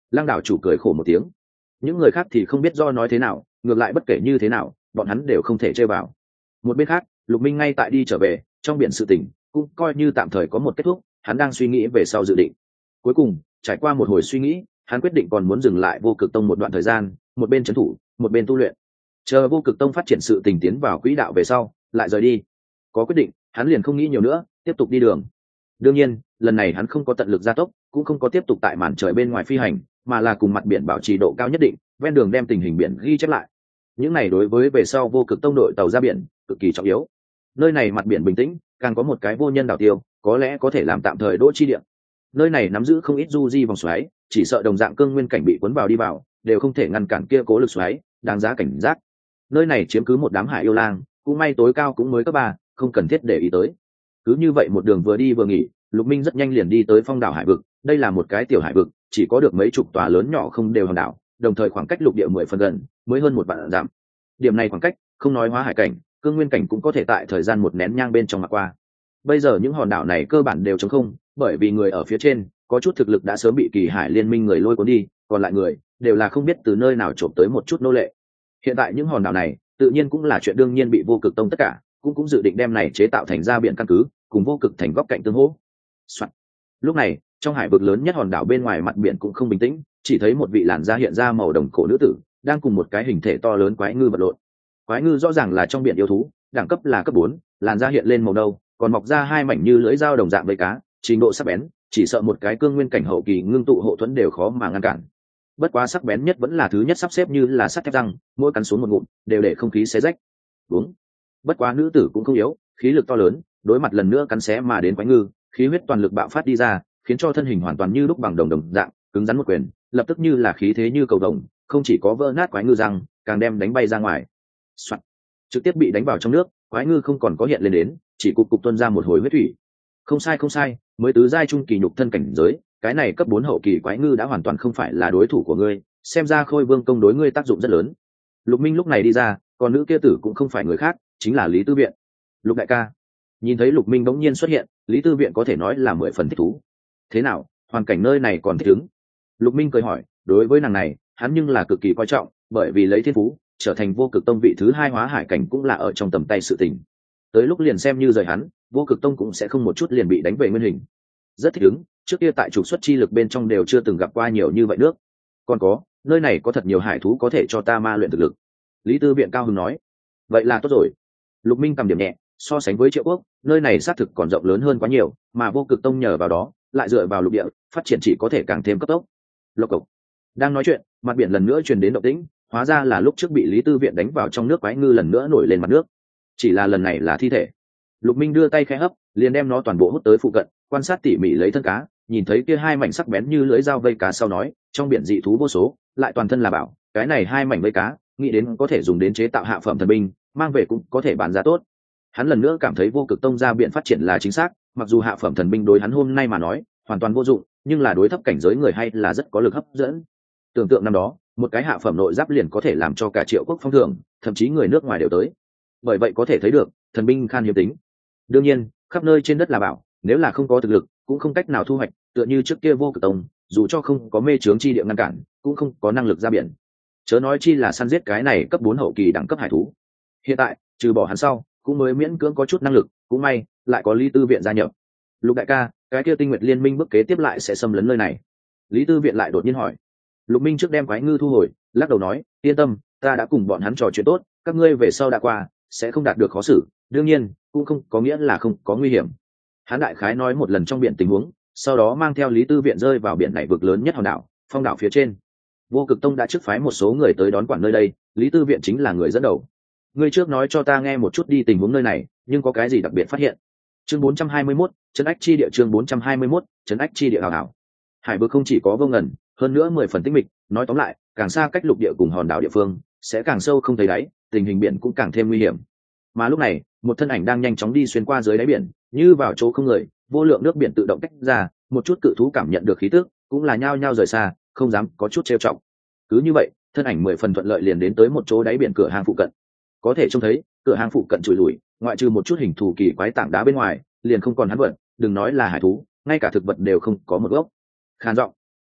Lăng đảo chủ cười khổ một tiếng. Những người khác thì không biết do nói thế nào, ngược lại bất kể như thế nào bọn hắn đều không thể chơi vào. Một bên khác Lục Minh ngay tại đi trở về, trong biển sự tình cũng coi như tạm thời có một kết thúc, hắn đang suy nghĩ về sau dự định. Cuối cùng trải qua một hồi suy nghĩ, hắn quyết định còn muốn dừng lại Vô Cực Tông một đoạn thời gian, một bên trấn thủ một bên tu luyện, chờ Vô Cực Tông phát triển sự tình tiến vào quỹ đạo về sau lại rời đi. Có quyết định hắn liền không nghĩ nhiều nữa, tiếp tục đi đường. Đương nhiên lần này hắn không có tận lực gia tốc, cũng không có tiếp tục tại màn trời bên ngoài phi hành, mà là cùng mặt biển bảo trì độ cao nhất định, ven đường đem tình hình biển ghi chép lại. Những này đối với về sau Vô Cực Tông đội tàu ra biển cực kỳ trọng yếu. Nơi này mặt biển bình tĩnh, càng có một cái vô nhân đảo tiêu, có lẽ có thể làm tạm thời đỗ chi địa. Nơi này nắm giữ không ít du di vòng xoáy, chỉ sợ đồng dạng cương nguyên cảnh bị cuốn vào đi vào đều không thể ngăn cản kia cố lực xoáy, đáng giá cảnh giác. Nơi này chiếm cứ một đám hải yêu lang, cũng may tối cao cũng mới cấp 3, không cần thiết để ý tới. Cứ như vậy một đường vừa đi vừa nghỉ, Lục Minh rất nhanh liền đi tới Phong đảo hải vực. Đây là một cái tiểu hải vực, chỉ có được mấy chục tòa lớn nhỏ không đều hòn đảo, đồng thời khoảng cách lục địa 10 phần gần, mới hơn một vạn dặm. Điểm này khoảng cách, không nói hóa hải cảnh, cương nguyên cảnh cũng có thể tại thời gian một nén nhang bên trong mà qua. Bây giờ những hòn đảo này cơ bản đều trống không, bởi vì người ở phía trên có chút thực lực đã sớm bị Kỳ Hải Liên minh người lôi cuốn đi, còn lại người đều là không biết từ nơi nào trộm tới một chút nô lệ. Hiện tại những hòn đảo này tự nhiên cũng là chuyện đương nhiên bị Vô Cực Tông tất cả, cũng dự định đem này chế tạo thành ra biển căn cứ, cùng Vô Cực thành góc cạnh tương hỗ. Lúc này trong hải vực lớn nhất hòn đảo bên ngoài mặt biển cũng không bình tĩnh, chỉ thấy một vị làn da hiện ra màu đồng cổ nữ tử đang cùng một cái hình thể to lớn quái ngư vật lộn. Quái ngư rõ ràng là trong biển yêu thú, đẳng cấp là cấp 4, làn da hiện lên màu nâu, còn mọc ra hai mảnh như lưỡi dao đồng dạng với cá, trình độ sắc bén chỉ sợ một cái cương nguyên cảnh hậu kỳ ngưng tụ hộ thuẫn đều khó mà ngăn cản. Bất quá sắc bén nhất vẫn là thứ nhất sắp xếp như là sắt thép răng, mỗi cắn xuống một ngụm đều để không khí xé rách. Đúng. Bất quá nữ tử cũng không yếu, khí lực to lớn, đối mặt lần nữa cắn xé mà đến quái ngư, khí huyết toàn lực bạo phát đi ra, khiến cho thân hình hoàn toàn như lúc bằng đồng dạng, cứng rắn một quyền, lập tức như là khí thế như cầu vồng, không chỉ có vỡ nát quái ngư răng, càng đem đánh bay ra ngoài. Soạn. Trực tiếp bị đánh vào trong nước, quái ngư không còn có hiện lên đến, chỉ cục tuôn ra một hồi huyết thủy. Không sai, mới tứ giai trung kỳ nhục thân cảnh giới, cái này cấp 4 hậu kỳ quái ngư đã hoàn toàn không phải là đối thủ của ngươi, xem ra Khôi Vương công đối ngươi tác dụng rất lớn. Lục Minh lúc này đi ra, còn nữ kia tử cũng không phải người khác, chính là Lý Tư Viện. Lục đại ca. Nhìn thấy Lục Minh bỗng nhiên xuất hiện, Lý Tư Viện có thể nói là 10 phần thích thú. Thế nào, hoàn cảnh nơi này còn thích ứng? Lục Minh cười hỏi, đối với nàng này hắn nhưng là cực kỳ coi trọng, bởi vì lấy thiên phú trở thành Vô Cực Tông vị thứ 2 hóa hải cảnh cũng là ở trong tầm tay sự tình. Tới lúc liền xem như rời hắn, Vô Cực Tông cũng sẽ không một chút liền bị đánh về nguyên hình. Rất thích ứng, trước kia tại trục xuất chi lực bên trong đều chưa từng gặp qua nhiều như vậy nước. Còn có, nơi này có thật nhiều hải thú có thể cho ta ma luyện thực lực. Lý Tư Viện cao hứng nói. Vậy là tốt rồi. Lục Minh cầm điểm nhẹ, so sánh với Triệu Quốc, nơi này xác thực còn rộng lớn hơn quá nhiều, mà Vô Cực Tông nhờ vào đó, lại dựa vào lục địa, phát triển chỉ có thể càng thêm cấp tốc. Lộc cộc. Đang nói chuyện, mặt biển lần nữa truyền đến động tĩnh, hóa ra là lúc trước bị Lý Tư Viện đánh vào trong nước quái ngư lần nữa nổi lên mặt nước. Chỉ là lần này là thi thể. Lục Minh đưa tay khẽ hấp, liền đem nó toàn bộ hút tới phụ cận, quan sát tỉ mỉ lấy thân cá, nhìn thấy kia hai mảnh sắc bén như lưỡi dao vây cá sau nói, trong biển dị thú vô số, lại toàn thân là bảo, cái này hai mảnh vây cá, nghĩ đến có thể dùng đến chế tạo hạ phẩm thần binh, mang về cũng có thể bán giá tốt. Hắn lần nữa cảm thấy Vô Cực Tông ra biện phát triển là chính xác, mặc dù hạ phẩm thần binh đối hắn hôm nay mà nói hoàn toàn vô dụng, nhưng là đối thấp cảnh giới người hay là rất có lực hấp dẫn. Tưởng tượng năm đó, một cái hạ phẩm nội giáp liền có thể làm cho cả Triệu Quốc phong thưởng, thậm chí người nước ngoài đều tới. Bởi vậy có thể thấy được, thần binh khan hiếm tính. Đương nhiên, khắp nơi trên đất là bảo, nếu là không có thực lực, cũng không cách nào thu hoạch, tựa như trước kia Vô Cực Tông, dù cho không có mê chướng chi địa ngăn cản, cũng không có năng lực ra biển. Chớ nói chi là săn giết cái này cấp 4 hậu kỳ đẳng cấp hải thú. Hiện tại, trừ bỏ hắn sau, cũng mới miễn cưỡng có chút năng lực, cũng may lại có Lý Tư Viện gia nhập. Lục đại ca, cái kia Tinh Nguyệt Liên minh bước kế tiếp lại sẽ xâm lấn nơi này. Lý Tư Viện lại đột nhiên hỏi. Lục Minh trước đem quái ngư thu hồi, lắc đầu nói, yên tâm, ta đã cùng bọn hắn trò chuyện tốt, các ngươi về sau đã qua sẽ không đạt được khó xử, đương nhiên cũng không có nghĩa là không có nguy hiểm. Hắn đại khái nói một lần trong biển tình huống, sau đó mang theo Lý Tư Viện rơi vào biển này vực lớn nhất hòn đảo Phong đảo phía trên. Vô Cực Tông đã trước phái một số người tới đón quản nơi đây, Lý Tư Viện chính là người dẫn đầu. Ngươi trước nói cho ta nghe một chút đi tình huống nơi này, nhưng có cái gì đặc biệt phát hiện? Chương 421, trấn ách chi địa. Chương 421, trấn ách chi địa hào hảo. Hải vực không chỉ có vô ngần, hơn nữa 10 phần tĩnh mịch, nói tóm lại, càng xa cách lục địa cùng hòn đảo địa phương, sẽ càng sâu không thấy đáy, tình hình biển cũng càng thêm nguy hiểm. Mà lúc này, một thân ảnh đang nhanh chóng đi xuyên qua dưới đáy biển, như vào chỗ không người, vô lượng nước biển tự động tách ra, một chút cự thú cảm nhận được khí tức, cũng là nhao nhao rời xa, không dám có chút trêu chọc. Cứ như vậy, thân ảnh 10 phần thuận lợi liền đến tới một chỗ đáy biển cửa hàng phụ cận. Có thể trông thấy, cửa hàng phụ cận trụi lủi, ngoại trừ một chút hình thù kỳ quái tảng đá bên ngoài, liền không còn hắn vật, đừng nói là hải thú, ngay cả thực vật đều không có một gốc. Khan giọng.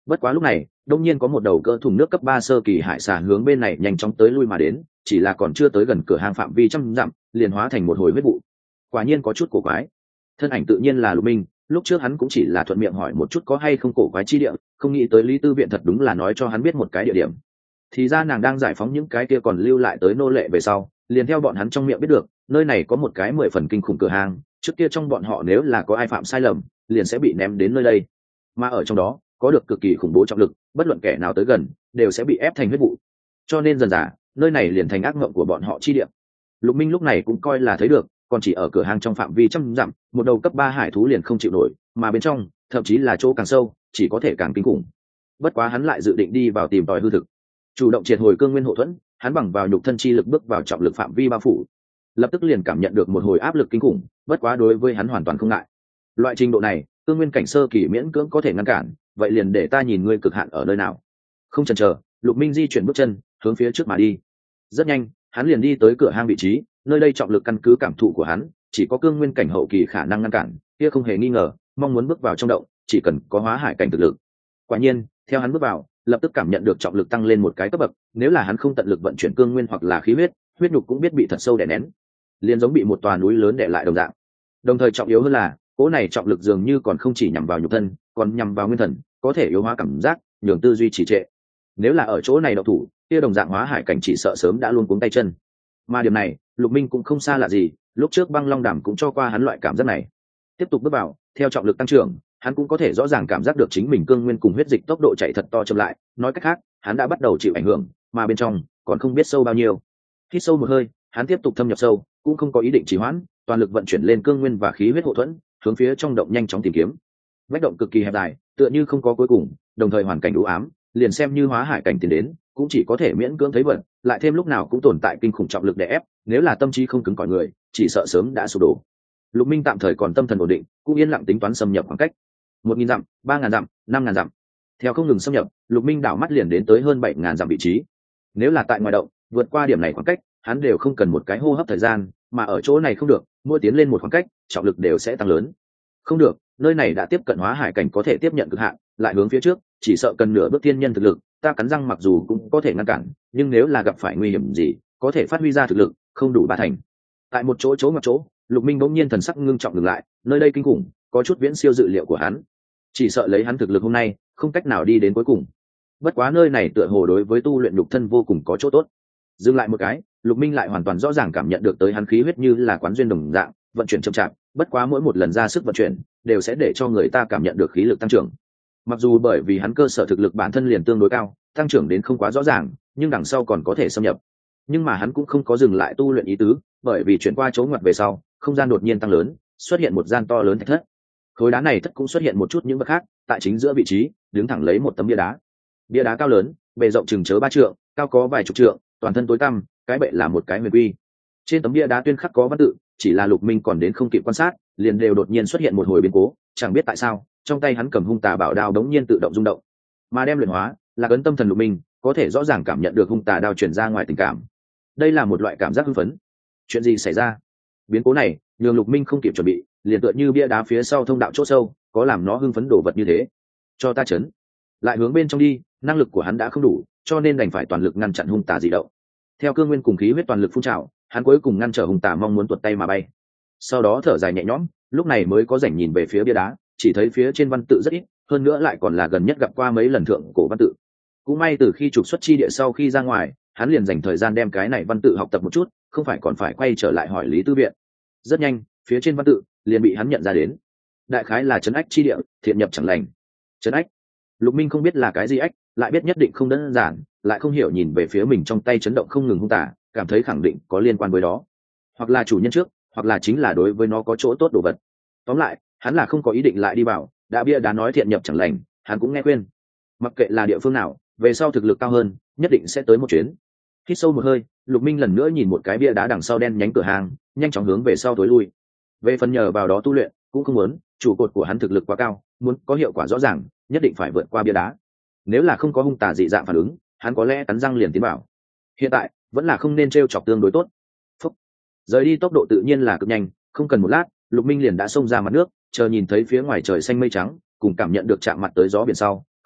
Bất quá lúc này đông nhiên có một đầu cỡ thùng nước cấp 3 sơ kỳ hải xà hướng bên này nhanh chóng tới lui mà đến, chỉ là còn chưa tới gần cửa hàng phạm vi trăm dặm liền hóa thành một hồi huyết vụ. Quả nhiên có chút cổ quái. Thân ảnh tự nhiên là Lục Minh, lúc trước hắn cũng chỉ là thuận miệng hỏi một chút có hay không cổ quái chi địa, không nghĩ tới Lý Tư Viện thật đúng là nói cho hắn biết một cái địa điểm. Thì ra nàng đang giải phóng những cái kia còn lưu lại tới nô lệ về sau, liền theo bọn hắn trong miệng biết được nơi này có một cái 10 phần kinh khủng cửa hàng, trước kia trong bọn họ nếu là có ai phạm sai lầm liền sẽ bị ném đến nơi đây, mà ở trong đó có được cực kỳ khủng bố trọng lực, bất luận kẻ nào tới gần đều sẽ bị ép thành huyết vụ, cho nên dần dà nơi này liền thành ác mộng của bọn họ chi địa. Lục Minh lúc này cũng coi là thấy được, còn chỉ ở cửa hàng trong phạm vi trăm dặm, một đầu cấp 3 hải thú liền không chịu nổi, mà bên trong thậm chí là chỗ càng sâu chỉ có thể càng kinh khủng. Bất quá hắn lại dự định đi vào tìm tòi hư thực, chủ động triệt hồi cương nguyên hộ thuẫn, hắn bằng vào nhục thân chi lực bước vào trọng lực phạm vi bao phủ, lập tức liền cảm nhận được một hồi áp lực kinh khủng. Bất quá đối với hắn hoàn toàn không ngại, loại trình độ này cương nguyên cảnh sơ kỳ miễn cưỡng có thể ngăn cản, vậy liền để ta nhìn ngươi cực hạn ở nơi nào. Không chần chờ, Lục Minh di chuyển bước chân hướng phía trước mà đi. Rất nhanh hắn liền đi tới cửa hang vị trí, nơi đây trọng lực căn cứ cảm thụ của hắn chỉ có cương nguyên cảnh hậu kỳ khả năng ngăn cản, kia không hề nghi ngờ mong muốn bước vào trong động chỉ cần có hóa hải cảnh thực lực. Quả nhiên theo hắn bước vào, lập tức cảm nhận được trọng lực tăng lên một cái cấp bậc, nếu là hắn không tận lực vận chuyển cương nguyên hoặc là khí huyết, huyết nhục cũng biết bị thật sâu đè nén, liền giống bị một tòa núi lớn đè lại đồng dạng. Đồng thời trọng yếu hơn là cỗ này trọng lực dường như còn không chỉ nhằm vào nhục thân, còn nhằm vào nguyên thần, có thể yếu hóa cảm giác, nhường tư duy trì trệ. Nếu là ở chỗ này độc thủ, kia đồng dạng hóa hải cảnh chỉ sợ sớm đã luôn cuống tay chân. Mà điểm này Lục Minh cũng không xa lạ gì, lúc trước Băng Long Đàm cũng cho qua hắn loại cảm giác này. Tiếp tục bước vào, theo trọng lực tăng trưởng, hắn cũng có thể rõ ràng cảm giác được chính mình cương nguyên cùng huyết dịch tốc độ chạy thật to chậm lại, nói cách khác hắn đã bắt đầu chịu ảnh hưởng, mà bên trong còn không biết sâu bao nhiêu. Hít sâu một hơi, hắn tiếp tục thâm nhập sâu, cũng không có ý định trì hoãn, toàn lực vận chuyển lên cương nguyên và khí huyết hộ thuẫn, hướng phía trong động nhanh chóng tìm kiếm. Vách động cực kỳ hẹp dài, tựa như không có cuối cùng, đồng thời hoàn cảnh u ám, liền xem như hóa hải cảnh tiến đến cũng chỉ có thể miễn cưỡng thấy vật, lại thêm lúc nào cũng tồn tại kinh khủng trọng lực đè ép, nếu là tâm trí không cứng cỏi người chỉ sợ sớm đã sụp đổ. Lục Minh tạm thời còn tâm thần ổn định, cũng yên lặng tính toán xâm nhập khoảng cách 1.000 dặm, 3.000 dặm, 5.000 dặm. Theo không ngừng xâm nhập, Lục Minh đảo mắt liền đến tới hơn 7.000 dặm vị trí. Nếu là tại ngoài động, vượt qua điểm này khoảng cách, hắn đều không cần một cái hô hấp thời gian, mà ở chỗ này không được, mỗi tiến lên một khoảng cách, trọng lực đều sẽ tăng lớn. Không được, nơi này đã tiếp cận hóa hải cảnh có thể tiếp nhận cực hạn, lại hướng phía trước, chỉ sợ cần nửa bước thiên nhân thực lực, ta cắn răng mặc dù cũng có thể ngăn cản, nhưng nếu là gặp phải nguy hiểm gì, có thể phát huy ra thực lực, không đủ ba thành. Tại một chỗ ngoặt chỗ, Lục Minh bỗng nhiên thần sắc ngưng trọng ngừng lại, nơi đây kinh khủng, có chút viễn siêu dự liệu của hắn. Chỉ sợ lấy hắn thực lực hôm nay, không cách nào đi đến cuối cùng. Bất quá nơi này tựa hồ đối với tu luyện nhục thân vô cùng có chỗ tốt. Dừng lại một cái, Lục Minh lại hoàn toàn rõ ràng cảm nhận được tới hắn khí huyết như là quán duyên đồng dạng, vận chuyển chậm chạp, bất quá mỗi một lần ra sức vận chuyển, đều sẽ để cho người ta cảm nhận được khí lực tăng trưởng. Mặc dù bởi vì hắn cơ sở thực lực bản thân liền tương đối cao, tăng trưởng đến không quá rõ ràng, nhưng đằng sau còn có thể xâm nhập. Nhưng mà hắn cũng không có dừng lại tu luyện ý tứ, bởi vì chuyển qua chỗ ngoặt về sau, không gian đột nhiên tăng lớn, xuất hiện một gian to lớn thạch thất. Khối đá này thất cũng xuất hiện một chút những bậc khác, tại chính giữa vị trí, đứng thẳng lấy một tấm bia đá. Bia đá cao lớn, bề rộng chừng chớ 3 trượng, cao có vài chục trượng, toàn thân tối tăm, cái bệ là một cái huyền quy. Trên tấm bia đá tuyên khắc có văn tự, chỉ là Lục Minh còn đến không kịp quan sát, liền đều đột nhiên xuất hiện một hồi biến cố, chẳng biết tại sao, trong tay hắn cầm hung tà bảo đao đống nhiên tự động rung động, mà đem luyện hóa, là ấn tâm thần Lục Minh, có thể rõ ràng cảm nhận được hung tà đao truyền ra ngoài tình cảm. Đây là một loại cảm giác hưng phấn. Chuyện gì xảy ra? Biến cố này, nhường Lục Minh không kịp chuẩn bị, liền tựa như bia đá phía sau thông đạo chỗ sâu, có làm nó hưng phấn đổ vật như thế. Cho ta chấn, lại hướng bên trong đi, năng lực của hắn đã không đủ, cho nên đành phải toàn lực ngăn chặn hung tà dị động. Theo cương nguyên cùng khí huyết toàn lực phun trào, hắn cuối cùng ngăn trở hung tà mong muốn tuột tay mà bay. Sau đó thở dài nhẹ nhõm, lúc này mới có rảnh nhìn về phía bia đá, chỉ thấy phía trên văn tự rất ít, hơn nữa lại còn là gần nhất gặp qua mấy lần thượng cổ văn tự. Cũng may từ khi trục xuất chi địa sau khi ra ngoài, hắn liền dành thời gian đem cái này văn tự học tập một chút, không phải còn phải quay trở lại hỏi Lý Tư Viện. Rất nhanh, phía trên văn tự liền bị hắn nhận ra đến. Đại khái là trấn ách chi địa, thiện nhập chẳng lành. Trấn ách. Lục Minh không biết là cái gì ách, lại biết nhất định không đơn giản, lại không hiểu nhìn về phía mình trong tay chấn động không ngừng hung tả, cảm thấy khẳng định có liên quan với đó. Hoặc là chủ nhân trước, hoặc là chính là đối với nó có chỗ tốt đồ vật. Tóm lại, hắn là không có ý định lại đi vào, đã bia đá nói thiện nhập chẳng lành, hắn cũng nghe khuyên. Mặc kệ là địa phương nào, về sau thực lực cao hơn, nhất định sẽ tới một chuyến. Hít sâu một hơi, Lục Minh lần nữa nhìn một cái bia đá đằng sau đen nhánh cửa hàng, nhanh chóng hướng về sau tối lui. Về phần nhờ vào đó tu luyện, cũng không muốn, trụ cột của hắn thực lực quá cao, muốn có hiệu quả rõ ràng, nhất định phải vượt qua bia đá. Nếu là không có hung tà dị dạng phản ứng, hắn có lẽ cắn răng liền tiến vào. Hiện tại, vẫn là không nên trêu chọc tương đối tốt. Phúc. Rời đi tốc độ tự nhiên là cực nhanh, không cần một lát, Lục Minh liền đã xông ra mặt nước, chờ nhìn thấy phía ngoài trời xanh mây trắng, cùng cảm nhận được chạm mặt tới gió biển sau,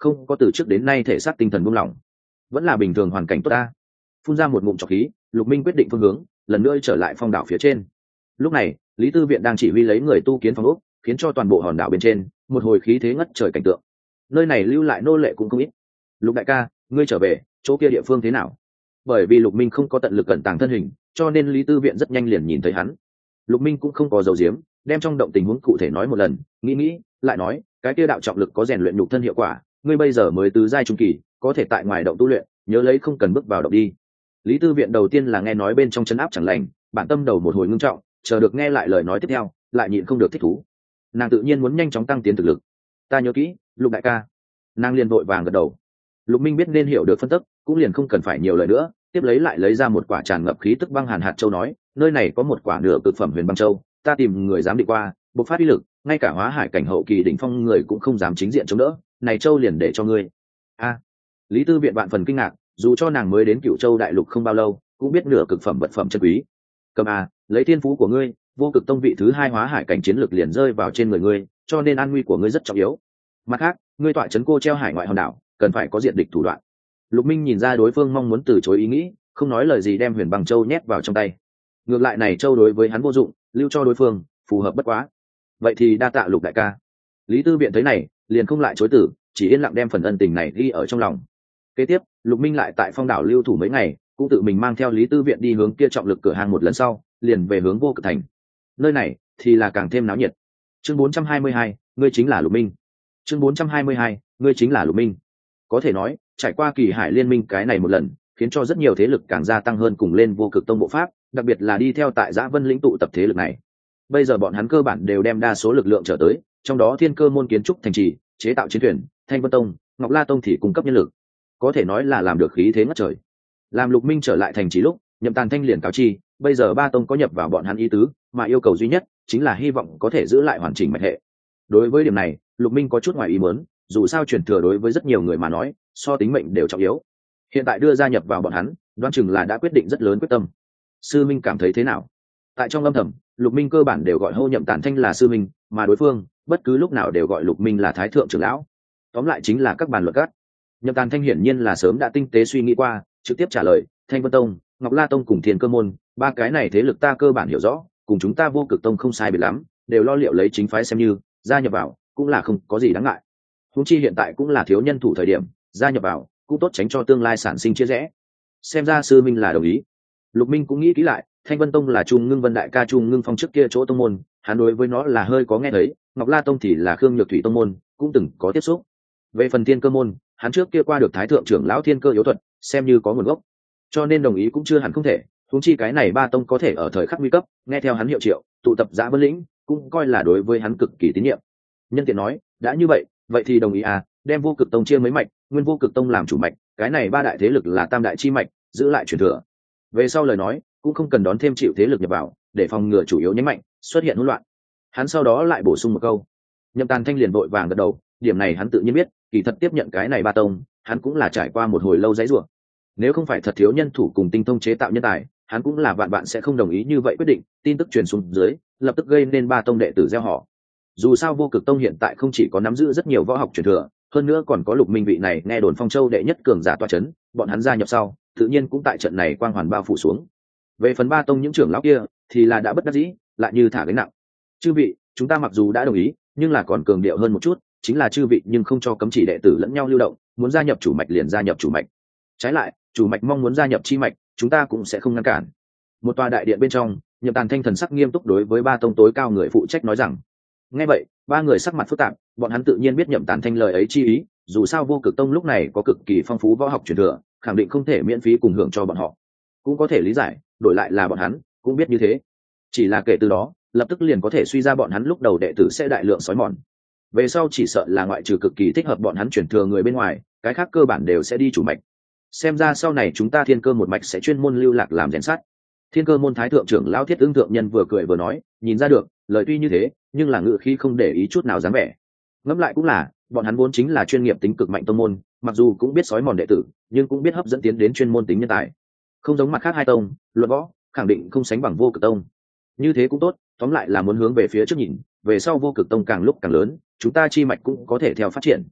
không có từ trước đến nay thể xác tinh thần buông lỏng, vẫn là bình thường hoàn cảnh tốt ta. Phun ra một ngụm trọc khí, Lục Minh quyết định phương hướng, lần nữa trở lại phong đảo phía trên. Lúc này Lý Tư Viện đang chỉ huy lấy người tu kiến phong ốc, khiến cho toàn bộ hòn đảo bên trên một hồi khí thế ngất trời cảnh tượng. Nơi này lưu lại nô lệ cũng không ít. Lục đại ca, ngươi trở về, chỗ kia địa phương thế nào? Bởi vì Lục Minh không có tận lực cẩn tàng thân hình, cho nên Lý Tư Viện rất nhanh liền nhìn thấy hắn. Lục Minh cũng không có giấu giếm, đem trong động tình huống cụ thể nói một lần, nghĩ lại nói, cái kia đạo trọng lực có rèn luyện nhục thân hiệu quả, ngươi bây giờ mới tứ giai trung kỳ, có thể tại ngoài động tu luyện, nhớ lấy không cần bước vào động đi. Lý Tư Viện đầu tiên là nghe nói bên trong chân áp chẳng lành, bản tâm đầu một hồi ngưng trọng, chờ được nghe lại lời nói tiếp theo, lại nhịn không được thích thú. Nàng tự nhiên muốn nhanh chóng tăng tiến thực lực. Ta nhớ kỹ, Lục đại ca. Nàng liền vội vàng gật đầu. Lục Minh biết nên hiểu được phân tích, cũng liền không cần phải nhiều lời nữa, tiếp lấy lại lấy ra một quả tràn ngập khí tức băng hàn hạt châu nói, nơi này có một quả nửa cực phẩm huyền băng châu, ta tìm người dám đi qua, bộc phát uy lực, ngay cả hóa hải cảnh hậu kỳ đỉnh phong người cũng không dám chính diện chống đỡ, này châu liền để cho ngươi. A. Lý Tư Viện vạn phần kinh ngạc, dù cho nàng mới đến Cửu Châu đại lục không bao lâu, cũng biết nửa cực phẩm vật phẩm chân quý. Cầm a, lấy thiên phú của ngươi, vô cực tông vị thứ 2 hóa hải cảnh chiến lực liền rơi vào trên người ngươi, cho nên an nguy của ngươi rất trọng yếu. Mặt khác, ngươi tọa trấn Cô Treo hải ngoại hòn đảo, cần phải có diện địch thủ đoạn. Lục Minh nhìn ra đối phương mong muốn từ chối ý nghĩ, không nói lời gì đem huyền băng châu nhét vào trong tay. Ngược lại này châu đối với hắn vô dụng, lưu cho đối phương phù hợp bất quá. Vậy thì đa tạ Lục đại ca. Lý Tư Viện thấy này, liền không lại chối từ, chỉ yên lặng đem phần ân tình này ghi ở trong lòng. Kế tiếp, Lục Minh lại tại phong đảo lưu thủ mấy ngày, cũng tự mình mang theo Lý Tư Viện đi hướng kia trọng lực cửa hàng một lần sau, liền về hướng Vô Cực Thành. Nơi này thì là càng thêm náo nhiệt. Chương 422, ngươi chính là Lục Minh. Chương 422, ngươi chính là Lục Minh. Có thể nói, trải qua kỳ hải liên minh cái này một lần, khiến cho rất nhiều thế lực càng gia tăng hơn cùng lên Vô Cực Tông bộ pháp, đặc biệt là đi theo tại Dã Vân lĩnh tụ tập thế lực này. Bây giờ bọn hắn cơ bản đều đem đa số lực lượng trở tới, trong đó Thiên Cơ môn kiến trúc thành trì, chế tạo chiến thuyền, Thanh Vân Tông, Ngọc La Tông thì cung cấp nhân lực, có thể nói là làm được khí thế ngất trời. Làm Lục Minh trở lại thành trì lúc, Nhậm Tàn Thanh liền cáo chi, bây giờ ba tông có nhập vào bọn hắn ý tứ, mà yêu cầu duy nhất chính là hy vọng có thể giữ lại hoàn chỉnh mạch hệ. Đối với điểm này, Lục Minh có chút ngoài ý muốn, dù sao truyền thừa đối với rất nhiều người mà nói, so tính mệnh đều trọng yếu. Hiện tại đưa gia nhập vào bọn hắn, đoán chừng là đã quyết định rất lớn quyết tâm. Sư Minh cảm thấy thế nào? Tại trong âm thầm, Lục Minh cơ bản đều gọi hô Nhậm Tàn Thanh là sư minh, mà đối phương bất cứ lúc nào đều gọi Lục Minh là thái thượng trưởng lão. Tóm lại chính là các bàn luận cắt. Nhậm Tàn Thanh hiển nhiên là sớm đã tinh tế suy nghĩ qua, trực tiếp trả lời, Thanh Vân Tông, Ngọc La Tông cùng Thiên Cơ môn, ba cái này thế lực ta cơ bản hiểu rõ, cùng chúng ta Vô Cực Tông không sai biệt lắm, đều lo liệu lấy chính phái xem như gia nhập vào cũng là không có gì đáng ngại. Huống chi hiện tại cũng là thiếu nhân thủ thời điểm, gia nhập vào cũng tốt tránh cho tương lai sản sinh chia rẽ. Xem ra sư minh là đồng ý. Lục Minh cũng nghĩ kỹ lại, Thanh Vân Tông là Trung Ngưng Vân đại ca Trung Ngưng Phong trước kia chỗ tông môn, hắn đối với nó là hơi có nghe thấy, Ngọc La Tông thì là Khương Nhược Thủy tông môn, cũng từng có tiếp xúc. Về phần Thiên Cơ môn, hắn trước kia qua được thái thượng trưởng lão Thiên Cơ yếu thuật, xem như có nguồn gốc, cho nên đồng ý cũng chưa hẳn không thể. Huống chi cái này ba tông có thể ở thời khắc nguy cấp nghe theo hắn hiệu triệu, tụ tập Dã Vân lĩnh, cũng coi là đối với hắn cực kỳ tín nhiệm. Nhân tiện nói, đã như vậy, vậy thì đồng ý à, đem Vô Cực Tông chia mấy mạch, nguyên Vô Cực Tông làm chủ mạch, cái này ba đại thế lực là tam đại chi mạch, giữ lại truyền thừa. Về sau lời nói, cũng không cần đón thêm chịu thế lực nhập vào, để phòng ngừa chủ yếu nhánh mạnh xuất hiện hỗn loạn. Hắn sau đó lại bổ sung một câu. Nhậm Tàn Thanh liền vội vàng gật đầu, điểm này hắn tự nhiên biết, kỳ thật tiếp nhận cái này ba tông, hắn cũng là trải qua một hồi lâu dãy rủa. Nếu không phải thật thiếu nhân thủ cùng tinh thông chế tạo nhân tài, hắn cũng là vạn bạn sẽ không đồng ý như vậy quyết định. Tin tức truyền xuống dưới, lập tức gây nên ba tông đệ tử gieo họ. Dù sao Vô Cực Tông hiện tại không chỉ có nắm giữ rất nhiều võ học truyền thừa, hơn nữa còn có Lục Minh vị này nghe đồn Phong Châu đệ nhất cường giả tọa chấn, bọn hắn gia nhập sau, tự nhiên cũng tại trận này quang hoàn bao phủ xuống. Về phần ba tông những trưởng lão kia, thì là đã bất đắc dĩ, lại như thả gánh nặng. Chư vị, chúng ta mặc dù đã đồng ý, nhưng là còn cường điệu hơn một chút, chính là chư vị nhưng không cho cấm chỉ đệ tử lẫn nhau lưu động, muốn gia nhập chủ mạch liền gia nhập chủ mạch. Trái lại, chủ mạch mong muốn gia nhập chi mạch, chúng ta cũng sẽ không ngăn cản. Một tòa đại điện bên trong, Nhậm Tàn Thanh thần sắc nghiêm túc đối với ba tông tối cao người phụ trách nói rằng. Nghe vậy, ba người sắc mặt phức tạp, bọn hắn tự nhiên biết Nhậm Tàn Thanh lời ấy chi ý, dù sao Vô Cực Tông lúc này có cực kỳ phong phú võ học truyền thừa, khẳng định không thể miễn phí cùng hưởng cho bọn họ. Cũng có thể lý giải, đổi lại là bọn hắn cũng biết như thế. Chỉ là kể từ đó, lập tức liền có thể suy ra bọn hắn lúc đầu đệ tử sẽ đại lượng sói mòn. Về sau chỉ sợ là ngoại trừ cực kỳ thích hợp bọn hắn chuyển thừa người bên ngoài, cái khác cơ bản đều sẽ đi chủ mạch. Xem ra sau này chúng ta Thiên Cơ một mạch sẽ chuyên môn lưu lạc làm rèn sắt. Thiên Cơ môn thái thượng trưởng lão Thiết Ưng thượng nhân vừa cười vừa nói, nhìn ra được, lời tuy như thế, nhưng là ngự khí không để ý chút nào dáng vẻ. Ngẫm lại cũng là, bọn hắn vốn chính là chuyên nghiệp tính cực mạnh tông môn, mặc dù cũng biết sói mòn đệ tử, nhưng cũng biết hấp dẫn tiến đến chuyên môn tính nhân tài. Không giống mặt khác hai tông, luận võ, khẳng định không sánh bằng Vô Cực Tông. Như thế cũng tốt, tóm lại là muốn hướng về phía trước nhìn, về sau Vô Cực Tông càng lúc càng lớn, chúng ta chi mạch cũng có thể theo phát triển.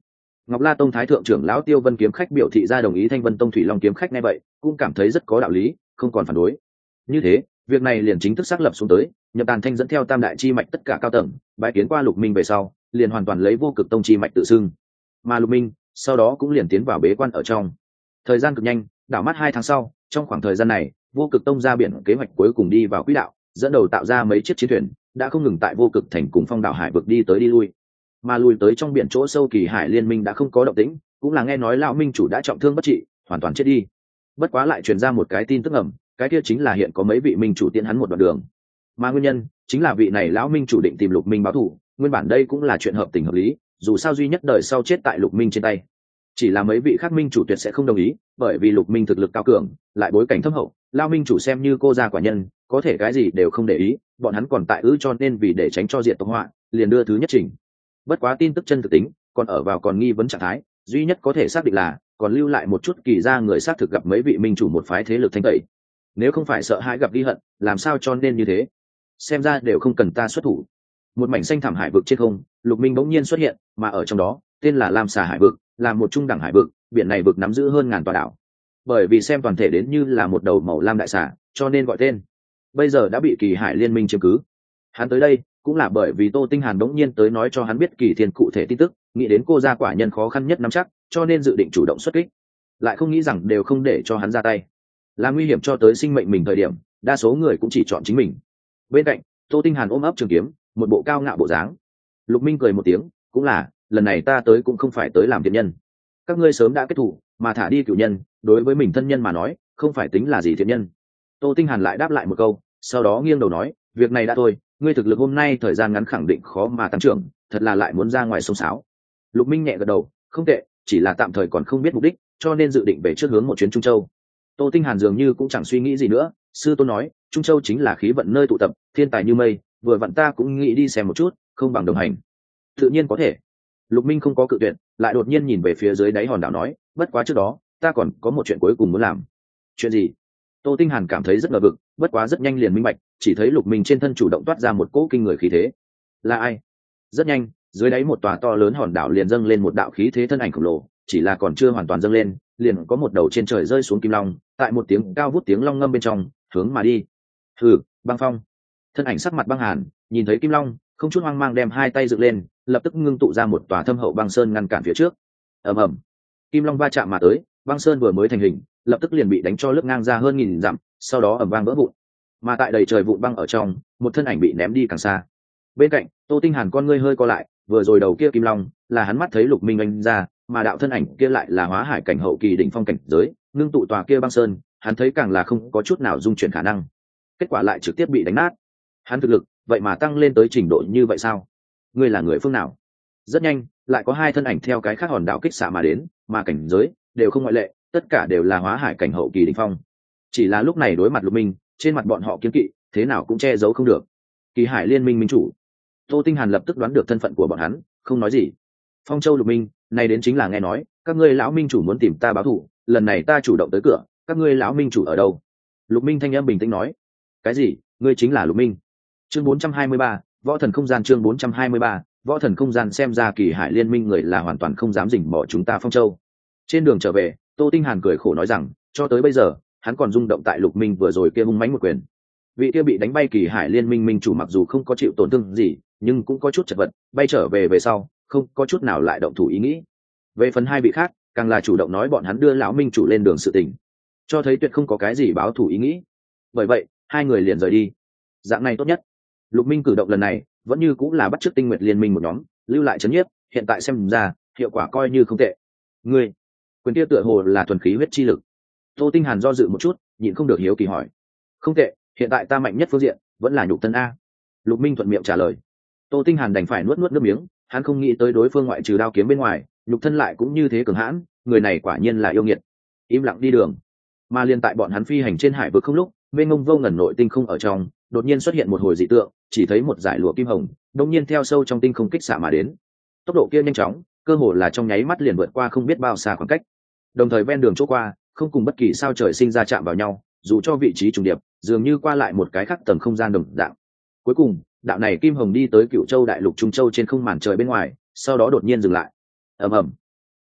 Ngọc La Tông thái thượng trưởng lão Tiêu Vân kiếm khách biểu thị ra đồng ý, Thanh Vân Tông Thủy Long kiếm khách nghe vậy cũng cảm thấy rất có đạo lý, không còn phản đối. Như thế, việc này liền chính thức xác lập xuống tới, Nhậm Tàn Thanh dẫn theo tam đại chi mạch tất cả cao tầng, bái kiến qua Lục Minh về sau, liền hoàn toàn lấy Vô Cực Tông chi mạch tự xưng. Mà Lục Minh sau đó cũng liền tiến vào bế quan ở trong. Thời gian cực nhanh, đảo mắt 2 tháng sau, trong khoảng thời gian này, Vô Cực Tông ra biển kế hoạch cuối cùng đi vào quỹ đạo, dẫn đầu tạo ra mấy chiếc chiến thuyền, đã không ngừng tại Vô Cực thành cùng Phong đảo hải vực đi tới đi lui. Mà lùi tới trong biển chỗ sâu Kỳ Hải Liên Minh đã không có động tĩnh, cũng là nghe nói lão minh chủ đã trọng thương bất trị, hoàn toàn chết đi. Bất quá lại truyền ra một cái tin tức ẩm, cái kia chính là hiện có mấy vị minh chủ tiễn hắn một đoạn đường. Mà nguyên nhân chính là vị này lão minh chủ định tìm Lục Minh báo thù, nguyên bản đây cũng là chuyện hợp tình hợp lý, dù sao duy nhất đời sau chết tại Lục Minh trên tay. Chỉ là mấy vị khác minh chủ tuyệt sẽ không đồng ý, bởi vì Lục Minh thực lực cao cường, lại bối cảnh thâm hậu, lão minh chủ xem như cô gia quả nhân, có thể cái gì đều không để ý, bọn hắn còn tại cho nên vì để tránh cho diện tộc họa, liền đưa thứ nhất trình. Bất quá tin tức chân thực tính còn ở vào còn nghi vấn trạng thái, duy nhất có thể xác định là còn lưu lại một chút kỳ ra người xác thực gặp mấy vị minh chủ một phái thế lực thanh tẩy. Nếu không phải sợ hãi gặp ghi hận, làm sao cho nên như thế? Xem ra đều không cần ta xuất thủ. Một mảnh xanh thảm hải vực trên không, Lục Minh bỗng nhiên xuất hiện, mà ở trong đó tên là Lam Xà hải vực, là một trung đẳng hải vực, biển này vực nắm giữ hơn ngàn tòa đảo. Bởi vì xem toàn thể đến như là một đầu màu lam đại xà, cho nên gọi tên. Bây giờ đã bị Kỳ Hải Liên Minh chiếm cứ. Hắn tới đây cũng là bởi vì Tô Tinh Hàn đống nhiên tới nói cho hắn biết Kỳ Thiên cụ thể tin tức, nghĩ đến cô gia quả nhân khó khăn nhất nắm chắc, cho nên dự định chủ động xuất kích. Lại không nghĩ rằng đều không để cho hắn ra tay, là nguy hiểm cho tới sinh mệnh mình thời điểm, đa số người cũng chỉ chọn chính mình. Bên cạnh, Tô Tinh Hàn ôm ấp trường kiếm, một bộ cao ngạo bộ dáng. Lục Minh cười một tiếng, cũng là, lần này ta tới cũng không phải tới làm thiện nhân. Các ngươi sớm đã kết thù, mà thả đi cửu nhân, đối với mình thân nhân mà nói, không phải tính là gì thiện nhân. Tô Tinh Hàn lại đáp lại một câu, sau đó nghiêng đầu nói, việc này đã thôi, ngươi thực lực hôm nay thời gian ngắn khẳng định khó mà tăng trưởng, thật là lại muốn ra ngoài sông sáo. Lục Minh nhẹ gật đầu, không tệ, chỉ là tạm thời còn không biết mục đích, cho nên dự định về trước hướng một chuyến Trung Châu. Tô Tinh Hàn dường như cũng chẳng suy nghĩ gì nữa, sư tôn nói, Trung Châu chính là khí vận nơi tụ tập, thiên tài như mây, vừa vặn ta cũng nghĩ đi xem một chút, không bằng đồng hành. Tự nhiên có thể. Lục Minh không có cự tuyệt, lại đột nhiên nhìn về phía dưới đáy hòn đảo nói, bất quá trước đó, ta còn có một chuyện cuối cùng muốn làm. Chuyện gì? Tô Tinh Hàn cảm thấy rất ngờ vực, bất quá rất nhanh liền minh bạch, chỉ thấy Lục Minh trên thân chủ động toát ra một cỗ kinh người khí thế. Là ai? Rất nhanh, dưới đáy một tòa to lớn hòn đảo liền dâng lên một đạo khí thế thân ảnh khổng lồ, chỉ là còn chưa hoàn toàn dâng lên, liền có một đầu trên trời rơi xuống kim long, tại một tiếng cao vút tiếng long ngâm bên trong, hướng mà đi. Hừ, băng phong. Thân ảnh sắc mặt băng hàn, nhìn thấy kim long, không chút hoang mang đem hai tay dựng lên, lập tức ngưng tụ ra một tòa thâm hậu băng sơn ngăn cản phía trước. Ầm ầm. Kim long va chạm mà tới, băng sơn vừa mới thành hình, lập tức liền bị đánh cho lướt ngang ra hơn 1000 dặm, sau đó ầm vang vỡ vụn. Mà tại đầy trời vụn băng ở trong, một thân ảnh bị ném đi càng xa. Bên cạnh, Tô Tinh Hàn con ngươi hơi co lại, vừa rồi đầu kia kim long là hắn mắt thấy Lục Minh anh ra, mà đạo thân ảnh kia lại là hóa hải cảnh hậu kỳ đỉnh phong cảnh giới, ngưng tụ tòa kia băng sơn, hắn thấy càng là không có chút nào dung chuyển khả năng. Kết quả lại trực tiếp bị đánh nát. Hắn thực lực, vậy mà tăng lên tới trình độ như vậy sao? Ngươi là người phương nào? Rất nhanh, lại có hai thân ảnh theo cái khác hòn đảo kích xạ mà đến, mà cảnh giới đều không ngoại lệ, tất cả đều là hóa hải cảnh hậu kỳ đỉnh phong. Chỉ là lúc này đối mặt Lục Minh, trên mặt bọn họ kiêng kỵ, thế nào cũng che giấu không được. Kỳ Hải Liên Minh minh chủ. Tô Tinh Hàn lập tức đoán được thân phận của bọn hắn, không nói gì. Phong Châu Lục Minh, này đến chính là nghe nói, các ngươi lão minh chủ muốn tìm ta báo thù, lần này ta chủ động tới cửa, các ngươi lão minh chủ ở đâu? Lục Minh thanh âm bình tĩnh nói. Cái gì? Ngươi chính là Lục Minh? Chương 423, Võ Thần Không Gian chương 423, Võ Thần Không Gian xem ra Kỳ Hải Liên Minh người là hoàn toàn không dám rình mò chúng ta Phong Châu. Trên đường trở về, Tô Tinh Hàn cười khổ nói rằng, cho tới bây giờ, hắn còn rung động tại Lục Minh vừa rồi kia hung mãnh một quyền. Vị kia bị đánh bay Kỳ Hải Liên Minh minh chủ mặc dù không có chịu tổn thương gì, nhưng cũng có chút chật vật, bay trở về sau, không có chút nào lại động thủ ý nghĩ. Về phần hai vị khác, càng là chủ động nói bọn hắn đưa lão minh chủ lên đường sự tình, cho thấy tuyệt không có cái gì báo thù ý nghĩ. Bởi vậy, hai người liền rời đi. Dạng này tốt nhất. Lục Minh cử động lần này, vẫn như cũng là bắt chước Tinh Nguyệt Liên Minh một nhóm, lưu lại chấn nhiếp, hiện tại xem ra, hiệu quả coi như không tệ. Ngươi, quyền kia tựa hồ là thuần khí huyết chi lực. Tô Tinh Hàn do dự một chút, nhịn không được hiếu kỳ hỏi. Không tệ, hiện tại ta mạnh nhất phương diện vẫn là nhục thân a. Lục Minh thuận miệng trả lời. Tô Tinh Hàn đành phải nuốt nuốt nước miếng, hắn không nghĩ tới đối phương ngoại trừ đao kiếm bên ngoài, nhục thân lại cũng như thế cường hãn, người này quả nhiên là yêu nghiệt. Im lặng đi đường. Mà liên tại bọn hắn phi hành trên hải vực không lúc, bên ngông vô ngần nội tinh không ở trong, đột nhiên xuất hiện một hồi dị tượng, chỉ thấy một dải lụa kim hồng, đột nhiên theo sâu trong tinh không kích xạ mà đến. Tốc độ kia nhanh chóng, cơ hồ là trong nháy mắt liền vượt qua không biết bao xa khoảng cách. Đồng thời ven đường chỗ qua, không cùng bất kỳ sao trời sinh ra chạm vào nhau, dù cho vị trí trùng điệp, dường như qua lại một cái khác tầng không gian đồng dạng. Cuối cùng, đạo này kim hồng đi tới Cựu Châu đại lục Trung Châu trên không màn trời bên ngoài, sau đó đột nhiên dừng lại. Ầm ầm.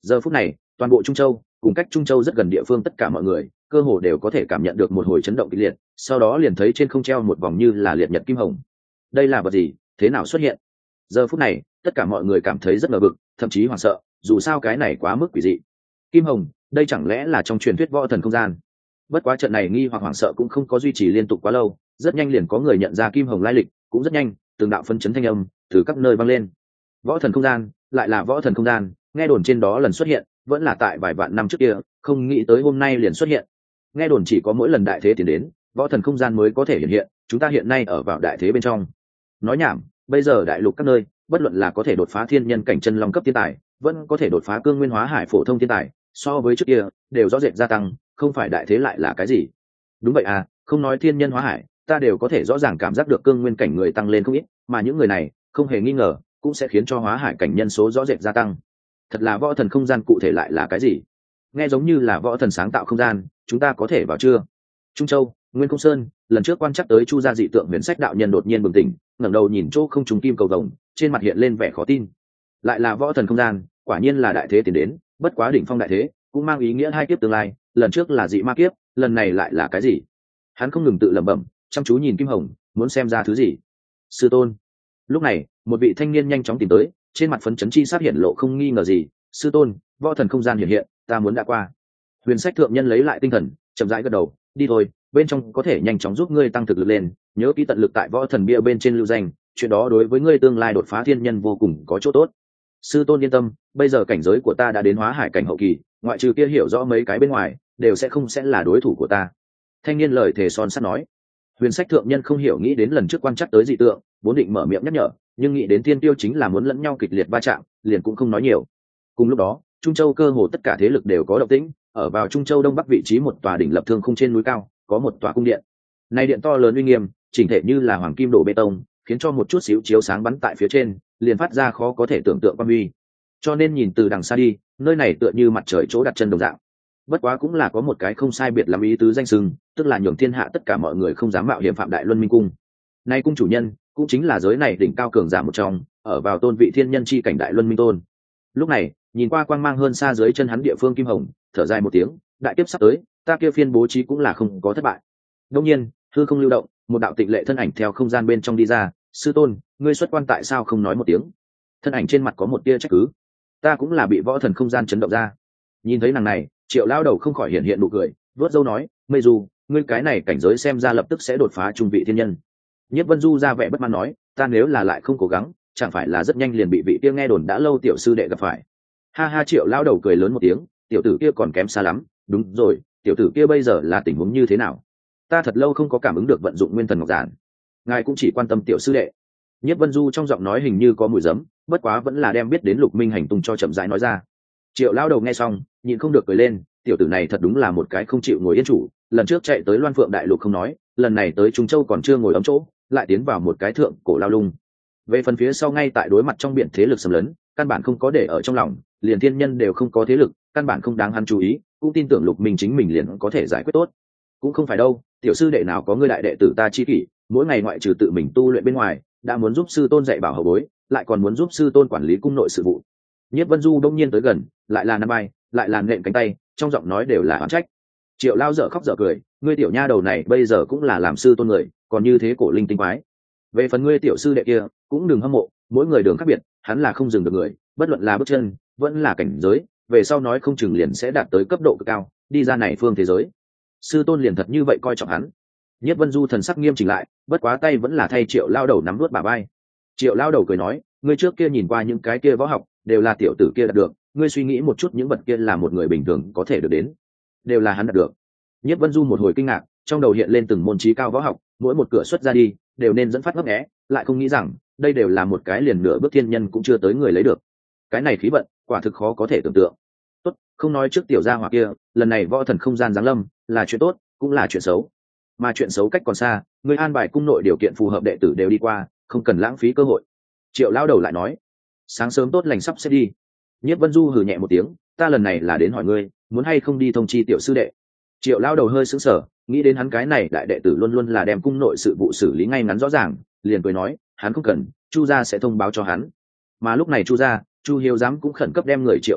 Giờ phút này toàn bộ Trung Châu cùng cách Trung Châu rất gần địa phương tất cả mọi người cơ hồ đều có thể cảm nhận được một hồi chấn động kịch liệt, sau đó liền thấy trên không treo một vòng như là liệt nhật kim hồng. Đây là vật gì, thế nào xuất hiện? Giờ phút này tất cả mọi người cảm thấy rất ngờ vực, thậm chí hoảng sợ, dù sao cái này quá mức quỷ dị. Kim hồng, đây chẳng lẽ là trong truyền thuyết võ thần không gian? Bất quá trận này nghi hoặc hoảng sợ cũng không có duy trì liên tục quá lâu, rất nhanh liền có người nhận ra kim hồng lai lịch, cũng rất nhanh từng đạo phân chấn thanh âm từ các nơi vang lên. Võ thần không gian, lại là võ thần không gian, nghe đồn trên đó lần xuất hiện vẫn là tại vài vạn năm trước kia, không nghĩ tới hôm nay liền xuất hiện. Nghe đồn chỉ có mỗi lần đại thế tiến đến, võ thần không gian mới có thể hiện hiện, chúng ta hiện nay ở vào đại thế bên trong. Nói nhảm, bây giờ đại lục các nơi, bất luận là có thể đột phá thiên nhân cảnh chân long cấp thiên tài, vẫn có thể đột phá cương nguyên hóa hải phổ thông thiên tài, so với trước kia đều rõ rệt gia tăng, không phải đại thế lại là cái gì? Đúng vậy à, không nói thiên nhân hóa hải, ta đều có thể rõ ràng cảm giác được cương nguyên cảnh người tăng lên không ít, mà những người này không hề nghi ngờ cũng sẽ khiến cho hóa hải cảnh nhân số rõ rệt gia tăng. Thật là võ thần không gian cụ thể lại là cái gì? Nghe giống như là võ thần sáng tạo không gian, chúng ta có thể vào chưa? Trung Châu, Nguyên Công Sơn, lần trước quan chắc tới Chu gia dị tượng huyền sách đạo nhân đột nhiên bừng tỉnh, ngẩng đầu nhìn chỗ không trùng kim cầu vồng, trên mặt hiện lên vẻ khó tin. Lại là võ thần không gian, quả nhiên là đại thế tiến đến, bất quá đỉnh phong đại thế, cũng mang ý nghĩa hai kiếp tương lai, lần trước là dị ma kiếp, lần này lại là cái gì? Hắn không ngừng tự lẩm bẩm, chăm chú nhìn kim hồng, muốn xem ra thứ gì. Sư tôn. Lúc này, một vị thanh niên nhanh chóng tìm tới, trên mặt phấn chấn chi sát hiện lộ không nghi ngờ gì. Sư tôn, võ thần không gian hiện hiện, ta muốn đã qua. Huyền sách thượng nhân lấy lại tinh thần, chậm rãi gật đầu, đi thôi, bên trong có thể nhanh chóng giúp ngươi tăng thực lực lên, nhớ kỹ tận lực tại võ thần bia bên trên lưu danh, chuyện đó đối với ngươi tương lai đột phá thiên nhân vô cùng có chỗ tốt. Sư tôn yên tâm, bây giờ cảnh giới của ta đã đến hóa hải cảnh hậu kỳ, ngoại trừ kia hiểu rõ mấy cái bên ngoài, đều sẽ là đối thủ của ta. Thanh niên lời thề son sắt nói. Huyền sách thượng nhân không hiểu nghĩ đến lần trước quan chắc tới dị tượng, vốn định mở miệng nhắc nhở, nhưng nghĩ đến tiên tiêu chính là muốn lẫn nhau kịch liệt va chạm, liền cũng không nói nhiều. Cùng lúc đó, Trung Châu cơ hồ tất cả thế lực đều có động tĩnh, ở vào Trung Châu đông bắc vị trí một tòa đỉnh lập thương khung trên núi cao, có một tòa cung điện. Này điện to lớn uy nghiêm, chỉnh thể như là hoàng kim đổ bê tông, khiến cho một chút xíu chiếu sáng bắn tại phía trên, liền phát ra khó có thể tưởng tượng quan uy. Cho nên nhìn từ đằng xa đi, nơi này tựa như mặt trời chỗ đặt chân đồng dạng. Bất quá cũng là có một cái không sai biệt lắm ý tứ danh xưng, tức là nhường thiên hạ tất cả mọi người không dám mạo hiểm phạm Đại Luân Minh cung. Nay cung chủ nhân cũng chính là giới này đỉnh cao cường giả một trong, ở vào tôn vị thiên nhân chi cảnh Đại Luân Minh tôn. Lúc này, nhìn qua quang mang hơn xa dưới chân hắn địa phương kim hồng, thở dài một tiếng, đại kiếp sắp tới, ta kia phiên bố trí cũng là không có thất bại. Đương nhiên, hư không lưu động, một đạo tịnh lệ thân ảnh theo không gian bên trong đi ra, sư tôn, ngươi xuất quan tại sao không nói một tiếng? Thân ảnh trên mặt có một tia trách cứ. Ta cũng là bị võ thần không gian chấn động ra. Nhìn thấy nàng này, Triệu lao đầu không khỏi hiện hiện nụ cười, vớt dâu nói, mây du, ngươi cái này cảnh giới xem ra lập tức sẽ đột phá trung vị thiên nhân. Nhất Vân Du ra vẻ bất mãn nói, ta nếu là lại không cố gắng, chẳng phải là rất nhanh liền bị vị kia nghe đồn đã lâu tiểu sư đệ gặp phải. Ha ha, Triệu lao đầu cười lớn một tiếng, tiểu tử kia còn kém xa lắm. Đúng rồi, tiểu tử kia bây giờ là tình huống như thế nào? Ta thật lâu không có cảm ứng được vận dụng nguyên thần ngọc giản. Ngài cũng chỉ quan tâm tiểu sư đệ. Nhất Vân Du trong giọng nói hình như có mùi giấm, bất quá vẫn là đem biết đến Lục Minh hành tung cho chậm rãi nói ra. Triệu lao đầu nghe xong, nhịn không được cười lên, tiểu tử này thật đúng là một cái không chịu ngồi yên chủ, lần trước chạy tới Loan Phượng đại lục không nói, lần này tới Trung Châu còn chưa ngồi ấm chỗ, lại tiến vào một cái thượng cổ lao lung. Về phần phía sau ngay tại đối mặt trong biển thế lực xâm lấn, căn bản không có để ở trong lòng, liền thiên nhân đều không có thế lực, căn bản không đáng hắn chú ý, cũng tin tưởng Lục Minh chính mình liền có thể giải quyết tốt. Cũng không phải đâu, tiểu sư đệ nào có ngươi đại đệ tử ta chi kỷ, mỗi ngày ngoại trừ tự mình tu luyện bên ngoài, đã muốn giúp sư tôn dạy bảo hậu bối, lại còn muốn giúp sư tôn quản lý cung nội sự vụ. Nhất Vân Du đông nhiên tới gần, lại là nắm bay, lại là nện cánh tay, trong giọng nói đều là oán trách. Triệu lao dở khóc dở cười, ngươi tiểu nha đầu này bây giờ cũng là làm sư tôn người, còn như thế cổ linh tinh quái. Về phần ngươi tiểu sư đệ kia, cũng đừng hâm mộ, mỗi người đường khác biệt, hắn là không dừng được người, bất luận là bước chân, vẫn là cảnh giới, về sau nói không chừng liền sẽ đạt tới cấp độ cực cao, đi ra này phương thế giới. Sư tôn liền thật như vậy coi trọng hắn. Nhất Vân Du thần sắc nghiêm chỉnh lại, bất quá tay vẫn là thay Triệu lao đầu nắm nuốt bả vai. Triệu lao đầu cười nói, ngươi trước kia nhìn qua những cái kia võ học, đều là tiểu tử kia đạt được, ngươi suy nghĩ một chút những vật kia là một người bình thường có thể được đến, đều là hắn đạt được. Nhất Vân Du một hồi kinh ngạc, trong đầu hiện lên từng môn trí cao võ học, mỗi một cửa xuất ra đi, đều nên dẫn phát ngấp nghé, lại không nghĩ rằng, đây đều là một cái liền nửa bước thiên nhân cũng chưa tới người lấy được. Cái này khí vận, quả thực khó có thể tưởng tượng. Tốt, không nói trước tiểu gia hỏa kia, lần này võ thần không gian giáng lâm, là chuyện tốt, cũng là chuyện xấu. Mà chuyện xấu cách còn xa, ngươi an bài cung nội điều kiện phù hợp đệ tử đều đi qua, không cần lãng phí cơ hội. Triệu lao đầu lại nói, sáng sớm tốt lành sắp sẽ đi. Nhất Vân Du hừ nhẹ một tiếng, ta lần này là đến hỏi ngươi, muốn hay không đi thông chi tiểu sư đệ. Triệu lao đầu hơi sững sờ, nghĩ đến hắn cái này đại đệ tử luôn luôn là đem cung nội sự vụ xử lý ngay ngắn rõ ràng, liền cười nói, hắn không cần, Chu gia sẽ thông báo cho hắn. Mà lúc này Chu gia, Chu Hiếu giám cũng khẩn cấp đem người triệu tập lại,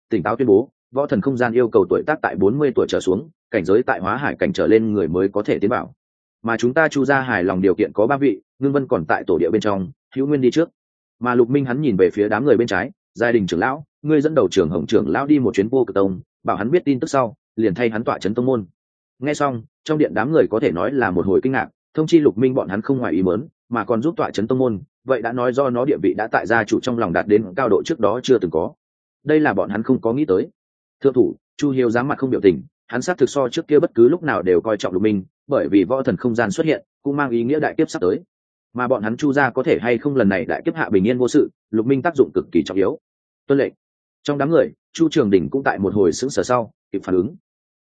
tỉnh táo tuyên bố võ thần không gian yêu cầu tuổi tác tại 40 tuổi trở xuống, cảnh giới tại hóa hải cảnh trở lên người mới có thể tiến vào. Mà chúng ta chu ra hài lòng điều kiện có 3 vị, Ngưng Vân còn tại tổ địa bên trong, Hữu Nguyên đi trước. Mà Lục Minh hắn nhìn về phía đám người bên trái, gia đình trưởng lão, ngươi dẫn đầu trưởng Hồng trưởng lão đi một chuyến Vô Cực Tông, bảo hắn biết tin tức sau, liền thay hắn tọa trấn tông môn. Nghe xong, trong điện đám người có thể nói là một hồi kinh ngạc, thông chi Lục Minh bọn hắn không ngoài ý muốn, mà còn giúp tọa trấn tông môn, vậy đã nói do nó địa vị đã tại gia chủ trong lòng đạt đến cao độ trước đó chưa từng có. Đây là bọn hắn không có nghĩ tới. Thượng thủ Chu Hiếu dám mặt không biểu tình, hắn xác thực so trước kia bất cứ lúc nào đều coi trọng Lục Minh, bởi vì võ thần không gian xuất hiện cũng mang ý nghĩa đại kiếp sắp tới, mà bọn hắn Chu gia có thể hay không lần này đại kiếp hạ bình yên vô sự, Lục Minh tác dụng cực kỳ trọng yếu. Tuân lệnh. Trong đám người Chu Trường Đình cũng tại một hồi sững sờ sau kịp phản ứng.